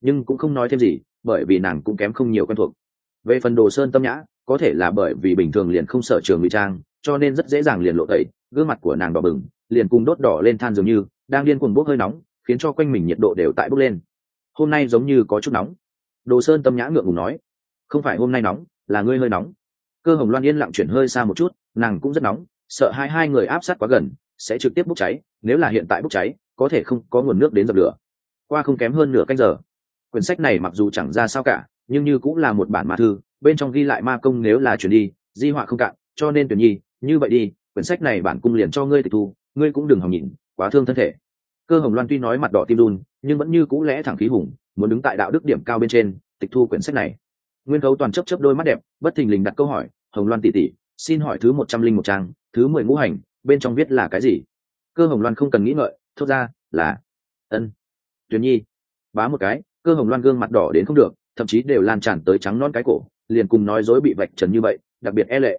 nhưng cũng không nói thêm gì, bởi vì nàng cũng kém không nhiều quen thuộc. Về phần Đồ Sơn Tâm Nhã, có thể là bởi vì bình thường liền không sợ trường ngụy trang, cho nên rất dễ dàng liền lộ tẩy, gương mặt của nàng đỏ bừng, liền cùng đốt đỏ lên than dường như, đang điên cuồng bốc hơi nóng, khiến cho quanh mình nhiệt độ đều tại bốc lên. Hôm nay giống như có chút nóng. Đồ Sơn Tâm Nhã ngượng ngùng nói, không phải hôm nay nóng, là ngươi hơi nóng. Cơ Hồng Loan yên lặng chuyển hơi xa một chút, nàng cũng rất nóng, sợ hai người áp sát quá gần sẽ trực tiếp bốc cháy, nếu là hiện tại bốc cháy có thể không có nguồn nước đến dập lửa. Qua không kém hơn nửa canh giờ, quyển sách này mặc dù chẳng ra sao cả, nhưng như cũng là một bản ma thư, bên trong ghi lại ma công nếu là chuyển đi di họa không cạn, cho nên Tuyển Nhi, như vậy đi, quyển sách này bản cung liền cho ngươi tịch thu, ngươi cũng đừng hòng nhìn quá thương thân thể. Cơ Hồng Loan tuy nói mặt đỏ tim run, nhưng vẫn như cũ lẽ thẳng khí hùng, muốn đứng tại đạo đức điểm cao bên trên tịch thu quyển sách này. Nguyên Khấu Toàn chớp chớp đôi mắt đẹp, bất thình lình đặt câu hỏi, Hồng Loan tỷ tỷ, xin hỏi thứ 101 trang, thứ 10 ngũ hành, bên trong viết là cái gì? Cơ Hồng Loan không cần nghĩ ngợi, thốt ra là Ân. Tuyển Nhi. Bá một cái, Cơ Hồng Loan gương mặt đỏ đến không được, thậm chí đều lan tràn tới trắng non cái cổ, liền cùng nói dối bị vạch trần như vậy, đặc biệt e lệ.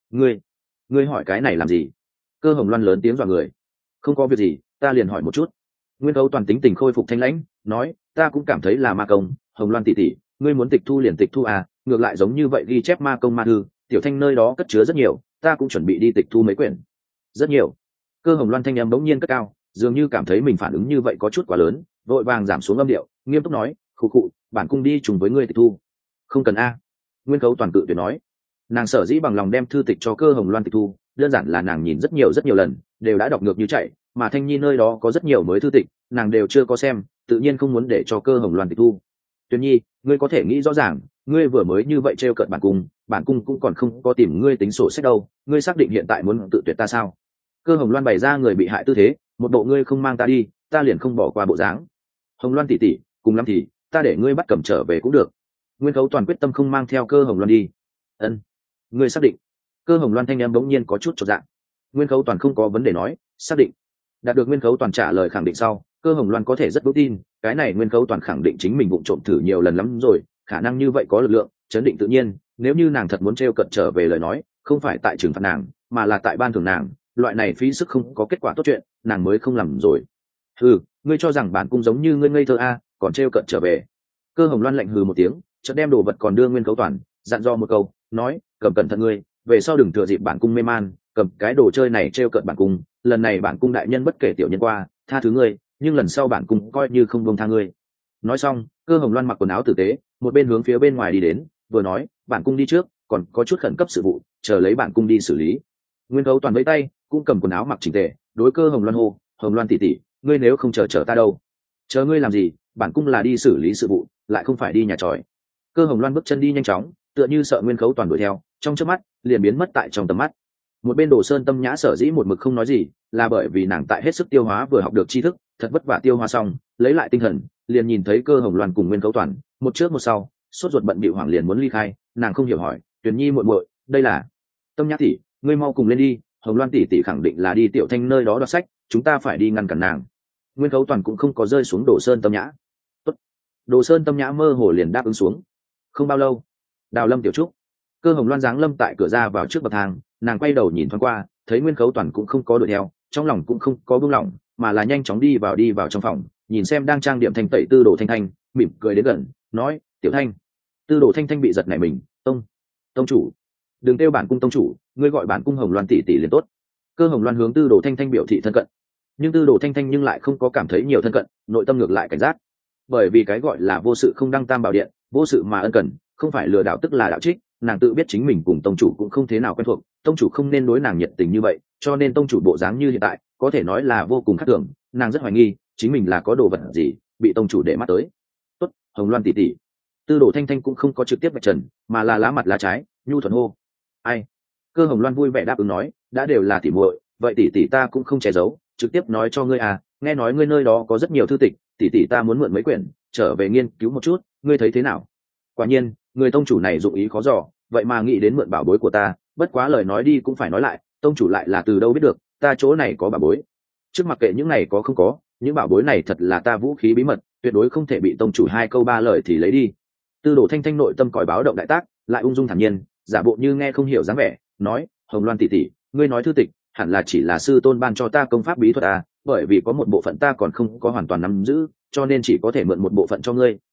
Ngươi hỏi cái này làm gì? Cơ Hồng Loan lớn tiếng dọa người. Không có việc gì, ta liền hỏi một chút. Nguyên Khấu Toàn tính tình khôi phục thanh lãnh, nói, ta cũng cảm thấy là ma công, Hồng Loan tỷ tỷ, ngươi muốn tịch thu liền tịch thu à, ngược lại giống như vậy ghi chép ma công ma thư, tiểu thanh nơi đó cất chứa rất nhiều, ta cũng chuẩn bị đi tịch thu mấy quyển. Rất nhiều. Cơ Hồng Loan thanh âm bỗng nhiên cất cao, dường như cảm thấy mình phản ứng như vậy có chút quá lớn, vội vàng giảm xuống âm điệu, nghiêm túc nói, khụ khụ, bản cung đi chung với ngươi tịch thu. Không cần a. Nguyên Khấu Toàn cự tuyệt nói. Nàng sở dĩ bằng lòng đem thư tịch cho Cơ Hồng Loan tịch thu, đơn giản là nàng nhìn rất nhiều lần, đều đã đọc ngược như chạy, mà Thanh Nhi nơi đó có rất nhiều mới thư tịch, nàng đều chưa có xem, tự nhiên không muốn để cho Cơ Hồng Loan tịch thu. Tuyển Nhi, ngươi có thể nghĩ rõ ràng, ngươi vừa mới như vậy trêu cợt bản cung cũng còn không có tìm ngươi tính sổ sách đâu, ngươi xác định hiện tại muốn tự tuyệt ta sao? Cơ Hồng Loan bày ra người bị hại tư thế, một bộ ngươi không mang ta đi, ta liền không bỏ qua bộ dáng. Hồng Loan tỷ tỷ, cùng lắm thì ta để ngươi bắt cầm trở về cũng được. Nguyên Khấu Toàn quyết tâm không mang theo Cơ Hồng Loan đi. Ân, ngươi xác định? Cơ Hồng Loan thanh em bỗng nhiên có chút chột dạ. Nguyên Khấu Toàn không có vấn đề nói, xác định. Đạt được Nguyên Khấu Toàn trả lời khẳng định sau, Cơ Hồng Loan có thể rất vững tin, cái này Nguyên Khấu Toàn khẳng định chính mình vụng trộm thử nhiều lần lắm rồi, khả năng như vậy có lực lượng, chấn định tự nhiên, nếu như nàng thật muốn trêu cợt trở về lời nói, không phải tại trừng phạt nàng, mà là tại ban thưởng nàng, loại này phí sức không có kết quả tốt chuyện, nàng mới không làm rồi. Hừ, ngươi cho rằng bản cung giống như ngươi ngây thơ a, còn trêu cợt trở về. Cơ Hồng Loan lạnh hừ một tiếng, chợt đem đồ vật còn đưa Nguyên Khấu Toàn, dặn dò một câu, nói, cầm cẩn thận ngươi, về sau đừng thừa dịp bản cung mê man, cầm cái đồ chơi này trêu cợt bản cung, lần này bản cung đại nhân bất kể tiểu nhân qua, tha thứ ngươi, nhưng lần sau bản cung coi như không buông tha ngươi. Nói xong, Cơ Hồng Loan mặc quần áo tử tế, một bên hướng phía bên ngoài đi đến, vừa nói, bản cung đi trước, còn có chút khẩn cấp sự vụ, chờ lấy bản cung đi xử lý. Nguyên Khấu Toàn vẫy tay, cũng cầm quần áo mặc chỉnh tề, đối Cơ Hồng Loan hô, Hồng Loan tỷ tỷ, ngươi nếu không chờ ta đâu? Chờ ngươi làm gì? Bản cung là đi xử lý sự vụ, lại không phải đi nhà tròi. Cơ Hồng Loan bước chân đi nhanh chóng, tựa như sợ Nguyên Khấu Toàn đuổi theo, trong chớp mắt liền biến mất tại trong tầm mắt. Một bên Đồ Sơn Tâm Nhã sở dĩ một mực không nói gì, là bởi vì nàng tại hết sức tiêu hóa vừa học được tri thức, thật vất vả tiêu hóa xong, lấy lại tinh thần, liền nhìn thấy Cơ Hồng Loan cùng Nguyên Khấu Toàn, một trước một sau, sốt ruột bận bịu hoảng liền muốn ly khai, nàng không hiểu hỏi, Tuyền Nhi muội muội, đây là? Tâm Nhã tỷ, ngươi mau cùng lên đi, Hồng Loan tỷ tỷ khẳng định là đi Tiểu Thanh nơi đó đọc sách, chúng ta phải đi ngăn cản nàng. Nguyên Khấu Toàn cũng không có rơi xuống Đồ Sơn Tâm Nhã. Tốt. Đồ Sơn Tâm Nhã mơ hồ liền đáp ứng xuống. Không bao lâu, Đào Lâm tiểu trúc, Cơ Hồng Loan giáng lâm tại cửa ra vào trước bậc thang, nàng quay đầu nhìn thoáng qua, thấy Nguyên Khấu Toàn cũng không có đuổi theo, trong lòng cũng không có buông lỏng, mà là nhanh chóng đi vào trong phòng, nhìn xem đang trang điểm thanh tẩy Tư Đồ Thanh Thanh, mỉm cười đến gần, nói, "Tiểu Thanh." Tư Đồ Thanh Thanh bị giật nảy mình, "Tông chủ, đừng kêu bản cung tông chủ, ngươi gọi bản cung Hồng Loan tỷ tỷ liền tốt." Cơ Hồng Loan hướng Tư Đồ Thanh Thanh biểu thị thân cận, nhưng Tư Đồ Thanh Thanh nhưng lại không có cảm thấy nhiều thân cận, nội tâm ngược lại cảnh giác, bởi vì cái gọi là vô sự không đăng tam bảo điện, vô sự mà ân cần, không phải lừa đảo tức là đạo trích, nàng tự biết chính mình cùng tông chủ cũng không thế nào quen thuộc, tông chủ không nên đối nàng nhiệt tình như vậy, cho nên tông chủ bộ dáng như hiện tại có thể nói là vô cùng khác thường, nàng rất hoài nghi chính mình là có đồ vật gì bị tông chủ để mắt tới. Tốt, Hồng Loan tỷ tỷ. Tư Đồ Thanh Thanh cũng không có trực tiếp vạch trần, mà là lá mặt lá trái, nhu thuận hô, "Ai?" Cơ Hồng Loan vui vẻ đáp ứng nói, "Đã đều là tỷ muội, vậy tỷ tỷ ta cũng không che giấu, trực tiếp nói cho ngươi à, nghe nói ngươi nơi đó có rất nhiều thư tịch, tỷ tỷ ta muốn mượn mấy quyển, trở về nghiên cứu một chút, ngươi thấy thế nào?" Quả nhiên, người tông chủ này dụng ý khó dò, vậy mà nghĩ đến mượn bảo bối của ta, bất quá lời nói đi cũng phải nói lại, tông chủ lại là từ đâu biết được ta chỗ này có bảo bối? Trước mặc kệ những này có không có, những bảo bối này thật là ta vũ khí bí mật, tuyệt đối không thể bị tông chủ hai câu ba lời thì lấy đi. Tư Đồ Thanh Thanh nội tâm còi báo động đại tác, lại ung dung thản nhiên, giả bộ như nghe không hiểu dáng vẻ, nói, "Hồng Loan tỷ tỷ, ngươi nói thư tịch, hẳn là chỉ là sư tôn ban cho ta công pháp bí thuật à, bởi vì có một bộ phận ta còn không có hoàn toàn nắm giữ, cho nên chỉ có thể mượn một bộ phận cho ngươi,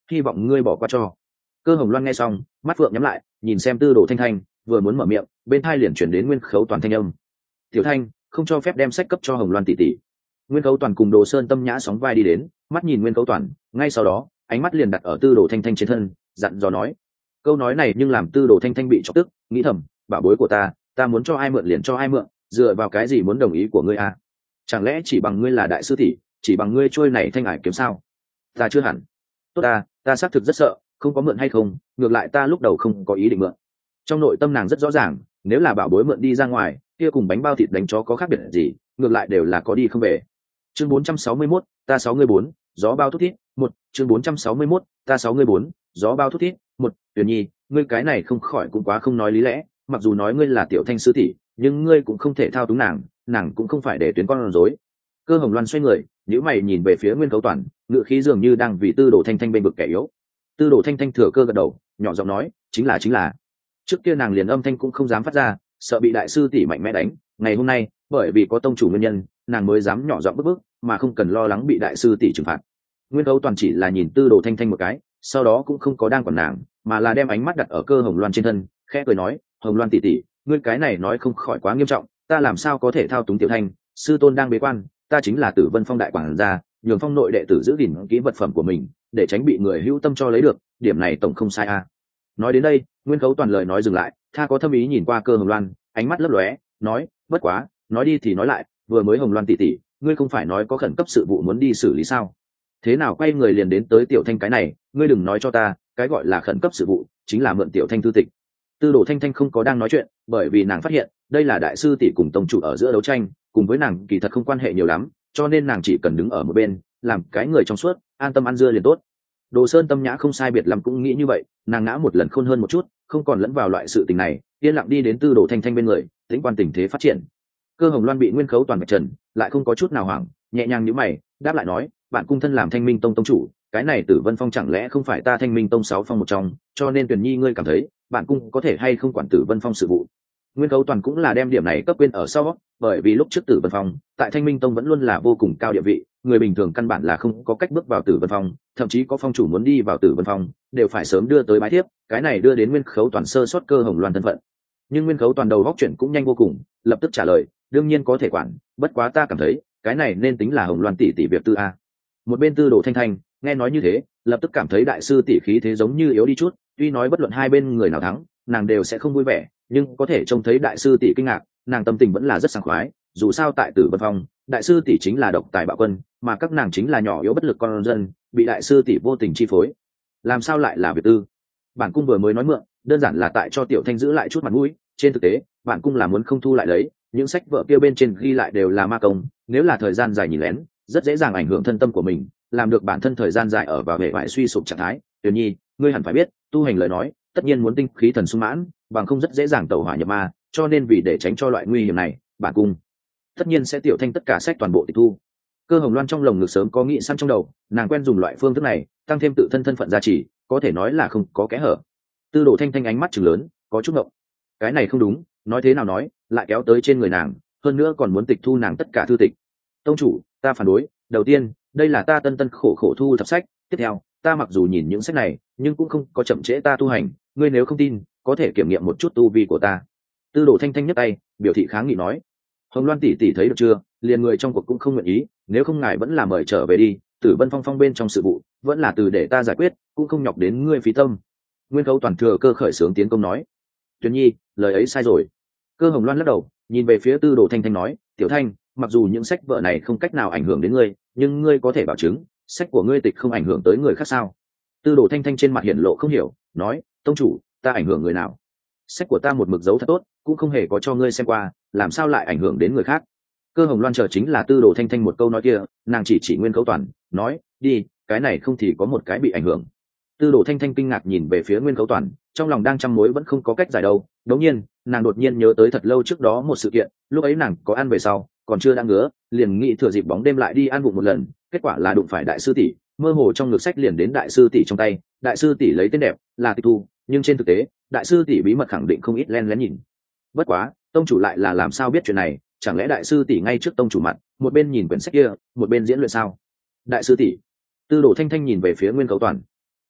hy vọng ngươi bỏ qua cho. Cơ Hồng Loan nghe xong, mắt phượng nhắm lại, nhìn xem Tư Đồ Thanh Thanh, vừa muốn mở miệng, bên tai liền chuyển đến Nguyên Khấu Toàn thanh âm. Tiểu Thanh, không cho phép đem sách cấp cho Hồng Loan tỷ tỷ. Nguyên Khấu Toàn cùng Đồ Sơn Tâm Nhã sóng vai đi đến, mắt nhìn Nguyên Khấu Toàn, ngay sau đó, ánh mắt liền đặt ở Tư Đồ Thanh Thanh trên thân, dặn dò nói. Câu nói này nhưng làm Tư Đồ Thanh Thanh bị chọc tức, nghĩ thầm, bảo bối của ta muốn cho ai mượn liền cho ai mượn, dựa vào cái gì muốn đồng ý của ngươi à? Chẳng lẽ chỉ bằng ngươi là đại sư tỷ, chỉ bằng ngươi trôi này thanh ải kiếm sao? Ta chưa hẳn. Tốt ta xác thực rất sợ, không có mượn hay không, ngược lại ta lúc đầu không có ý định mượn. Trong nội tâm nàng rất rõ ràng, nếu là bảo bối mượn đi ra ngoài, kia cùng bánh bao thịt đánh chó có khác biệt gì, ngược lại đều là có đi không về. Chương 461, ta 64, gió bao thút thít, một. Chương 461, ta 64, gió bao thút thít, một. Tuyền Nhi, ngươi cái này không khỏi cũng quá không nói lý lẽ, mặc dù nói ngươi là Tiểu Thanh sư tỷ, nhưng ngươi cũng không thể thao túng nàng cũng không phải để tuyến con rối. Cơ Hồng Loan xoay người, nhíu mày nhìn về phía Nguyên Khấu Toàn, ngữ khí dường như đang vì Tư Đồ Thanh Thanh bên vực kẻ yếu. Tư Đồ Thanh Thanh thừa cơ gật đầu, nhỏ giọng nói, chính là. Trước kia nàng liền âm thanh cũng không dám phát ra, sợ bị đại sư tỷ mạnh mẽ đánh. Ngày hôm nay, bởi vì có tông chủ nguyên nhân, nàng mới dám nhỏ giọng bức, mà không cần lo lắng bị đại sư tỷ trừng phạt. Nguyên Khấu Toàn chỉ là nhìn Tư Đồ Thanh Thanh một cái, sau đó cũng không có đang quản nàng, mà là đem ánh mắt đặt ở Cơ Hồng Loan trên thân, khẽ cười nói, Hồng Loan tỷ tỷ, ngươi cái này nói không khỏi quá nghiêm trọng, ta làm sao có thể thao túng Tiểu Thanh, sư tôn đang bế quan, ta chính là Tử Vân Phong đại quản gia, nhường Phong nội đệ tử giữ gìn kỹ vật phẩm của mình, để tránh bị người hữu tâm cho lấy được, điểm này tổng không sai a. Nói đến đây, Nguyên Khấu Toàn lời nói dừng lại, tha có thâm ý nhìn qua Cơ Hồng Loan, ánh mắt lấp lóe, nói, bất quá, nói đi thì nói lại, vừa mới Hồng Loan tỷ tỷ, ngươi không phải nói có khẩn cấp sự vụ muốn đi xử lý sao? Thế nào quay người liền đến tới Tiểu Thanh cái này, ngươi đừng nói cho ta, cái gọi là khẩn cấp sự vụ, chính là mượn Tiểu Thanh thư tịch. Tư Đồ Thanh Thanh không có đang nói chuyện, bởi vì nàng phát hiện, đây là đại sư tỷ cùng tông chủ ở giữa đấu tranh, cùng với nàng kỳ thật không quan hệ nhiều lắm, cho nên nàng chỉ cần đứng ở một bên, làm cái người trong suốt, an tâm ăn dưa liền tốt. Đồ Sơn Tâm Nhã không sai biệt lắm cũng nghĩ như vậy, nàng ngã một lần khôn hơn một chút, không còn lẫn vào loại sự tình này, yên lặng đi đến Tư Đồ Thanh Thanh bên người, tĩnh quan tình thế phát triển. Cơ Hồng Loan bị Nguyên Khấu Toàn vạch trần, lại không có chút nào hoảng, nhẹ nhàng nhíu mày, đáp lại nói, bạn cung thân làm Thanh Minh Tông tông chủ, cái này Tử Vân Phong chẳng lẽ không phải ta Thanh Minh Tông 6 phong một trong, cho nên Tuyền Nhi ngươi cảm thấy, bạn cung có thể hay không quản Tử Vân Phong sự vụ. Nguyên Khấu Toàn cũng là đem điểm này cấp quên ở sau, bởi vì lúc trước Tử Vân Phong, tại Thanh Minh Tông vẫn luôn là vô cùng cao địa vị, người bình thường căn bản là không có cách bước vào Tử Vân Phong, thậm chí có phong chủ muốn đi vào Tử Vân Phong, đều phải sớm đưa tới bái thiếp, cái này đưa đến Nguyên Khấu Toàn sơ sót Cơ Hồng Loan thân phận. Nhưng Nguyên Khấu Toàn đầu góc chuyện cũng nhanh vô cùng, lập tức trả lời, đương nhiên có thể quản, bất quá ta cảm thấy, cái này nên tính là Hồng Loan tỷ tỷ việc tư a. Một bên Tư Đồ Thanh Thanh, nghe nói như thế, lập tức cảm thấy đại sư tỷ khí thế giống như yếu đi chút, tuy nói bất luận hai bên người nào thắng, nàng đều sẽ không vui vẻ, nhưng có thể trông thấy đại sư tỷ kinh ngạc, nàng tâm tình vẫn là rất sảng khoái, dù sao tại Tử Vân Phong, đại sư tỷ chính là độc tài bạo quân, mà các nàng chính là nhỏ yếu bất lực con dân, bị đại sư tỷ vô tình chi phối. Làm sao lại là việc tư? Bản cung vừa mới nói mượn, đơn giản là tại cho Tiểu Thanh giữ lại chút mặt mũi, trên thực tế, bản cung là muốn không thu lại lấy, những sách vở kia bên trên ghi lại đều là ma công, nếu là thời gian dài nhìn lén, rất dễ dàng ảnh hưởng thân tâm của mình, làm được bản thân thời gian dài ở vào hệ bại suy sụp trạng thái. Tuyền Nhi, ngươi hẳn phải biết, tu hành lời nói, tất nhiên muốn tinh khí thần sung mãn, bằng không rất dễ dàng tẩu hỏa nhập ma, cho nên vì để tránh cho loại nguy hiểm này, bản cung tất nhiên sẽ Tiểu Thanh tất cả sách toàn bộ tịch thu. Cơ Hồng Loan trong lồng ngực sớm có nghĩ sẵn trong đầu, nàng quen dùng loại phương thức này, tăng thêm tự thân thân phận gia trì, có thể nói là không có kẽ hở. Tư Đồ Thanh Thanh ánh mắt trừng lớn, có chút ngộng. Cái này không đúng, nói thế nào nói, lại kéo tới trên người nàng, hơn nữa còn muốn tịch thu nàng tất cả thư tịch. Tông chủ, ta phản đối, đầu tiên, đây là ta tân khổ khổ thu thập sách, tiếp theo, ta mặc dù nhìn những sách này, nhưng cũng không có chậm trễ ta tu hành, ngươi nếu không tin, có thể kiểm nghiệm một chút tu vi của ta. Tư Đồ Thanh Thanh nhấc tay, biểu thị kháng nghị nói. Hồng Loan tỷ tỷ thấy được chưa, liền người trong cuộc cũng không nguyện ý, nếu không ngài vẫn là mời trở về đi, Tử Vân Phong bên trong sự vụ, vẫn là từ để ta giải quyết, cũng không nhọc đến ngươi phí tâm. Nguyên Khấu Toàn thừa cơ khởi xướng tiến công nói. Tuyền Nhi, lời ấy sai rồi. Cơ Hồng Loan lắc đầu, nhìn về phía Tư Đồ Thanh Thanh nói, Tiểu Thanh, mặc dù những sách vở này không cách nào ảnh hưởng đến ngươi, nhưng ngươi có thể bảo chứng, sách của ngươi tịch không ảnh hưởng tới người khác sao? Tư Đồ Thanh Thanh trên mặt hiện lộ không hiểu, nói, tông chủ, ta ảnh hưởng người nào? Sách của ta một mực giấu thật tốt, cũng không hề có cho ngươi xem qua, làm sao lại ảnh hưởng đến người khác? Cơ Hồng Loan chờ chính là Tư Đồ Thanh Thanh một câu nói kia, nàng chỉ Nguyên Khấu Toàn, nói, đi, cái này không thì có một cái bị ảnh hưởng. Tư Đồ Thanh Thanh kinh ngạc nhìn về phía Nguyên Khấu Toàn, trong lòng đang trăm mối vẫn không có cách giải đâu. Đống nhiên, nàng đột nhiên nhớ tới thật lâu trước đó một sự kiện, lúc ấy nàng có ăn về sau, còn chưa đã ngứa, liền nghĩ thừa dịp bóng đêm lại đi ăn vụng một lần, kết quả là đụng phải đại sư tỷ, mơ hồ trong ngực sách liền đến đại sư tỷ trong tay, đại sư tỷ lấy tên đẹp là tịch thu, nhưng trên thực tế, đại sư tỷ bí mật khẳng định không ít len lén nhìn. Bất quá, tông chủ lại là làm sao biết chuyện này, chẳng lẽ đại sư tỷ ngay trước tông chủ mặt, một bên nhìn quyển sách kia, một bên diễn luyện sao? Đại sư tỷ. Tư Đồ Thanh Thanh nhìn về phía Nguyên Khấu Toàn.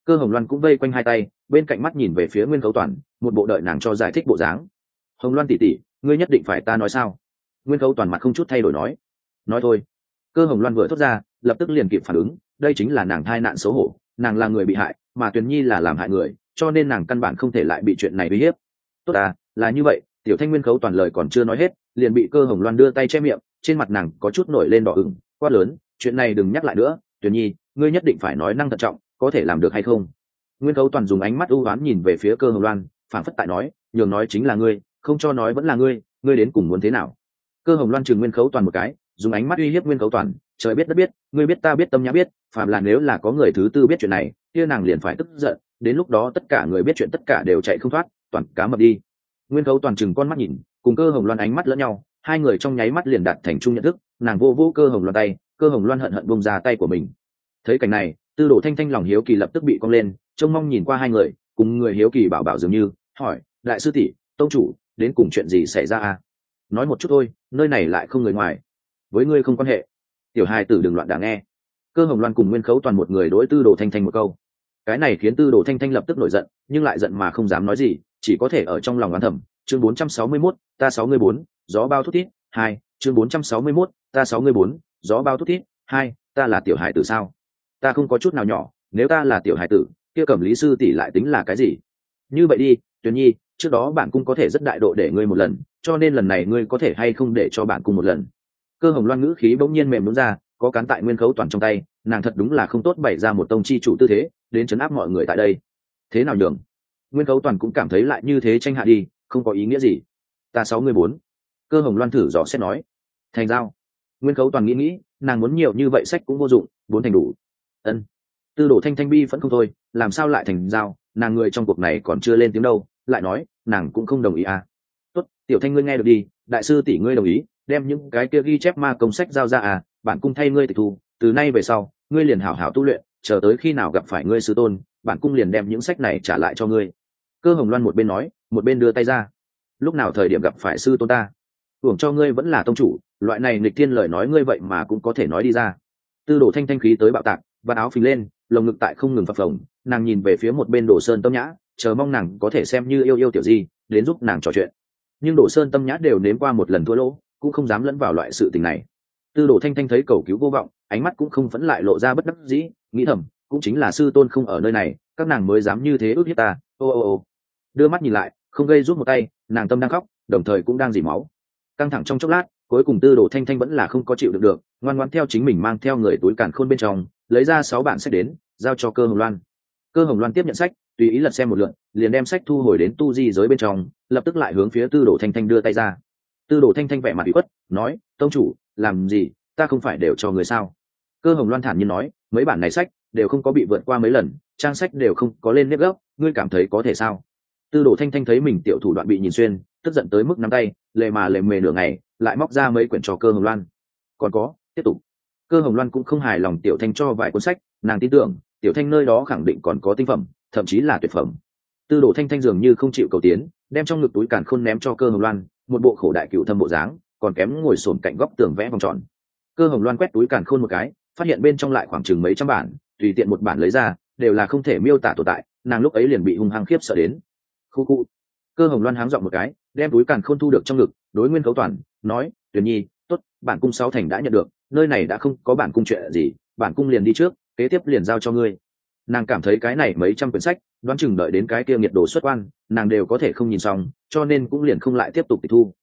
Cơ Hồng Loan cũng vây quanh hai tay, bên cạnh mắt nhìn về phía Nguyên Khấu Toàn, một bộ đợi nàng cho giải thích bộ dáng. Hồng Loan tỷ tỷ, ngươi nhất định phải ta nói sao? Nguyên Khấu Toàn mặt không chút thay đổi nói thôi. Cơ Hồng Loan vừa thốt ra, lập tức liền kịp phản ứng, đây chính là nàng thai nạn xấu hổ, nàng là người bị hại, mà Tuyền Nhi là làm hại người, cho nên nàng căn bản không thể lại bị chuyện này uy hiếp. Tốt à, là như vậy. Tiểu Thanh Nguyên Khấu Toàn lời còn chưa nói hết, liền bị Cơ Hồng Loan đưa tay che miệng, trên mặt nàng có chút nổi lên đỏ ửng, quát lớn, chuyện này đừng nhắc lại nữa, Tuyền Nhi, ngươi nhất định phải nói năng thận trọng, có thể làm được hay không? Nguyên Khấu Toàn dùng ánh mắt ưu ám nhìn về phía Cơ Hồng Loan, phản phất tại nói, nhường nói chính là ngươi, không cho nói vẫn là ngươi đến cùng muốn thế nào? Cơ Hồng Loan trừng Nguyên Khấu Toàn một cái, dùng ánh mắt uy hiếp Nguyên Khấu Toàn, trời biết đất biết, ngươi biết ta biết tâm nhã biết, phàm là nếu là có người thứ tư biết chuyện này, kia nàng liền phải tức giận, đến lúc đó tất cả người biết chuyện tất cả đều chạy không thoát, toàn cá mập đi. Nguyên Khấu Toàn trừng con mắt nhìn, cùng Cơ Hồng Loan ánh mắt lẫn nhau, hai người trong nháy mắt liền đạt thành chung nhận thức, nàng vô vô Cơ Hồng Loan tay, Cơ Hồng Loan hận hận buông ra tay của mình. Thấy cảnh này, Tư Đồ Thanh Thanh lòng hiếu kỳ lập tức bị cong lên, trông mong nhìn qua hai người, cùng người hiếu kỳ bảo bảo dường như, hỏi, đại sư tỷ, tông chủ, đến cùng chuyện gì xảy ra à? Nói một chút thôi, nơi này lại không người ngoài, với ngươi không quan hệ. Tiểu hài tử đừng loạn đả nghe. Cơ Hồng Loan cùng Nguyên Khấu Toàn một người đối Tư Đồ Thanh Thanh một câu. Cái này khiến Tư Đồ Thanh Thanh lập tức nổi giận, nhưng lại giận mà không dám nói gì, chỉ có thể ở trong lòng oán thầm. Chương 461, ta 64, gió bao thút thít. 2, chương 461, ta 64, gió bao thút thít. 2, ta là tiểu hài tử sao? Ta không có chút nào nhỏ, nếu ta là tiểu hài tử, kia Cẩm Lý sư tỷ lại tính là cái gì? Như vậy đi, Tuyền Nhi, trước đó bản cung có thể rất đại độ để ngươi một lần, cho nên lần này ngươi có thể hay không để cho bản cung một lần? Cơ Hồng Loan ngữ khí bỗng nhiên mềm nhũn ra, có cán tại Nguyên Khấu Toàn trong tay, nàng thật đúng là không tốt bày ra một tông chi chủ tư thế, đến trấn áp mọi người tại đây. Thế nào nhường? Nguyên Khấu Toàn cũng cảm thấy lại như thế tranh hạ đi, không có ý nghĩa gì. Ta 64. Cơ Hồng Loan thử dò xét nói. Thành giao. Nguyên Khấu Toàn nghĩ, nàng muốn nhiều như vậy sách cũng vô dụng, 4 thành đủ. Ân. Tư Đồ Thanh Thanh bi vẫn không thôi, làm sao lại thành giao, nàng người trong cuộc này còn chưa lên tiếng đâu, lại nói, nàng cũng không đồng ý à. Tốt, Tiểu Thanh ngươi nghe được đi, đại sư tỷ ngươi đồng ý, đem những cái kia ghi chép ma công sách giao ra à, bản cung thay ngươi tịch thu, từ nay về sau, ngươi liền hảo hảo tu luyện, chờ tới khi nào gặp phải ngươi sư tôn, bản cung liền đem những sách này trả lại cho ngươi. Cơ Hồng Loan một bên nói, một bên đưa tay ra. Lúc nào thời điểm gặp phải sư tôn ta, hưởng cho ngươi vẫn là tông chủ, loại này nghịch thiên lời nói ngươi vậy mà cũng có thể nói đi ra. Tư Đồ Thanh Thanh khí tới bạo tạc, vạt áo phình lên, lồng ngực tại không ngừng phập phồng, nàng nhìn về phía một bên Đồ Sơn Tâm Nhã, chờ mong nàng có thể xem như yêu tiểu gì, đến giúp nàng trò chuyện. Nhưng Đồ Sơn Tâm Nhã đều nếm qua một lần thua lỗ, cũng không dám lẫn vào loại sự tình này. Tư Đồ Thanh Thanh thấy cầu cứu vô vọng, ánh mắt cũng không vẫn lại lộ ra bất đắc dĩ, nghĩ thầm, cũng chính là sư tôn không ở nơi này, các nàng mới dám như thế ước hiếp ta. Ô. Đưa mắt nhìn lại, không gây rút một tay, nàng tâm đang khóc, đồng thời cũng đang dỉ máu. Căng thẳng trong chốc lát, cuối cùng Tư Đồ Thanh Thanh vẫn là không có chịu đựng được, ngoan ngoãn theo chính mình mang theo người túi càn khôn bên trong, lấy ra 6 bản sách đến, giao cho Cơ Hồng Loan. Cơ Hồng Loan tiếp nhận sách, tùy ý lật xem một lượt, liền đem sách thu hồi đến tu di giới bên trong, lập tức lại hướng phía Tư Đồ Thanh Thanh đưa tay ra. Tư Đồ Thanh Thanh vẻ mặt ủy khuất, nói, tông chủ, làm gì, ta không phải đều cho người sao? Cơ Hồng Loan thản nhiên nói, mấy bản này sách đều không có bị vượt qua mấy lần, trang sách đều không có lên nếp gấp, ngươi cảm thấy có thể sao? Tư Đồ Thanh Thanh thấy mình tiểu thủ đoạn bị nhìn xuyên, tức giận tới mức nắm tay, lề mề nửa ngày, lại móc ra mấy quyển cho Cơ Hồng Loan. Còn có, tiếp tục. Cơ Hồng Loan cũng không hài lòng tiểu Thanh cho vài cuốn sách, nàng tin tưởng tiểu Thanh nơi đó khẳng định còn có tinh phẩm, thậm chí là tuyệt phẩm. Tư Đồ Thanh Thanh dường như không chịu cầu tiến, đem trong ngực túi càn khôn ném cho Cơ Hồng Loan, một bộ khổ đại cựu thâm bộ dáng, còn kém ngồi xổm cạnh góc tường vẽ vòng tròn. Cơ Hồng Loan quét túi càn khôn một cái, phát hiện bên trong lại khoảng chừng mấy trăm bản, tùy tiện một bản lấy ra, đều là không thể miêu tả tồn tại, nàng lúc ấy liền bị hung hăng khiếp sợ đến. Khu. Cơ Hồng Loan háng giọng một cái, đem túi càn khôn thu được trong ngực, đối Nguyên Khấu Toàn nói, Tuyền Nhi, tốt, bản cung 6 thành đã nhận được, nơi này đã không có bản cung chuyện gì, bản cung liền đi trước, kế tiếp liền giao cho ngươi. Nàng cảm thấy cái này mấy trăm quyển sách, đoán chừng đợi đến cái kia nhiệt độ xuất quan, nàng đều có thể không nhìn xong, cho nên cũng liền không lại tiếp tục tịch thu.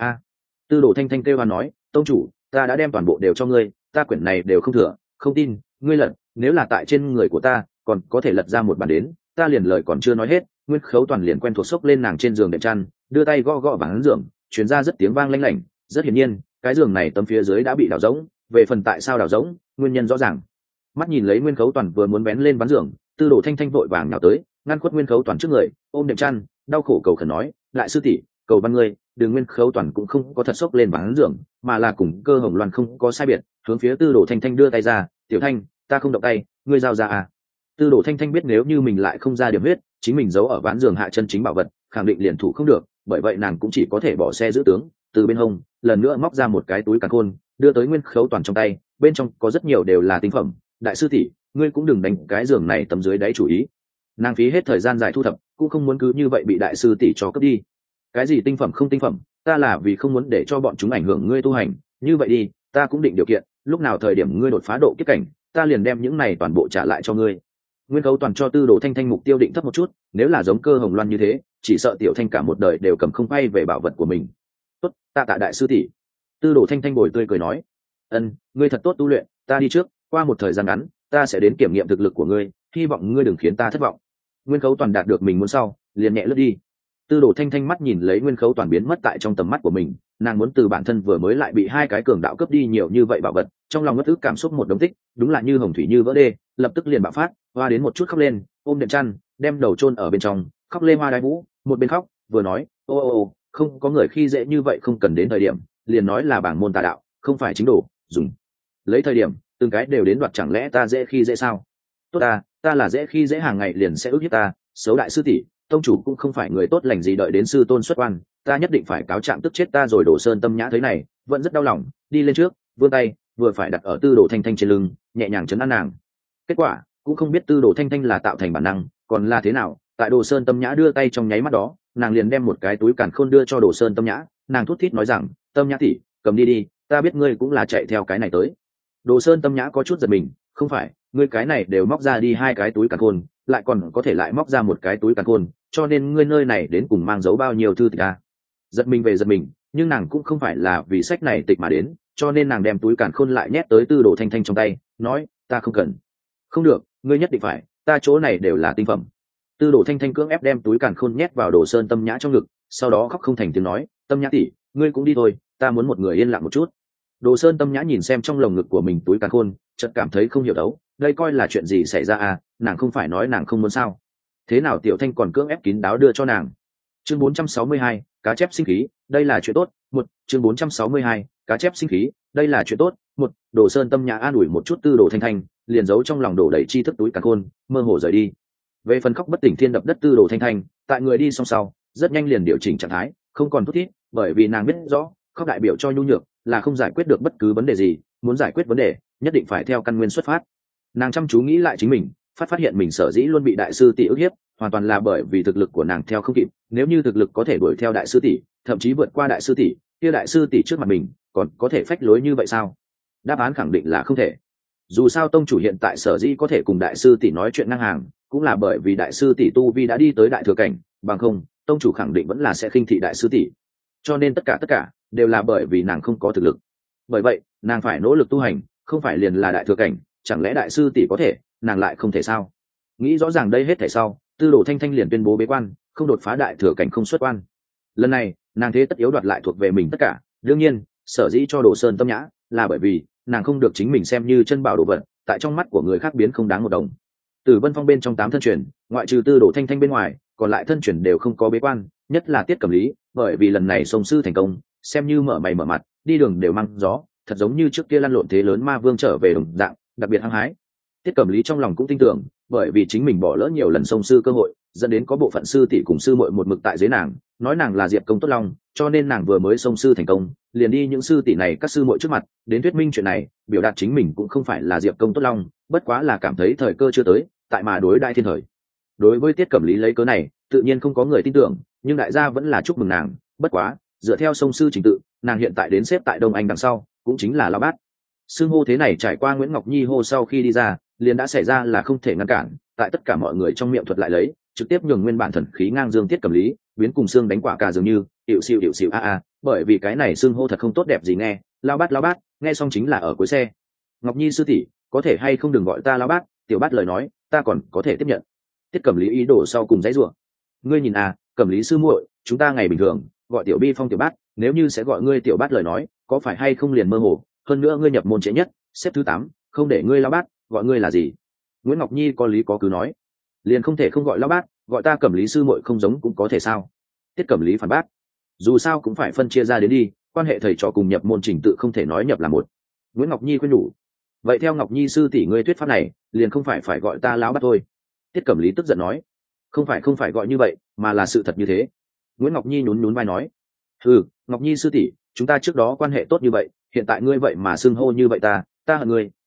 Tư Đồ Thanh Thanh kêu hoan nói, tông chủ, ta đã đem toàn bộ đều cho ngươi, ta quyển này đều không thừa, không tin, ngươi lật, nếu là tại trên người của ta, còn có thể lật ra một bản đến, ta liền lời còn chưa nói hết, Nguyên Khấu Toàn liền quen thuộc xốc lên nàng trên giường đệm chăn, đưa tay gõ gõ ván giường, truyền ra rất tiếng vang lanh lảnh, rất hiển nhiên, cái giường này tấm phía dưới đã bị đào rỗng, về phần tại sao đào rỗng, nguyên nhân rõ ràng. Mắt nhìn lấy Nguyên Khấu Toàn vừa muốn bén lên ván giường, Tư Đồ Thanh Thanh vội vàng nhào tới, ngăn khuất Nguyên Khấu Toàn trước người, ôm đệm chăn, đau khổ cầu khẩn nói, lại sư tỷ, cầu văn ngươi, đường Nguyên Khấu Toàn cũng không có thật xốc lên ván giường, mà là cùng Cơ Hồng Loan không có sai biệt, hướng phía Tư Đồ Thanh Thanh đưa tay ra, tiểu Thanh, ta không động tay, ngươi giao ra à? Tư Đồ Thanh Thanh biết nếu như mình lại không ra điểm huyết, chính mình giấu ở ván giường hạ chân chính bảo vật, khẳng định liền thủ không được, bởi vậy nàng cũng chỉ có thể bỏ xe giữ tướng, từ bên hông lần nữa móc ra một cái túi càn khôn, đưa tới Nguyên Khấu Toàn trong tay, bên trong có rất nhiều đều là tinh phẩm, đại sư tỷ, ngươi cũng đừng đánh cái giường này tấm dưới đáy chủ ý. Nàng phí hết thời gian dài thu thập, cũng không muốn cứ như vậy bị đại sư tỷ cho cướp đi. Cái gì tinh phẩm không tinh phẩm, ta là vì không muốn để cho bọn chúng ảnh hưởng ngươi tu hành. Như vậy đi, ta cũng định điều kiện, lúc nào thời điểm ngươi đột phá độ kiếp cảnh, ta liền đem những này toàn bộ trả lại cho ngươi. Nguyên Khấu Toàn cho Tư Đồ Thanh Thanh mục tiêu định thấp một chút, nếu là giống Cơ Hồng Loan như thế, chỉ sợ tiểu thanh cả một đời đều cầm không bay về bảo vật của mình. Tốt, tạ tạ đại sư tỷ. Tư Đồ Thanh Thanh bồi tươi cười nói, ân, ngươi thật tốt tu luyện, ta đi trước, qua một thời gian ngắn, ta sẽ đến kiểm nghiệm thực lực của ngươi, hy vọng ngươi đừng khiến ta thất vọng. Nguyên Khấu Toàn đạt được mình muốn sau, liền nhẹ lướt đi. Tư Đồ Thanh Thanh mắt nhìn lấy Nguyên Khấu Toàn biến mất tại trong tầm mắt của mình, nàng muốn từ bản thân vừa mới lại bị hai cái cường đạo cướp đi nhiều như vậy bảo vật, trong lòng ngất ức cảm xúc một đống tích, đúng là như hồng thủy như vỡ đê, lập tức liền bạo phát, hoa đến một chút khóc lên, ôm đệm chăn, đem đầu chôn ở bên trong, khóc lê hoa đái vũ, một bên khóc, vừa nói, ô, không có người khi dễ như vậy, không cần đến thời điểm, liền nói là bảng môn tà đạo, không phải chính đồ, dùng lấy thời điểm, từng cái đều đến đoạt, chẳng lẽ ta dễ khi dễ sao? Tốt ta là dễ khi dễ, hàng ngày liền sẽ ức hiếp ta, xấu đại sư tỷ, tông chủ cũng không phải người tốt lành gì, đợi đến sư tôn xuất quan, ta nhất định phải cáo trạng tức chết ta rồi. Đồ Sơn Tâm Nhã thấy này, vẫn rất đau lòng, đi lên trước, vươn tay, vừa phải đặt ở Tư Đồ Thanh Thanh trên lưng, nhẹ nhàng trấn an nàng. Kết quả, cũng không biết Tư Đồ Thanh Thanh là tạo thành bản năng, còn là thế nào, tại Đồ Sơn Tâm Nhã đưa tay trong nháy mắt đó, nàng liền đem một cái túi càn khôn đưa cho Đồ Sơn Tâm Nhã, nàng thút thít nói rằng, Tâm Nhã tỷ, cầm đi đi, ta biết ngươi cũng là chạy theo cái này tới. Đồ Sơn Tâm Nhã có chút giật mình, không phải, ngươi cái này đều móc ra đi hai cái túi càn khôn, lại còn có thể lại móc ra một cái túi càn khôn, cho nên ngươi nơi này đến cùng mang giấu bao nhiêu thư tịch à? Giật mình về giật mình, nhưng nàng cũng không phải là vì sách này tịch mà đến, cho nên nàng đem túi càn khôn lại nhét tới Tư Đồ Thanh Thanh trong tay, nói, ta không cần. Không được, ngươi nhất định phải, ta chỗ này đều là tinh phẩm. Tư Đồ Thanh Thanh cưỡng ép đem túi càn khôn nhét vào Đồ Sơn Tâm Nhã trong ngực, sau đó khóc không thành tiếng nói, Tâm Nhã tỷ, ngươi cũng đi thôi, ta muốn một người yên lặng một chút. Đồ Sơn Tâm Nhã nhìn xem trong lồng ngực của mình túi càn khôn, chợt cảm thấy không hiểu đấu, đây coi là chuyện gì xảy ra à, nàng không phải nói nàng không muốn sao? Thế nào Tiểu Thanh còn cưỡng ép kín đáo đưa cho nàng? Chương 462, cá chép sinh khí, đây là chuyện tốt. Một, chương 462, cá chép sinh khí, đây là chuyện tốt. Một, Đồ Sơn Tâm Nhã an ủi một chút Tư Đồ Thanh Thanh, liền giấu trong lòng đổ đầy tri thức túi càn khôn, mơ hồ rời đi. Về phần khóc bất tỉnh thiên đập đất Tư Đồ Thanh Thanh, tại người đi xong sau, rất nhanh liền điều chỉnh trạng thái, không còn thút thít, bởi vì nàng biết rõ, khóc đại biểu cho nhu nhược, là không giải quyết được bất cứ vấn đề gì, muốn giải quyết vấn đề, nhất định phải theo căn nguyên xuất phát. Nàng chăm chú nghĩ lại chính mình, phát hiện mình sở dĩ luôn bị đại sư tỷ ức hiếp, hoàn toàn là bởi vì thực lực của nàng theo không kịp. Nếu như thực lực có thể đuổi theo đại sư tỷ, thậm chí vượt qua đại sư tỷ, kia đại sư tỷ trước mặt mình còn có thể phách lối như vậy sao? Đáp án khẳng định là không thể. Dù sao tông chủ hiện tại sở dĩ có thể cùng đại sư tỷ nói chuyện ngang hàng, cũng là bởi vì đại sư tỷ tu vi đã đi tới đại thừa cảnh, bằng không, tông chủ khẳng định vẫn là sẽ khinh thị đại sư tỷ. Cho nên tất cả đều là bởi vì nàng không có thực lực. Bởi vậy, nàng phải nỗ lực tu hành, không phải liền là đại thừa cảnh, chẳng lẽ đại sư tỷ có thể, nàng lại không thể sao? Nghĩ rõ ràng đây hết thể sau, Tư Đồ Thanh Thanh liền tuyên bố bế quan, không đột phá đại thừa cảnh, không xuất quan. Lần này, nàng thế tất yếu đoạt lại thuộc về mình tất cả. Đương nhiên, sở dĩ cho Đồ Sơn Tâm Nhã là bởi vì nàng không được chính mình xem như chân bảo đồ vật, tại trong mắt của người khác biến không đáng một đồng. Từ Vân Phong bên trong 8 thân truyền, ngoại trừ Tư Đồ Thanh Thanh bên ngoài, còn lại thân truyền đều không có bế quan, nhất là Tiết Cẩm Lý, bởi vì lần này sông sư thành công, xem như mở mày mở mặt, đi đường đều mang gió, thật giống như trước kia lăn lộn thế lớn ma vương trở về đồng dạng, đặc biệt hăng hái. Tiết Cẩm Lý trong lòng cũng tin tưởng, bởi vì chính mình bỏ lỡ nhiều lần sông sư cơ hội, dẫn đến có bộ phận sư tỷ cùng sư muội một mực tại dưới nàng, nói nàng là Diệp Công Tốt Long, cho nên nàng vừa mới sông sư thành công, liền đi những sư tỷ này các sư muội trước mặt, đến thuyết minh chuyện này, biểu đạt chính mình cũng không phải là Diệp Công Tốt Long, bất quá là cảm thấy thời cơ chưa tới, tại mà đối đại thiên thời. Đối với Tiết Cẩm Lý lấy cớ này, tự nhiên không có người tin tưởng, nhưng đại gia vẫn là chúc mừng nàng, bất quá, dựa theo sông sư trình tự, nàng hiện tại đến xếp tại Đông Anh đằng sau, cũng chính là lão bát. Xưng hô thế này trải qua Nguyễn Ngọc Nhi hô sau khi đi ra, liền đã xảy ra là không thể ngăn cản, tại tất cả mọi người trong miệng thuật lại lấy, trực tiếp nhường nguyên bản thần khí ngang dương Tiết Cẩm Lý biến cùng xương đánh quả cà dường như hiệu xịu a, bởi vì cái này xưng hô thật không tốt đẹp gì nghe. Lão bát nghe xong chính là ở cuối xe. Ngọc Nhi sư tỷ, có thể hay không đừng gọi ta lão bát, tiểu bát lời nói ta còn có thể tiếp nhận. Tiết Cẩm Lý ý đồ sau cùng dãy rủa. Ngươi nhìn Cẩm Lý sư muội, chúng ta ngày bình thường gọi tiểu bi phong tiểu bát, nếu như sẽ gọi ngươi tiểu bát lời nói, có phải hay không liền mơ hồ, hơn nữa ngươi nhập môn trễ nhất, xếp thứ 8, không để ngươi lão bát, gọi ngươi là gì? Nguyễn Ngọc Nhi có lý có cứ nói, liền không thể không gọi lão bát, gọi ta Cẩm Lý sư muội không giống cũng có thể sao? Tiết Cẩm Lý phản bác, dù sao cũng phải phân chia ra đến đi, quan hệ thầy trò cùng nhập môn trình tự không thể nói nhập là một. Nguyễn Ngọc Nhi khuyên nhủ, vậy theo Ngọc Nhi sư tỷ ngươi thuyết pháp này, liền không phải gọi ta lão bát thôi. Tiết Cẩm Lý tức giận nói, không phải gọi như vậy, mà là sự thật như thế. Nguyễn Ngọc Nhi nhún vai nói, Ngọc Nhi sư tỷ, chúng ta trước đó quan hệ tốt như vậy, hiện tại ngươi vậy mà xưng hô như vậy ta hận ngươi,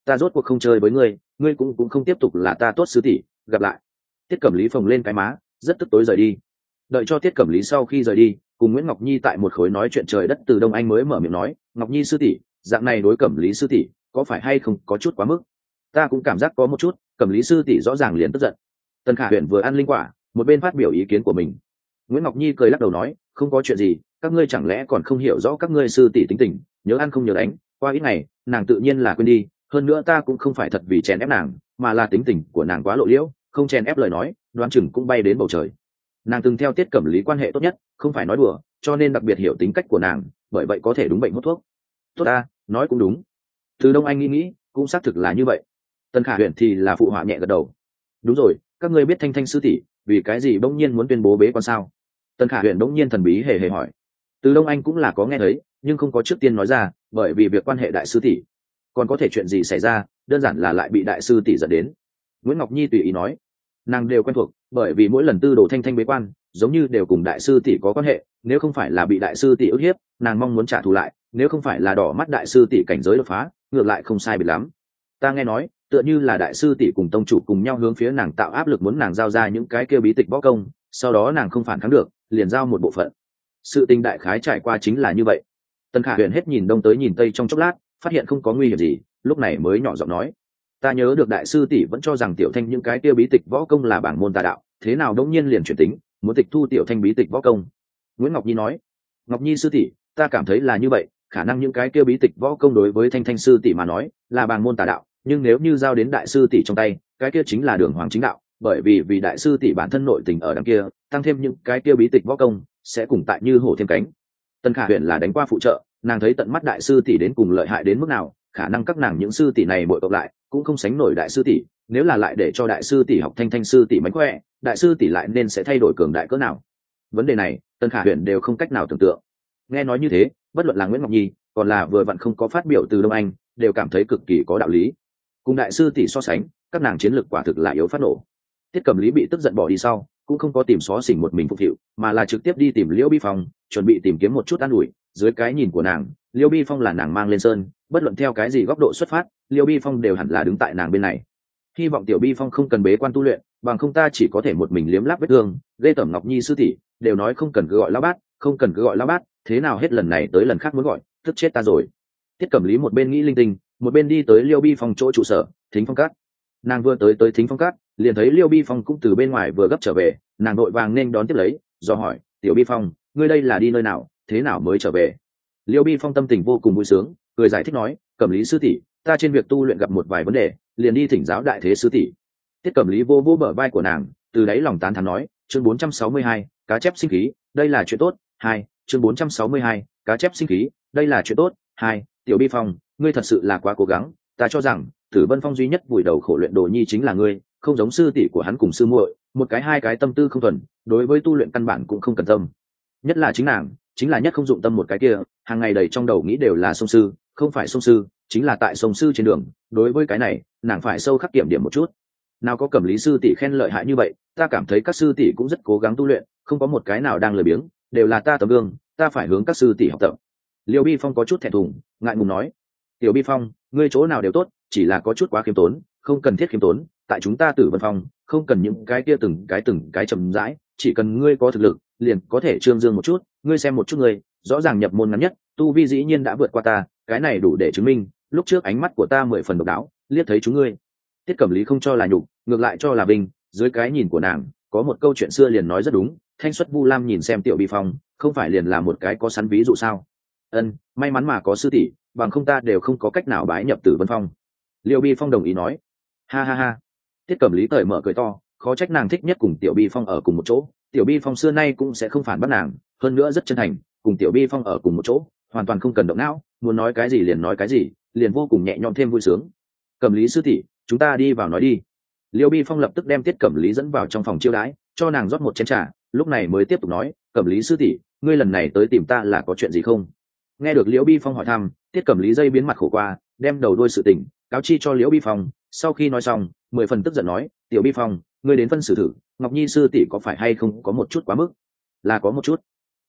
ta rốt cuộc không chơi với ngươi, ngươi cũng không tiếp tục là ta tốt sư tỷ, gặp lại. Tiết Cẩm Lý phồng lên cái má, rất tức tối rời đi. Đợi cho Tiết Cẩm Lý sau khi rời đi, cùng Nguyễn Ngọc Nhi tại một khối nói chuyện trời đất, Từ Đông Anh mới mở miệng nói, Ngọc Nhi sư tỷ, dạng này đối Cẩm Lý sư tỷ có phải hay không có chút quá mức? Ta cũng cảm giác có một chút. Cẩm Lý sư tỷ rõ ràng liền tức giận. Tần Khả Huyền vừa ăn linh quả, một bên phát biểu ý kiến của mình. Nguyễn Ngọc Nhi cười lắc đầu nói, không có chuyện gì, các ngươi chẳng lẽ còn không hiểu rõ các ngươi sư tỷ tính tình, nhớ ăn không nhớ đánh, qua ít ngày nàng tự nhiên là quên đi. Hơn nữa ta cũng không phải thật vì chèn ép nàng, mà là tính tình của nàng quá lộ liễu, không chèn ép lời nói đoán chừng cũng bay đến bầu trời. Nàng từng theo Tiết Cẩm Lý quan hệ tốt nhất, không phải nói đùa, cho nên đặc biệt hiểu tính cách của nàng, bởi vậy có thể đúng bệnh hút thuốc. Tốt ta, nói cũng đúng. Từ Đông Anh nghĩ cũng xác thực là như vậy. Tần Khả Huyền thì là phụ họa nhẹ gật đầu. Đúng rồi, các ngươi biết Thanh Thanh sư tỷ vì cái gì bỗng nhiên muốn tuyên bố bế quan sao? Tần Khả Huyền bỗng nhiên thần bí hề hề hỏi. Từ Đông Anh cũng là có nghe thấy, nhưng không có trước tiên nói ra, bởi vì việc quan hệ đại sư tỷ, còn có thể chuyện gì xảy ra, đơn giản là lại bị đại sư tỷ dẫn đến. Nguyễn Ngọc Nhi tùy ý nói, nàng đều quen thuộc, bởi vì mỗi lần tư đồ Thanh Thanh bế quan giống như đều cùng đại sư tỷ có quan hệ, nếu không phải là bị đại sư tỷ ức hiếp, nàng mong muốn trả thù lại, nếu không phải là đỏ mắt đại sư tỷ cảnh giới đột phá, ngược lại không sai biệt lắm. Ta nghe nói tựa như là đại sư tỷ cùng tông chủ cùng nhau hướng phía nàng tạo áp lực, muốn nàng giao ra những cái kia bí tịch võ công, sau đó nàng không phản kháng được, liền giao một bộ phận. Sự tình đại khái trải qua chính là như vậy. Tần Khả Huyền hết nhìn đông tới nhìn tây trong chốc lát, phát hiện không có nguy hiểm gì, lúc này mới nhỏ giọng nói, ta nhớ được đại sư tỷ vẫn cho rằng Tiểu Thanh những cái kia bí tịch võ công là bảng môn tà đạo, thế nào đống nhiên liền chuyển tính muốn tịch thu Tiểu Thanh bí tịch võ công. Nguyễn Ngọc Nhi nói, Ngọc Nhi sư tỷ, ta cảm thấy là như vậy, khả năng những cái kia bí tịch võ công đối với Thanh Thanh sư tỷ mà nói là bảng môn tà đạo, nhưng nếu như giao đến đại sư tỷ trong tay, cái kia chính là đường hoàng chính đạo, bởi vì đại sư tỷ bản thân nội tình ở đằng kia, tăng thêm những cái kia bí tịch võ công sẽ cùng tại như hổ thêm cánh. Tần Khả Huyền là đánh qua phụ trợ, nàng thấy tận mắt đại sư tỷ đến cùng lợi hại đến mức nào, khả năng các nàng những sư tỷ này bội cộng lại cũng không sánh nổi đại sư tỷ, nếu là lại để cho đại sư tỷ học Thanh Thanh sư tỷ mánh khỏe, đại sư tỷ lại nên sẽ thay đổi cường đại cỡ nào. Vấn đề này Tần Khả Huyền đều không cách nào tưởng tượng. Nghe nói như thế, bất luận là Nguyễn Ngọc Nhi còn là vừa vặn không có phát biểu từ Đông Anh, đều cảm thấy cực kỳ có đạo lý. Cùng đại sư tỷ so sánh, các nàng chiến lược quả thực là yếu phát nổ. Tiết Cẩm Lý bị tức giận bỏ đi sau, cũng không có tìm xó xỉnh một mình phục vụ, mà là trực tiếp đi tìm Liễu Bi Phong, chuẩn bị tìm kiếm một chút an ủi. Dưới cái nhìn của nàng, Liễu Bi Phong là nàng mang lên sơn, bất luận theo cái gì góc độ xuất phát, Liễu Bi Phong đều hẳn là đứng tại nàng bên này. Hy vọng Tiểu Bi Phong không cần bế quan tu luyện, bằng không ta chỉ có thể một mình liếm láp vết thương. Lê Tẩm Ngọc Nhi sư tỷ đều nói không cần cứ gọi lão bát, không cần cứ gọi lão bát, thế nào hết lần này tới lần khác muốn gọi, tức chết ta rồi. Tiết Cẩm Lý một bên nghĩ linh tinh, một bên đi tới Liễu Bi Phong chỗ trụ sở, Thính Phong Các. Nàng vừa tới Thính Phong Các, liền thấy Liễu Bi Phong cũng từ bên ngoài vừa gấp trở về, nàng vội vàng nên đón tiếp lấy, do hỏi, Tiểu Bi Phong, ngươi đây là đi nơi nào, thế nào mới trở về? Liễu Bi Phong tâm tình vô cùng vui sướng, cười giải thích nói, Cẩm Lý sư tỷ, ta trên việc tu luyện gặp một vài vấn đề, liền đi thỉnh giáo đại thế sư tỷ. Tiết Cẩm Lý vô vô bờ vai của nàng, từ đáy lòng tán thán nói, chương 462, cá chép sinh khí, đây là chuyện tốt. Hai, chương 462, cá chép sinh khí, đây là chuyện tốt. Hai, Tiểu Bi Phong, ngươi thật sự là quá cố gắng, ta cho rằng Tử Vân Phong duy nhất vùi đầu khổ luyện đồ nhi chính là ngươi, không giống sư tỷ của hắn cùng sư muội, một cái hai cái tâm tư không thuần, đối với tu luyện căn bản cũng không cần tâm. Nhất là chính nàng, chính là nhất không dụng tâm một cái kia, hàng ngày đầy trong đầu nghĩ đều là sông sư, không phải sông sư, chính là tại sông sư trên đường, đối với cái này, nàng phải sâu khắc kiểm điểm một chút. Nào có Cẩm Lý sư tỷ khen lợi hại như vậy, ta cảm thấy các sư tỷ cũng rất cố gắng tu luyện, không có một cái nào đang lười biếng, đều là ta tấm gương, ta phải hướng các sư tỷ học tập. Liêu Bi Phong có chút thẹn thùng, ngại ngùng nói, Tiểu Bi Phong, ngươi chỗ nào đều tốt, chỉ là có chút quá khiêm tốn, không cần thiết khiêm tốn, tại chúng ta Tử Vân Phong, không cần những cái kia từng cái chậm rãi, chỉ cần ngươi có thực lực, liền có thể trương dương một chút, ngươi xem một chút ngươi, rõ ràng nhập môn ngắn nhất, tu vi dĩ nhiên đã vượt qua ta, cái này đủ để chứng minh, lúc trước ánh mắt của ta 10 phần độc đáo, liếc thấy chúng ngươi. Tiết Cẩm Lý không cho là nhục, ngược lại cho là vinh, dưới cái nhìn của nàng, có một câu chuyện xưa liền nói rất đúng, thanh xuất Vu Lam nhìn xem Tiểu Bi Phong, không phải liền là một cái có sẵn ví dụ sao? Ân, may mắn mà có sư tỷ, bằng không ta đều không có cách nào bái nhập Tử Vân Phong. Liêu Bi Phong đồng ý nói, ha ha ha. Tiết Cẩm Lý cởi mở cười to, khó trách nàng thích nhất cùng Tiểu Bi Phong ở cùng một chỗ, Tiểu Bi Phong xưa nay cũng sẽ không phản bác nàng, hơn nữa rất chân thành, cùng Tiểu Bi Phong ở cùng một chỗ, hoàn toàn không cần động não, muốn nói cái gì liền nói cái gì, liền vô cùng nhẹ nhõm thêm vui sướng. Cẩm Lý sư tỷ, chúng ta đi vào nói đi. Liêu Bi Phong lập tức đem Tiết Cẩm Lý dẫn vào trong phòng chiêu đãi, cho nàng rót một chén trà, lúc này mới tiếp tục nói, Cẩm Lý sư tỷ, ngươi lần này tới tìm ta là có chuyện gì không? Nghe được Liễu Bi Phong hỏi thăm, Tiết Cẩm Lý dây biến mặt khổ qua, đem đầu đuôi sự tình cáo chi cho Liễu Bi Phong, sau khi nói xong, 10 phần tức giận nói, Tiểu Bi Phong, ngươi đến phân xử thử, Ngọc Nhi sư tỷ có phải hay không có một chút quá mức? Là có một chút.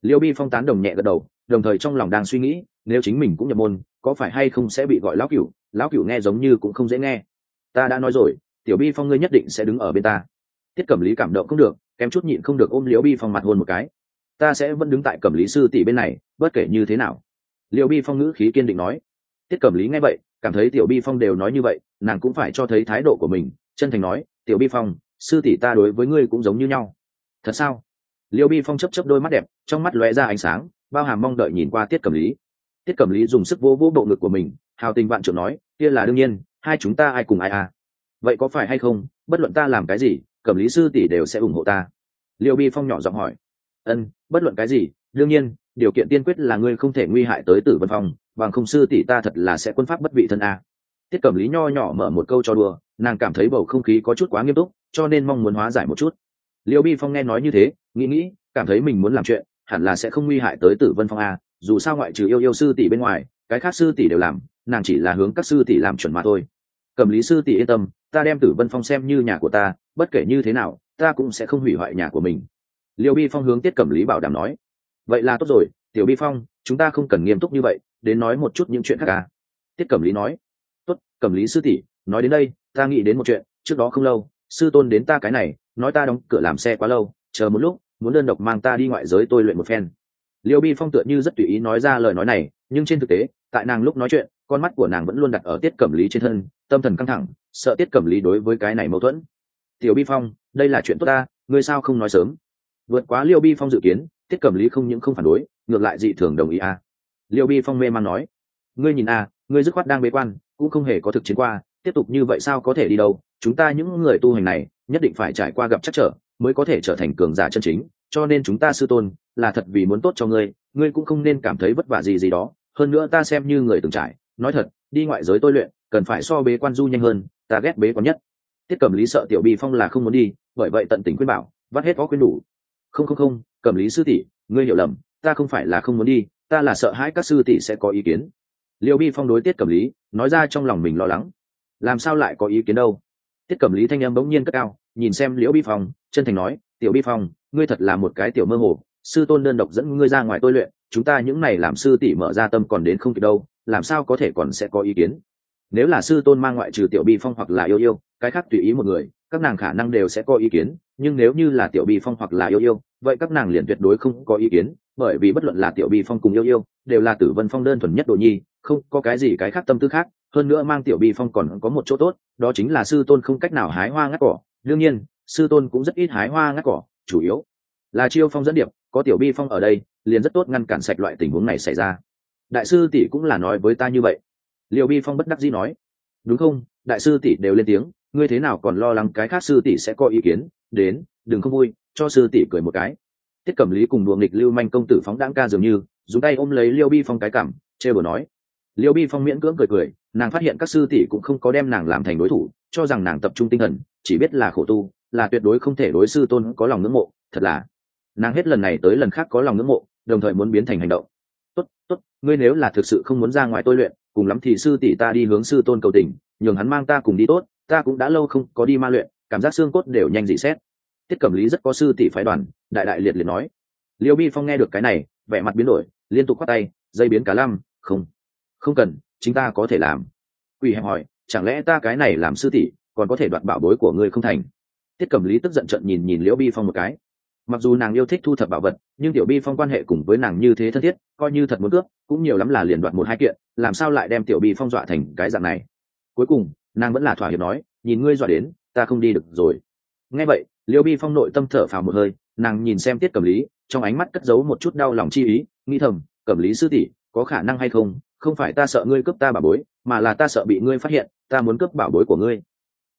Liêu Bi Phong tán đồng nhẹ gật đầu, đồng thời trong lòng đang suy nghĩ, nếu chính mình cũng nhập môn, có phải hay không sẽ bị gọi lão cửu? Lão cửu nghe giống như cũng không dễ nghe. Ta đã nói rồi, Tiểu Bi Phong ngươi nhất định sẽ đứng ở bên ta. Tiết Cẩm Lý cảm động không được, kém chút nhịn không được ôm Liêu Bi Phong mặt hôn một cái. Ta sẽ vẫn đứng tại Cẩm Lý sư tỷ bên này, bất kể như thế nào. Liêu Bi Phong ngữ khí kiên định nói. Tiết Cẩm Lý nghe vậy, cảm thấy Tiểu Bi Phong đều nói như vậy, nàng cũng phải cho thấy thái độ của mình, chân thành nói, Tiểu Bi Phong, sư tỷ ta đối với ngươi cũng giống như nhau. Thật sao? Liêu Bi Phong chớp đôi mắt đẹp, trong mắt lóe ra ánh sáng, bao hàm mong đợi nhìn qua Tiết Cẩm Lý. Tiết Cẩm Lý dùng sức vỗ vỗ bộ ngực của mình, hào tình vạn trượng nói, kia là đương nhiên, hai chúng ta ai cùng ai à? Vậy có phải hay không, bất luận ta làm cái gì, Cẩm Lý sư tỷ đều sẽ ủng hộ ta? Liêu Bi Phong nhỏ giọng hỏi. Bất luận cái gì, đương nhiên, điều kiện tiên quyết là ngươi không thể nguy hại tới Tử Vân Phong, bằng không sư tỷ ta thật là sẽ quân pháp bất vị thân a. Tiết Cẩm Lý nho nhỏ mở một câu cho đùa, nàng cảm thấy bầu không khí có chút quá nghiêm túc, cho nên mong muốn hóa giải một chút. Liêu Bi Phong nghe nói như thế, nghĩ, cảm thấy mình muốn làm chuyện, hẳn là sẽ không nguy hại tới Tử Vân Phong a, dù sao ngoại trừ yêu sư tỷ bên ngoài, cái khác sư tỷ đều làm, nàng chỉ là hướng các sư tỷ làm chuẩn mà thôi. Cẩm Lý sư tỷ yên tâm, ta đem Tử Vân Phong xem như nhà của ta, bất kể như thế nào, ta cũng sẽ không hủy hoại nhà của mình. Liêu Bi Phong hướng Tiết Cẩm Lý bảo đảm nói. Vậy là tốt rồi, Tiểu Bi Phong, chúng ta không cần nghiêm túc như vậy, đến nói một chút những chuyện khác à. Tiết Cẩm Lý nói. Tốt, Cẩm Lý sư tỷ, nói đến đây, ta nghĩ đến một chuyện, trước đó không lâu, sư tôn đến ta cái này, nói ta đóng cửa làm xe quá lâu, chờ một lúc, muốn đơn độc mang ta đi ngoại giới tôi luyện một phen. Liêu Bi Phong tựa như rất tùy ý nói ra lời nói này, nhưng trên thực tế, tại nàng lúc nói chuyện, con mắt của nàng vẫn luôn đặt ở Tiết Cẩm Lý trên thân, tâm thần căng thẳng, sợ Tiết Cẩm Lý đối với cái này mâu thuẫn. Tiểu Bi Phong, đây là chuyện tốt ta, ngươi sao không nói sớm? Vượt quá Liêu Bi Phong dự kiến, Tiết Cẩm Lý không những không phản đối, ngược lại dị thường đồng ý a. Liêu Bi Phong mê man nói, ngươi nhìn a, ngươi dứt khoát đang bế quan, cũng không hề có thực chiến qua, tiếp tục như vậy sao có thể đi đâu? Chúng ta những người tu hành này, nhất định phải trải qua gặp trắc trở, mới có thể trở thành cường giả chân chính. Cho nên chúng ta sư tôn là thật vì muốn tốt cho ngươi, ngươi cũng không nên cảm thấy vất vả gì đó. Hơn nữa ta xem như người từng trải, nói thật, đi ngoại giới tôi luyện, cần phải so bế quan du nhanh hơn. Ta ghét bế quan nhất. Tiết Cẩm Lý sợ Tiểu Bi Phong là không muốn đi, bởi vậy tận tình khuyên bảo, vắt hết có khuyên đủ. Không, Cẩm Lý sư tỷ, ngươi hiểu lầm, ta không phải là không muốn đi, ta là sợ hãi các sư tỷ sẽ có ý kiến. Liêu Bi Phong đối Tiết Cẩm Lý nói ra trong lòng mình lo lắng. Làm sao lại có ý kiến đâu? Tiết Cẩm Lý thanh âm bỗng nhiên cất cao, nhìn xem Liễu Bi Phong, chân thành nói, Tiểu Bi Phong, ngươi thật là một cái tiểu mơ hồ, sư tôn đơn độc dẫn ngươi ra ngoài tôi luyện, chúng ta những này làm sư tỷ mở ra tâm còn đến không kịp đâu, làm sao có thể còn sẽ có ý kiến? Nếu là sư tôn mang ngoại trừ Tiểu Bi Phong hoặc là yêu, cái khác tùy ý một người, các nàng khả năng đều sẽ có ý kiến, nhưng nếu như là Tiểu Bi Phong hoặc là yêu, vậy các nàng liền tuyệt đối không có ý kiến, bởi vì bất luận là Tiểu Bi Phong cùng yêu, đều là Tử Vân Phong đơn thuần nhất đồ nhi, không có cái gì cái khác tâm tư khác. Hơn nữa mang Tiểu Bi Phong còn có một chỗ tốt, đó chính là sư tôn không cách nào hái hoa ngắt cỏ. Đương nhiên, sư tôn cũng rất ít hái hoa ngắt cỏ, chủ yếu là Chiêu Phong dẫn điệp, có Tiểu Bi Phong ở đây, liền rất tốt ngăn cản sạch loại tình huống này xảy ra. Đại sư tỷ cũng là nói với ta như vậy. Liêu Bi Phong bất đắc dĩ nói. Đúng không, đại sư tỷ đều lên tiếng, ngươi thế nào còn lo lắng cái khác sư tỷ sẽ có ý kiến? Đến, đừng không vui, cho sư tỷ cười một cái. Tiết Cẩm Lý cùng đùa nghịch Lưu Manh công tử phóng đãng ca dường như, dùng tay ôm lấy Liêu Bi Phong cái cằm, trêu đùa nói. Liêu Bi Phong miễn cưỡng cười, nàng phát hiện các sư tỷ cũng không có đem nàng làm thành đối thủ, cho rằng nàng tập trung tinh thần, chỉ biết là khổ tu, là tuyệt đối không thể đối sư tôn có lòng ngưỡng mộ. Thật là, nàng hết lần này tới lần khác có lòng ngưỡng mộ, đồng thời muốn biến thành hành động. Tốt, ngươi nếu là thực sự không muốn ra ngoài tôi luyện, cùng lắm thì sư tỷ ta đi hướng sư tôn cầu tình, nhường hắn mang ta cùng đi tốt, ta cũng đã lâu không có đi ma luyện, cảm giác xương cốt đều nhanh dị xét. Tiết Cẩm Lý rất có sư tỷ phái đoàn, đại liệt nói. Liêu Bi Phong nghe được cái này, vẻ mặt biến đổi, liên tục quát tay, dây biến cả lăm, không cần, chính ta có thể làm. Quỷ hẹp hỏi, chẳng lẽ ta cái này làm sư tỷ còn có thể đoạt bảo bối của ngươi không thành? Tiết Cẩm Lý tức giận trợn nhìn Liễu Bi Phong một cái. Mặc dù nàng yêu thích thu thập bảo vật, nhưng Tiểu Bi Phong quan hệ cùng với nàng như thế thân thiết, coi như thật muốn cướp, cũng nhiều lắm là liền đoạt một hai kiện, làm sao lại đem Tiểu Bi Phong dọa thành cái dạng này? Cuối cùng, nàng vẫn là thỏa hiệp nói, nhìn ngươi dọa đến, ta không đi được rồi. Nghe vậy, Liễu Bi Phong nội tâm thở phào một hơi, nàng nhìn xem Tiết Cẩm Lý, trong ánh mắt cất giấu một chút đau lòng chi ý, nghĩ thầm, Cẩm Lý sư tỷ, có khả năng hay không, không phải ta sợ ngươi cướp ta bảo bối, mà là ta sợ bị ngươi phát hiện, ta muốn cướp bảo bối của ngươi.